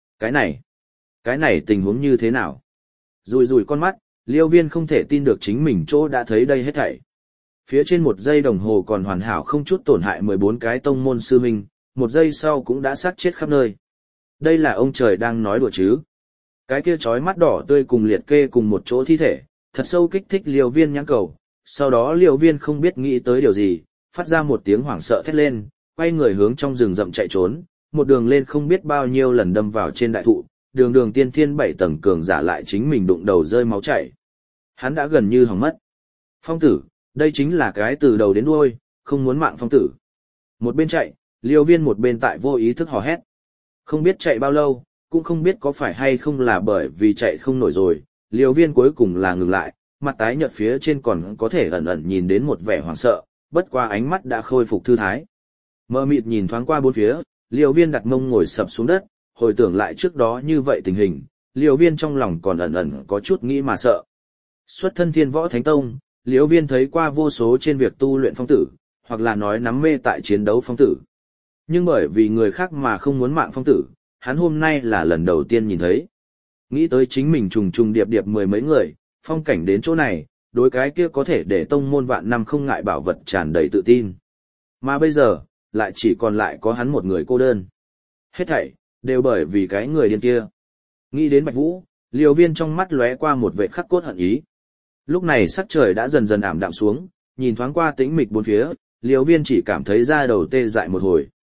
Cái này tình huống như thế nào? Rùi rùi con mắt, Liễu Viên không thể tin được chính mình chỗ đã thấy đây hết thảy. Phía trên một giây đồng hồ còn hoàn hảo không chút tổn hại 14 cái tông môn sư huynh, một giây sau cũng đã sát chết khắp nơi. Đây là ông trời đang nói đùa chứ? Cái kia chói mắt đỏ tươi cùng liệt kê cùng một chỗ thi thể, thật sâu kích thích Liễu Viên nhãn cầu. Sau đó Liễu Viên không biết nghĩ tới điều gì, phát ra một tiếng hoảng sợ thét lên, quay người hướng trong rừng rậm chạy trốn, một đường lên không biết bao nhiêu lần đâm vào trên đại thụ, đường tiên thiên 7 tầng cường giả lại chính mình đụng đầu rơi máu chảy. Hắn đã gần như hỏng mất. Phong tử, đây chính là cái từ đầu đến đuôi, không muốn mạng phong tử. Một bên chạy, Liễu Viên một bên tại vô ý thức hò hét. Không biết chạy bao lâu, cũng không biết có phải hay không là bởi vì chạy không nổi rồi, Liễu Viên cuối cùng là ngừng lại, mặt tái nhợt phía trên còn có thể ẩn ẩn nhìn đến một vẻ hoảng sợ, bất qua ánh mắt đã khôi phục thư thái. Mơ mịt nhìn thoáng qua bốn phía, Liễu Viên đặt mông ngồi sập xuống đất, hồi tưởng lại trước đó như vậy tình hình, Liễu Viên trong lòng còn ẩn ẩn có chút nghĩ mà sợ. Xuất thân Thiên Võ Thánh Tông, Liễu Viên thấy qua vô số trên việc tu luyện phong tử, hoặc là nói nắm mê tại chiến đấu phong tử. Nhưng bởi vì người khác mà không muốn mạng phong tử, hắn hôm nay là lần đầu tiên nhìn thấy. Nghĩ tới chính mình trùng trùng điệp điệp mười mấy người, phong cảnh đến chỗ này, đối cái kia có thể để tông môn vạn năm không ngại bảo vật tràn đầy tự tin. Mà bây giờ, lại chỉ còn lại có hắn một người cô đơn. Hết thảy, đều bởi vì cái người điên kia. Nghĩ đến Bạch Vũ, Liễu Viên trong mắt lóe qua một vẻ khắc cốt hận ý. Lúc này sắc trời đã dần dần ảm đạm xuống, nhìn thoáng qua tĩnh mịch bốn phía, Liễu Viên chỉ cảm thấy da đầu tê dại một hồi.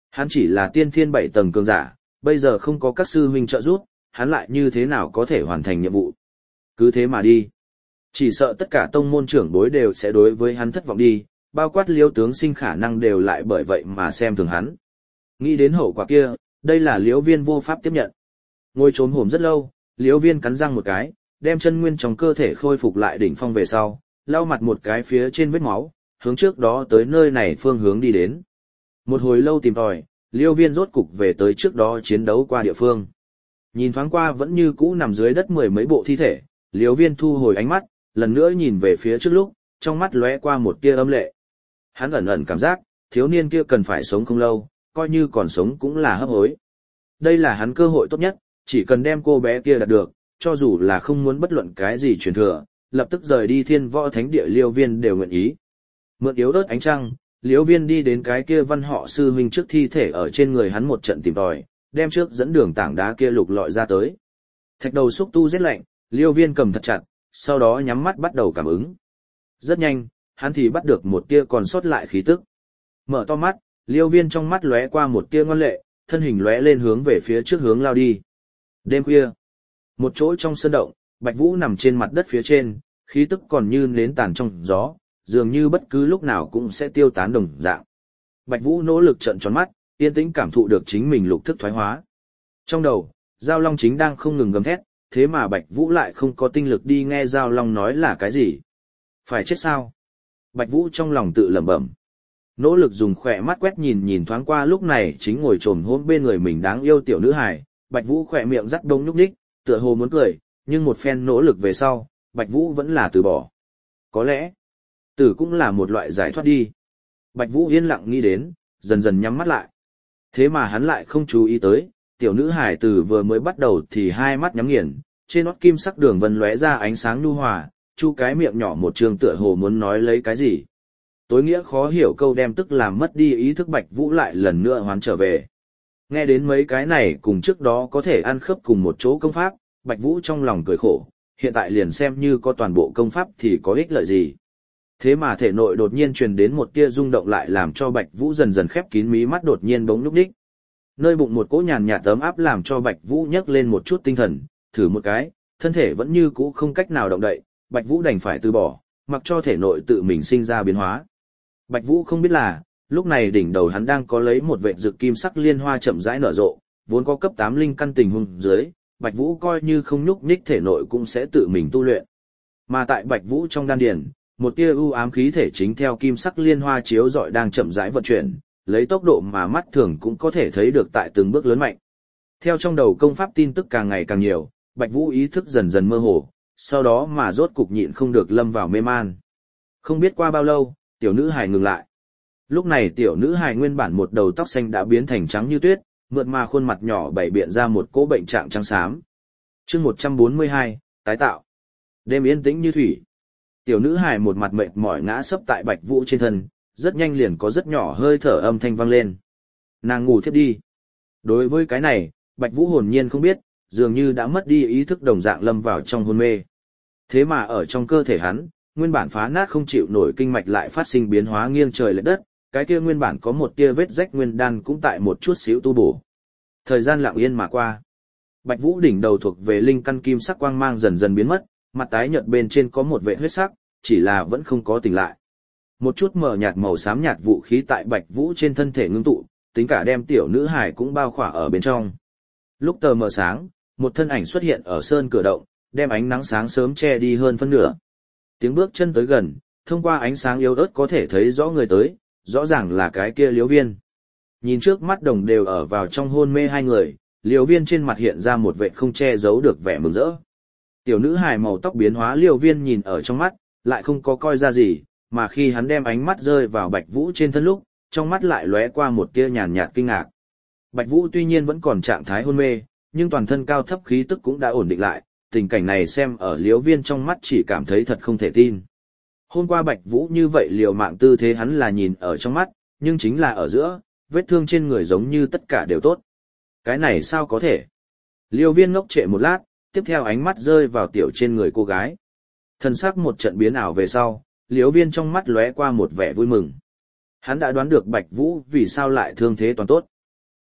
Hắn chỉ là tiên thiên 7 tầng cường giả, bây giờ không có các sư huynh trợ giúp, hắn lại như thế nào có thể hoàn thành nhiệm vụ. Cứ thế mà đi. Chỉ sợ tất cả tông môn trưởng bối đều sẽ đối với hắn thất vọng đi, bao quát Liêu tướng sinh khả năng đều lại bởi vậy mà xem thường hắn. Nghĩ đến hậu quả kia, đây là Liễu Viên vô pháp tiếp nhận. Ngồi trốn hổm rất lâu, Liễu Viên cắn răng một cái, đem chân nguyên trong cơ thể khôi phục lại đỉnh phong về sau, lau mặt một cái phía trên vết máu, hướng trước đó tới nơi này phương hướng đi đến. Một hồi lâu tìm tòi, Liễu Viên rốt cục về tới trước đó chiến đấu qua địa phương. Nhìn thoáng qua vẫn như cũ nằm dưới đất mười mấy bộ thi thể, Liễu Viên thu hồi ánh mắt, lần nữa nhìn về phía trước lúc, trong mắt lóe qua một tia âm lệ. Hắn ẩn ẩn cảm giác, thiếu niên kia cần phải sống không lâu, coi như còn sống cũng là hấp hối. Đây là hắn cơ hội tốt nhất, chỉ cần đem cô bé kia đạt được, cho dù là không muốn bất luận cái gì truyền thừa, lập tức rời đi Thiên Võ Thánh Địa Liêu Viên đều nguyện ý. Mượn yếu ớt ánh trăng, Liêu Viên đi đến cái kia văn họ sư huynh trước thi thể ở trên người hắn một trận tìm tòi, đem trước dẫn đường tảng đá kia lục lọi ra tới. Thạch đầu xúc tu rét lạnh, Liêu Viên cầm thật chặt, sau đó nhắm mắt bắt đầu cảm ứng. Rất nhanh, hắn thì bắt được một tia còn sót lại khí tức. Mở to mắt, Liêu Viên trong mắt lóe qua một tia ngoan lệ, thân hình lóe lên hướng về phía trước hướng lao đi. Đêm khuya, một chỗ trong sơn động, Bạch Vũ nằm trên mặt đất phía trên, khí tức còn như nến tàn trong gió, dường như bất cứ lúc nào cũng sẽ tiêu tán đồng dạng. Bạch Vũ nỗ lực trợn tròn mắt, yên tĩnh cảm thụ được chính mình lục thức thoái hóa. Trong đầu, Giao Long chính đang không ngừng gầm thét, thế mà Bạch Vũ lại không có tinh lực đi nghe Giao Long nói là cái gì. Phải chết sao? Bạch Vũ trong lòng tự lẩm bẩm. Nỗ lực dùng khỏe mắt quét nhìn thoáng qua lúc này chính ngồi trồm hôm bên người mình đáng yêu tiểu nữ hài, Bạch Vũ khỏe miệng rắc đông nhúc nhích, tựa hồ muốn cười, nhưng một phen nỗ lực về sau, Bạch Vũ vẫn là từ bỏ. Có lẽ, tử cũng là một loại giải thoát đi. Bạch Vũ yên lặng nghĩ đến, dần dần nhắm mắt lại. Thế mà hắn lại không chú ý tới, tiểu nữ hài từ vừa mới bắt đầu thì hai mắt nhắm nghiền, trên nót kim sắc đường vân lóe ra ánh sáng nhu hòa, chu cái miệng nhỏ một trường tựa hồ muốn nói lấy cái gì. Tối nghĩa khó hiểu câu đem tức làm mất đi ý thức Bạch Vũ lại lần nữa hoán trở về. Nghe đến mấy cái này cùng trước đó có thể ăn khớp cùng một chỗ công pháp, Bạch Vũ trong lòng cười khổ, hiện tại liền xem như có toàn bộ công pháp thì có ích lợi gì. Thế mà thể nội đột nhiên truyền đến một tia rung động lại làm cho Bạch Vũ dần dần khép kín mí mắt đột nhiên bỗng nhúc nhích. Nơi bụng một cỗ nhàn nhạt ấm áp làm cho Bạch Vũ nhấc lên một chút tinh thần, thử một cái, thân thể vẫn như cũ không cách nào động đậy, Bạch Vũ đành phải từ bỏ, mặc cho thể nội tự mình sinh ra biến hóa. Bạch Vũ không biết là, lúc này đỉnh đầu hắn đang có lấy một vệt rực kim sắc liên hoa chậm rãi nở rộ, vốn có cấp 8 linh căn tình huống dưới, Bạch Vũ coi như không nhúc nhích thể nội cũng sẽ tự mình tu luyện. Mà tại Bạch Vũ trong đan điền, một tia u ám khí thể chính theo kim sắc liên hoa chiếu rọi đang chậm rãi vận chuyển, lấy tốc độ mà mắt thường cũng có thể thấy được tại từng bước lớn mạnh. Theo trong đầu công pháp tin tức càng ngày càng nhiều, Bạch Vũ ý thức dần dần mơ hồ, sau đó mà rốt cục nhịn không được lâm vào mê man. Không biết qua bao lâu, tiểu nữ hài ngừng lại. Lúc này tiểu nữ hài nguyên bản một đầu tóc xanh đã biến thành trắng như tuyết, mượt mà khuôn mặt nhỏ bày biện ra một cỗ bệnh trạng trắng xám. Chương 142, tái tạo. Đêm yên tĩnh như thủy. Tiểu nữ hài một mặt mệt mỏi ngã sấp tại Bạch Vũ trên thân, rất nhanh liền có rất nhỏ hơi thở âm thanh vang lên. Nàng ngủ thiếp đi. Đối với cái này, Bạch Vũ hồn nhiên không biết, dường như đã mất đi ý thức đồng dạng lâm vào trong hôn mê. Thế mà ở trong cơ thể hắn, nguyên bản phá nát không chịu nổi kinh mạch lại phát sinh biến hóa nghiêng trời lệch đất, cái kia nguyên bản có một tia vết rách nguyên đan cũng tại một chút xíu tu bổ. Thời gian lặng yên mà qua. Bạch Vũ đỉnh đầu thuộc về linh căn kim sắc quang mang dần dần biến mất, mặt tái nhợt bên trên có một vệt huyết sắc, chỉ là vẫn không có tỉnh lại. Một chút mờ nhạt màu xám nhạt vũ khí tại Bạch Vũ trên thân thể ngưng tụ, tính cả đem tiểu nữ hài cũng bao khỏa ở bên trong. Lúc tờ mờ sáng, một thân ảnh xuất hiện ở sơn cửa động, đem ánh nắng sáng sớm che đi hơn phân nửa. Tiếng bước chân tới gần, thông qua ánh sáng yếu ớt có thể thấy rõ người tới, rõ ràng là cái kia Liễu Viên. Nhìn trước mắt đồng đều ở vào trong hôn mê hai người, Liễu Viên trên mặt hiện ra một vệt không che giấu được vẻ mừng rỡ. Tiểu nữ hài màu tóc biến hóa Liễu Viên nhìn ở trong mắt, lại không có coi ra gì, mà khi hắn đem ánh mắt rơi vào Bạch Vũ trên thân lúc, trong mắt lại lóe qua một tia nhàn nhạt kinh ngạc. Bạch Vũ tuy nhiên vẫn còn trạng thái hôn mê, nhưng toàn thân cao thấp khí tức cũng đã ổn định lại, tình cảnh này xem ở Liễu Viên trong mắt chỉ cảm thấy thật không thể tin. Hôm qua Bạch Vũ như vậy liều mạng tư thế hắn là nhìn ở trong mắt, nhưng chính là ở giữa, vết thương trên người giống như tất cả đều tốt. Cái này sao có thể? Liễu Viên ngốc trệ một lát, tiếp theo ánh mắt rơi vào tiểu trên người cô gái. Thần sắc một trận biến ảo về sau, Liễu Viên trong mắt lóe qua một vẻ vui mừng. Hắn đã đoán được Bạch Vũ vì sao lại thương thế toàn tốt.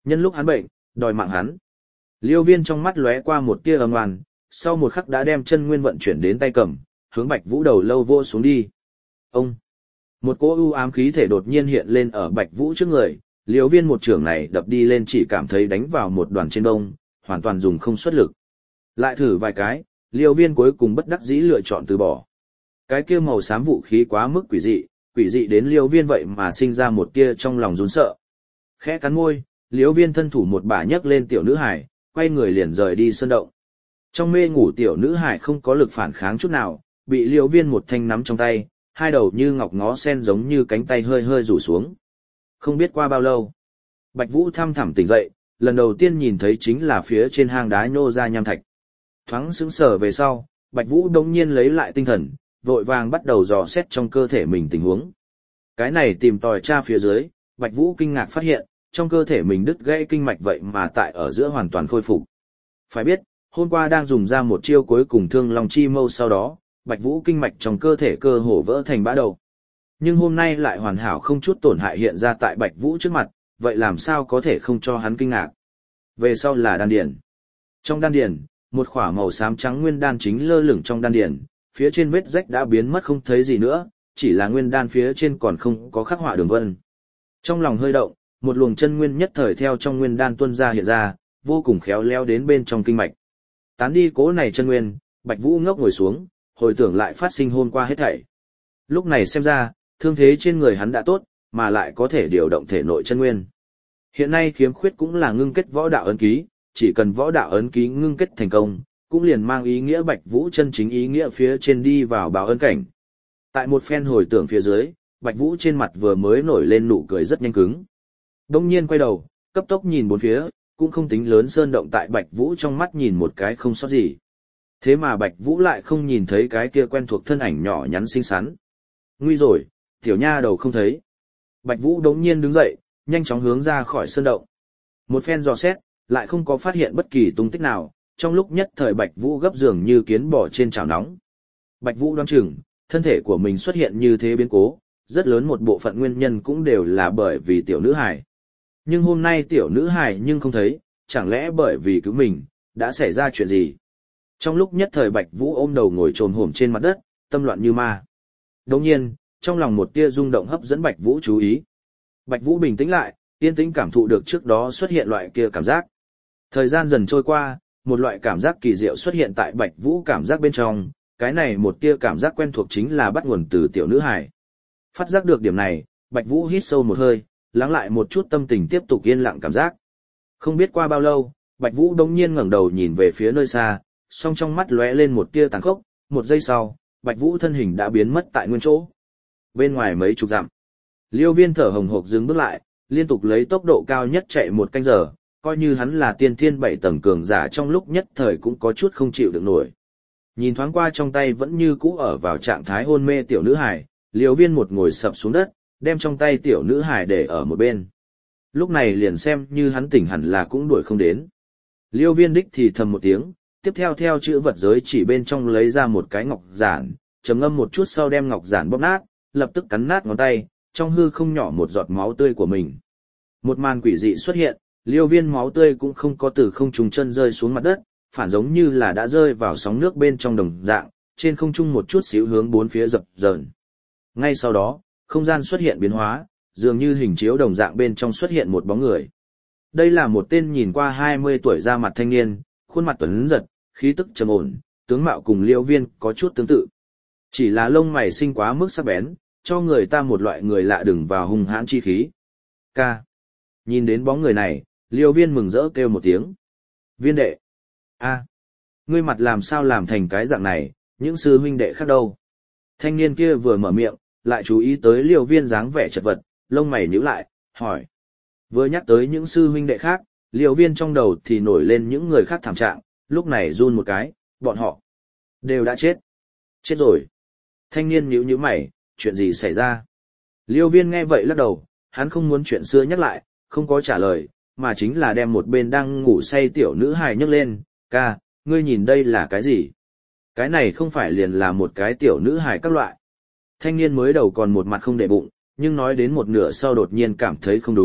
Nhân lúc hắn bệnh, đòi mạng hắn. Liêu Viên trong mắt lóe qua một tia âm oan, sau một khắc đã đem chân nguyên vận chuyển đến tay cầm, hướng Bạch Vũ đầu lâu vô xuống đi. Ông! Một cỗ u ám khí thể đột nhiên hiện lên ở Bạch Vũ trước người, Liêu Viên một trường này đập đi lên chỉ cảm thấy đánh vào một đoàn trên đông, hoàn toàn dùng không xuất lực. Lại thử vài cái, Liêu Viên cuối cùng bất đắc dĩ lựa chọn từ bỏ. Cái kia màu xám vũ khí quá mức quỷ dị đến Liêu Viên vậy mà sinh ra một tia trong lòng run sợ. Khẽ cắn môi, Liêu Viên thân thủ một bả nhấc lên tiểu nữ hải, quay người liền rời đi sơn động. Trong mê ngủ tiểu nữ hải không có lực phản kháng chút nào, bị Liêu Viên một thanh nắm trong tay, hai đầu như ngọc ngó sen giống như cánh tay hơi hơi rủ xuống. Không biết qua bao lâu, Bạch Vũ thăm thẳm tỉnh dậy, lần đầu tiên nhìn thấy chính là phía trên hang đá nhô ra nham thạch. Thoáng sững sờ về sau, Bạch Vũ đống nhiên lấy lại tinh thần, vội vàng bắt đầu dò xét trong cơ thể mình tình huống. Cái này tìm tòi tra phía dưới, Bạch Vũ kinh ngạc phát hiện, trong cơ thể mình đứt gãy kinh mạch vậy mà tại ở giữa hoàn toàn khôi phục. Phải biết, hôm qua đang dùng ra một chiêu cuối cùng Thương Long Chi Mâu sau đó, Bạch Vũ kinh mạch trong cơ thể cơ hồ vỡ thành bã đầu. Nhưng hôm nay lại hoàn hảo không chút tổn hại hiện ra tại Bạch Vũ trước mặt, vậy làm sao có thể không cho hắn kinh ngạc. Về sau là đan điền. Trong đan điền, một khỏa màu xám trắng nguyên đan chính lơ lửng trong đan điền, phía trên vết rách đã biến mất không thấy gì nữa, chỉ là nguyên đan phía trên còn không có khắc họa đường vân. Trong lòng hơi động, một luồng chân nguyên nhất thời theo trong nguyên đan tuôn ra hiện ra, vô cùng khéo léo đến bên trong kinh mạch. Tán đi cố này chân nguyên, Bạch Vũ ngốc ngồi xuống, hồi tưởng lại phát sinh hôm qua hết thảy. Lúc này xem ra, thương thế trên người hắn đã tốt, mà lại có thể điều động thể nội chân nguyên. Hiện nay khiếm khuyết cũng là ngưng kết võ đạo ấn ký, chỉ cần võ đạo ấn ký ngưng kết thành công, cũng liền mang ý nghĩa Bạch Vũ chân chính ý nghĩa phía trên đi vào báo ân cảnh. Tại một phen hồi tưởng phía dưới, Bạch Vũ trên mặt vừa mới nổi lên nụ cười rất nhanh cứng. Đông nhiên quay đầu, cấp tốc nhìn bốn phía, cũng không tính lớn sơn động tại Bạch Vũ trong mắt nhìn một cái không sót gì. Thế mà Bạch Vũ lại không nhìn thấy cái kia quen thuộc thân ảnh nhỏ nhắn xinh xắn. Nguy rồi, tiểu nha đầu không thấy. Bạch Vũ đống nhiên đứng dậy, nhanh chóng hướng ra khỏi sơn động. Một phen dò xét, lại không có phát hiện bất kỳ tung tích nào, trong lúc nhất thời Bạch Vũ gấp dường như kiến bò trên chảo nóng. Bạch Vũ đoán chừng, thân thể của mình xuất hiện như thế biến cố, rất lớn một bộ phận nguyên nhân cũng đều là bởi vì tiểu nữ hài. Nhưng hôm nay tiểu nữ hài nhưng không thấy, chẳng lẽ bởi vì cứu mình, đã xảy ra chuyện gì? Trong lúc nhất thời Bạch Vũ ôm đầu ngồi chồm hổm trên mặt đất, tâm loạn như ma. Đồng nhiên, trong lòng một tia rung động hấp dẫn Bạch Vũ chú ý. Bạch Vũ bình tĩnh lại, yên tĩnh cảm thụ được trước đó xuất hiện loại kia cảm giác. Thời gian dần trôi qua, một loại cảm giác kỳ diệu xuất hiện tại Bạch Vũ cảm giác bên trong, cái này một tia cảm giác quen thuộc chính là bắt nguồn từ tiểu nữ hài. Phát giác được điểm này, Bạch Vũ hít sâu một hơi, lắng lại một chút tâm tình tiếp tục yên lặng cảm giác. Không biết qua bao lâu, Bạch Vũ đống nhiên ngẩng đầu nhìn về phía nơi xa, song trong mắt lóe lên một tia tàn khốc, một giây sau, Bạch Vũ thân hình đã biến mất tại nguyên chỗ. Bên ngoài mấy chục dặm, Liêu Viên thở hồng hộc dừng bước lại, liên tục lấy tốc độ cao nhất chạy một canh giờ, coi như hắn là tiên thiên 7 tầng cường giả trong lúc nhất thời cũng có chút không chịu được nổi. Nhìn thoáng qua trong tay vẫn như cũ ở vào trạng thái hôn mê tiểu nữ hài, Liêu Viên một ngồi sập xuống đất, đem trong tay tiểu nữ hài để ở một bên. Lúc này liền xem như hắn tỉnh hẳn là cũng đuổi không đến. Liêu Viên đích thì thầm một tiếng, tiếp theo theo chữ vật giới chỉ bên trong lấy ra một cái ngọc giản, trầm ngâm một chút sau đem ngọc giản bóp nát, lập tức cắn nát ngón tay, trong hư không nhỏ một giọt máu tươi của mình. Một màn quỷ dị xuất hiện, Liêu Viên máu tươi cũng không có từ không trung chân rơi xuống mặt đất, phản giống như là đã rơi vào sóng nước bên trong đồng dạng, trên không trung một chút xíu hướng bốn phía dập dờn. Ngay sau đó, không gian xuất hiện biến hóa, dường như hình chiếu đồng dạng bên trong xuất hiện một bóng người. Đây là một tên nhìn qua 20 tuổi ra mặt thanh niên, khuôn mặt tuấn giật, khí tức trầm ổn, tướng mạo cùng Liêu Viên có chút tương tự. Chỉ là lông mày sinh quá mức sắc bén, cho người ta một loại người lạ đừng vào hung hãn chi khí. Ca. Nhìn đến bóng người này, Liêu Viên mừng rỡ kêu một tiếng. Viên đệ. A. Ngươi mặt làm sao làm thành cái dạng này, những sư huynh đệ khác đâu. Thanh niên kia vừa mở miệng, lại chú ý tới Liêu Viên dáng vẻ chật vật, lông mày nhíu lại, hỏi. Vừa nhắc tới những sư huynh đệ khác, Liêu Viên trong đầu thì nổi lên những người khác thảm trạng, lúc này run một cái, bọn họ đều đã chết. Chết rồi. Thanh niên nhíu mày, chuyện gì xảy ra? Liêu Viên nghe vậy lắc đầu, hắn không muốn chuyện xưa nhắc lại, không có trả lời, mà chính là đem một bên đang ngủ say tiểu nữ hài nhấc lên, ca, ngươi nhìn đây là cái gì? Cái này không phải liền là một cái tiểu nữ hài các loại. Thanh niên mới đầu còn một mặt không để bụng, nhưng nói đến một nửa sau đột nhiên cảm thấy không đúng,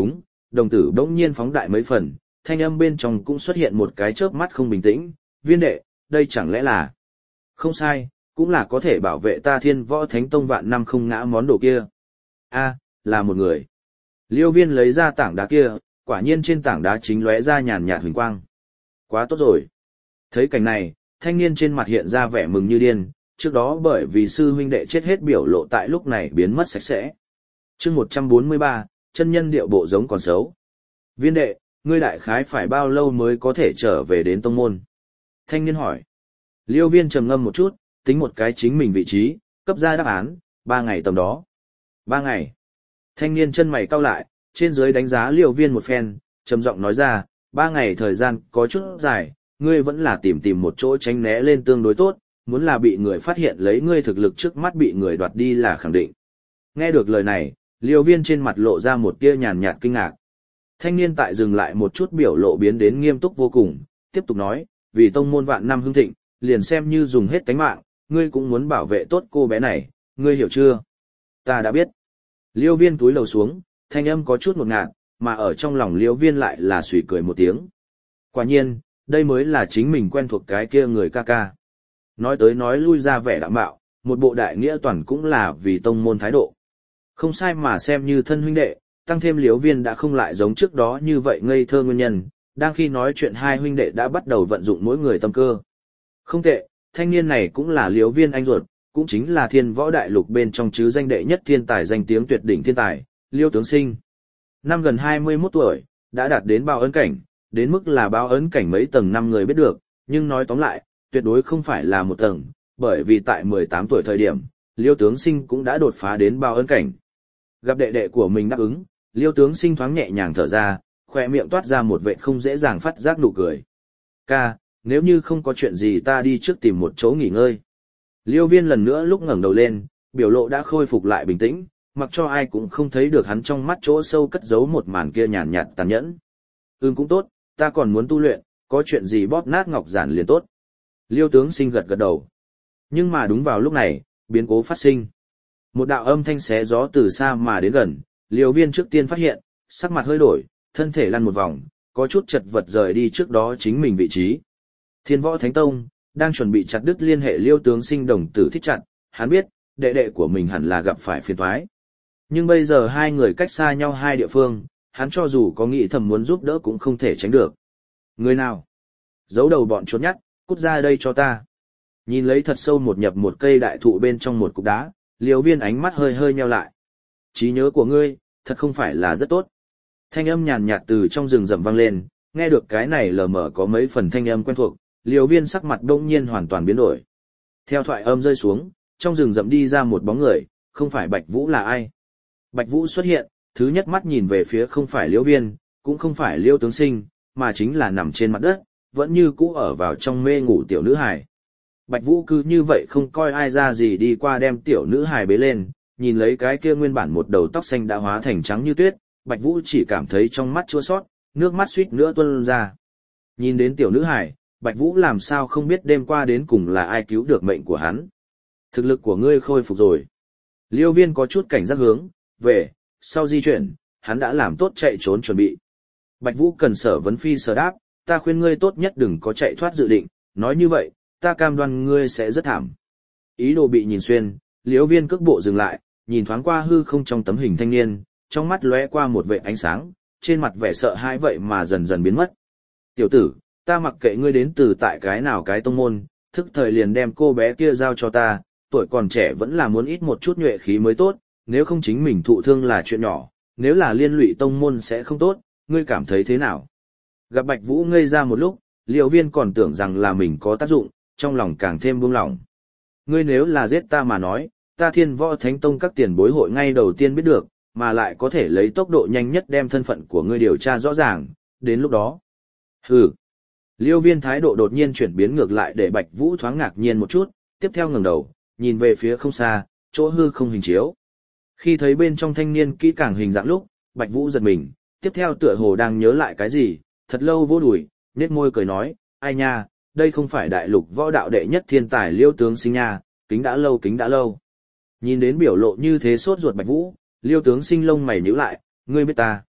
đồng tử bỗng nhiên phóng đại mấy phần, thanh âm bên trong cũng xuất hiện một cái chớp mắt không bình tĩnh, viên đệ, đây chẳng lẽ là... Không sai, cũng là có thể bảo vệ ta Thiên Võ Thánh Tông vạn năm không ngã món đồ kia. A, là một người. Liêu Viên lấy ra tảng đá kia, quả nhiên trên tảng đá chính lóe ra nhàn nhạt huỳnh quang. Quá tốt rồi. Thấy cảnh này, thanh niên trên mặt hiện ra vẻ mừng như điên, trước đó bởi vì sư huynh đệ chết hết biểu lộ tại lúc này biến mất sạch sẽ. Chương 143, chân nhân điệu bộ giống còn xấu. Viên đệ, ngươi đại khái phải bao lâu mới có thể trở về đến tông môn? Thanh niên hỏi. Liêu Viên trầm ngâm một chút, tính một cái chính mình vị trí, cấp ra đáp án, 3 ngày tầm đó. 3 ngày. Thanh niên chân mày cau lại, trên dưới đánh giá Liêu Viên một phen, trầm giọng nói ra, 3 ngày thời gian có chút dài, ngươi vẫn là tìm một chỗ tránh né lên tương đối tốt, muốn là bị người phát hiện lấy ngươi thực lực trước mắt bị người đoạt đi là khẳng định. Nghe được lời này, Liêu Viên trên mặt lộ ra một tia nhàn nhạt kinh ngạc. Thanh niên tại dừng lại một chút biểu lộ biến đến nghiêm túc vô cùng, tiếp tục nói, vì tông môn vạn năm hưng thịnh, liền xem như dùng hết tánh mạng, ngươi cũng muốn bảo vệ tốt cô bé này, ngươi hiểu chưa? Ta đã biết. Liêu Viên túi lầu xuống, thanh âm có chút ngột ngạt, mà ở trong lòng Liêu Viên lại là suy cười một tiếng. Quả nhiên, đây mới là chính mình quen thuộc cái kia người ca ca. Nói tới nói lui ra vẻ đạm bạo, một bộ đại nghĩa toàn cũng là vì tông môn thái độ. Không sai mà xem như thân huynh đệ, tăng thêm Liêu Viên đã không lại giống trước đó như vậy ngây thơ nguyên nhân, đang khi nói chuyện hai huynh đệ đã bắt đầu vận dụng mỗi người tâm cơ. Không tệ, thanh niên này cũng là Liêu Viên anh ruột, cũng chính là Thiên Võ Đại Lục bên trong chứ danh đệ nhất thiên tài danh tiếng tuyệt đỉnh thiên tài, Liêu Tướng Sinh. Năm gần 21 tuổi, đã đạt đến bao ấn cảnh, đến mức là bao ấn cảnh mấy tầng năm người biết được, nhưng nói tóm lại, tuyệt đối không phải là một tầng, bởi vì tại 18 tuổi thời điểm, Liêu Tướng Sinh cũng đã đột phá đến bao ấn cảnh. Gặp đệ đệ của mình đáp ứng, Liêu Tướng Sinh thoáng nhẹ nhàng thở ra, khỏe miệng toát ra một vệt không dễ dàng phát giác nụ cười. Ca, nếu như không có chuyện gì ta đi trước tìm một chỗ nghỉ ngơi. Liêu Viên lần nữa lúc ngẩng đầu lên, biểu lộ đã khôi phục lại bình tĩnh, mặc cho ai cũng không thấy được hắn trong mắt chỗ sâu cất giấu một màn kia nhàn nhạt tàn nhẫn. Cũng tốt, ta còn muốn tu luyện, có chuyện gì bóp nát ngọc giản liền tốt. Liêu Tướng Sinh gật gật đầu. Nhưng mà đúng vào lúc này, biến cố phát sinh. Một đạo âm thanh xé gió từ xa mà đến gần, Liêu Viên trước tiên phát hiện, sắc mặt hơi đổi, thân thể lăn một vòng, có chút chật vật rời đi trước đó chính mình vị trí. Thiên Võ Thánh Tông đang chuẩn bị chặt đứt liên hệ Liêu Tướng Sinh đồng tử thích chặt, hắn biết, đệ đệ của mình hẳn là gặp phải phiền toái. Nhưng bây giờ hai người cách xa nhau hai địa phương, hắn cho dù có nghĩ thầm muốn giúp đỡ cũng không thể tránh được. Người nào? Giấu đầu bọn trốn nhắt, cút ra đây cho ta. Nhìn lấy thật sâu một nhập một cây đại thụ bên trong một cục đá, Liêu Viên ánh mắt hơi hơi nheo lại. Trí nhớ của ngươi, thật không phải là rất tốt. Thanh âm nhàn nhạt từ trong rừng rậm vang lên, nghe được cái này lờ mờ có mấy phần thanh âm quen thuộc, Liêu Viên sắc mặt đông nhiên hoàn toàn biến đổi. Theo thoại âm rơi xuống, trong rừng rậm đi ra một bóng người, không phải Bạch Vũ là ai. Bạch Vũ xuất hiện, thứ nhất mắt nhìn về phía không phải Liêu Viên, cũng không phải Liêu Tướng Sinh, mà chính là nằm trên mặt đất, vẫn như cũ ở vào trong mê ngủ tiểu nữ hài. Bạch Vũ cứ như vậy không coi ai ra gì đi qua đem tiểu nữ hài bế lên, nhìn lấy cái kia nguyên bản một đầu tóc xanh đã hóa thành trắng như tuyết, Bạch Vũ chỉ cảm thấy trong mắt chua xót, nước mắt suýt nữa tuôn ra. Nhìn đến tiểu nữ hài, Bạch Vũ làm sao không biết đêm qua đến cùng là ai cứu được mệnh của hắn. Thực lực của ngươi khôi phục rồi. Liêu Viên có chút cảnh giác hướng về, sau di chuyển, hắn đã làm tốt chạy trốn chuẩn bị. Bạch Vũ cần sở vấn phi sở đáp, ta khuyên ngươi tốt nhất đừng có chạy thoát dự định, nói như vậy, ta cam đoan ngươi sẽ rất thảm. Ý đồ bị nhìn xuyên, Liêu Viên cước bộ dừng lại, nhìn thoáng qua hư không trong tấm hình thanh niên, trong mắt lóe qua một vệt ánh sáng, trên mặt vẻ sợ hãi vậy mà dần dần biến mất. Tiểu tử, ta mặc kệ ngươi đến từ tại cái nào cái tông môn, thức thời liền đem cô bé kia giao cho ta, tuổi còn trẻ vẫn là muốn ít một chút nhuệ khí mới tốt, nếu không chính mình thụ thương là chuyện nhỏ, nếu là liên lụy tông môn sẽ không tốt, ngươi cảm thấy thế nào? Gặp Bạch Vũ ngây ra một lúc, Liêu Viên còn tưởng rằng là mình có tác dụng, trong lòng càng thêm buông lỏng. Ngươi nếu là giết ta mà nói, ta Thiên Võ Thánh Tông các tiền bối hội ngay đầu tiên biết được, mà lại có thể lấy tốc độ nhanh nhất đem thân phận của ngươi điều tra rõ ràng, đến lúc đó. Hừ. Liêu Viên thái độ đột nhiên chuyển biến ngược lại để Bạch Vũ thoáng ngạc nhiên một chút, tiếp theo ngẩng đầu, nhìn về phía không xa, chỗ hư không hình chiếu. Khi thấy bên trong thanh niên kỹ càng hình dạng lúc, Bạch Vũ giật mình, tiếp theo tựa hồ đang nhớ lại cái gì, thật lâu vô đùi, nhếch môi cười nói, ai nha, đây không phải đại lục võ đạo đệ nhất thiên tài Liêu Tướng Sinh nha, kính đã lâu. Nhìn đến biểu lộ như thế sốt ruột Bạch Vũ, Liêu Tướng Sinh lông mày nhíu lại, ngươi biết ta.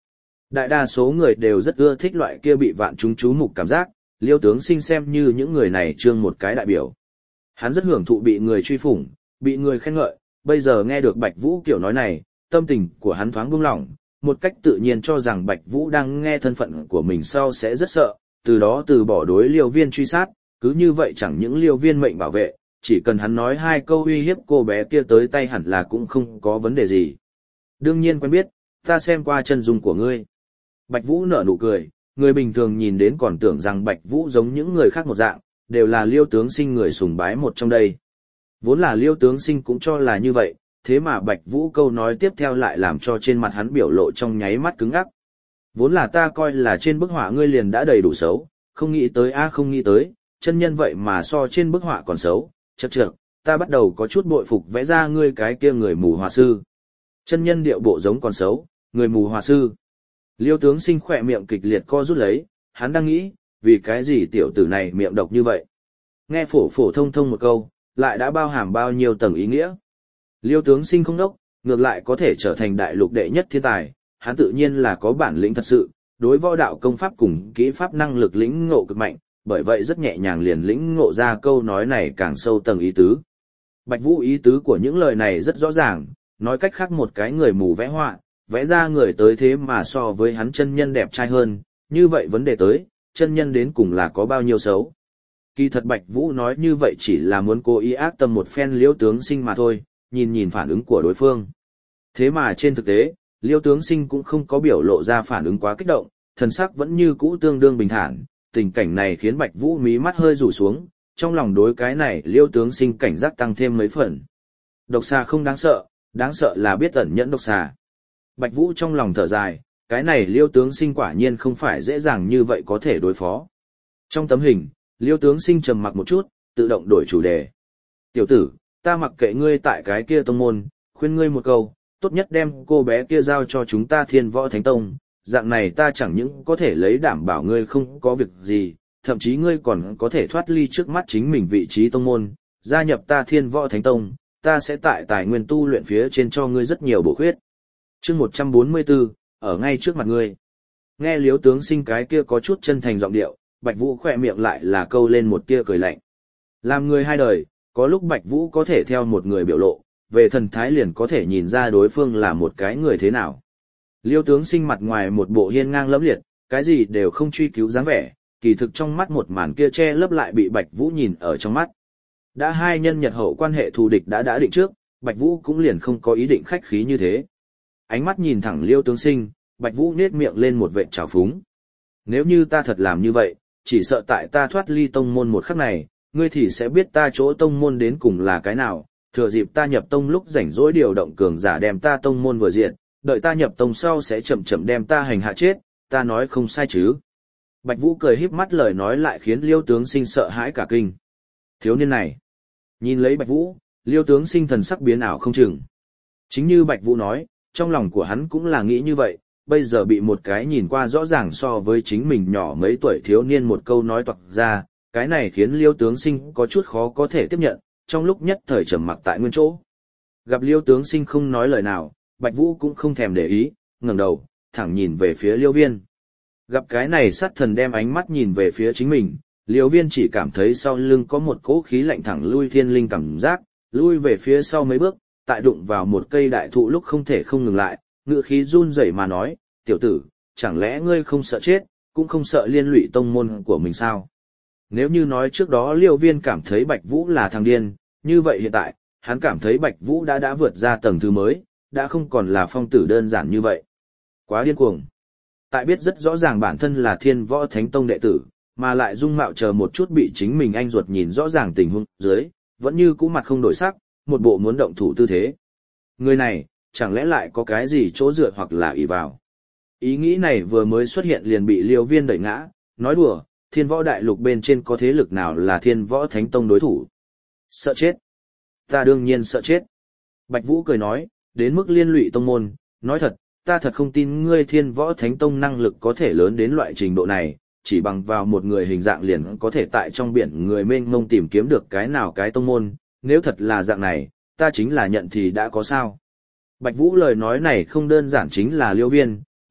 Đại đa số người đều rất ưa thích loại kia bị vạn chúng chú mục cảm giác, Liêu Tướng Sinh xem như những người này trương một cái đại biểu. Hắn rất hưởng thụ bị người truy phủng, bị người khen ngợi, bây giờ nghe được Bạch Vũ kiểu nói này, tâm tình của hắn thoáng buông lỏng, một cách tự nhiên cho rằng Bạch Vũ đang nghe thân phận của mình sau sẽ rất sợ, từ đó từ bỏ đối Liêu Viên truy sát, cứ như vậy chẳng những Liêu Viên mệnh bảo vệ, chỉ cần hắn nói 2 câu uy hiếp cô bé kia tới tay hẳn là cũng không có vấn đề gì. Đương nhiên quen biết, ta xem qua chân dung của ngươi. Bạch Vũ nở nụ cười, người bình thường nhìn đến còn tưởng rằng Bạch Vũ giống những người khác một dạng, đều là Liêu Tướng Sinh người sùng bái một trong đây. Vốn là Liêu Tướng Sinh cũng cho là như vậy, thế mà Bạch Vũ câu nói tiếp theo lại làm cho trên mặt hắn biểu lộ trong nháy mắt cứng ngắc. Vốn là ta coi là trên bức họa ngươi liền đã đầy đủ xấu, không nghĩ tới không nghĩ tới, chân nhân vậy mà so trên bức họa còn xấu, chậc chậc, ta bắt đầu có chút bội phục vẽ ra ngươi cái kia người mù họa sư. Chân nhân điệu bộ giống còn xấu, người mù họa sư. Liêu Tướng Sinh khỏe miệng kịch liệt co rút lấy, hắn đang nghĩ, vì cái gì tiểu tử này miệng độc như vậy. Nghe phổ phổ thông thông một câu, lại đã bao hàm bao nhiêu tầng ý nghĩa. Liêu Tướng Sinh không đốc, ngược lại có thể trở thành đại lục đệ nhất thiên tài, hắn tự nhiên là có bản lĩnh thật sự, đối võ đạo công pháp cùng kỹ pháp năng lực lĩnh ngộ cực mạnh, bởi vậy rất nhẹ nhàng liền lĩnh ngộ ra câu nói này càng sâu tầng ý tứ. Bạch Vũ ý tứ của những lời này rất rõ ràng, nói cách khác một cái người mù vẽ họa, vẽ ra người tới thế mà so với hắn chân nhân đẹp trai hơn, như vậy vấn đề tới, chân nhân đến cùng là có bao nhiêu xấu. Kỳ thật Bạch Vũ nói như vậy chỉ là muốn cố ý ác tâm một phen Liêu Tướng Sinh mà thôi, nhìn phản ứng của đối phương. Thế mà trên thực tế, Liêu Tướng Sinh cũng không có biểu lộ ra phản ứng quá kích động, thần sắc vẫn như cũ tương đương bình thản, tình cảnh này khiến Bạch Vũ mí mắt hơi rủ xuống, trong lòng đối cái này Liêu Tướng Sinh cảnh giác tăng thêm mấy phần. Độc xà không đáng sợ là biết ẩn nhẫn độc xà. Bạch Vũ trong lòng thở dài, cái này Liêu Tướng Sinh quả nhiên không phải dễ dàng như vậy có thể đối phó. Trong tấm hình, Liêu Tướng Sinh trầm mặc một chút, tự động đổi chủ đề. Tiểu tử, ta mặc kệ ngươi tại cái kia tông môn, khuyên ngươi một câu, tốt nhất đem cô bé kia giao cho chúng ta Thiên Võ Thánh Tông, dạng này ta chẳng những có thể lấy đảm bảo ngươi không có việc gì, thậm chí ngươi còn có thể thoát ly trước mắt chính mình vị trí tông môn, gia nhập ta Thiên Võ Thánh Tông, ta sẽ tại tài nguyên tu luyện phía trên cho ngươi rất nhiều bổ khuyết. Chương 144, ở ngay trước mặt ngươi. Nghe Liêu Tướng Sinh cái kia có chút chân thành giọng điệu, Bạch Vũ khỏe miệng lại là câu lên một tia cười lạnh. Làm người hai đời, có lúc Bạch Vũ có thể theo một người biểu lộ, về thần thái liền có thể nhìn ra đối phương là một cái người thế nào. Liêu Tướng Sinh mặt ngoài một bộ hiên ngang lẫm liệt, cái gì đều không truy cứu dáng vẻ, kỳ thực trong mắt một màn kia che lấp lại bị Bạch Vũ nhìn ở trong mắt. Đã hai nhân nhật hậu quan hệ thù địch đã định trước, Bạch Vũ cũng liền không có ý định khách khí như thế. Ánh mắt nhìn thẳng Liêu Tướng Sinh, Bạch Vũ nết miệng lên một vệt trào phúng. Nếu như ta thật làm như vậy, chỉ sợ tại ta thoát ly tông môn một khắc này, ngươi thì sẽ biết ta chỗ tông môn đến cùng là cái nào, thừa dịp ta nhập tông lúc rảnh rỗi điều động cường giả đem ta tông môn vừa diện, đợi ta nhập tông sau sẽ chậm chậm đem ta hành hạ chết, ta nói không sai chứ. Bạch Vũ cười híp mắt lời nói lại khiến Liêu Tướng Sinh sợ hãi cả kinh. Thiếu niên này, nhìn lấy Bạch Vũ, Liêu Tướng Sinh thần sắc biến ảo không chừng. Chính như Bạch Vũ nói, trong lòng của hắn cũng là nghĩ như vậy, bây giờ bị một cái nhìn qua rõ ràng so với chính mình nhỏ mấy tuổi thiếu niên một câu nói toạc ra, cái này khiến Liêu Tướng Sinh có chút khó có thể tiếp nhận, trong lúc nhất thời trầm mặc tại nguyên chỗ. Gặp Liêu Tướng Sinh không nói lời nào, Bạch Vũ cũng không thèm để ý, ngẩng đầu, thẳng nhìn về phía Liêu Viên. Gặp cái này sát thần đem ánh mắt nhìn về phía chính mình, Liêu Viên chỉ cảm thấy sau lưng có một cỗ khí lạnh thẳng lui thiên linh cảm giác, lui về phía sau mấy bước, tại đụng vào một cây đại thụ lúc không thể không ngừng lại, ngựa khí run rẩy mà nói, tiểu tử, chẳng lẽ ngươi không sợ chết, cũng không sợ liên lụy tông môn của mình sao? Nếu như nói trước đó Liêu Viên cảm thấy Bạch Vũ là thằng điên, như vậy hiện tại, hắn cảm thấy Bạch Vũ đã vượt ra tầng thứ mới, đã không còn là phong tử đơn giản như vậy. Quá điên cuồng. Tại biết rất rõ ràng bản thân là Thiên Võ Thánh Tông đệ tử, mà lại dung mạo chờ một chút bị chính mình anh ruột nhìn rõ ràng tình huống dưới, vẫn như cũ mặt không đổi sắc, một bộ muốn động thủ tư thế. Người này, chẳng lẽ lại có cái gì chỗ dựa hoặc là ỷ vào. Ý nghĩ này vừa mới xuất hiện liền bị Liêu Viên đẩy ngã, nói đùa, Thiên Võ Đại Lục bên trên có thế lực nào là Thiên Võ Thánh Tông đối thủ. Sợ chết. Ta đương nhiên sợ chết. Bạch Vũ cười nói, đến mức liên lụy tông môn, nói thật, ta thật không tin ngươi Thiên Võ Thánh Tông năng lực có thể lớn đến loại trình độ này, chỉ bằng vào một người hình dạng liền có thể tại trong biển người mênh mông tìm kiếm được cái nào cái tông môn, nếu thật là dạng này, ta chính là nhận thì đã có sao. Bạch Vũ lời nói này không đơn giản chính là Liêu Viên,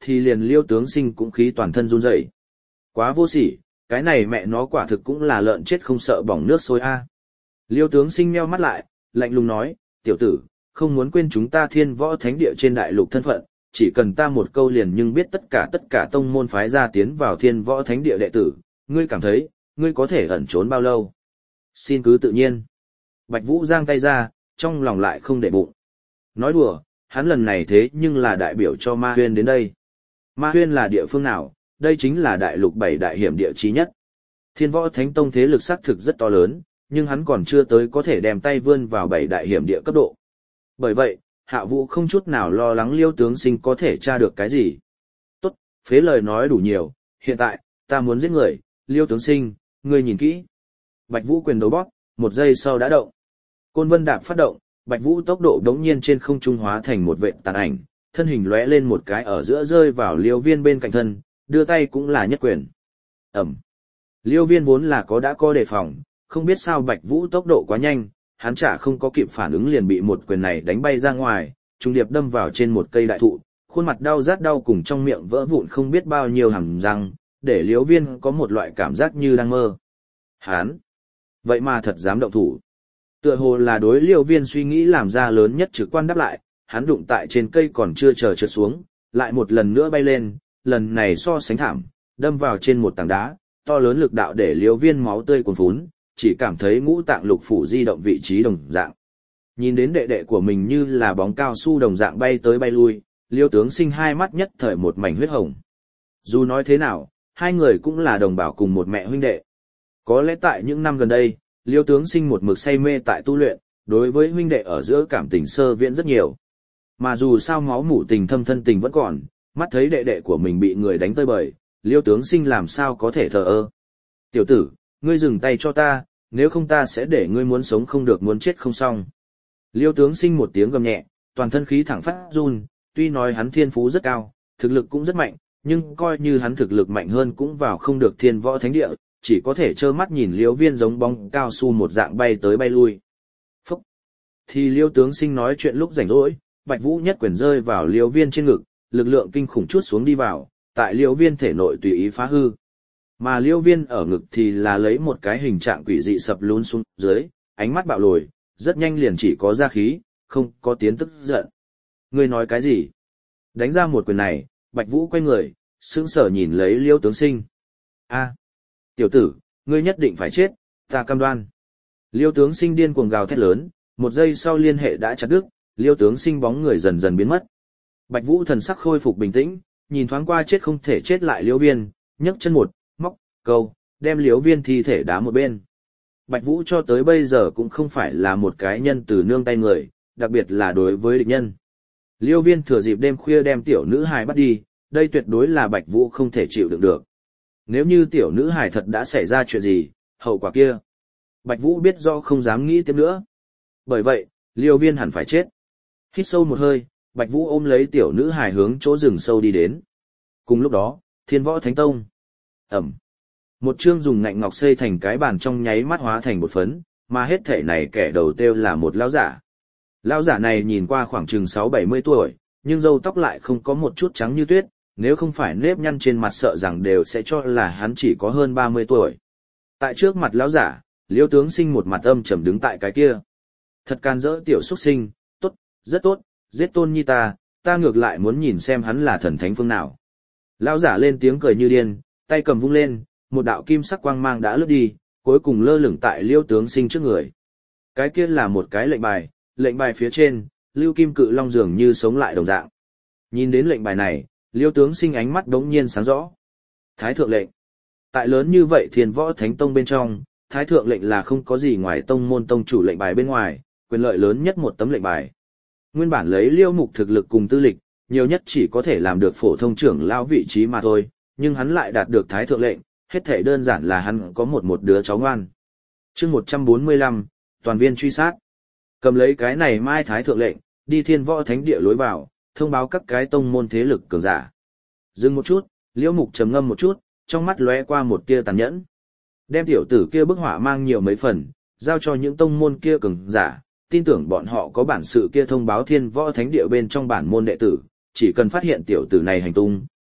thì liền Liêu tướng sinh cũng khí toàn thân run rẩy. Quá vô sỉ, cái này mẹ nó quả thực cũng là lợn chết không sợ bỏng nước sôi a. Liêu tướng sinh meo mắt lại, lạnh lùng nói, tiểu tử, không muốn quên chúng ta Thiên Võ Thánh Địa trên đại lục thân phận, chỉ cần ta một câu liền nhưng biết tất cả tông môn phái ra tiến vào Thiên Võ Thánh Địa đệ tử, ngươi cảm thấy, ngươi có thể ẩn trốn bao lâu? Xin cứ tự nhiên. Bạch Vũ giang tay ra, trong lòng lại không để bụng. Nói đùa, hắn lần này thế nhưng là đại biểu cho Ma Huyên đến đây. Ma Huyên là địa phương nào? Đây chính là đại lục 7 đại hiểm địa chí nhất. Thiên Võ Thánh Tông thế lực xác thực rất to lớn, nhưng hắn còn chưa tới có thể đem tay vươn vào 7 đại hiểm địa cấp độ. Bởi vậy, Hạ Vũ không chút nào lo lắng Liêu tướng sinh có thể tra được cái gì. Tốt, phế lời nói đủ nhiều, hiện tại, ta muốn giết người, Liêu tướng sinh, ngươi nhìn kỹ. Bạch Vũ quyền đầu bóp, một giây sau đã động. Côn Vân Đạp phát động, Bạch Vũ tốc độ đống nhiên trên không trung hóa thành một vệt tàn ảnh, thân hình lóe lên một cái ở giữa rơi vào Liêu Viên bên cạnh thân, đưa tay cũng là nhất quyền. Ẩm. Liêu Viên vốn là đã có đề phòng, không biết sao Bạch Vũ tốc độ quá nhanh, hắn chả không có kịp phản ứng liền bị một quyền này đánh bay ra ngoài, trùng điệp đâm vào trên một cây đại thụ, khuôn mặt đau rát đau cùng trong miệng vỡ vụn không biết bao nhiêu hàm răng, để Liêu Viên có một loại cảm giác như đang mơ. Hắn, vậy mà thật dám động thủ. Tựa hồ là đối Liêu Viên suy nghĩ làm ra lớn nhất trực quan đáp lại, hắn đụng tại trên cây còn chưa chờ trượt xuống, lại một lần nữa bay lên, lần này so sánh thảm, đâm vào trên một tảng đá, to lớn lực đạo để Liêu Viên máu tươi cuồn phún, chỉ cảm thấy ngũ tạng lục phủ di động vị trí đồng dạng. Nhìn đến đệ đệ của mình như là bóng cao su đồng dạng bay tới bay lui, Liêu tướng sinh hai mắt nhất thời một mảnh huyết hồng. Dù nói thế nào, hai người cũng là đồng bào cùng một mẹ huynh đệ. Có lẽ tại những năm gần đây, Liêu tướng sinh một mực say mê tại tu luyện, đối với huynh đệ ở giữa cảm tình sơ viễn rất nhiều. Mà dù sao máu mủ tình thâm thân tình vẫn còn, mắt thấy đệ đệ của mình bị người đánh tơi bời, Liêu tướng sinh làm sao có thể thờ ơ. Tiểu tử, ngươi dừng tay cho ta, nếu không ta sẽ để ngươi muốn sống không được muốn chết không xong. Liêu tướng sinh một tiếng gầm nhẹ, toàn thân khí thẳng phát run, tuy nói hắn thiên phú rất cao, thực lực cũng rất mạnh, nhưng coi như hắn thực lực mạnh hơn cũng vào không được Thiên Võ Thánh Địa, chỉ có thể trơ mắt nhìn Liêu Viên giống bóng cao su một dạng bay tới bay lui. Phúc! Thì Liêu tướng sinh nói chuyện lúc rảnh rỗi, Bạch Vũ nhất quyền rơi vào Liêu Viên trên ngực, lực lượng kinh khủng chuốt xuống đi vào, tại Liêu Viên thể nội tùy ý phá hư. Mà Liêu Viên ở ngực thì là lấy một cái hình trạng quỷ dị sập lún xuống dưới, ánh mắt bạo lồi, rất nhanh liền chỉ có ra khí, không có tiếng tức giận. Ngươi nói cái gì? Đánh ra một quyền này, Bạch Vũ quay người, sững sờ nhìn lấy Liêu tướng sinh. A, tiểu tử, ngươi nhất định phải chết, ta cam đoan. Liêu tướng sinh điên cuồng gào thét lớn, một giây sau liên hệ đã chặt đứt, Liêu tướng sinh bóng người dần dần biến mất. Bạch Vũ thần sắc khôi phục bình tĩnh, nhìn thoáng qua chết không thể chết lại Liêu Viên, nhấc chân một, móc, câu, đem Liêu Viên thi thể đá một bên. Bạch Vũ cho tới bây giờ cũng không phải là một cái nhân từ nương tay người, đặc biệt là đối với địch nhân. Liêu Viên thừa dịp đêm khuya đem tiểu nữ hài bắt đi, đây tuyệt đối là Bạch Vũ không thể chịu đựng được. Nếu như tiểu nữ hài thật đã xảy ra chuyện gì, hậu quả kia, Bạch Vũ biết do không dám nghĩ tiếp nữa. Bởi vậy, Liêu Viên hẳn phải chết. Hít sâu một hơi, Bạch Vũ ôm lấy tiểu nữ hài hướng chỗ rừng sâu đi đến. Cùng lúc đó, Thiên Võ Thánh Tông. Ẩm. Một chương dùng ngạnh ngọc xây thành cái bàn trong nháy mắt hóa thành một phấn, mà hết thể này kẻ đầu tiêu là một lão giả. Lão giả này nhìn qua khoảng chừng 6-70 tuổi, nhưng râu tóc lại không có một chút trắng như tuyết, nếu không phải nếp nhăn trên mặt sợ rằng đều sẽ cho là hắn chỉ có hơn 30 tuổi. Tại trước mặt lão giả, Liêu tướng sinh một mặt âm trầm đứng tại cái kia. Thật can dỡ tiểu xuất sinh, tốt, rất tốt, giết Tôn Nhi ta ngược lại muốn nhìn xem hắn là thần thánh phương nào. Lão giả lên tiếng cười như điên, tay cầm vung lên, một đạo kim sắc quang mang đã lướt đi, cuối cùng lơ lửng tại Liêu tướng sinh trước người. Cái kia là một cái lệnh bài phía trên, lưu kim cự long dường như sống lại đồng dạng. Nhìn đến lệnh bài này, Liêu tướng sinh ánh mắt đống nhiên sáng rõ. Thái thượng lệnh. Tại lớn như vậy Thiên Võ Thánh Tông bên trong, Thái thượng lệnh là không có gì ngoài tông môn tông chủ lệnh bài bên ngoài, quyền lợi lớn nhất một tấm lệnh bài. Nguyên bản lấy Liêu Mục thực lực cùng tư lịch, nhiều nhất chỉ có thể làm được phổ thông trưởng lão vị trí mà thôi, nhưng hắn lại đạt được Thái thượng lệnh, hết thảy đơn giản là hắn có một đứa cháu ngoan. Chương 145, toàn viên truy sát. Cầm lấy cái này mai Thái thượng lệnh, đi Thiên Võ Thánh Địa lối vào, thông báo các cái tông môn thế lực cường giả. Dừng một chút, Liễu Mục trầm ngâm một chút, trong mắt lóe qua một tia tàn nhẫn. Đem tiểu tử kia bức họa mang nhiều mấy phần, giao cho những tông môn kia cường giả, tin tưởng bọn họ có bản sự kia thông báo Thiên Võ Thánh Địa bên trong bản môn đệ tử, chỉ cần phát hiện tiểu tử này hành tung,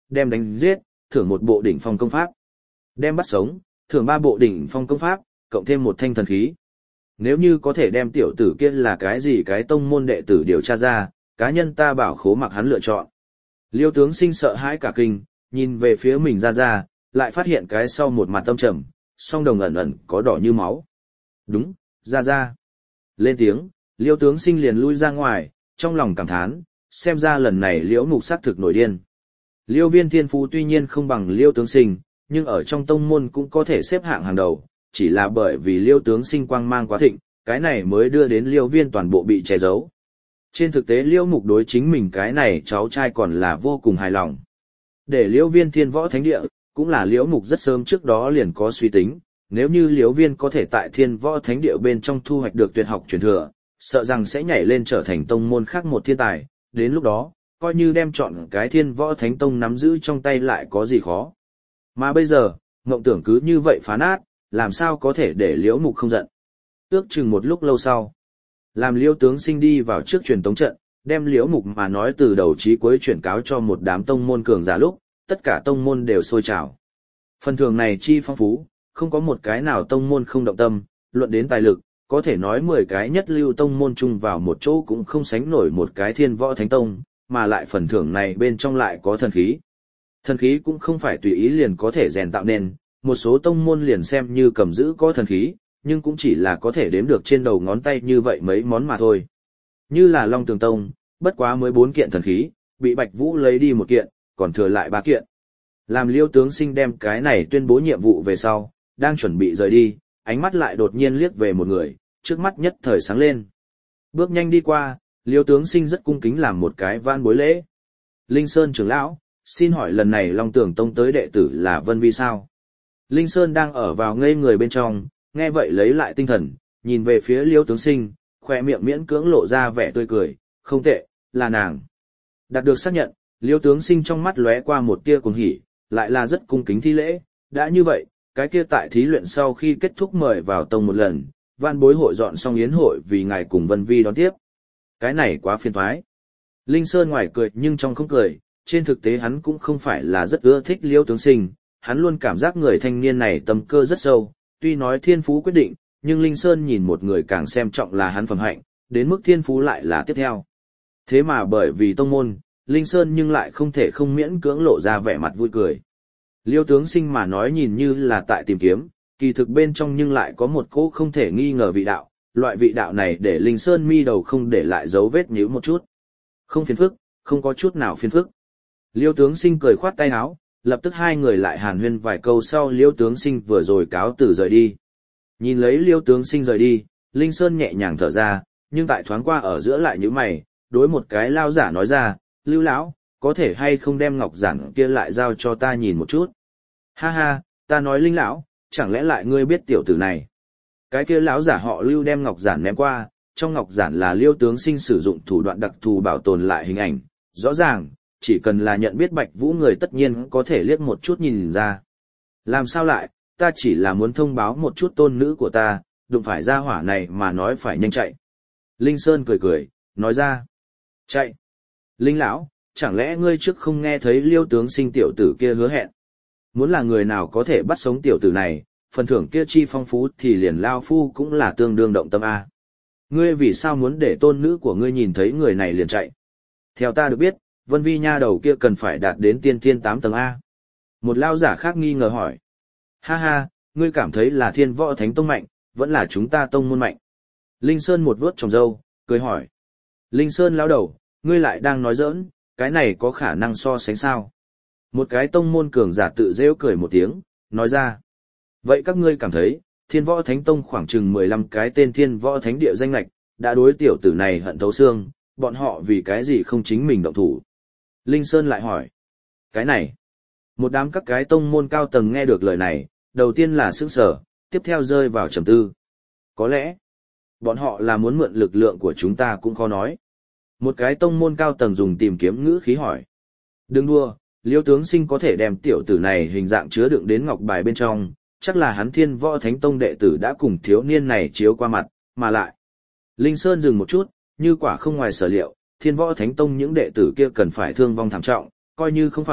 đem đánh giết, thưởng một bộ đỉnh phong công pháp. Đem bắt sống, thưởng 3 bộ đỉnh phong công pháp, cộng thêm một thanh thần khí. Nếu như có thể đem tiểu tử kia là cái gì cái tông môn đệ tử điều tra ra, cá nhân ta bảo khố mặc hắn lựa chọn. Liêu tướng sinh sợ hãi cả kinh, nhìn về phía mình ra, lại phát hiện cái sau một mặt tâm trầm, song đồng ẩn ẩn có đỏ như máu. Đúng, ra. Lên tiếng, liêu tướng sinh liền lui ra ngoài, trong lòng cảm thán, xem ra lần này liễu mục xác thực nổi điên. Liêu viên thiên phú tuy nhiên không bằng liêu tướng sinh, nhưng ở trong tông môn cũng có thể xếp hạng hàng đầu, chỉ là bởi vì liêu tướng sinh quang mang quá thịnh, cái này mới đưa đến liêu viên toàn bộ bị che giấu. Trên thực tế liêu mục đối chính mình cái này cháu trai còn là vô cùng hài lòng. Để liêu viên thiên võ thánh địa, cũng là liễu mục rất sớm trước đó liền có suy tính, nếu như liễu viên có thể tại thiên võ thánh địa bên trong thu hoạch được tuyệt học truyền thừa, sợ rằng sẽ nhảy lên trở thành tông môn khác một thiên tài, đến lúc đó, coi như đem chọn cái thiên võ thánh tông nắm giữ trong tay lại có gì khó. Mà bây giờ, mộng tưởng cứ như vậy phá nát, làm sao có thể để liễu mục không giận. Ước chừng một lúc lâu sau, làm liễu tướng sinh đi vào trước truyền tống trận, đem liễu mục mà nói từ đầu chí cuối chuyển cáo cho một đám tông môn cường giả lúc, tất cả tông môn đều sôi trào. Phần thưởng này chi phong phú, không có một cái nào tông môn không động tâm, luận đến tài lực, có thể nói 10 cái nhất lưu tông môn chung vào một chỗ cũng không sánh nổi một cái thiên võ thánh tông, mà lại phần thưởng này bên trong lại có thần khí. Thần khí cũng không phải tùy ý liền có thể rèn tạo nên, một số tông môn liền xem như cầm giữ có thần khí, nhưng cũng chỉ là có thể đếm được trên đầu ngón tay như vậy mấy món mà thôi. Như là Long Tường Tông, bất quá mới 4 kiện thần khí, bị Bạch Vũ lấy đi 1 kiện, còn thừa lại 3 kiện. Làm liêu tướng sinh đem cái này tuyên bố nhiệm vụ về sau, đang chuẩn bị rời đi, ánh mắt lại đột nhiên liếc về một người, trước mắt nhất thời sáng lên. Bước nhanh đi qua, liêu tướng sinh rất cung kính làm một cái van bối lễ. Linh Sơn trưởng lão, xin hỏi lần này Long Tường Tông tới đệ tử là Vân Vi sao? Linh Sơn đang ở vào ngây người bên trong, nghe vậy lấy lại tinh thần, nhìn về phía liêu tướng sinh, khoe miệng miễn cưỡng lộ ra vẻ tươi cười, không tệ, là nàng. Đạt được xác nhận, liêu tướng sinh trong mắt lóe qua một tia cuồng hỉ, lại là rất cung kính thi lễ, đã như vậy, cái kia tại thí luyện sau khi kết thúc mời vào tông một lần, van bối hội dọn xong yến hội vì ngài cùng Vân Vi đón tiếp. Cái này quá phiền toái. Linh Sơn ngoài cười nhưng trong không cười, trên thực tế hắn cũng không phải là rất ưa thích liêu tướng sinh, hắn luôn cảm giác người thanh niên này tâm cơ rất sâu, tuy nói thiên phú quyết định, nhưng Linh Sơn nhìn một người càng xem trọng là hắn phẩm hạnh, đến mức thiên phú lại là tiếp theo. Thế mà bởi vì tông môn, Linh Sơn nhưng lại không thể không miễn cưỡng lộ ra vẻ mặt vui cười. Liêu tướng sinh mà nói nhìn như là tại tìm kiếm, kỳ thực bên trong nhưng lại có một cỗ không thể nghi ngờ vị đạo, loại vị đạo này để Linh Sơn mi đầu không để lại dấu vết nhíu một chút. Không phiền phức, không có chút nào phiền phức. Liêu tướng sinh cười khoát tay áo, lập tức hai người lại hàn huyên vài câu sau Liêu tướng sinh vừa rồi cáo từ rời đi. Nhìn lấy Liêu tướng sinh rời đi, Linh Sơn nhẹ nhàng thở ra, nhưng tại thoáng qua ở giữa lại nhíu mày, đối một cái lao giả nói ra, Lưu lão, có thể hay không đem ngọc giản kia lại giao cho ta nhìn một chút. Ha ha, ta nói Linh lão, chẳng lẽ lại ngươi biết tiểu tử này? Cái kia lão giả họ Lưu đem ngọc giản ném qua, trong ngọc giản là Liêu tướng sinh sử dụng thủ đoạn đặc thù bảo tồn lại hình ảnh, rõ ràng, chỉ cần là nhận biết Bạch Vũ người tất nhiên có thể liếc một chút nhìn ra. Làm sao lại, ta chỉ là muốn thông báo một chút tôn nữ của ta, đụng phải ra hỏa này mà nói phải nhanh chạy. Linh Sơn cười cười, nói ra. Chạy. Linh lão, chẳng lẽ ngươi trước không nghe thấy Liêu tướng sinh tiểu tử kia hứa hẹn? Muốn là người nào có thể bắt sống tiểu tử này, phần thưởng kia chi phong phú thì liền lao phu cũng là tương đương động tâm A. Ngươi vì sao muốn để tôn nữ của ngươi nhìn thấy người này liền chạy? Theo ta được biết, Vân Vi nha đầu kia cần phải đạt đến tiên thiên 8 tầng A. Một lao giả khác nghi ngờ hỏi. Ha ha, ngươi cảm thấy là thiên võ thánh tông mạnh, vẫn là chúng ta tông môn mạnh. Linh Sơn một vuốt trồng râu, cười hỏi. Linh Sơn lão đầu, ngươi lại đang nói giỡn, cái này có khả năng so sánh sao? Một cái tông môn cường giả tự rêu cười một tiếng, nói ra. Vậy các ngươi cảm thấy, thiên võ thánh tông khoảng chừng 15 cái tên thiên võ thánh địa danh lạch, đã đối tiểu tử này hận thấu xương, bọn họ vì cái gì không chính mình động thủ? Linh Sơn lại hỏi. Cái này. Một đám các cái tông môn cao tầng nghe được lời này, đầu tiên là sững sờ, tiếp theo rơi vào trầm tư. Có lẽ, bọn họ là muốn mượn lực lượng của chúng ta cũng khó nói. Một cái tông môn cao tầng dùng tìm kiếm ngữ khí hỏi. Đừng đua, Liêu tướng sinh có thể đem tiểu tử này hình dạng chứa đựng đến ngọc bài bên trong, chắc là hắn thiên võ thánh tông đệ tử đã cùng thiếu niên này chiếu qua mặt, mà lại. Linh Sơn dừng một chút, như quả không ngoài sở liệu, thiên võ thánh tông những đệ tử kia cần phải thương vong thảm trọng, coi như không phải,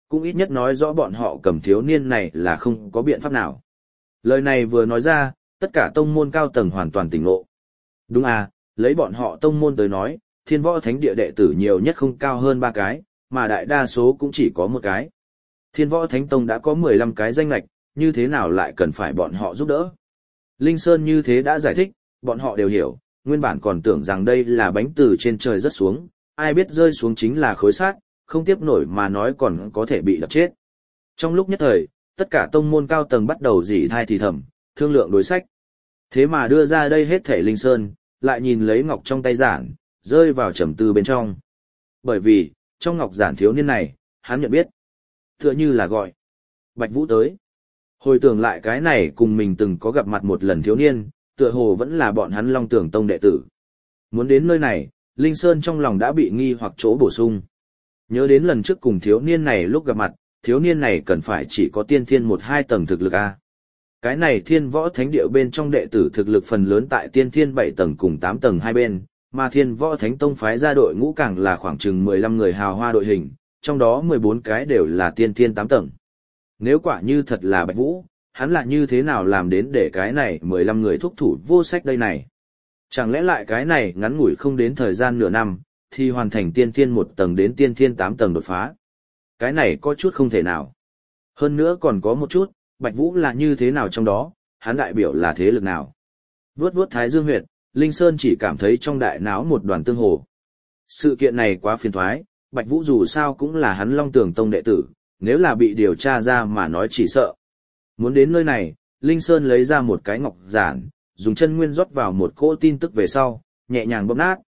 cũng ít nhất nói rõ bọn họ cầm thiếu niên này là không có biện pháp nào. Lời này vừa nói ra, tất cả tông môn cao tầng hoàn toàn tỉnh ngộ. Đúng à, lấy bọn họ tông môn tới nói, Thiên Võ Thánh Địa đệ tử nhiều nhất không cao hơn 3 cái, mà đại đa số cũng chỉ có 1 cái. Thiên Võ Thánh Tông đã có 15 cái danh lệch, như thế nào lại cần phải bọn họ giúp đỡ? Linh Sơn như thế đã giải thích, bọn họ đều hiểu, nguyên bản còn tưởng rằng đây là bánh từ trên trời rớt xuống, ai biết rơi xuống chính là khối sắt, không tiếp nổi mà nói còn có thể bị đập chết. Trong lúc nhất thời, tất cả tông môn cao tầng bắt đầu rỉ thai thì thầm, thương lượng đối sách. Thế mà đưa ra đây hết thể Linh Sơn, lại nhìn lấy ngọc trong tay giản, rơi vào trầm tư bên trong. Bởi vì, trong ngọc giản thiếu niên này, hắn nhận biết. Tựa như là gọi. Bạch Vũ tới. Hồi tưởng lại cái này cùng mình từng có gặp mặt một lần thiếu niên, tựa hồ vẫn là bọn hắn Long Tưởng Tông đệ tử. Muốn đến nơi này, Linh Sơn trong lòng đã bị nghi hoặc chỗ bổ sung. Nhớ đến lần trước cùng thiếu niên này lúc gặp mặt, thiếu niên này cần phải chỉ có tiên thiên 1-2 tầng thực lực A. Cái này Thiên Võ Thánh Địa bên trong đệ tử thực lực phần lớn tại tiên thiên 7 tầng cùng 8 tầng hai bên, mà Thiên Võ Thánh Tông phái ra đội ngũ càng là khoảng chừng 15 người hào hoa đội hình, trong đó 14 cái đều là tiên thiên 8 tầng. Nếu quả như thật là Bạch Vũ, hắn là như thế nào làm đến để cái này 15 người thúc thủ vô sách đây này? Chẳng lẽ lại cái này ngắn ngủi không đến thời gian nửa năm, thì hoàn thành tiên thiên 1 tầng đến tiên thiên 8 tầng đột phá? Cái này có chút không thể nào. Hơn nữa còn có một chút, Bạch Vũ là như thế nào trong đó, hắn đại biểu là thế lực nào? Vuốt vuốt Thái Dương huyệt, Linh Sơn chỉ cảm thấy trong đại não một đoàn tương hồ. Sự kiện này quá phiền toái, Bạch Vũ dù sao cũng là hắn Long Tưởng Tông đệ tử, nếu là bị điều tra ra mà nói chỉ sợ. Muốn đến nơi này, Linh Sơn lấy ra một cái ngọc giản, dùng chân nguyên rót vào một cỗ tin tức về sau, nhẹ nhàng bóp nát.